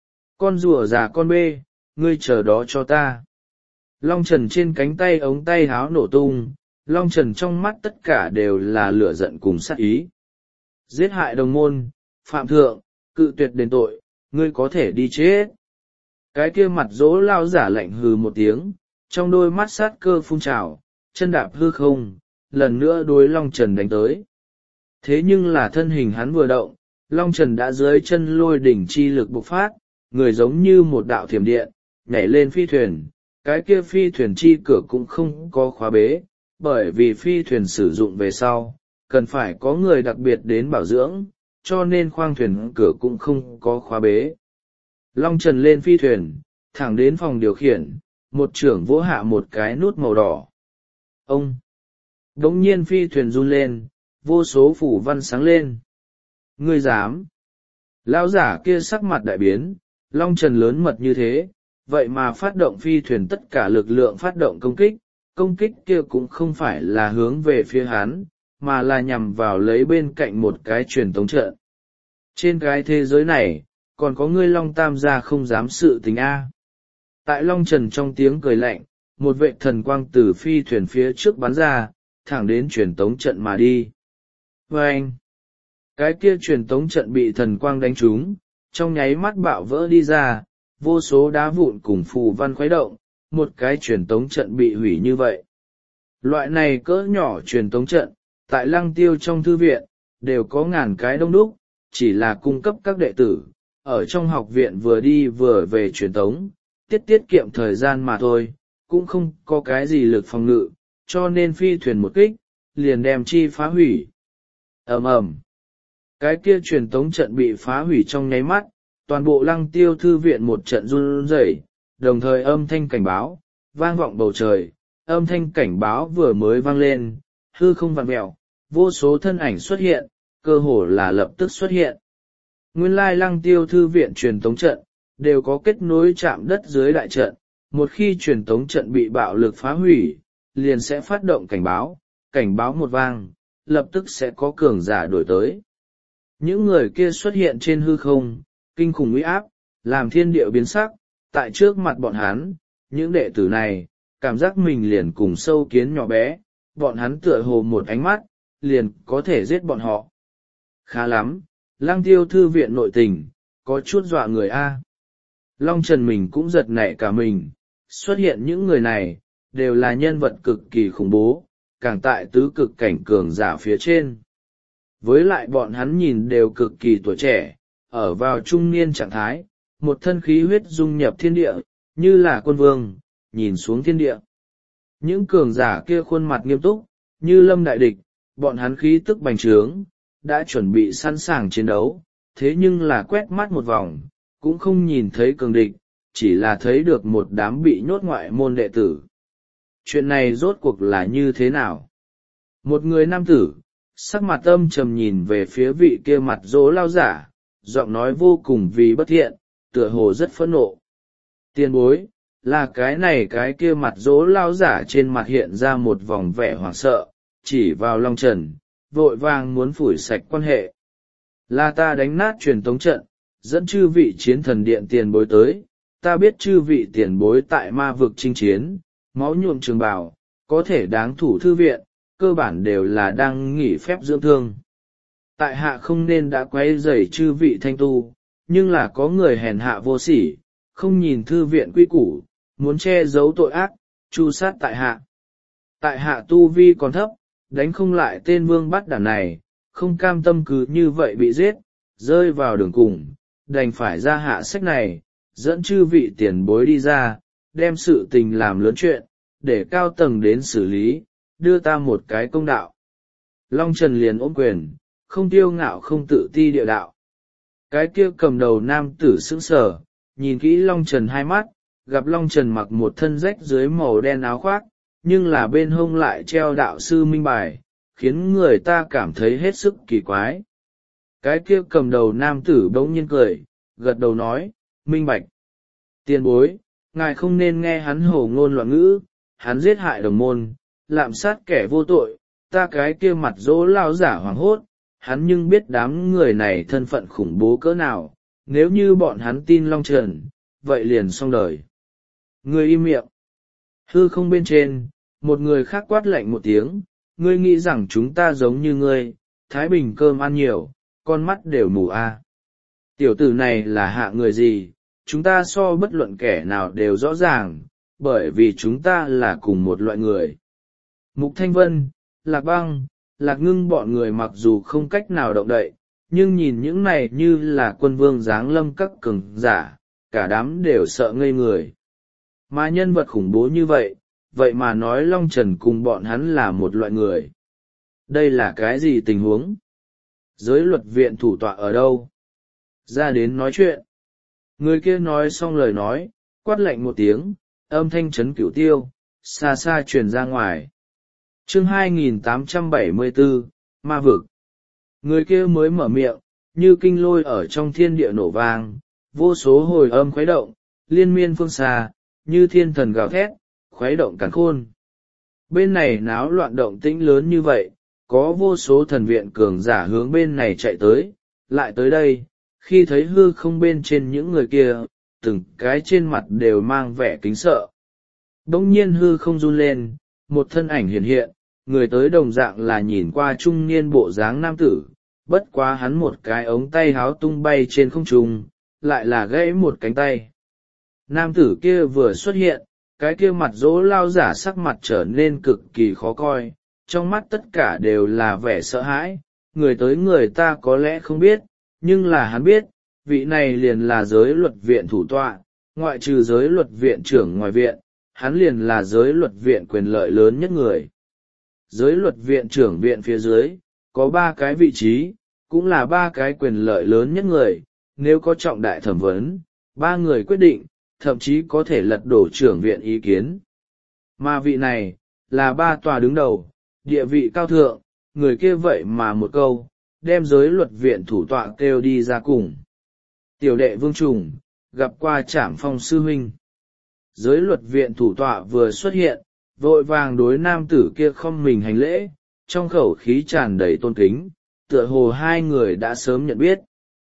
Con rùa già con bê, ngươi chờ đó cho ta. Long Trần trên cánh tay ống tay háo nổ tung, Long Trần trong mắt tất cả đều là lửa giận cùng sát ý. Giết hại đồng môn, phạm thượng, cự tuyệt đền tội, ngươi có thể đi chết. Cái kia mặt dỗ lao giả lạnh hừ một tiếng, trong đôi mắt sát cơ phun trào, chân đạp hư không, lần nữa đối Long Trần đánh tới. Thế nhưng là thân hình hắn vừa động, Long Trần đã dưới chân lôi đỉnh chi lực bộc phát, người giống như một đạo thiểm điện, nhảy lên phi thuyền, cái kia phi thuyền chi cửa cũng không có khóa bế, bởi vì phi thuyền sử dụng về sau, cần phải có người đặc biệt đến bảo dưỡng, cho nên khoang thuyền cửa cũng không có khóa bế. Long Trần lên phi thuyền, thẳng đến phòng điều khiển, một trưởng vỗ hạ một cái nút màu đỏ. Ông! Đống nhiên phi thuyền run lên, vô số phủ văn sáng lên. Ngươi dám! Lão giả kia sắc mặt đại biến, Long Trần lớn mật như thế, vậy mà phát động phi thuyền tất cả lực lượng phát động công kích, công kích kia cũng không phải là hướng về phía hắn, mà là nhằm vào lấy bên cạnh một cái truyền tống trận. Trên cái thế giới này, còn có ngươi Long Tam gia không dám sự tình A. Tại Long Trần trong tiếng cười lạnh, một vệ thần quang từ phi thuyền phía trước bắn ra, thẳng đến truyền tống trận mà đi. Và anh, cái kia truyền tống trận bị thần quang đánh trúng, trong nháy mắt bạo vỡ đi ra, vô số đá vụn cùng phù văn khuấy động, một cái truyền tống trận bị hủy như vậy. Loại này cỡ nhỏ truyền tống trận, tại Lăng Tiêu trong thư viện, đều có ngàn cái đông đúc, chỉ là cung cấp các đệ tử, ở trong học viện vừa đi vừa về truyền tống, tiết tiết kiệm thời gian mà thôi, cũng không có cái gì lực phòng ngự, cho nên phi thuyền một kích, liền đem chi phá hủy. Ầm ầm, cái kia truyền tống trận bị phá hủy trong nháy mắt, toàn bộ Lăng Tiêu thư viện một trận run rẩy, đồng thời âm thanh cảnh báo, vang vọng bầu trời, âm thanh cảnh báo vừa mới vang lên, hư không vặn vẹo, vô số thân ảnh xuất hiện, cơ hồ là lập tức xuất hiện. Nguyên lai Lăng Tiêu thư viện truyền tống trận, đều có kết nối chạm đất dưới đại trận, một khi truyền tống trận bị bạo lực phá hủy, liền sẽ phát động cảnh báo, cảnh báo một vang, lập tức sẽ có cường giả đổi tới. Những người kia xuất hiện trên hư không, kinh khủng uy áp, làm thiên địa biến sắc, tại trước mặt bọn hắn, những đệ tử này, cảm giác mình liền cùng sâu kiến nhỏ bé, bọn hắn tựa hồ một ánh mắt, liền có thể giết bọn họ. Khá lắm, Lăng Tiêu thư viện nội tình, có chút dọa người A. Long Trần mình cũng giật nảy cả mình, xuất hiện những người này, đều là nhân vật cực kỳ khủng bố, càng tại tứ cực cảnh cường giả phía trên. Với lại bọn hắn nhìn đều cực kỳ tuổi trẻ, ở vào trung niên trạng thái, một thân khí huyết dung nhập thiên địa, như là quân vương, nhìn xuống thiên địa. Những cường giả kia khuôn mặt nghiêm túc, như lâm đại địch, bọn hắn khí tức bành trướng, đã chuẩn bị sẵn sàng chiến đấu, thế nhưng là quét mắt một vòng, cũng không nhìn thấy cường địch, chỉ là thấy được một đám bị nhốt ngoại môn đệ tử. Chuyện này rốt cuộc là như thế nào? Một người nam tử, sắc mặt âm trầm nhìn về phía vị kia mặt dỗ lao giả, giọng nói vô cùng vì bất thiện, tựa hồ rất phẫn nộ. Tiền bối, là cái này cái kia mặt dỗ lao giả trên mặt hiện ra một vòng vẻ hoảng sợ, chỉ vào Long Trần, vội vàng muốn phủi sạch quan hệ. Là ta đánh nát truyền tống trận, dẫn chư vị chiến thần điện tiền bối tới, ta biết chư vị tiền bối tại ma vực chinh chiến, máu nhuộm trường bào, có thể đáng thủ thư viện, cơ bản đều là đang nghỉ phép dưỡng thương. Tại hạ không nên đã quấy rầy chư vị thanh tu, nhưng là có người hèn hạ vô sỉ, không nhìn thư viện quy củ, muốn che giấu tội ác, tru sát tại hạ. Tại hạ tu vi còn thấp, đánh không lại tên vương bắt đản này, không cam tâm cứ như vậy bị giết, rơi vào đường cùng, đành phải ra hạ sách này, dẫn chư vị tiền bối đi ra, đem sự tình làm lớn chuyện, để cao tầng đến xử lý, đưa ta một cái công đạo. Long Trần liền ôm quyền, không tiêu ngạo không tự ti địa đạo. Cái kia cầm đầu nam tử sững sờ, nhìn kỹ Long Trần hai mắt, gặp Long Trần mặc một thân rách dưới màu đen áo khoác, nhưng là bên hông lại treo đạo sư minh bài, khiến người ta cảm thấy hết sức kỳ quái. Cái kia cầm đầu nam tử bỗng nhiên cười, gật đầu nói, minh bạch. Tiền bối, ngài không nên nghe hắn hồ ngôn loạn ngữ, hắn giết hại đồng môn, lạm sát kẻ vô tội, ta cái kia mặt dỗ lao giả hoảng hốt, hắn nhưng biết đám người này thân phận khủng bố cỡ nào, nếu như bọn hắn tin Long Trần, vậy liền xong đời. Người im miệng. Hư không bên trên, một người khác quát lạnh một tiếng, ngươi nghĩ rằng chúng ta giống như ngươi, thái bình cơm ăn nhiều, con mắt đều mù a. À. Tiểu tử này là hạ người gì, chúng ta so bất luận kẻ nào đều rõ ràng, bởi vì chúng ta là cùng một loại người. Mục Thanh Vân, Lạc Băng, Lạc Ngưng bọn người mặc dù không cách nào động đậy, nhưng nhìn những này như là quân vương giáng lâm các cường giả, cả đám đều sợ ngây người. Mà nhân vật khủng bố như vậy, vậy mà nói Long Trần cùng bọn hắn là một loại người. Đây là cái gì tình huống? Giới luật viện thủ tọa ở đâu? Ra đến nói chuyện. Người kia nói xong lời nói, quát lạnh một tiếng, âm thanh chấn cửu tiêu, xa xa truyền ra ngoài. Chương hai nghìn tám trăm bảy mươi bốn, Ma Vực. Người kia mới mở miệng, như kinh lôi ở trong thiên địa nổ vang, vô số hồi âm khuấy động, liên miên phương xa, như thiên thần gào thét, khuấy động càn khôn. Bên này náo loạn động tĩnh lớn như vậy, có vô số thần viện cường giả hướng bên này chạy tới, lại tới đây, khi thấy hư không bên trên những người kia, từng cái trên mặt đều mang vẻ kính sợ. Đông nhiên hư không run lên, một thân ảnh hiện hiện, người tới đồng dạng là nhìn qua trung niên bộ dáng nam tử, bất quá hắn một cái ống tay háo tung bay trên không trung, lại là gãy một cánh tay. Nam tử kia vừa xuất hiện, cái kia mặt dỗ lao giả sắc mặt trở nên cực kỳ khó coi, trong mắt tất cả đều là vẻ sợ hãi, người tới người ta có lẽ không biết, nhưng là hắn biết, vị này liền là giới luật viện thủ tọa, ngoại trừ giới luật viện trưởng ngoài viện, hắn liền là giới luật viện quyền lợi lớn nhất người. Giới luật viện trưởng viện phía dưới, có ba cái vị trí, cũng là ba cái quyền lợi lớn nhất người, nếu có trọng đại thẩm vấn, ba người quyết định, thậm chí có thể lật đổ trưởng viện ý kiến. Mà vị này, là ba tòa đứng đầu, địa vị cao thượng, người kia vậy mà một câu, đem giới luật viện thủ tọa kêu đi ra cùng. Tiểu đệ Vương Trùng, gặp qua Trảm Phong sư huynh. Giới luật viện thủ tọa vừa xuất hiện, vội vàng đối nam tử kia không mình hành lễ, trong khẩu khí tràn đầy tôn kính, tựa hồ hai người đã sớm nhận biết.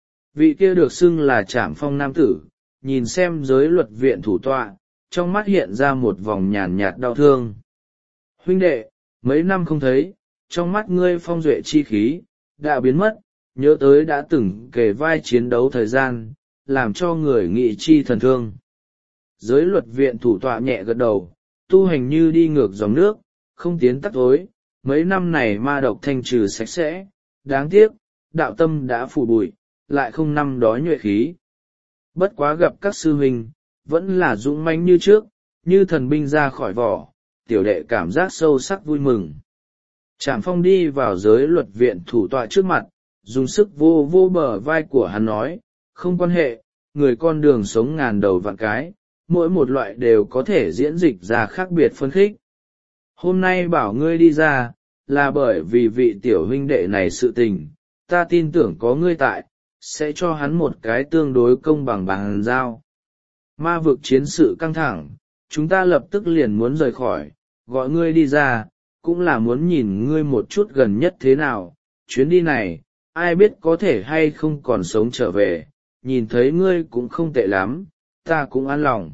Vị kia được xưng là Trảm Phong nam tử, nhìn xem giới luật viện thủ tọa, trong mắt hiện ra một vòng nhàn nhạt đau thương. Huynh đệ, mấy năm không thấy, trong mắt ngươi phong duệ chi khí, đã biến mất, nhớ tới đã từng kề vai chiến đấu thời gian, làm cho người nghị chi thần thương. Giới luật viện thủ tọa nhẹ gật đầu, tu hành như đi ngược dòng nước, không tiến tắt tối, mấy năm này ma độc thanh trừ sạch sẽ, đáng tiếc, đạo tâm đã phủ bụi, lại không năm đó nhuệ khí. Bất quá gặp các sư huynh, vẫn là dũng mãnh như trước, như thần binh ra khỏi vỏ, tiểu đệ cảm giác sâu sắc vui mừng. Trảm Phong đi vào giới luật viện thủ tọa trước mặt, dùng sức vô vô bờ vai của hắn nói, không quan hệ, người con đường sống ngàn đầu vạn cái, mỗi một loại đều có thể diễn dịch ra khác biệt phân khích. Hôm nay bảo ngươi đi ra, là bởi vì vị tiểu huynh đệ này sự tình, ta tin tưởng có ngươi tại, sẽ cho hắn một cái tương đối công bằng bàn giao. Ma vực chiến sự căng thẳng, chúng ta lập tức liền muốn rời khỏi, gọi ngươi đi ra, cũng là muốn nhìn ngươi một chút gần nhất thế nào, chuyến đi này, ai biết có thể hay không còn sống trở về, nhìn thấy ngươi cũng không tệ lắm, ta cũng an lòng.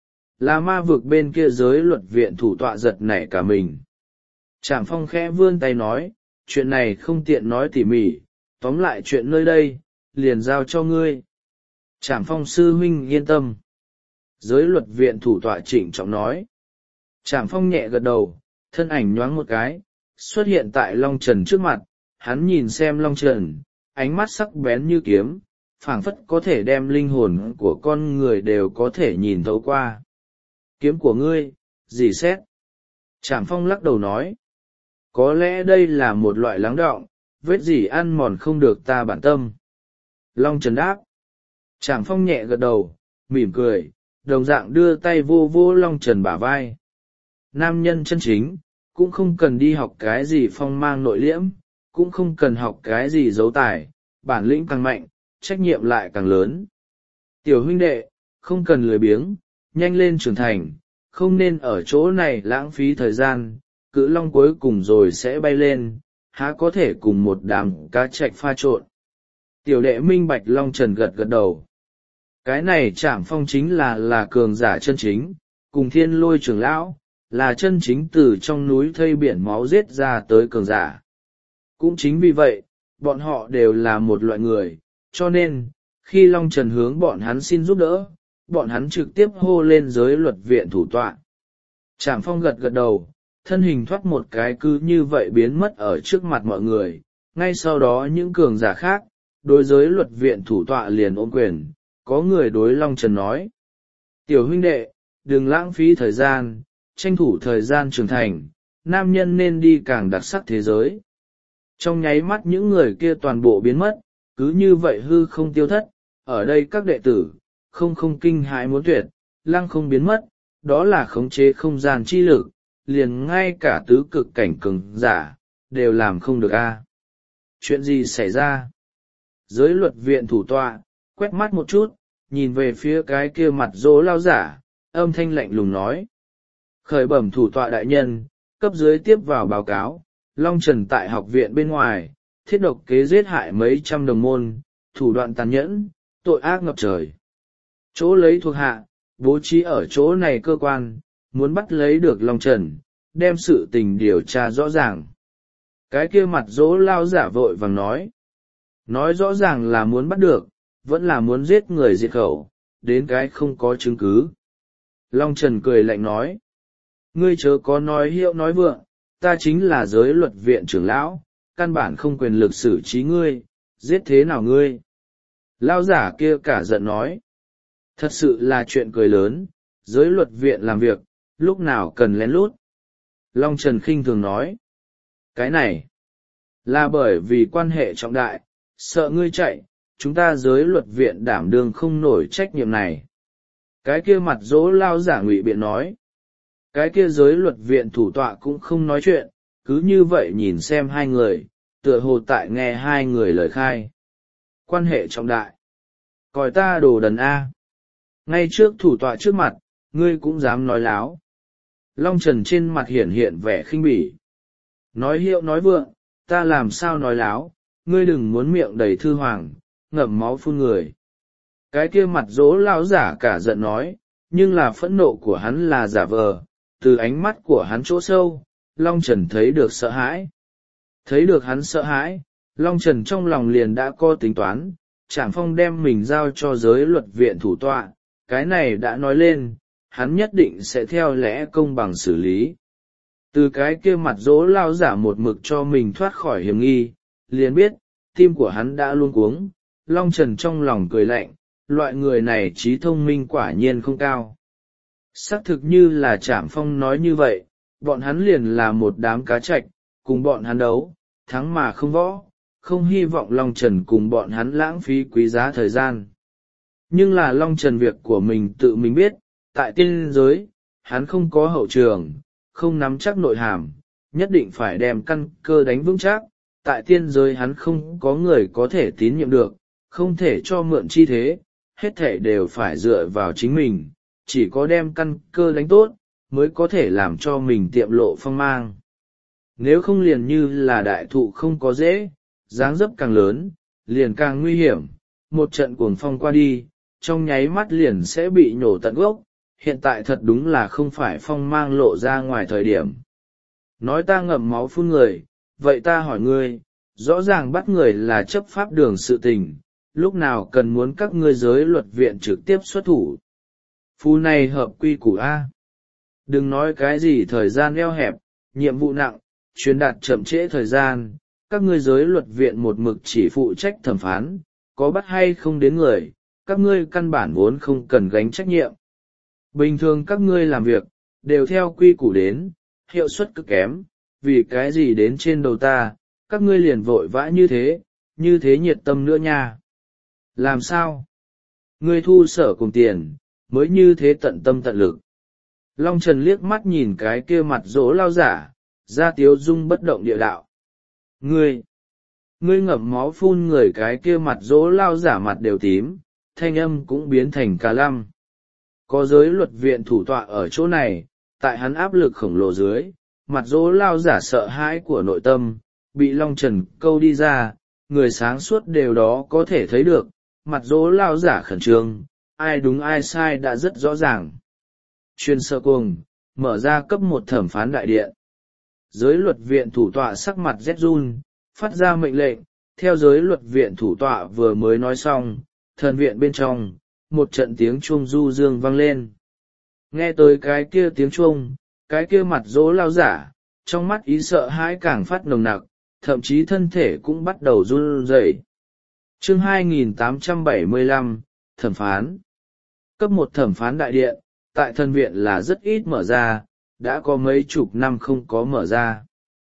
Là ma vực bên kia giới luật viện thủ tọa giật nảy cả mình. Trảm Phong khẽ vươn tay nói, chuyện này không tiện nói tỉ mỉ, tóm lại chuyện nơi đây, liền giao cho ngươi. Trảm Phong sư huynh yên tâm. Giới luật viện thủ tọa trịnh trọng nói. Trảm Phong nhẹ gật đầu, thân ảnh nhoáng một cái, xuất hiện tại Long Trần trước mặt, hắn nhìn xem Long Trần, ánh mắt sắc bén như kiếm, phảng phất có thể đem linh hồn của con người đều có thể nhìn thấu qua. Kiếm của ngươi, gì xét? Trảm Phong lắc đầu nói. Có lẽ đây là một loại lắng đọng, vết gì ăn mòn không được ta bản tâm. Long Trần đáp. Trảm Phong nhẹ gật đầu, mỉm cười, đồng dạng đưa tay vô vô Long Trần bả vai. Nam nhân chân chính, cũng không cần đi học cái gì phong mang nội liễm, cũng không cần học cái gì giấu tài, bản lĩnh càng mạnh, trách nhiệm lại càng lớn. Tiểu huynh đệ, không cần lười biếng, nhanh lên trưởng thành, không nên ở chỗ này lãng phí thời gian, cự long cuối cùng rồi sẽ bay lên, há có thể cùng một đám cá trạch pha trộn. Tiểu đệ minh bạch. Long Trần gật gật đầu. Cái này Trảm Phong chính là là cường giả chân chính, cùng Thiên Lôi trưởng lão, là chân chính từ trong núi thây biển máu giết ra tới cường giả. Cũng chính vì vậy, bọn họ đều là một loại người, cho nên, khi Long Trần hướng bọn hắn xin giúp đỡ, bọn hắn trực tiếp hô lên giới luật viện thủ tọa. Trảm Phong gật gật đầu, thân hình thoát một cái cứ như vậy biến mất ở trước mặt mọi người, ngay sau đó những cường giả khác, đối giới luật viện thủ tọa liền ôm quyền, có người đối Long Trần nói. Tiểu huynh đệ, đừng lãng phí thời gian, tranh thủ thời gian trưởng thành, nam nhân nên đi càng đặc sắc thế giới. Trong nháy mắt những người kia toàn bộ biến mất, cứ như vậy hư không tiêu thất, ở đây các đệ tử, không không kinh hãi muốn tuyệt, lăng không biến mất, đó là khống chế không gian chi lực, liền ngay cả tứ cực cảnh cường giả, đều làm không được a. Chuyện gì xảy ra? Giới luật viện thủ tọa, quét mắt một chút, nhìn về phía cái kia mặt dỗ lao giả, âm thanh lạnh lùng nói. Khởi bẩm thủ tọa đại nhân, cấp dưới tiếp vào báo cáo, Long Trần tại học viện bên ngoài, thiết độc kế giết hại mấy trăm đồng môn, thủ đoạn tàn nhẫn, tội ác ngập trời. Chỗ lấy thuộc hạ, bố trí ở chỗ này cơ quan, muốn bắt lấy được Long Trần, đem sự tình điều tra rõ ràng. Cái kia mặt dỗ lao giả vội vàng nói. Nói rõ ràng là muốn bắt được, vẫn là muốn giết người diệt khẩu, đến cái không có chứng cứ. Long Trần cười lạnh nói. Ngươi chớ có nói hiệu nói vượng, ta chính là giới luật viện trưởng lão, căn bản không quyền lực xử trí ngươi, giết thế nào ngươi? Lao giả kia cả giận nói. Thật sự là chuyện cười lớn, giới luật viện làm việc, lúc nào cần lén lút. Long Trần khinh thường nói. Cái này, là bởi vì quan hệ trọng đại, sợ ngươi chạy, chúng ta giới luật viện đảm đương không nổi trách nhiệm này. Cái kia mặt dỗ lao giả ngụy biện nói. Cái kia giới luật viện thủ tọa cũng không nói chuyện, cứ như vậy nhìn xem hai người, tựa hồ tại nghe hai người lời khai. Quan hệ trọng đại. Coi ta đồ đần A. Ngay trước thủ tọa trước mặt, ngươi cũng dám nói láo. Long Trần trên mặt hiển hiện vẻ khinh bỉ. Nói hiệu nói vượng, ta làm sao nói láo, ngươi đừng muốn miệng đầy thư hoàng, ngậm máu phun người. Cái kia mặt dỗ lao giả cả giận nói, nhưng là phẫn nộ của hắn là giả vờ, từ ánh mắt của hắn chỗ sâu, Long Trần thấy được sợ hãi. Thấy được hắn sợ hãi, Long Trần trong lòng liền đã có tính toán, Trảm Phong đem mình giao cho giới luật viện thủ tọa, cái này đã nói lên, hắn nhất định sẽ theo lẽ công bằng xử lý. Từ cái kia mặt dỗ lao giả một mực cho mình thoát khỏi hiểm nghi, liền biết, tim của hắn đã luôn cuống, Long Trần trong lòng cười lạnh, loại người này trí thông minh quả nhiên không cao. Xác thực như là Trảm Phong nói như vậy, bọn hắn liền là một đám cá trạch, cùng bọn hắn đấu, thắng mà không võ, không hy vọng Long Trần cùng bọn hắn lãng phí quý giá thời gian. Nhưng là Long Trần việc của mình tự mình biết, tại tiên giới, hắn không có hậu trường, không nắm chắc nội hàm, nhất định phải đem căn cơ đánh vững chắc, tại tiên giới hắn không có người có thể tín nhiệm được, không thể cho mượn chi thế, hết thể đều phải dựa vào chính mình, chỉ có đem căn cơ đánh tốt, mới có thể làm cho mình tiệm lộ phong mang. Nếu không liền như là đại thụ không có dễ, dáng dấp càng lớn, liền càng nguy hiểm, một trận cuồng phong qua đi, trong nháy mắt liền sẽ bị nhổ tận gốc, hiện tại thật đúng là không phải phong mang lộ ra ngoài thời điểm. Nói ta ngậm máu phun người, vậy ta hỏi ngươi, rõ ràng bắt người là chấp pháp đường sự tình, lúc nào cần muốn các ngươi giới luật viện trực tiếp xuất thủ. Phu này hợp quy củ A. Đừng nói cái gì thời gian eo hẹp, nhiệm vụ nặng, truyền đạt chậm trễ thời gian, các ngươi giới luật viện một mực chỉ phụ trách thẩm phán, có bắt hay không đến người, các ngươi căn bản vốn không cần gánh trách nhiệm. Bình thường các ngươi làm việc, đều theo quy củ đến, hiệu suất cực kém, vì cái gì đến trên đầu ta, các ngươi liền vội vã như thế, như thế nhiệt tâm nữa nha. Làm sao? Ngươi thu sở cùng tiền, mới như thế tận tâm tận lực. Long Trần liếc mắt nhìn cái kia mặt dỗ lao giả, ra tiếu dung bất động địa đạo. Ngươi! Ngươi ngậm máu phun người cái kia mặt dỗ lao giả mặt đều tím, thanh âm cũng biến thành cà lăm. Có giới luật viện thủ tọa ở chỗ này, tại hắn áp lực khổng lồ dưới, mặt dỗ lao giả sợ hãi của nội tâm, bị Long Trần câu đi ra, người sáng suốt đều đó có thể thấy được, mặt dỗ lao giả khẩn trương, ai đúng ai sai đã rất rõ ràng. Chuyên sơ cuồng, mở ra cấp một thẩm phán đại điện. Giới luật viện thủ tọa sắc mặt rét run, phát ra mệnh lệnh, theo giới luật viện thủ tọa vừa mới nói xong, thần viện bên trong, một trận tiếng chuông du dương vang lên. Nghe tới cái kia tiếng chuông, cái kia mặt dỗ lao giả, trong mắt ý sợ hãi càng phát nồng nặc, thậm chí thân thể cũng bắt đầu run rẩy. Chương hai nghìn tám trăm bảy mươi lăm, thẩm phán. Cấp một thẩm phán đại điện, tại thần viện là rất ít mở ra, đã có mấy chục năm không có mở ra.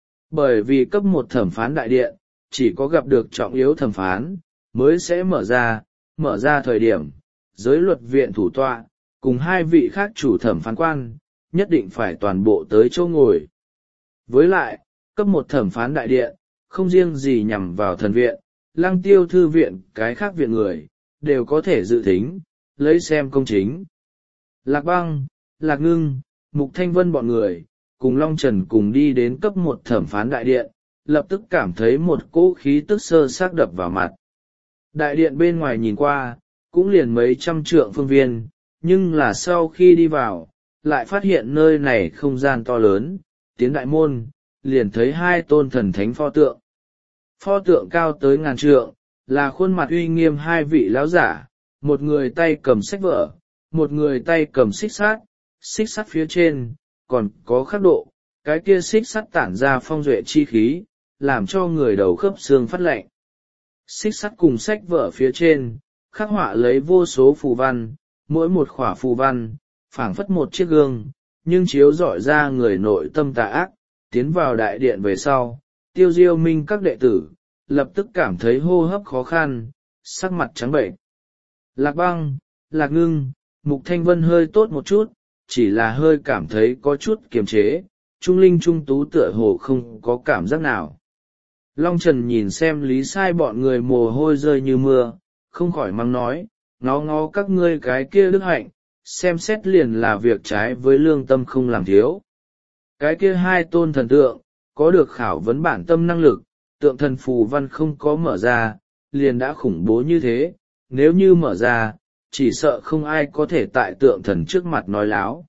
Bởi vì cấp một thẩm phán đại điện, chỉ có gặp được trọng yếu thẩm phán, mới sẽ mở ra, mở ra thời điểm, giới luật viện thủ tọa, cùng hai vị khác chủ thẩm phán quan, nhất định phải toàn bộ tới chỗ ngồi. Với lại, cấp một thẩm phán đại điện, không riêng gì nhằm vào thần viện, lăng tiêu thư viện cái khác viện người, đều có thể dự thính, lấy xem công chính. Lạc Băng, Lạc Ngưng, Mục Thanh Vân bọn người, cùng Long Trần cùng đi đến cấp một thẩm phán đại điện, lập tức cảm thấy một cỗ khí tức sơ xác đập vào mặt. Đại điện bên ngoài nhìn qua, cũng liền mấy trăm trượng phương viên, nhưng là sau khi đi vào, lại phát hiện nơi này không gian to lớn, tiến đại môn, liền thấy hai tôn thần thánh pho tượng. Pho tượng cao tới ngàn trượng, là khuôn mặt uy nghiêm hai vị lão giả, một người tay cầm sách vở, một người tay cầm xích sắt, xích sắt phía trên, còn có khắc độ, cái kia xích sắt tản ra phong duệ chi khí, làm cho người đầu khớp xương phát lạnh. Xích sắt cùng sách vở phía trên, khắc họa lấy vô số phù văn, mỗi một khỏa phù văn, phảng phất một chiếc gương, nhưng chiếu rọi ra người nội tâm tà ác, tiến vào đại điện về sau, Tiêu Diêu Minh các đệ tử, lập tức cảm thấy hô hấp khó khăn, sắc mặt trắng bệnh. Lạc Băng, Lạc Ngưng, Mục Thanh Vân hơi tốt một chút, chỉ là hơi cảm thấy có chút kiềm chế, Trung Linh Trung Tú tựa hồ không có cảm giác nào. Long Trần nhìn xem Lý Sai bọn người mồ hôi rơi như mưa, không khỏi mắng nói, ngó ngó các ngươi cái kia đức hạnh, xem xét liền là việc trái với lương tâm không làm thiếu. Cái kia hai tôn thần tượng, có được khảo vấn bản tâm năng lực, tượng thần phù văn không có mở ra, liền đã khủng bố như thế, nếu như mở ra, chỉ sợ không ai có thể tại tượng thần trước mặt nói láo.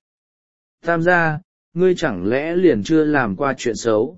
Tam gia, ngươi chẳng lẽ liền chưa làm qua chuyện xấu?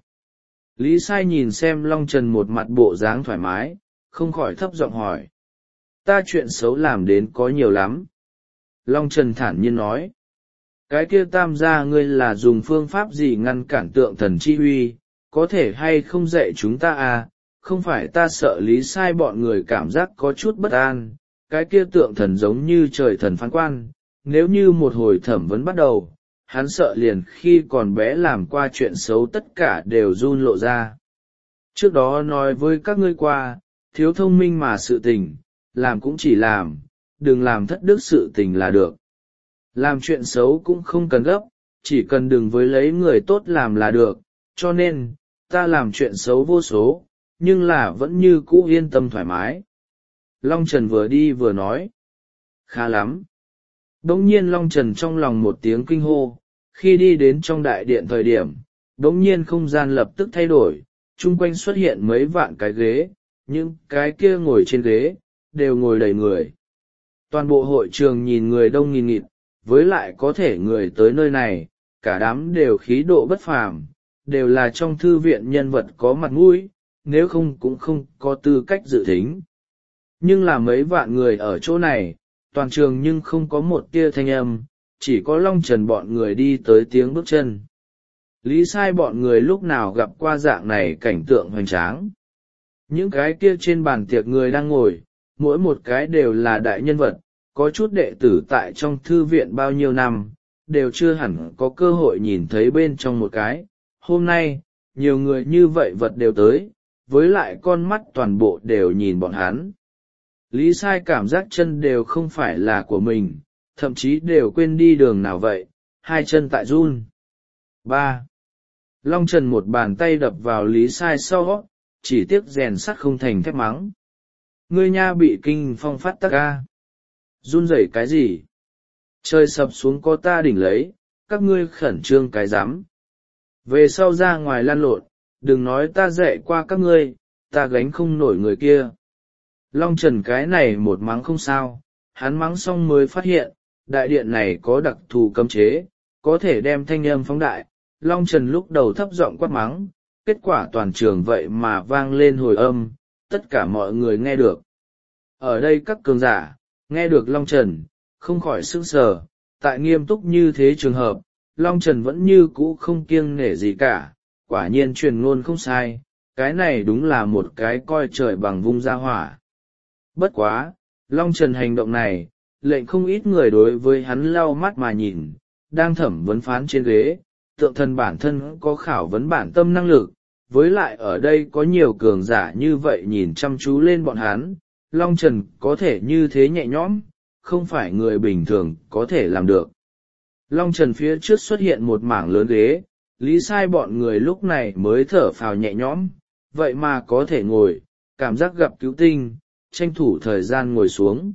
Lý Sai nhìn xem Long Trần một mặt bộ dáng thoải mái, không khỏi thấp giọng hỏi. Ta chuyện xấu làm đến có nhiều lắm. Long Trần thản nhiên nói. Cái kia tam gia ngươi là dùng phương pháp gì ngăn cản tượng thần chi huy, có thể hay không dạy chúng ta à, không phải ta sợ Lý Sai bọn người cảm giác có chút bất an, cái kia tượng thần giống như trời thần phán quan, nếu như một hồi thẩm vấn bắt đầu, hắn sợ liền khi còn bé làm qua chuyện xấu tất cả đều run lộ ra. Trước đó nói với các ngươi qua, thiếu thông minh mà sự tình, làm cũng chỉ làm, đừng làm thất đức sự tình là được. Làm chuyện xấu cũng không cần gấp, chỉ cần đừng với lấy người tốt làm là được, cho nên, ta làm chuyện xấu vô số, nhưng là vẫn như cũ yên tâm thoải mái. Long Trần vừa đi vừa nói. Khá lắm. Đống nhiên Long Trần trong lòng một tiếng kinh hô, khi đi đến trong đại điện thời điểm, đống nhiên không gian lập tức thay đổi, chung quanh xuất hiện mấy vạn cái ghế, những cái kia ngồi trên ghế, đều ngồi đầy người. Toàn bộ hội trường nhìn người đông nghìn nghịt, với lại có thể người tới nơi này, cả đám đều khí độ bất phàm, đều là trong thư viện nhân vật có mặt mũi, nếu không cũng không có tư cách dự thính. Nhưng là mấy vạn người ở chỗ này, toàn trường nhưng không có một tia thanh âm, chỉ có Long Trần bọn người đi tới tiếng bước chân. Lý Sai bọn người lúc nào gặp qua dạng này cảnh tượng hoành tráng. Những cái kia trên bàn tiệc người đang ngồi, mỗi một cái đều là đại nhân vật, có chút đệ tử tại trong thư viện bao nhiêu năm, đều chưa hẳn có cơ hội nhìn thấy bên trong một cái. Hôm nay, nhiều người như vậy vật đều tới, với lại con mắt toàn bộ đều nhìn bọn hắn. Lý Sai cảm giác chân đều không phải là của mình, thậm chí đều quên đi đường nào vậy, hai chân tại run. Ba. Long Trần một bàn tay đập vào Lý Sai sau, chỉ tiếc rèn sắt không thành thép mắng. Ngươi nha bị kinh phong phát tắc ca. Run rẩy cái gì? Trời sập xuống có ta đỉnh lấy, các ngươi khẩn trương cái rắm. Về sau ra ngoài lăn lộn, đừng nói ta dạy qua các ngươi, ta gánh không nổi người kia. Long Trần cái này một mắng không sao, hắn mắng xong mới phát hiện, đại điện này có đặc thù cấm chế, có thể đem thanh âm phóng đại. Long Trần lúc đầu thấp giọng quát mắng, kết quả toàn trường vậy mà vang lên hồi âm, tất cả mọi người nghe được. Ở đây các cường giả, nghe được Long Trần, không khỏi sững sờ, tại nghiêm túc như thế trường hợp, Long Trần vẫn như cũ không kiêng nể gì cả, quả nhiên truyền ngôn không sai, cái này đúng là một cái coi trời bằng vung ra hỏa. Bất quá, Long Trần hành động này, lệnh không ít người đối với hắn lau mắt mà nhìn, đang thẩm vấn phán trên ghế, tượng thần bản thân có khảo vấn bản tâm năng lực, với lại ở đây có nhiều cường giả như vậy nhìn chăm chú lên bọn hắn, Long Trần có thể như thế nhẹ nhõm, không phải người bình thường có thể làm được. Long Trần phía trước xuất hiện một mảng lớn ghế, Lý Sai bọn người lúc này mới thở phào nhẹ nhõm, vậy mà có thể ngồi, cảm giác gặp cứu tinh, tranh thủ thời gian ngồi xuống.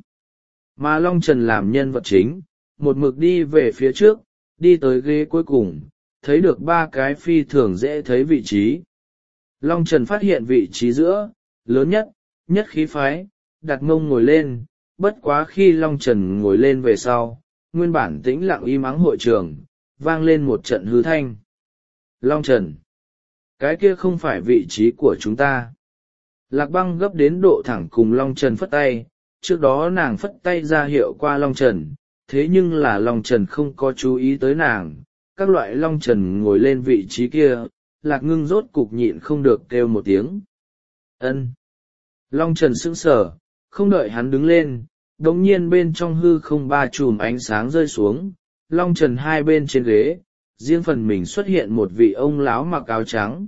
Mà Long Trần làm nhân vật chính, một mực đi về phía trước, đi tới ghế cuối cùng, thấy được ba cái phi thường dễ thấy vị trí. Long Trần phát hiện vị trí giữa, lớn nhất, nhất khí phái, đặt mông ngồi lên, bất quá khi Long Trần ngồi lên về sau, nguyên bản tĩnh lặng im ắng hội trường, vang lên một trận hư thanh. Long Trần, cái kia không phải vị trí của chúng ta. Lạc Băng gấp đến độ thẳng cùng Long Trần phất tay, trước đó nàng phất tay ra hiệu qua Long Trần, thế nhưng là Long Trần không có chú ý tới nàng, các loại Long Trần ngồi lên vị trí kia, Lạc Ngưng rốt cục nhịn không được kêu một tiếng. Ân. Long Trần sững sờ, không đợi hắn đứng lên, đống nhiên bên trong hư không ba chùm ánh sáng rơi xuống, Long Trần hai bên trên ghế, riêng phần mình xuất hiện một vị ông lão mặc áo trắng.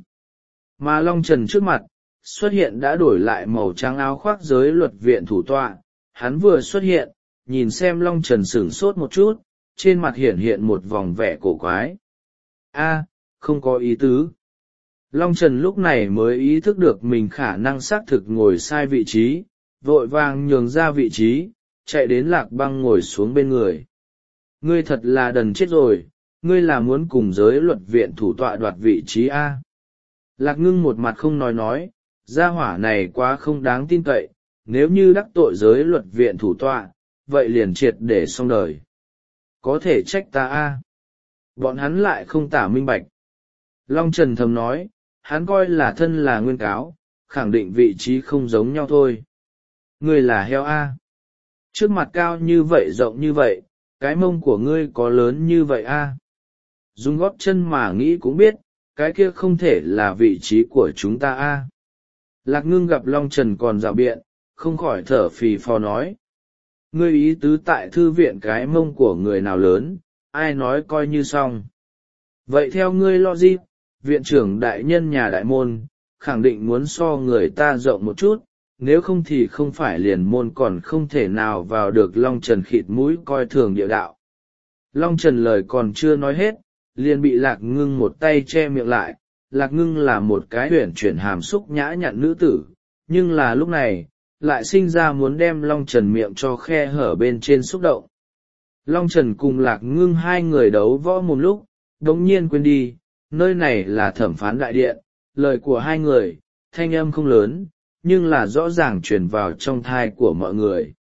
Mà Long Trần trước mặt, xuất hiện đã đổi lại màu trắng áo khoác giới luật viện thủ tọa, hắn vừa xuất hiện, nhìn xem Long Trần sửng sốt một chút, trên mặt hiện hiện một vòng vẻ cổ quái. A, không có ý tứ. Long Trần lúc này mới ý thức được mình khả năng xác thực ngồi sai vị trí, vội vàng nhường ra vị trí, chạy đến Lạc Băng ngồi xuống bên người. Ngươi thật là đần chết rồi, ngươi là muốn cùng giới luật viện thủ tọa đoạt vị trí A. Lạc Ngưng một mặt không nói nói, gia hỏa này quá không đáng tin cậy, nếu như đắc tội giới luật viện thủ tọa, vậy liền triệt để xong đời. Có thể trách ta A. Bọn hắn lại không tả minh bạch. Long Trần thầm nói, hắn coi là thân là nguyên cáo, khẳng định vị trí không giống nhau thôi. Ngươi là heo A. Trước mặt cao như vậy rộng như vậy, cái mông của ngươi có lớn như vậy A. Dùng gót chân mà nghĩ cũng biết, cái kia không thể là vị trí của chúng ta A. Lạc Ngưng gặp Long Trần còn rào biện, không khỏi thở phì phò nói. Ngươi ý tứ tại thư viện cái mông của người nào lớn, ai nói coi như xong. Vậy theo ngươi logic, viện trưởng đại nhân nhà đại môn, khẳng định muốn so người ta rộng một chút, nếu không thì không phải liền môn còn không thể nào vào được. Long Trần khịt mũi coi thường địa đạo. Long Trần lời còn chưa nói hết, liền bị Lạc Ngưng một tay che miệng lại. Lạc Ngưng là một cái huyển chuyển hàm xúc nhã nhặn nữ tử, nhưng là lúc này, lại sinh ra muốn đem Long Trần miệng cho khe hở bên trên xúc động. Long Trần cùng Lạc Ngưng hai người đấu võ một lúc, đống nhiên quên đi, nơi này là thẩm phán đại điện, lời của hai người, thanh âm không lớn, nhưng là rõ ràng truyền vào trong thai của mọi người.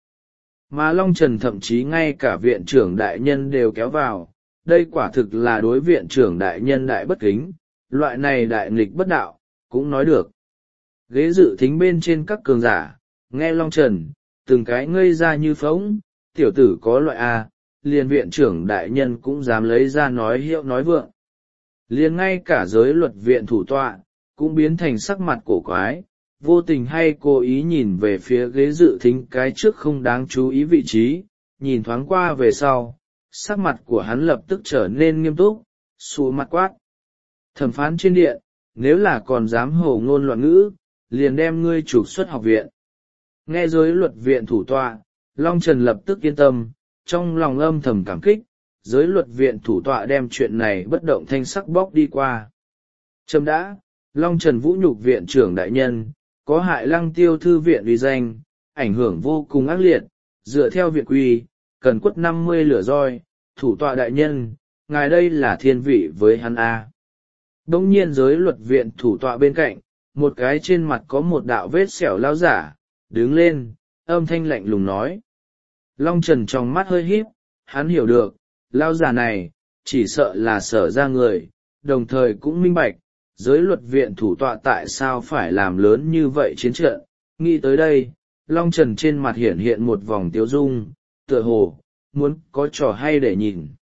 Mà Long Trần thậm chí ngay cả viện trưởng đại nhân đều kéo vào, đây quả thực là đối viện trưởng đại nhân đại bất kính, loại này đại nghịch bất đạo, cũng nói được. Ghế dự thính bên trên các cường giả, nghe Long Trần, từng cái ngây ra như phóng, tiểu tử có loại A, liền viện trưởng đại nhân cũng dám lấy ra nói hiệu nói vượng. Liền ngay cả giới luật viện thủ tọa, cũng biến thành sắc mặt cổ quái, vô tình hay cố ý nhìn về phía ghế dự thính cái trước không đáng chú ý vị trí, nhìn thoáng qua về sau, sắc mặt của hắn lập tức trở nên nghiêm túc, xù mặt quát. Thẩm phán trên điện, nếu là còn dám hồ ngôn loạn ngữ, liền đem ngươi trục xuất học viện. Nghe giới luật viện thủ tọa, Long Trần lập tức yên tâm, trong lòng âm thầm cảm kích, giới luật viện thủ tọa đem chuyện này bất động thanh sắc bóc đi qua. Trâm đã, Long Trần vũ nhục viện trưởng đại nhân, có hại Lăng Tiêu thư viện uy danh, ảnh hưởng vô cùng ác liệt, dựa theo viện quy, cần quất năm mươi lửa roi, thủ tọa đại nhân, ngài đây là thiên vị với hắn A. Đông nhiên giới luật viện thủ tọa bên cạnh, một cái trên mặt có một đạo vết sẹo lao giả, đứng lên, âm thanh lạnh lùng nói. Long Trần trong mắt hơi híp, hắn hiểu được, lao giả này, chỉ sợ là sở ra người, đồng thời cũng minh bạch, giới luật viện thủ tọa tại sao phải làm lớn như vậy chiến trận. Nghĩ tới đây, Long Trần trên mặt hiển hiện một vòng tiêu dung, tựa hồ, muốn có trò hay để nhìn.